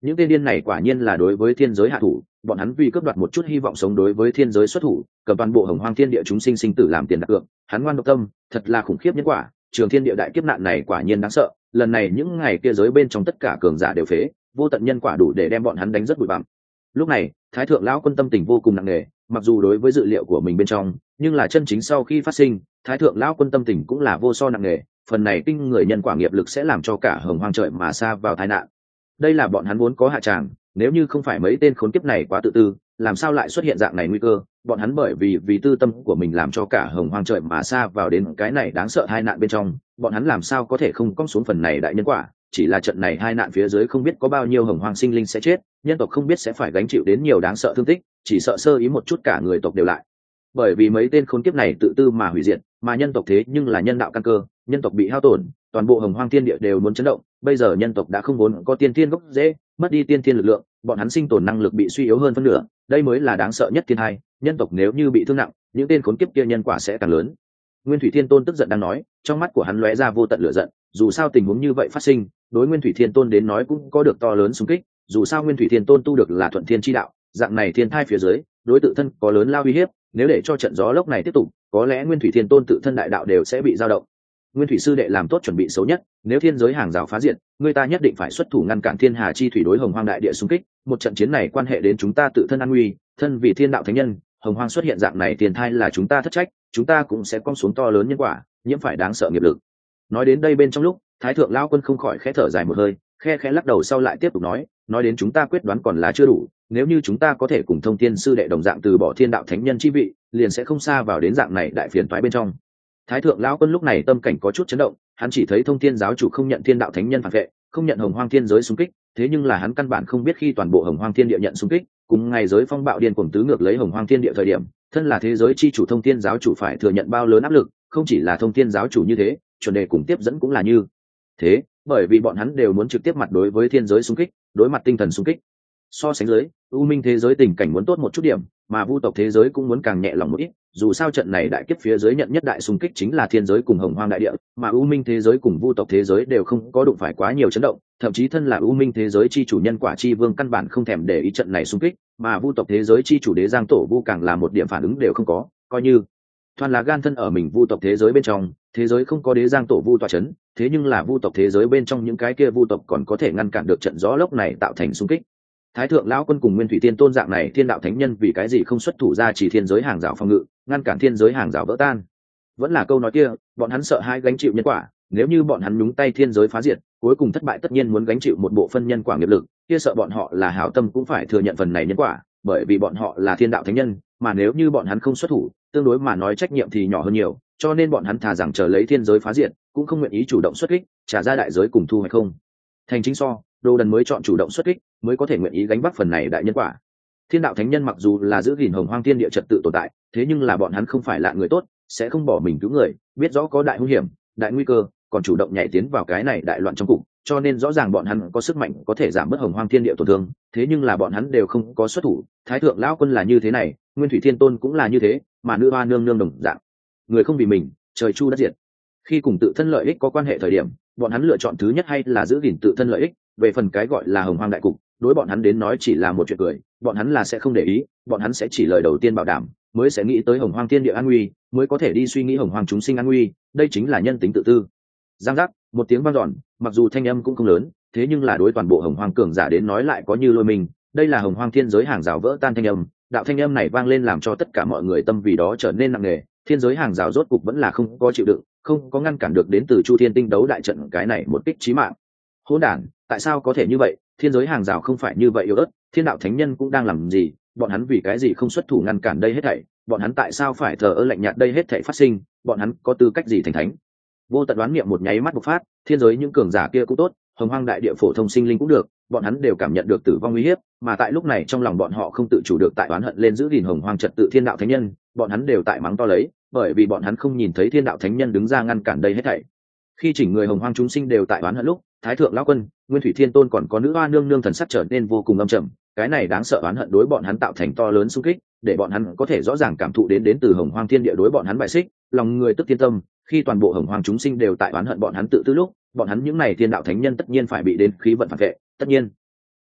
những tên điên này quả nhiên là đối với thiên giới hạ thủ, bọn hắn vì cướp đoạt một chút hy vọng sống đối với thiên giới xuất thủ, cầm toàn bộ hồng hoang thiên địa chúng sinh sinh tử làm tiền đặt cược. Hắn ngoan độc tâm, thật là khủng khiếp nhân quả. Trường thiên địa đại kiếp nạn này quả nhiên đáng sợ, lần này những ngày kia giới bên trong tất cả cường giả đều phế, vô tận nhân quả đủ để đem bọn hắn đánh rất bụi bặm. Lúc này thái thượng lão quân tâm tình vô cùng nặng nề, mặc dù đối với dự liệu của mình bên trong, nhưng là chân chính sau khi phát sinh, thái thượng lão quân tâm tình cũng là vô so nặng nề. Phần này kinh người nhân quả nghiệp lực sẽ làm cho cả hồng hoang trời mà sa vào tai nạn. Đây là bọn hắn vốn có hạ tràng, nếu như không phải mấy tên khốn kiếp này quá tự tư, làm sao lại xuất hiện dạng này nguy cơ. Bọn hắn bởi vì vì tư tâm của mình làm cho cả hồng hoang trời mà sa vào đến cái này đáng sợ hai nạn bên trong, bọn hắn làm sao có thể không cong xuống phần này đại nhân quả. Chỉ là trận này hai nạn phía dưới không biết có bao nhiêu hồng hoang sinh linh sẽ chết, nhân tộc không biết sẽ phải gánh chịu đến nhiều đáng sợ thương tích, chỉ sợ sơ ý một chút cả người tộc đều lại. Bởi vì mấy tên khốn kiếp này tự tư mà hủy diệt, mà nhân tộc thế nhưng là nhân đạo căn cơ, nhân tộc bị hao tổn, toàn bộ hồng hoang thiên địa đều muốn chấn động. Bây giờ nhân tộc đã không vốn có tiên thiên gốc rễ, mất đi tiên thiên lực lượng, bọn hắn sinh tồn năng lực bị suy yếu hơn phân nửa, đây mới là đáng sợ nhất thiên hai. Nhân tộc nếu như bị thương nặng, những tên khốn kiếp kia nhân quả sẽ càng lớn. Nguyên Thủy Thiên Tôn tức giận đang nói, trong mắt của hắn lóe ra vô tận lửa giận. Dù sao tình huống như vậy phát sinh, đối Nguyên Thủy Thiên Tôn đến nói cũng có được to lớn xung kích. Dù sao Nguyên Thủy Thiên Tôn tu được là thuận thiên chi đạo, dạng này thiên thai phía dưới, đối tự thân có lớn lao uy hiếp. Nếu để cho trận gió lốc này tiếp tục, có lẽ Nguyên Thủy Thiên Tôn tự thân đại đạo đều sẽ bị dao động. Nguyên Thủy sư đệ làm tốt chuẩn bị xấu nhất, nếu thiên giới hàng rào phá diệt, người ta nhất định phải xuất thủ ngăn cản thiên hà chi thủy đối hồng hoang đại địa xung kích. Một trận chiến này quan hệ đến chúng ta tự thân an nguy, thân vì thiên đạo thánh nhân, hồng hoang xuất hiện dạng này tiền thai là chúng ta thất trách, chúng ta cũng sẽ con xuống to lớn nhân quả, nhiễm phải đáng sợ nghiệp lực. Nói đến đây bên trong lúc, thái thượng lão quân không khỏi khẽ thở dài một hơi, khe khẽ lắc đầu sau lại tiếp tục nói, nói đến chúng ta quyết đoán còn là chưa đủ, nếu như chúng ta có thể cùng thông thiên sư đệ đồng dạng từ bỏ thiên đạo thánh nhân chi vị, liền sẽ không xa vào đến dạng này đại phiền toái bên trong. Thái thượng lão quân lúc này tâm cảnh có chút chấn động, hắn chỉ thấy thông thiên giáo chủ không nhận thiên đạo thánh nhân phản vệ, không nhận hồng hoang thiên giới xung kích, thế nhưng là hắn căn bản không biết khi toàn bộ hồng hoang thiên địa nhận xung kích, cùng ngày giới phong bạo điên cuồng tứ ngược lấy hồng hoang thiên địa thời điểm, thân là thế giới chi chủ thông thiên giáo chủ phải thừa nhận bao lớn áp lực. Không chỉ là thông thiên giáo chủ như thế, chuẩn đề cùng tiếp dẫn cũng là như thế, bởi vì bọn hắn đều muốn trực tiếp mặt đối với thiên giới xung kích, đối mặt tinh thần xung kích. So sánh dưới, u minh thế giới tình cảnh muốn tốt một chút điểm, mà vu tộc thế giới cũng muốn càng nhẹ lòng một ít. Dù sao trận này đại kiếp phía dưới nhận nhất đại xung kích chính là thiên giới cùng hồng hoang đại địa, mà u minh thế giới cùng vu tộc thế giới đều không có đụng phải quá nhiều chấn động, thậm chí thân là u minh thế giới chi chủ nhân quả chi vương căn bản không thèm để ý trận này xung kích, mà vu tộc thế giới chi chủ đế giang tổ vu càng là một điểm phản ứng đều không có, coi như thoàn là gan thân ở mình vu tộc thế giới bên trong, thế giới không có đế giang tổ vu tọa chấn, thế nhưng là vu tộc thế giới bên trong những cái kia vu tộc còn có thể ngăn cản được trận gió lốc này tạo thành xung kích. Thái thượng lão quân cùng Nguyên Thủy Thiên Tôn dạng này thiên đạo thánh nhân vì cái gì không xuất thủ ra chỉ thiên giới hàng rào phòng ngự, ngăn cản thiên giới hàng rào vỡ tan? Vẫn là câu nói kia, bọn hắn sợ hai gánh chịu nhân quả, nếu như bọn hắn nhúng tay thiên giới phá diệt, cuối cùng thất bại tất nhiên muốn gánh chịu một bộ phân nhân quả nghiệp lực, kia sợ bọn họ là hảo tâm cũng phải thừa nhận phần này nhân quả, bởi vì bọn họ là thiên đạo thánh nhân, mà nếu như bọn hắn không xuất thủ, tương đối mà nói trách nhiệm thì nhỏ hơn nhiều, cho nên bọn hắn thà rằng chờ lấy thiên giới phá diệt, cũng không nguyện ý chủ động xuất kích, trả ra đại giới cùng thu hay không. Thành chính so, Đồ Đần mới chọn chủ động xuất kích, mới có thể nguyện ý gánh vác phần này đại nhân quả. Thiên đạo thánh nhân mặc dù là giữ gìn hồng hoang thiên địa trật tự tồn tại, thế nhưng là bọn hắn không phải là người tốt, sẽ không bỏ mình cứu người, biết rõ có đại hung hiểm, đại nguy cơ, còn chủ động nhảy tiến vào cái này đại loạn trong cục, cho nên rõ ràng bọn hắn có sức mạnh có thể giảm bớt hồng hoang thiên địa tổn thương, thế nhưng là bọn hắn đều không có xuất thủ. Thái thượng lão quân là như thế này, Nguyên Thủy Thiên Tôn cũng là như thế, mà nữ hoa nương nương đồng dạng. Người không vì mình, trời chu đất diệt. Khi cùng tự thân lợi ích có quan hệ thời điểm, bọn hắn lựa chọn thứ nhất hay là giữ gìn tự thân lợi ích, về phần cái gọi là hồng hoang đại cục, đối bọn hắn đến nói chỉ là một chuyện cười, bọn hắn là sẽ không để ý, bọn hắn sẽ chỉ lời đầu tiên bảo đảm, mới sẽ nghĩ tới hồng hoang thiên địa an nguy, mới có thể đi suy nghĩ hồng hoang chúng sinh an nguy, đây chính là nhân tính tự tư. Giang giác, một tiếng vang dọn, mặc dù thanh âm cũng không lớn, thế nhưng là đối toàn bộ hồng hoang cường giả đến nói lại có như lôi mình, đây là hồng hoang thiên giới hàng rào vỡ tan thanh âm, đạo thanh âm này vang lên làm cho tất cả mọi người tâm vì đó trở nên nặng nề, thiên giới hàng rào rốt cục vẫn là không có chịu đựng, không có ngăn cản được đến từ Chu Thiên tinh đấu đại trận cái này một kích chí mạng. Hỗn đản, tại sao có thể như vậy? Thiên giới hàng rào không phải như vậy yếu ớt, thiên đạo thánh nhân cũng đang làm gì, bọn hắn vì cái gì không xuất thủ ngăn cản đây hết thảy, bọn hắn tại sao phải thờ ơ lạnh nhạt đây hết thảy phát sinh, bọn hắn có tư cách gì thành thánh? Vô tận đoán niệm một nháy mắt bộc phát, thiên giới những cường giả kia cũng tốt, hồng hoang đại địa phổ thông sinh linh cũng được, bọn hắn đều cảm nhận được tử vong uy hiếp, mà tại lúc này trong lòng bọn họ không tự chủ được tại oán hận lên giữ gìn hồng hoang trật tự thiên đạo thánh nhân, bọn hắn đều tại mắng to lấy, bởi vì bọn hắn không nhìn thấy thiên đạo thánh nhân đứng ra ngăn cản đây hết thảy. Khi chỉnh người hồng hoang chúng sinh đều tại oán hận lúc, Thái thượng lão quân, Nguyên Thủy Thiên Tôn còn có nữ hoa nương nương thần sắc trở nên vô cùng âm trầm, cái này đáng sợ oán hận đối bọn hắn tạo thành to lớn xung kích, để bọn hắn có thể rõ ràng cảm thụ đến đến từ hồng hoang thiên địa đối bọn hắn bại xích, lòng người tức thiên tâm, khi toàn bộ hồng hoang chúng sinh đều tại oán hận bọn hắn tự tư lúc, bọn hắn những này thiên đạo thánh nhân tất nhiên phải bị đến khí vận phản vệ, tất nhiên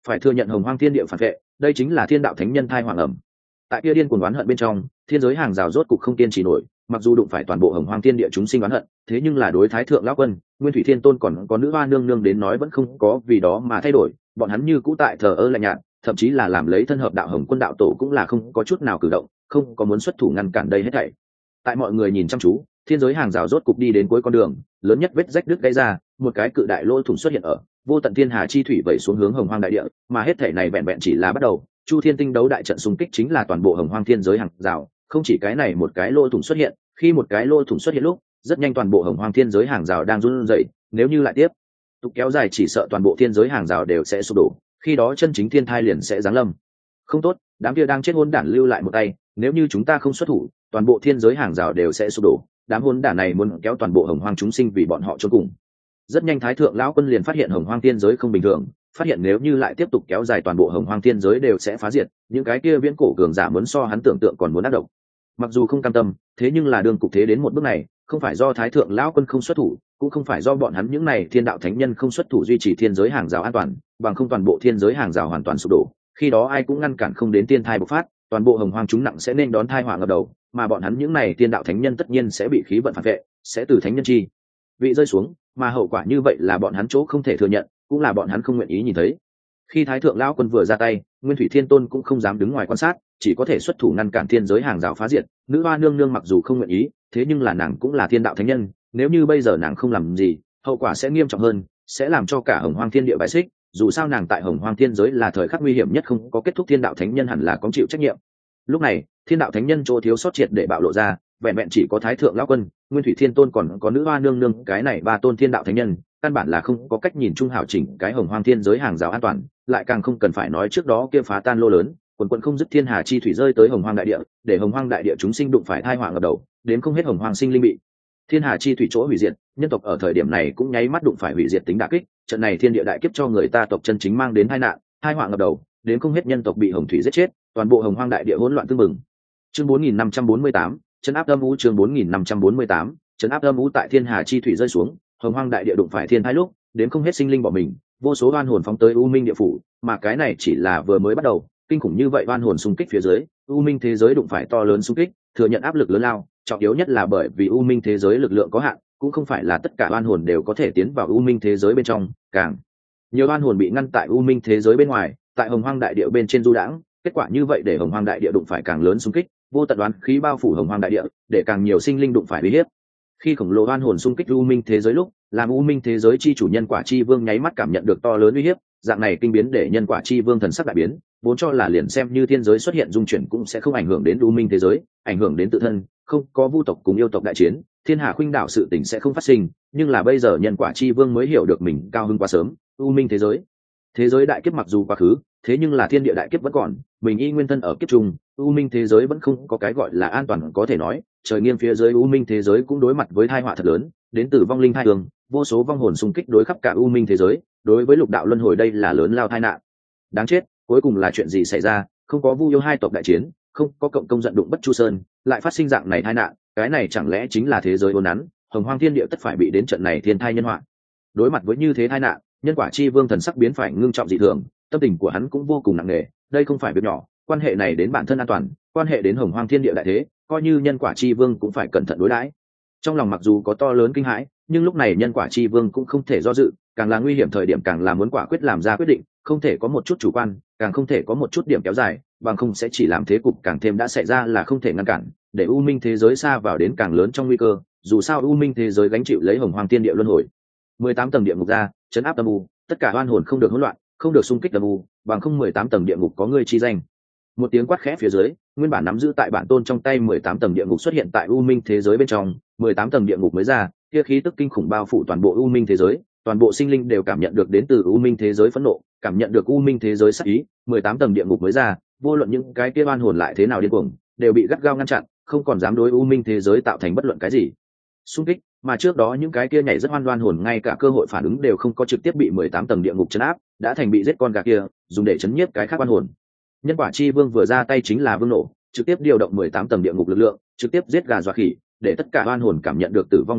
phải thừa nhận hồng hoang thiên địa phản vệ, đây chính là thiên đạo thánh nhân thai hoàng ẩm. Tại kia điên cuồng oán hận bên trong, thiên giới hàng rào rốt cục không kiên trì nổi, mặc dù đụng phải toàn bộ hồng hoang thiên địa chúng sinh oán hận, thế nhưng là đối thái thượng lão quân, nguyên thủy thiên tôn còn có nữ hoa nương nương đến nói vẫn không có vì đó mà thay đổi, bọn hắn như cũ tại thờ ơ lạnh nhạt, thậm chí là làm lấy thân hợp đạo hồng quân đạo tổ cũng là không có chút nào cử động, không có muốn xuất thủ ngăn cản đây hết thảy. Tại mọi người nhìn chăm chú, thiên giới hàng rào rốt cục đi đến cuối con đường, lớn nhất vết rách đứt gãy ra, một cái cự đại lỗ thủng xuất hiện ở, vô tận thiên hà chi thủy vẩy xuống hướng hồng hoang đại địa, mà hết thảy này vẹn vẹn chỉ là bắt đầu. Chu thiên tinh đấu đại trận xung kích chính là toàn bộ hồng hoang thiên giới hàng rào, không chỉ cái này một cái lỗ thủng xuất hiện, khi một cái lỗ thủng xuất hiện lúc, rất nhanh toàn bộ hồng hoang thiên giới hàng rào đang run rẩy, nếu như lại tiếp tục kéo dài chỉ sợ toàn bộ thiên giới hàng rào đều sẽ sụp đổ, khi đó chân chính thiên thai liền sẽ giáng lâm. Không tốt, đám kia đang chết hỗn đản lưu lại một tay, nếu như chúng ta không xuất thủ, toàn bộ thiên giới hàng rào đều sẽ sụp đổ, đám hỗn đản này muốn kéo toàn bộ hồng hoang chúng sinh vì bọn họ chôn cùng. Rất nhanh thái thượng lão quân liền phát hiện hồng hoang thiên giới không bình thường, phát hiện nếu như lại tiếp tục kéo dài toàn bộ hồng hoang thiên giới đều sẽ phá diệt, những cái kia viễn cổ cường giả muốn so hắn tưởng tượng còn muốn ác độc. Mặc dù không cam tâm, thế nhưng là đương cục thế đến một bước này, không phải do thái thượng lão quân không xuất thủ, cũng không phải do bọn hắn những này thiên đạo thánh nhân không xuất thủ duy trì thiên giới hàng rào an toàn, bằng không toàn bộ thiên giới hàng rào hoàn toàn sụp đổ, khi đó ai cũng ngăn cản không đến thiên thai bộc phát, toàn bộ hồng hoang chúng nặng sẽ nên đón thai họa ngập đầu, mà bọn hắn những này thiên đạo thánh nhân tất nhiên sẽ bị khí vận phản vệ, sẽ từ thánh nhân chi vị rơi xuống, mà hậu quả như vậy là bọn hắn chỗ không thể thừa nhận, cũng là bọn hắn không nguyện ý nhìn thấy. Khi thái thượng lão quân vừa ra tay, nguyên thủy thiên tôn cũng không dám đứng ngoài quan sát, chỉ có thể xuất thủ ngăn cản thiên giới hàng rào phá diệt. Nữ hoa nương nương mặc dù không nguyện ý, thế nhưng là nàng cũng là thiên đạo thánh nhân, nếu như bây giờ nàng không làm gì, hậu quả sẽ nghiêm trọng hơn, sẽ làm cho cả hồng hoang thiên địa bại xích. Dù sao nàng tại hồng hoang thiên giới là thời khắc nguy hiểm nhất, không có kết thúc thiên đạo thánh nhân hẳn là có chịu trách nhiệm. Lúc này thiên đạo thánh nhân chỗ thiếu sót triệt để bạo lộ ra, vẹn vẹn chỉ có thái thượng lão quân, nguyên thủy thiên tôn còn có nữ hoa nương nương, cái này ba tôn thiên đạo thánh nhân căn bản là không có cách nhìn chung hảo chỉnh cái hồng hoang thiên giới hàng rào an toàn, lại càng không cần phải nói trước đó kia phá tan lô lớn, quần quần không dứt thiên hà chi thủy rơi tới hồng hoang đại địa, để hồng hoang đại địa chúng sinh đụng phải tai họa ngập đầu, đến không hết hồng hoang sinh linh bị thiên hà chi thủy chỗ hủy diệt, nhân tộc ở thời điểm này cũng nháy mắt đụng phải hủy diệt tính đả kích, trận này thiên địa đại kiếp cho người ta tộc chân chính mang đến tai nạn, tai họa ngập đầu, đến không hết nhân tộc bị hồng thủy giết chết, toàn bộ hồng hoang đại địa hỗn loạn tương mừng. Chương bốn nghìn năm trăm bốn mươi tám, trấn áp âm u. Chương bốn nghìn năm trăm bốn mươi tám, trấn áp âm u. Tại thiên hà chi thủy rơi xuống, hồng hoang đại địa đụng phải thiên tai lúc, đến không hết sinh linh bỏ mình, vô số oan hồn phóng tới u minh địa phủ, mà cái này chỉ là vừa mới bắt đầu, kinh khủng như vậy oan hồn xung kích phía dưới, u minh thế giới đụng phải to lớn xung kích, thừa nhận áp lực lớn lao, trọng yếu nhất là bởi vì u minh thế giới lực lượng có hạn, cũng không phải là tất cả oan hồn đều có thể tiến vào u minh thế giới bên trong, càng nhiều oan hồn bị ngăn tại u minh thế giới bên ngoài, tại hồng hoang đại địa bên trên du đãng, kết quả như vậy để hồng hoang đại địa đụng phải càng lớn xung kích, vô tận đoán khí bao phủ hồng hoang đại địa, để càng nhiều sinh linh đụng phải uy hiếp. Khi khổng lồ oan hồn xung kích u minh thế giới lúc, làm u minh thế giới chi chủ nhân quả chi vương nháy mắt cảm nhận được to lớn uy hiếp, dạng này kinh biến để nhân quả chi vương thần sắc đại biến, vốn cho là liền xem như thiên giới xuất hiện dung chuyển cũng sẽ không ảnh hưởng đến u minh thế giới, ảnh hưởng đến tự thân, không có vu tộc cùng yêu tộc đại chiến, thiên hà khuynh đảo sự tình sẽ không phát sinh, nhưng là bây giờ nhân quả chi vương mới hiểu được mình cao hưng quá sớm, u minh thế giới thế giới đại kiếp mặc dù quá khứ, thế nhưng là thiên địa đại kiếp vẫn còn, mình y nguyên thân ở kiếp trùng, u minh thế giới vẫn không có cái gọi là an toàn, có thể nói trời nghiêng phía dưới u minh thế giới cũng đối mặt với tai họa thật lớn, đến từ vong linh thai hương, vô số vong hồn xung kích đối khắp cả u minh thế giới, đối với lục đạo luân hồi đây là lớn lao tai nạn. Đáng chết, cuối cùng là chuyện gì xảy ra? Không có vu yêu hai tộc đại chiến, không có cộng công giận đụng bất chu sơn, lại phát sinh dạng này tai nạn, cái này chẳng lẽ chính là thế giới uốn nắn, hồng hoang thiên địa tất phải bị đến trận này thiên thai nhân họa. Đối mặt với như thế tai nạn, nhân quả chi vương thần sắc biến phải ngưng trọng dị thường, tâm tình của hắn cũng vô cùng nặng nề, đây không phải việc nhỏ, quan hệ này đến bản thân an toàn, quan hệ đến hồng hoang thiên địa đại thế, coi như nhân quả chi vương cũng phải cẩn thận đối đãi. Trong lòng mặc dù có to lớn kinh hãi, nhưng lúc này nhân quả chi vương cũng không thể do dự, càng là nguy hiểm thời điểm càng là muốn quả quyết làm ra quyết định, không thể có một chút chủ quan, càng không thể có một chút điểm kéo dài, bằng không sẽ chỉ làm thế cục càng thêm đã xảy ra là không thể ngăn cản, để u minh thế giới xa vào đến càng lớn trong nguy cơ. Dù sao u minh thế giới gánh chịu lấy hồng hoang thiên địa luân hồi, mười tám tầng địa ngục ra, chấn áp âm u, tất cả oan hồn không được hỗn loạn, không được xung kích âm u, bằng không mười tám tầng địa ngục có ngươi chi danh. Một tiếng quát khẽ phía dưới, nguyên bản nắm giữ tại bản tôn trong tay mười tám tầng địa ngục xuất hiện tại u minh thế giới bên trong, mười tám tầng địa ngục mới ra, kia khí tức kinh khủng bao phủ toàn bộ u minh thế giới, toàn bộ sinh linh đều cảm nhận được đến từ u minh thế giới phẫn nộ, cảm nhận được u minh thế giới sát ý, mười tám tầng địa ngục mới ra, vô luận những cái kia oan hồn lại thế nào điên cuồng, đều bị gắt gao ngăn chặn, không còn dám đối u minh thế giới tạo thành bất luận cái gì xung kích, mà trước đó những cái kia nhảy rất oan oan hồn ngay cả cơ hội phản ứng đều không có, trực tiếp bị mười tám tầng địa ngục trấn áp, đã thành bị giết con gà kia, dùng để chấn nhiếp cái khác oan hồn. Nhân quả chi vương vừa ra tay chính là vương nổ, trực tiếp điều động mười tám tầng địa ngục lực lượng, trực tiếp giết gà dọa khỉ, để tất cả oan hồn cảm nhận được tử vong uy hiếp,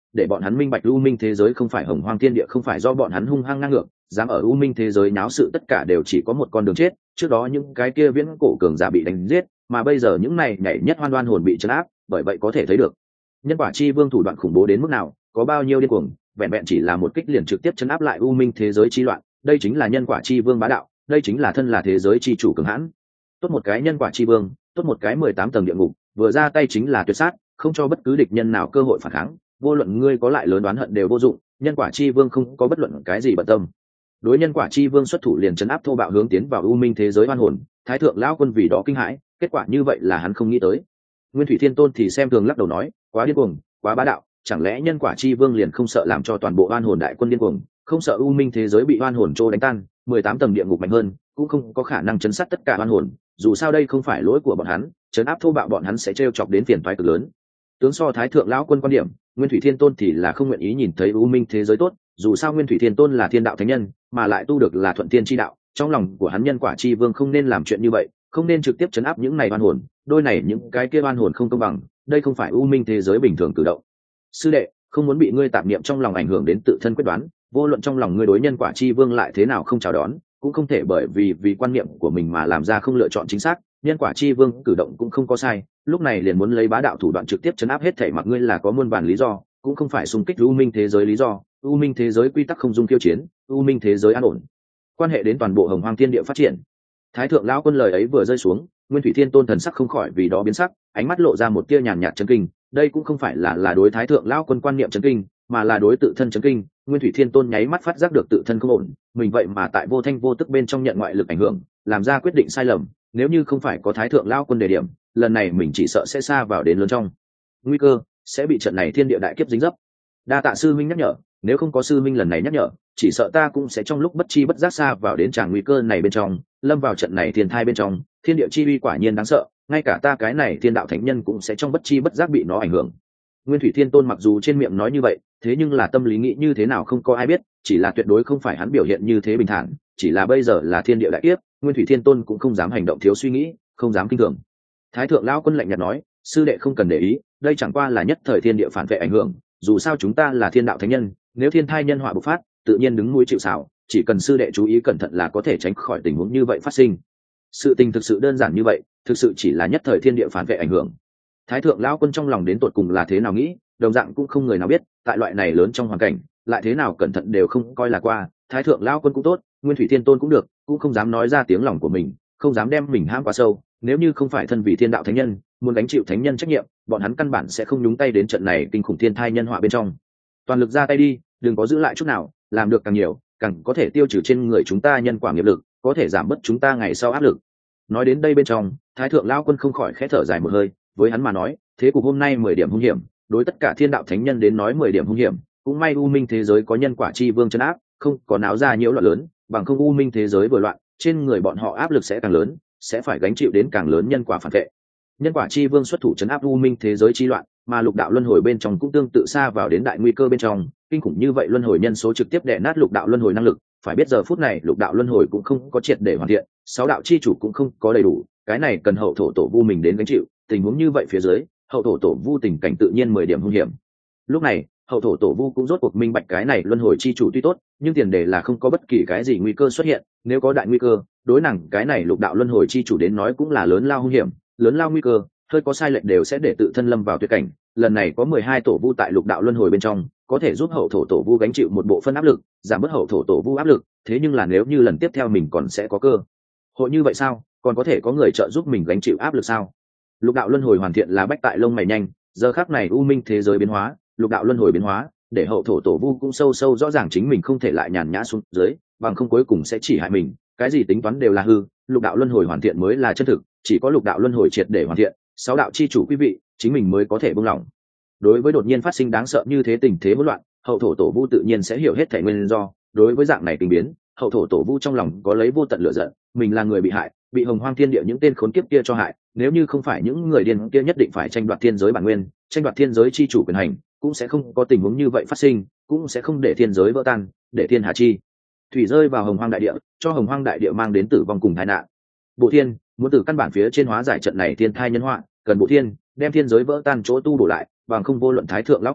để bọn hắn minh bạch u minh thế giới không phải hồng hoang thiên địa, không phải do bọn hắn hung hăng ngang ngược dám ở u minh thế giới náo sự, tất cả đều chỉ có một con đường chết. Trước đó những cái kia viễn cổ cường giả bị đánh giết, mà bây giờ những này nhảy nhất hoan đoan hồn bị trấn áp, bởi vậy có thể thấy được nhân quả chi vương thủ đoạn khủng bố đến mức nào, có bao nhiêu điên cuồng. Vẹn vẹn chỉ là một kích liền trực tiếp trấn áp lại u minh thế giới chi loạn, đây chính là nhân quả chi vương bá đạo, đây chính là thân là thế giới chi chủ cường hãn. Tốt một cái nhân quả chi vương, tốt một cái mười tám tầng địa ngục, vừa ra tay chính là tuyệt sát, không cho bất cứ địch nhân nào cơ hội phản kháng, vô luận ngươi có lại lớn đoán hận đều vô dụng, nhân quả chi vương không có bất luận cái gì bận tâm. Đối nhân quả chi vương xuất thủ liền trấn áp thô bạo hướng tiến vào u minh thế giới oan hồn, thái thượng lão quân vì đó kinh hãi, kết quả như vậy là hắn không nghĩ tới. Nguyên Thủy Thiên Tôn thì xem thường lắc đầu nói, quá điên cuồng, quá bá đạo, chẳng lẽ nhân quả chi vương liền không sợ làm cho toàn bộ oan hồn đại quân điên cuồng, không sợ u minh thế giới bị oan hồn trô đánh tan, mười tám tầng địa ngục mạnh hơn, cũng không có khả năng chấn sát tất cả oan hồn, dù sao đây không phải lỗi của bọn hắn, chấn áp thô bạo bọn hắn sẽ trêu chọc đến phiền toái cực lớn. Tướng so thái thượng lão quân quan điểm, Nguyên Thủy Thiên Tôn thì là không nguyện ý nhìn thấy u minh thế giới tốt, dù sao Nguyên Thủy Thiên Tôn là thiên đạo thánh nhân, mà lại tu được là thuận thiên chi đạo, trong lòng của hắn nhân quả chi vương không nên làm chuyện như vậy, không nên trực tiếp chấn áp những này oan hồn, đôi này những cái kia oan hồn không công bằng, đây không phải u minh thế giới bình thường cử động. Sư đệ, không muốn bị ngươi tạp niệm trong lòng ảnh hưởng đến tự thân quyết đoán, vô luận trong lòng ngươi đối nhân quả chi vương lại thế nào không chào đón, cũng không thể bởi vì vì quan niệm của mình mà làm ra không lựa chọn chính xác. Nhân quả chi vương cử động cũng không có sai, lúc này liền muốn lấy bá đạo thủ đoạn trực tiếp chấn áp hết thảy, mặc ngươi là có muôn vàn lý do, cũng không phải xung kích u minh thế giới lý do. U minh thế giới quy tắc không dung khiêu chiến, u minh thế giới an ổn, quan hệ đến toàn bộ hồng hoang thiên địa phát triển. Thái thượng lão quân lời ấy vừa rơi xuống, Nguyên Thủy Thiên Tôn thần sắc không khỏi vì đó biến sắc, ánh mắt lộ ra một tia nhàn nhạt chấn kinh. Đây cũng không phải là là đối thái thượng lão quân quan niệm chấn kinh, mà là đối tự thân chấn kinh. Nguyên Thủy Thiên Tôn nháy mắt phát giác được tự thân không ổn, mình vậy mà tại vô thanh vô tức bên trong nhận ngoại lực ảnh hưởng, làm ra quyết định sai lầm. Nếu như không phải có thái thượng lão quân đề điểm, lần này mình chỉ sợ sẽ xa vào đến lớn trong nguy cơ, sẽ bị trận này thiên địa đại kiếp dính dấp. Đa tạ sư minh nhắc nhở, nếu không có sư minh lần này nhắc nhở, chỉ sợ ta cũng sẽ trong lúc bất chi bất giác xa vào đến tràng nguy cơ này bên trong, lâm vào trận này thiên thai bên trong. Thiên địa chi uy quả nhiên đáng sợ, ngay cả ta cái này thiên đạo thánh nhân cũng sẽ trong bất chi bất giác bị nó ảnh hưởng. Nguyên Thủy Thiên Tôn mặc dù trên miệng nói như vậy, thế nhưng là tâm lý nghĩ như thế nào không có ai biết, chỉ là tuyệt đối không phải hắn biểu hiện như thế bình thản, chỉ là bây giờ là thiên địa đại kiếp, Nguyên Thủy Thiên Tôn cũng không dám hành động thiếu suy nghĩ, không dám kinh thường. Thái thượng lão quân lạnh nhạt nói, sư đệ không cần để ý, đây chẳng qua là nhất thời thiên địa phản vệ ảnh hưởng, dù sao chúng ta là thiên đạo thánh nhân, nếu thiên thai nhân họa bộc phát, tự nhiên đứng núi chịu sào, chỉ cần sư đệ chú ý cẩn thận là có thể tránh khỏi tình huống như vậy phát sinh. Sự tình thực sự đơn giản như vậy, thực sự chỉ là nhất thời thiên địa phản vệ ảnh hưởng. Thái thượng lão quân trong lòng đến tột cùng là thế nào nghĩ, đồng dạng cũng không người nào biết, tại loại này lớn trong hoàn cảnh, lại thế nào cẩn thận đều không coi là qua. Thái thượng lão quân cũng tốt, Nguyên Thủy Thiên Tôn cũng được, cũng không dám nói ra tiếng lòng của mình, không dám đem mình hãm quá sâu. Nếu như không phải thân vì thiên đạo thánh nhân, muốn gánh chịu thánh nhân trách nhiệm, bọn hắn căn bản sẽ không nhúng tay đến trận này kinh khủng thiên thai nhân họa bên trong. Toàn lực ra tay đi, đừng có giữ lại chút nào, làm được càng nhiều, càng có thể tiêu trừ trên người chúng ta nhân quả nghiệp lực, có thể giảm bớt chúng ta ngày sau áp lực. Nói đến đây bên trong, thái thượng lão quân không khỏi khẽ thở dài một hơi, với hắn mà nói, thế cục hôm nay mười điểm hung hiểm, đối tất cả thiên đạo thánh nhân đến nói mười điểm hung hiểm, cũng may u minh thế giới có nhân quả chi vương trấn áp, không có náo ra nhiễu loạn lớn, bằng không u minh thế giới vừa loạn, trên người bọn họ áp lực sẽ càng lớn, sẽ phải gánh chịu đến càng lớn nhân quả phản vệ. Nhân quả chi vương xuất thủ trấn áp u minh thế giới chi loạn, mà lục đạo luân hồi bên trong cũng tương tự xa vào đến đại nguy cơ bên trong, kinh khủng như vậy luân hồi nhân số trực tiếp đè nát lục đạo luân hồi năng lực. Phải biết giờ phút này lục đạo luân hồi cũng không có triệt để hoàn thiện, sáu đạo chi chủ cũng không có đầy đủ, cái này cần hậu thổ tổ vu mình đến gánh chịu. Tình huống như vậy phía dưới, hậu thổ tổ vu tình cảnh tự nhiên mười điểm hung hiểm. Lúc này hậu thổ tổ vu cũng rốt cuộc minh bạch cái này luân hồi chi chủ tuy tốt, nhưng tiền đề là không có bất kỳ cái gì nguy cơ xuất hiện. Nếu có đại nguy cơ, đối nàng cái này lục đạo luân hồi chi chủ đến nói cũng là lớn lao hung hiểm, lớn lao nguy cơ, hơi có sai lệch đều sẽ để tự thân lâm vào tuyệt cảnh. Lần này có mười hai tổ vu tại lục đạo luân hồi bên trong, có thể giúp hậu thổ tổ vu gánh chịu một bộ phân áp lực, giảm bớt hậu thổ tổ vu áp lực. Thế nhưng là nếu như lần tiếp theo mình còn sẽ có cơ hội như vậy sao? Còn có thể có người trợ giúp mình gánh chịu áp lực sao? Lục đạo luân hồi hoàn thiện là bách tại lông mày nhanh, giờ khắc này u minh thế giới biến hóa, lục đạo luân hồi biến hóa, để hậu thổ tổ vu cũng sâu sâu rõ ràng chính mình không thể lại nhàn nhã xuống dưới, bằng không cuối cùng sẽ chỉ hại mình. Cái gì tính toán đều là hư, lục đạo luân hồi hoàn thiện mới là chân thực, chỉ có lục đạo luân hồi triệt để hoàn thiện, sáu đạo chi chủ quý vị, chính mình mới có thể buông lỏng. Đối với đột nhiên phát sinh đáng sợ như thế tình thế hỗn loạn, hậu thổ tổ vu tự nhiên sẽ hiểu hết thảy nguyên do. Đối với dạng này tình biến, hậu thổ tổ vu trong lòng có lấy vô tận lửa giận, mình là người bị hại, bị hồng hoang thiên địa những tên khốn kiếp kia cho hại. Nếu như không phải những người điên kia nhất định phải tranh đoạt thiên giới bản nguyên, tranh đoạt thiên giới chi chủ quyền hành, cũng sẽ không có tình huống như vậy phát sinh, cũng sẽ không để thiên giới vỡ tan, để thiên hà chi thủy rơi vào hồng hoang đại địa, cho hồng hoang đại địa mang đến tử vong cùng tai nạn. Bộ thiên muốn từ căn bản phía trên hóa giải trận này thiên thai nhân họa, cần bộ thiên đem thiên giới vỡ tan chỗ tu bổ lại, bằng không vô luận thái thượng lão quân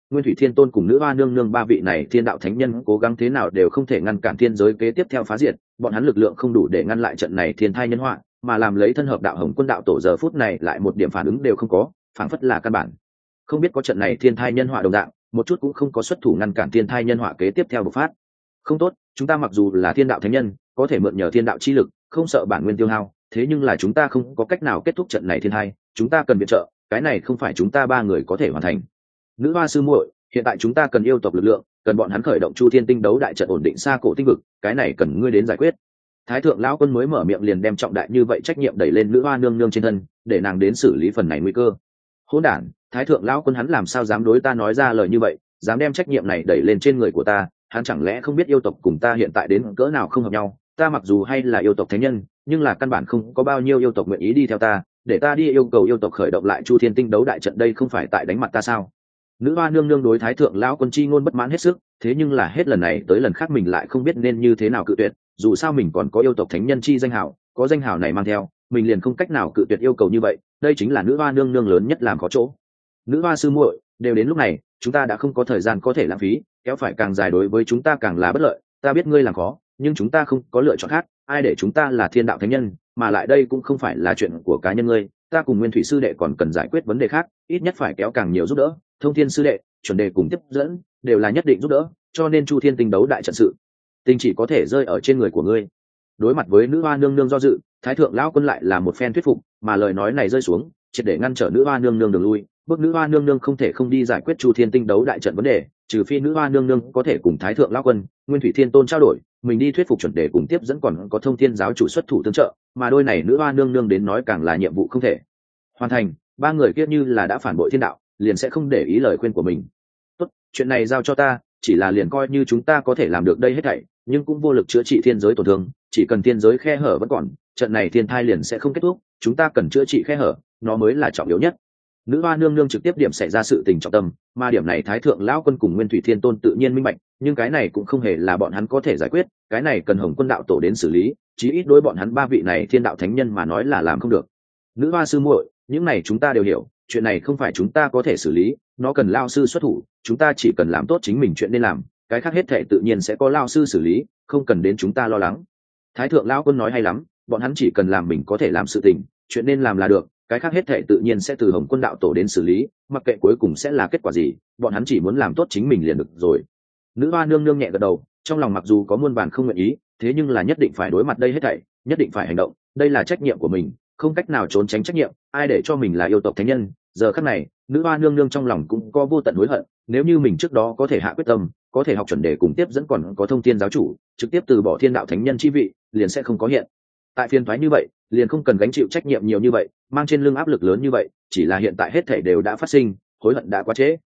Nguyên Thủy Thiên Tôn cùng nữ hoa nương nương ba vị này thiên đạo thánh nhân cố gắng thế nào đều không thể ngăn cản thiên giới kế tiếp theo phá diệt, bọn hắn lực lượng không đủ để ngăn lại trận này thiên thai nhân họa, mà làm lấy thân hợp đạo hồng quân đạo tổ giờ phút này lại một điểm phản ứng đều không có, phảng phất là căn bản không biết có trận này thiên thai nhân họa đồng dạng, một chút cũng không có xuất thủ ngăn cản thiên thai nhân họa kế tiếp theo bộc phát. Không tốt, chúng ta mặc dù là thiên đạo thánh nhân, có thể mượn nhờ thiên đạo chi lực, không sợ bản nguyên tiêu hao, thế nhưng là chúng ta không có cách nào kết thúc trận này thiên thai, chúng ta cần viện trợ, cái này không phải chúng ta ba người có thể hoàn thành. Nữ hoa sư muội, hiện tại chúng ta cần yêu tộc lực lượng, cần bọn hắn khởi động Chu Thiên Tinh đấu đại trận ổn định xa cổ tinh vực, cái này cần ngươi đến giải quyết. Thái thượng lão quân mới mở miệng liền đem trọng đại như vậy trách nhiệm đẩy lên nữ hoa nương nương trên thân, để nàng đến xử lý phần này nguy cơ. Hỗn đản, thái thượng lão quân hắn làm sao dám đối ta nói ra lời như vậy, dám đem trách nhiệm này đẩy lên trên người của ta, hắn chẳng lẽ không biết yêu tộc cùng ta hiện tại đến cỡ nào không hợp nhau, ta mặc dù hay là yêu tộc thánh nhân, nhưng là căn bản không có bao nhiêu yêu tộc nguyện ý đi theo ta, để ta đi yêu cầu yêu tộc khởi động lại Chu Thiên Tinh đấu đại trận, đây không phải tại đánh mặt ta sao? Nữ hoa nương nương đối thái thượng lão quân chi ngôn bất mãn hết sức, thế nhưng là hết lần này tới lần khác mình lại không biết nên như thế nào cự tuyệt, dù sao mình còn có yêu tộc thánh nhân chi danh hào, có danh hào này mang theo, mình liền không cách nào cự tuyệt yêu cầu như vậy, đây chính là nữ hoa nương nương lớn nhất làm khó chỗ. Nữ hoa sư muội, đều đến lúc này, chúng ta đã không có thời gian có thể lãng phí, kéo phải càng dài đối với chúng ta càng là bất lợi, ta biết ngươi làm khó, nhưng chúng ta không có lựa chọn khác, ai để chúng ta là thiên đạo thánh nhân, mà lại đây cũng không phải là chuyện của cá nhân ngươi, ta cùng Nguyên Thủy sư đệ còn cần giải quyết vấn đề khác, ít nhất phải kéo càng nhiều giúp đỡ, Thông Thiên sư đệ, chuẩn đề cùng tiếp dẫn, đều là nhất định giúp đỡ, cho nên Chu Thiên Tinh đấu đại trận sự, tình chỉ có thể rơi ở trên người của ngươi. Đối mặt với nữ hoa nương nương do dự, thái thượng lão quân lại là một phen thuyết phục, mà lời nói này rơi xuống, triệt để ngăn trở nữ hoa nương nương đường lui, bước nữ hoa nương nương không thể không đi giải quyết Chu Thiên Tinh đấu đại trận vấn đề, trừ phi nữ hoa nương nương có thể cùng thái thượng lão quân, Nguyên Thủy Thiên Tôn trao đổi, mình đi thuyết phục chuẩn đề cùng tiếp dẫn còn có Thông Thiên giáo chủ xuất thủ tương trợ, mà đôi này nữ hoa nương nương đến nói càng là nhiệm vụ không thể hoàn thành, ba người kia như là đã phản bội thiên đạo, liền sẽ không để ý lời khuyên của mình. Tốt, chuyện này giao cho ta, chỉ là liền coi như chúng ta có thể làm được đây hết thảy, nhưng cũng vô lực chữa trị thiên giới tổn thương, chỉ cần thiên giới khe hở vẫn còn, trận này thiên thai liền sẽ không kết thúc, chúng ta cần chữa trị khe hở, nó mới là trọng yếu nhất. Nữ hoa nương nương trực tiếp điểm xảy ra sự tình trọng tâm, mà điểm này thái thượng lão quân cùng Nguyên Thủy Thiên Tôn tự nhiên minh bạch, nhưng cái này cũng không hề là bọn hắn có thể giải quyết, cái này cần Hồng Quân đạo tổ đến xử lý, chí ít đối bọn hắn ba vị này thiên đạo thánh nhân mà nói là làm không được. Nữ hoa sư muội, những này chúng ta đều hiểu, chuyện này không phải chúng ta có thể xử lý, nó cần lao sư xuất thủ, chúng ta chỉ cần làm tốt chính mình chuyện nên làm, cái khác hết thảy tự nhiên sẽ có lao sư xử lý, không cần đến chúng ta lo lắng. Thái thượng lão quân nói hay lắm, bọn hắn chỉ cần làm mình có thể làm sự tình, chuyện nên làm là được, cái khác hết thảy tự nhiên sẽ từ Hồng Quân đạo tổ đến xử lý, mặc kệ cuối cùng sẽ là kết quả gì, bọn hắn chỉ muốn làm tốt chính mình liền được rồi. Nữ hoa nương nương nhẹ gật đầu, trong lòng mặc dù có muôn vàn không nguyện ý, thế nhưng là nhất định phải đối mặt đây hết thảy, nhất định phải hành động, đây là trách nhiệm của mình, không cách nào trốn tránh trách nhiệm, ai để cho mình là yêu tộc thánh nhân. Giờ khắc này, nữ hoa nương nương trong lòng cũng có vô tận hối hận, nếu như mình trước đó có thể hạ quyết tâm, có thể học chuẩn đề cùng tiếp dẫn còn có Thông Thiên giáo chủ, trực tiếp từ bỏ thiên đạo thánh nhân chi vị, liền sẽ không có hiện tại phiền toái như vậy, liền không cần gánh chịu trách nhiệm nhiều như vậy, mang trên lưng áp lực lớn như vậy, chỉ là hiện tại hết thảy đều đã phát sinh, hối hận đã quá trễ,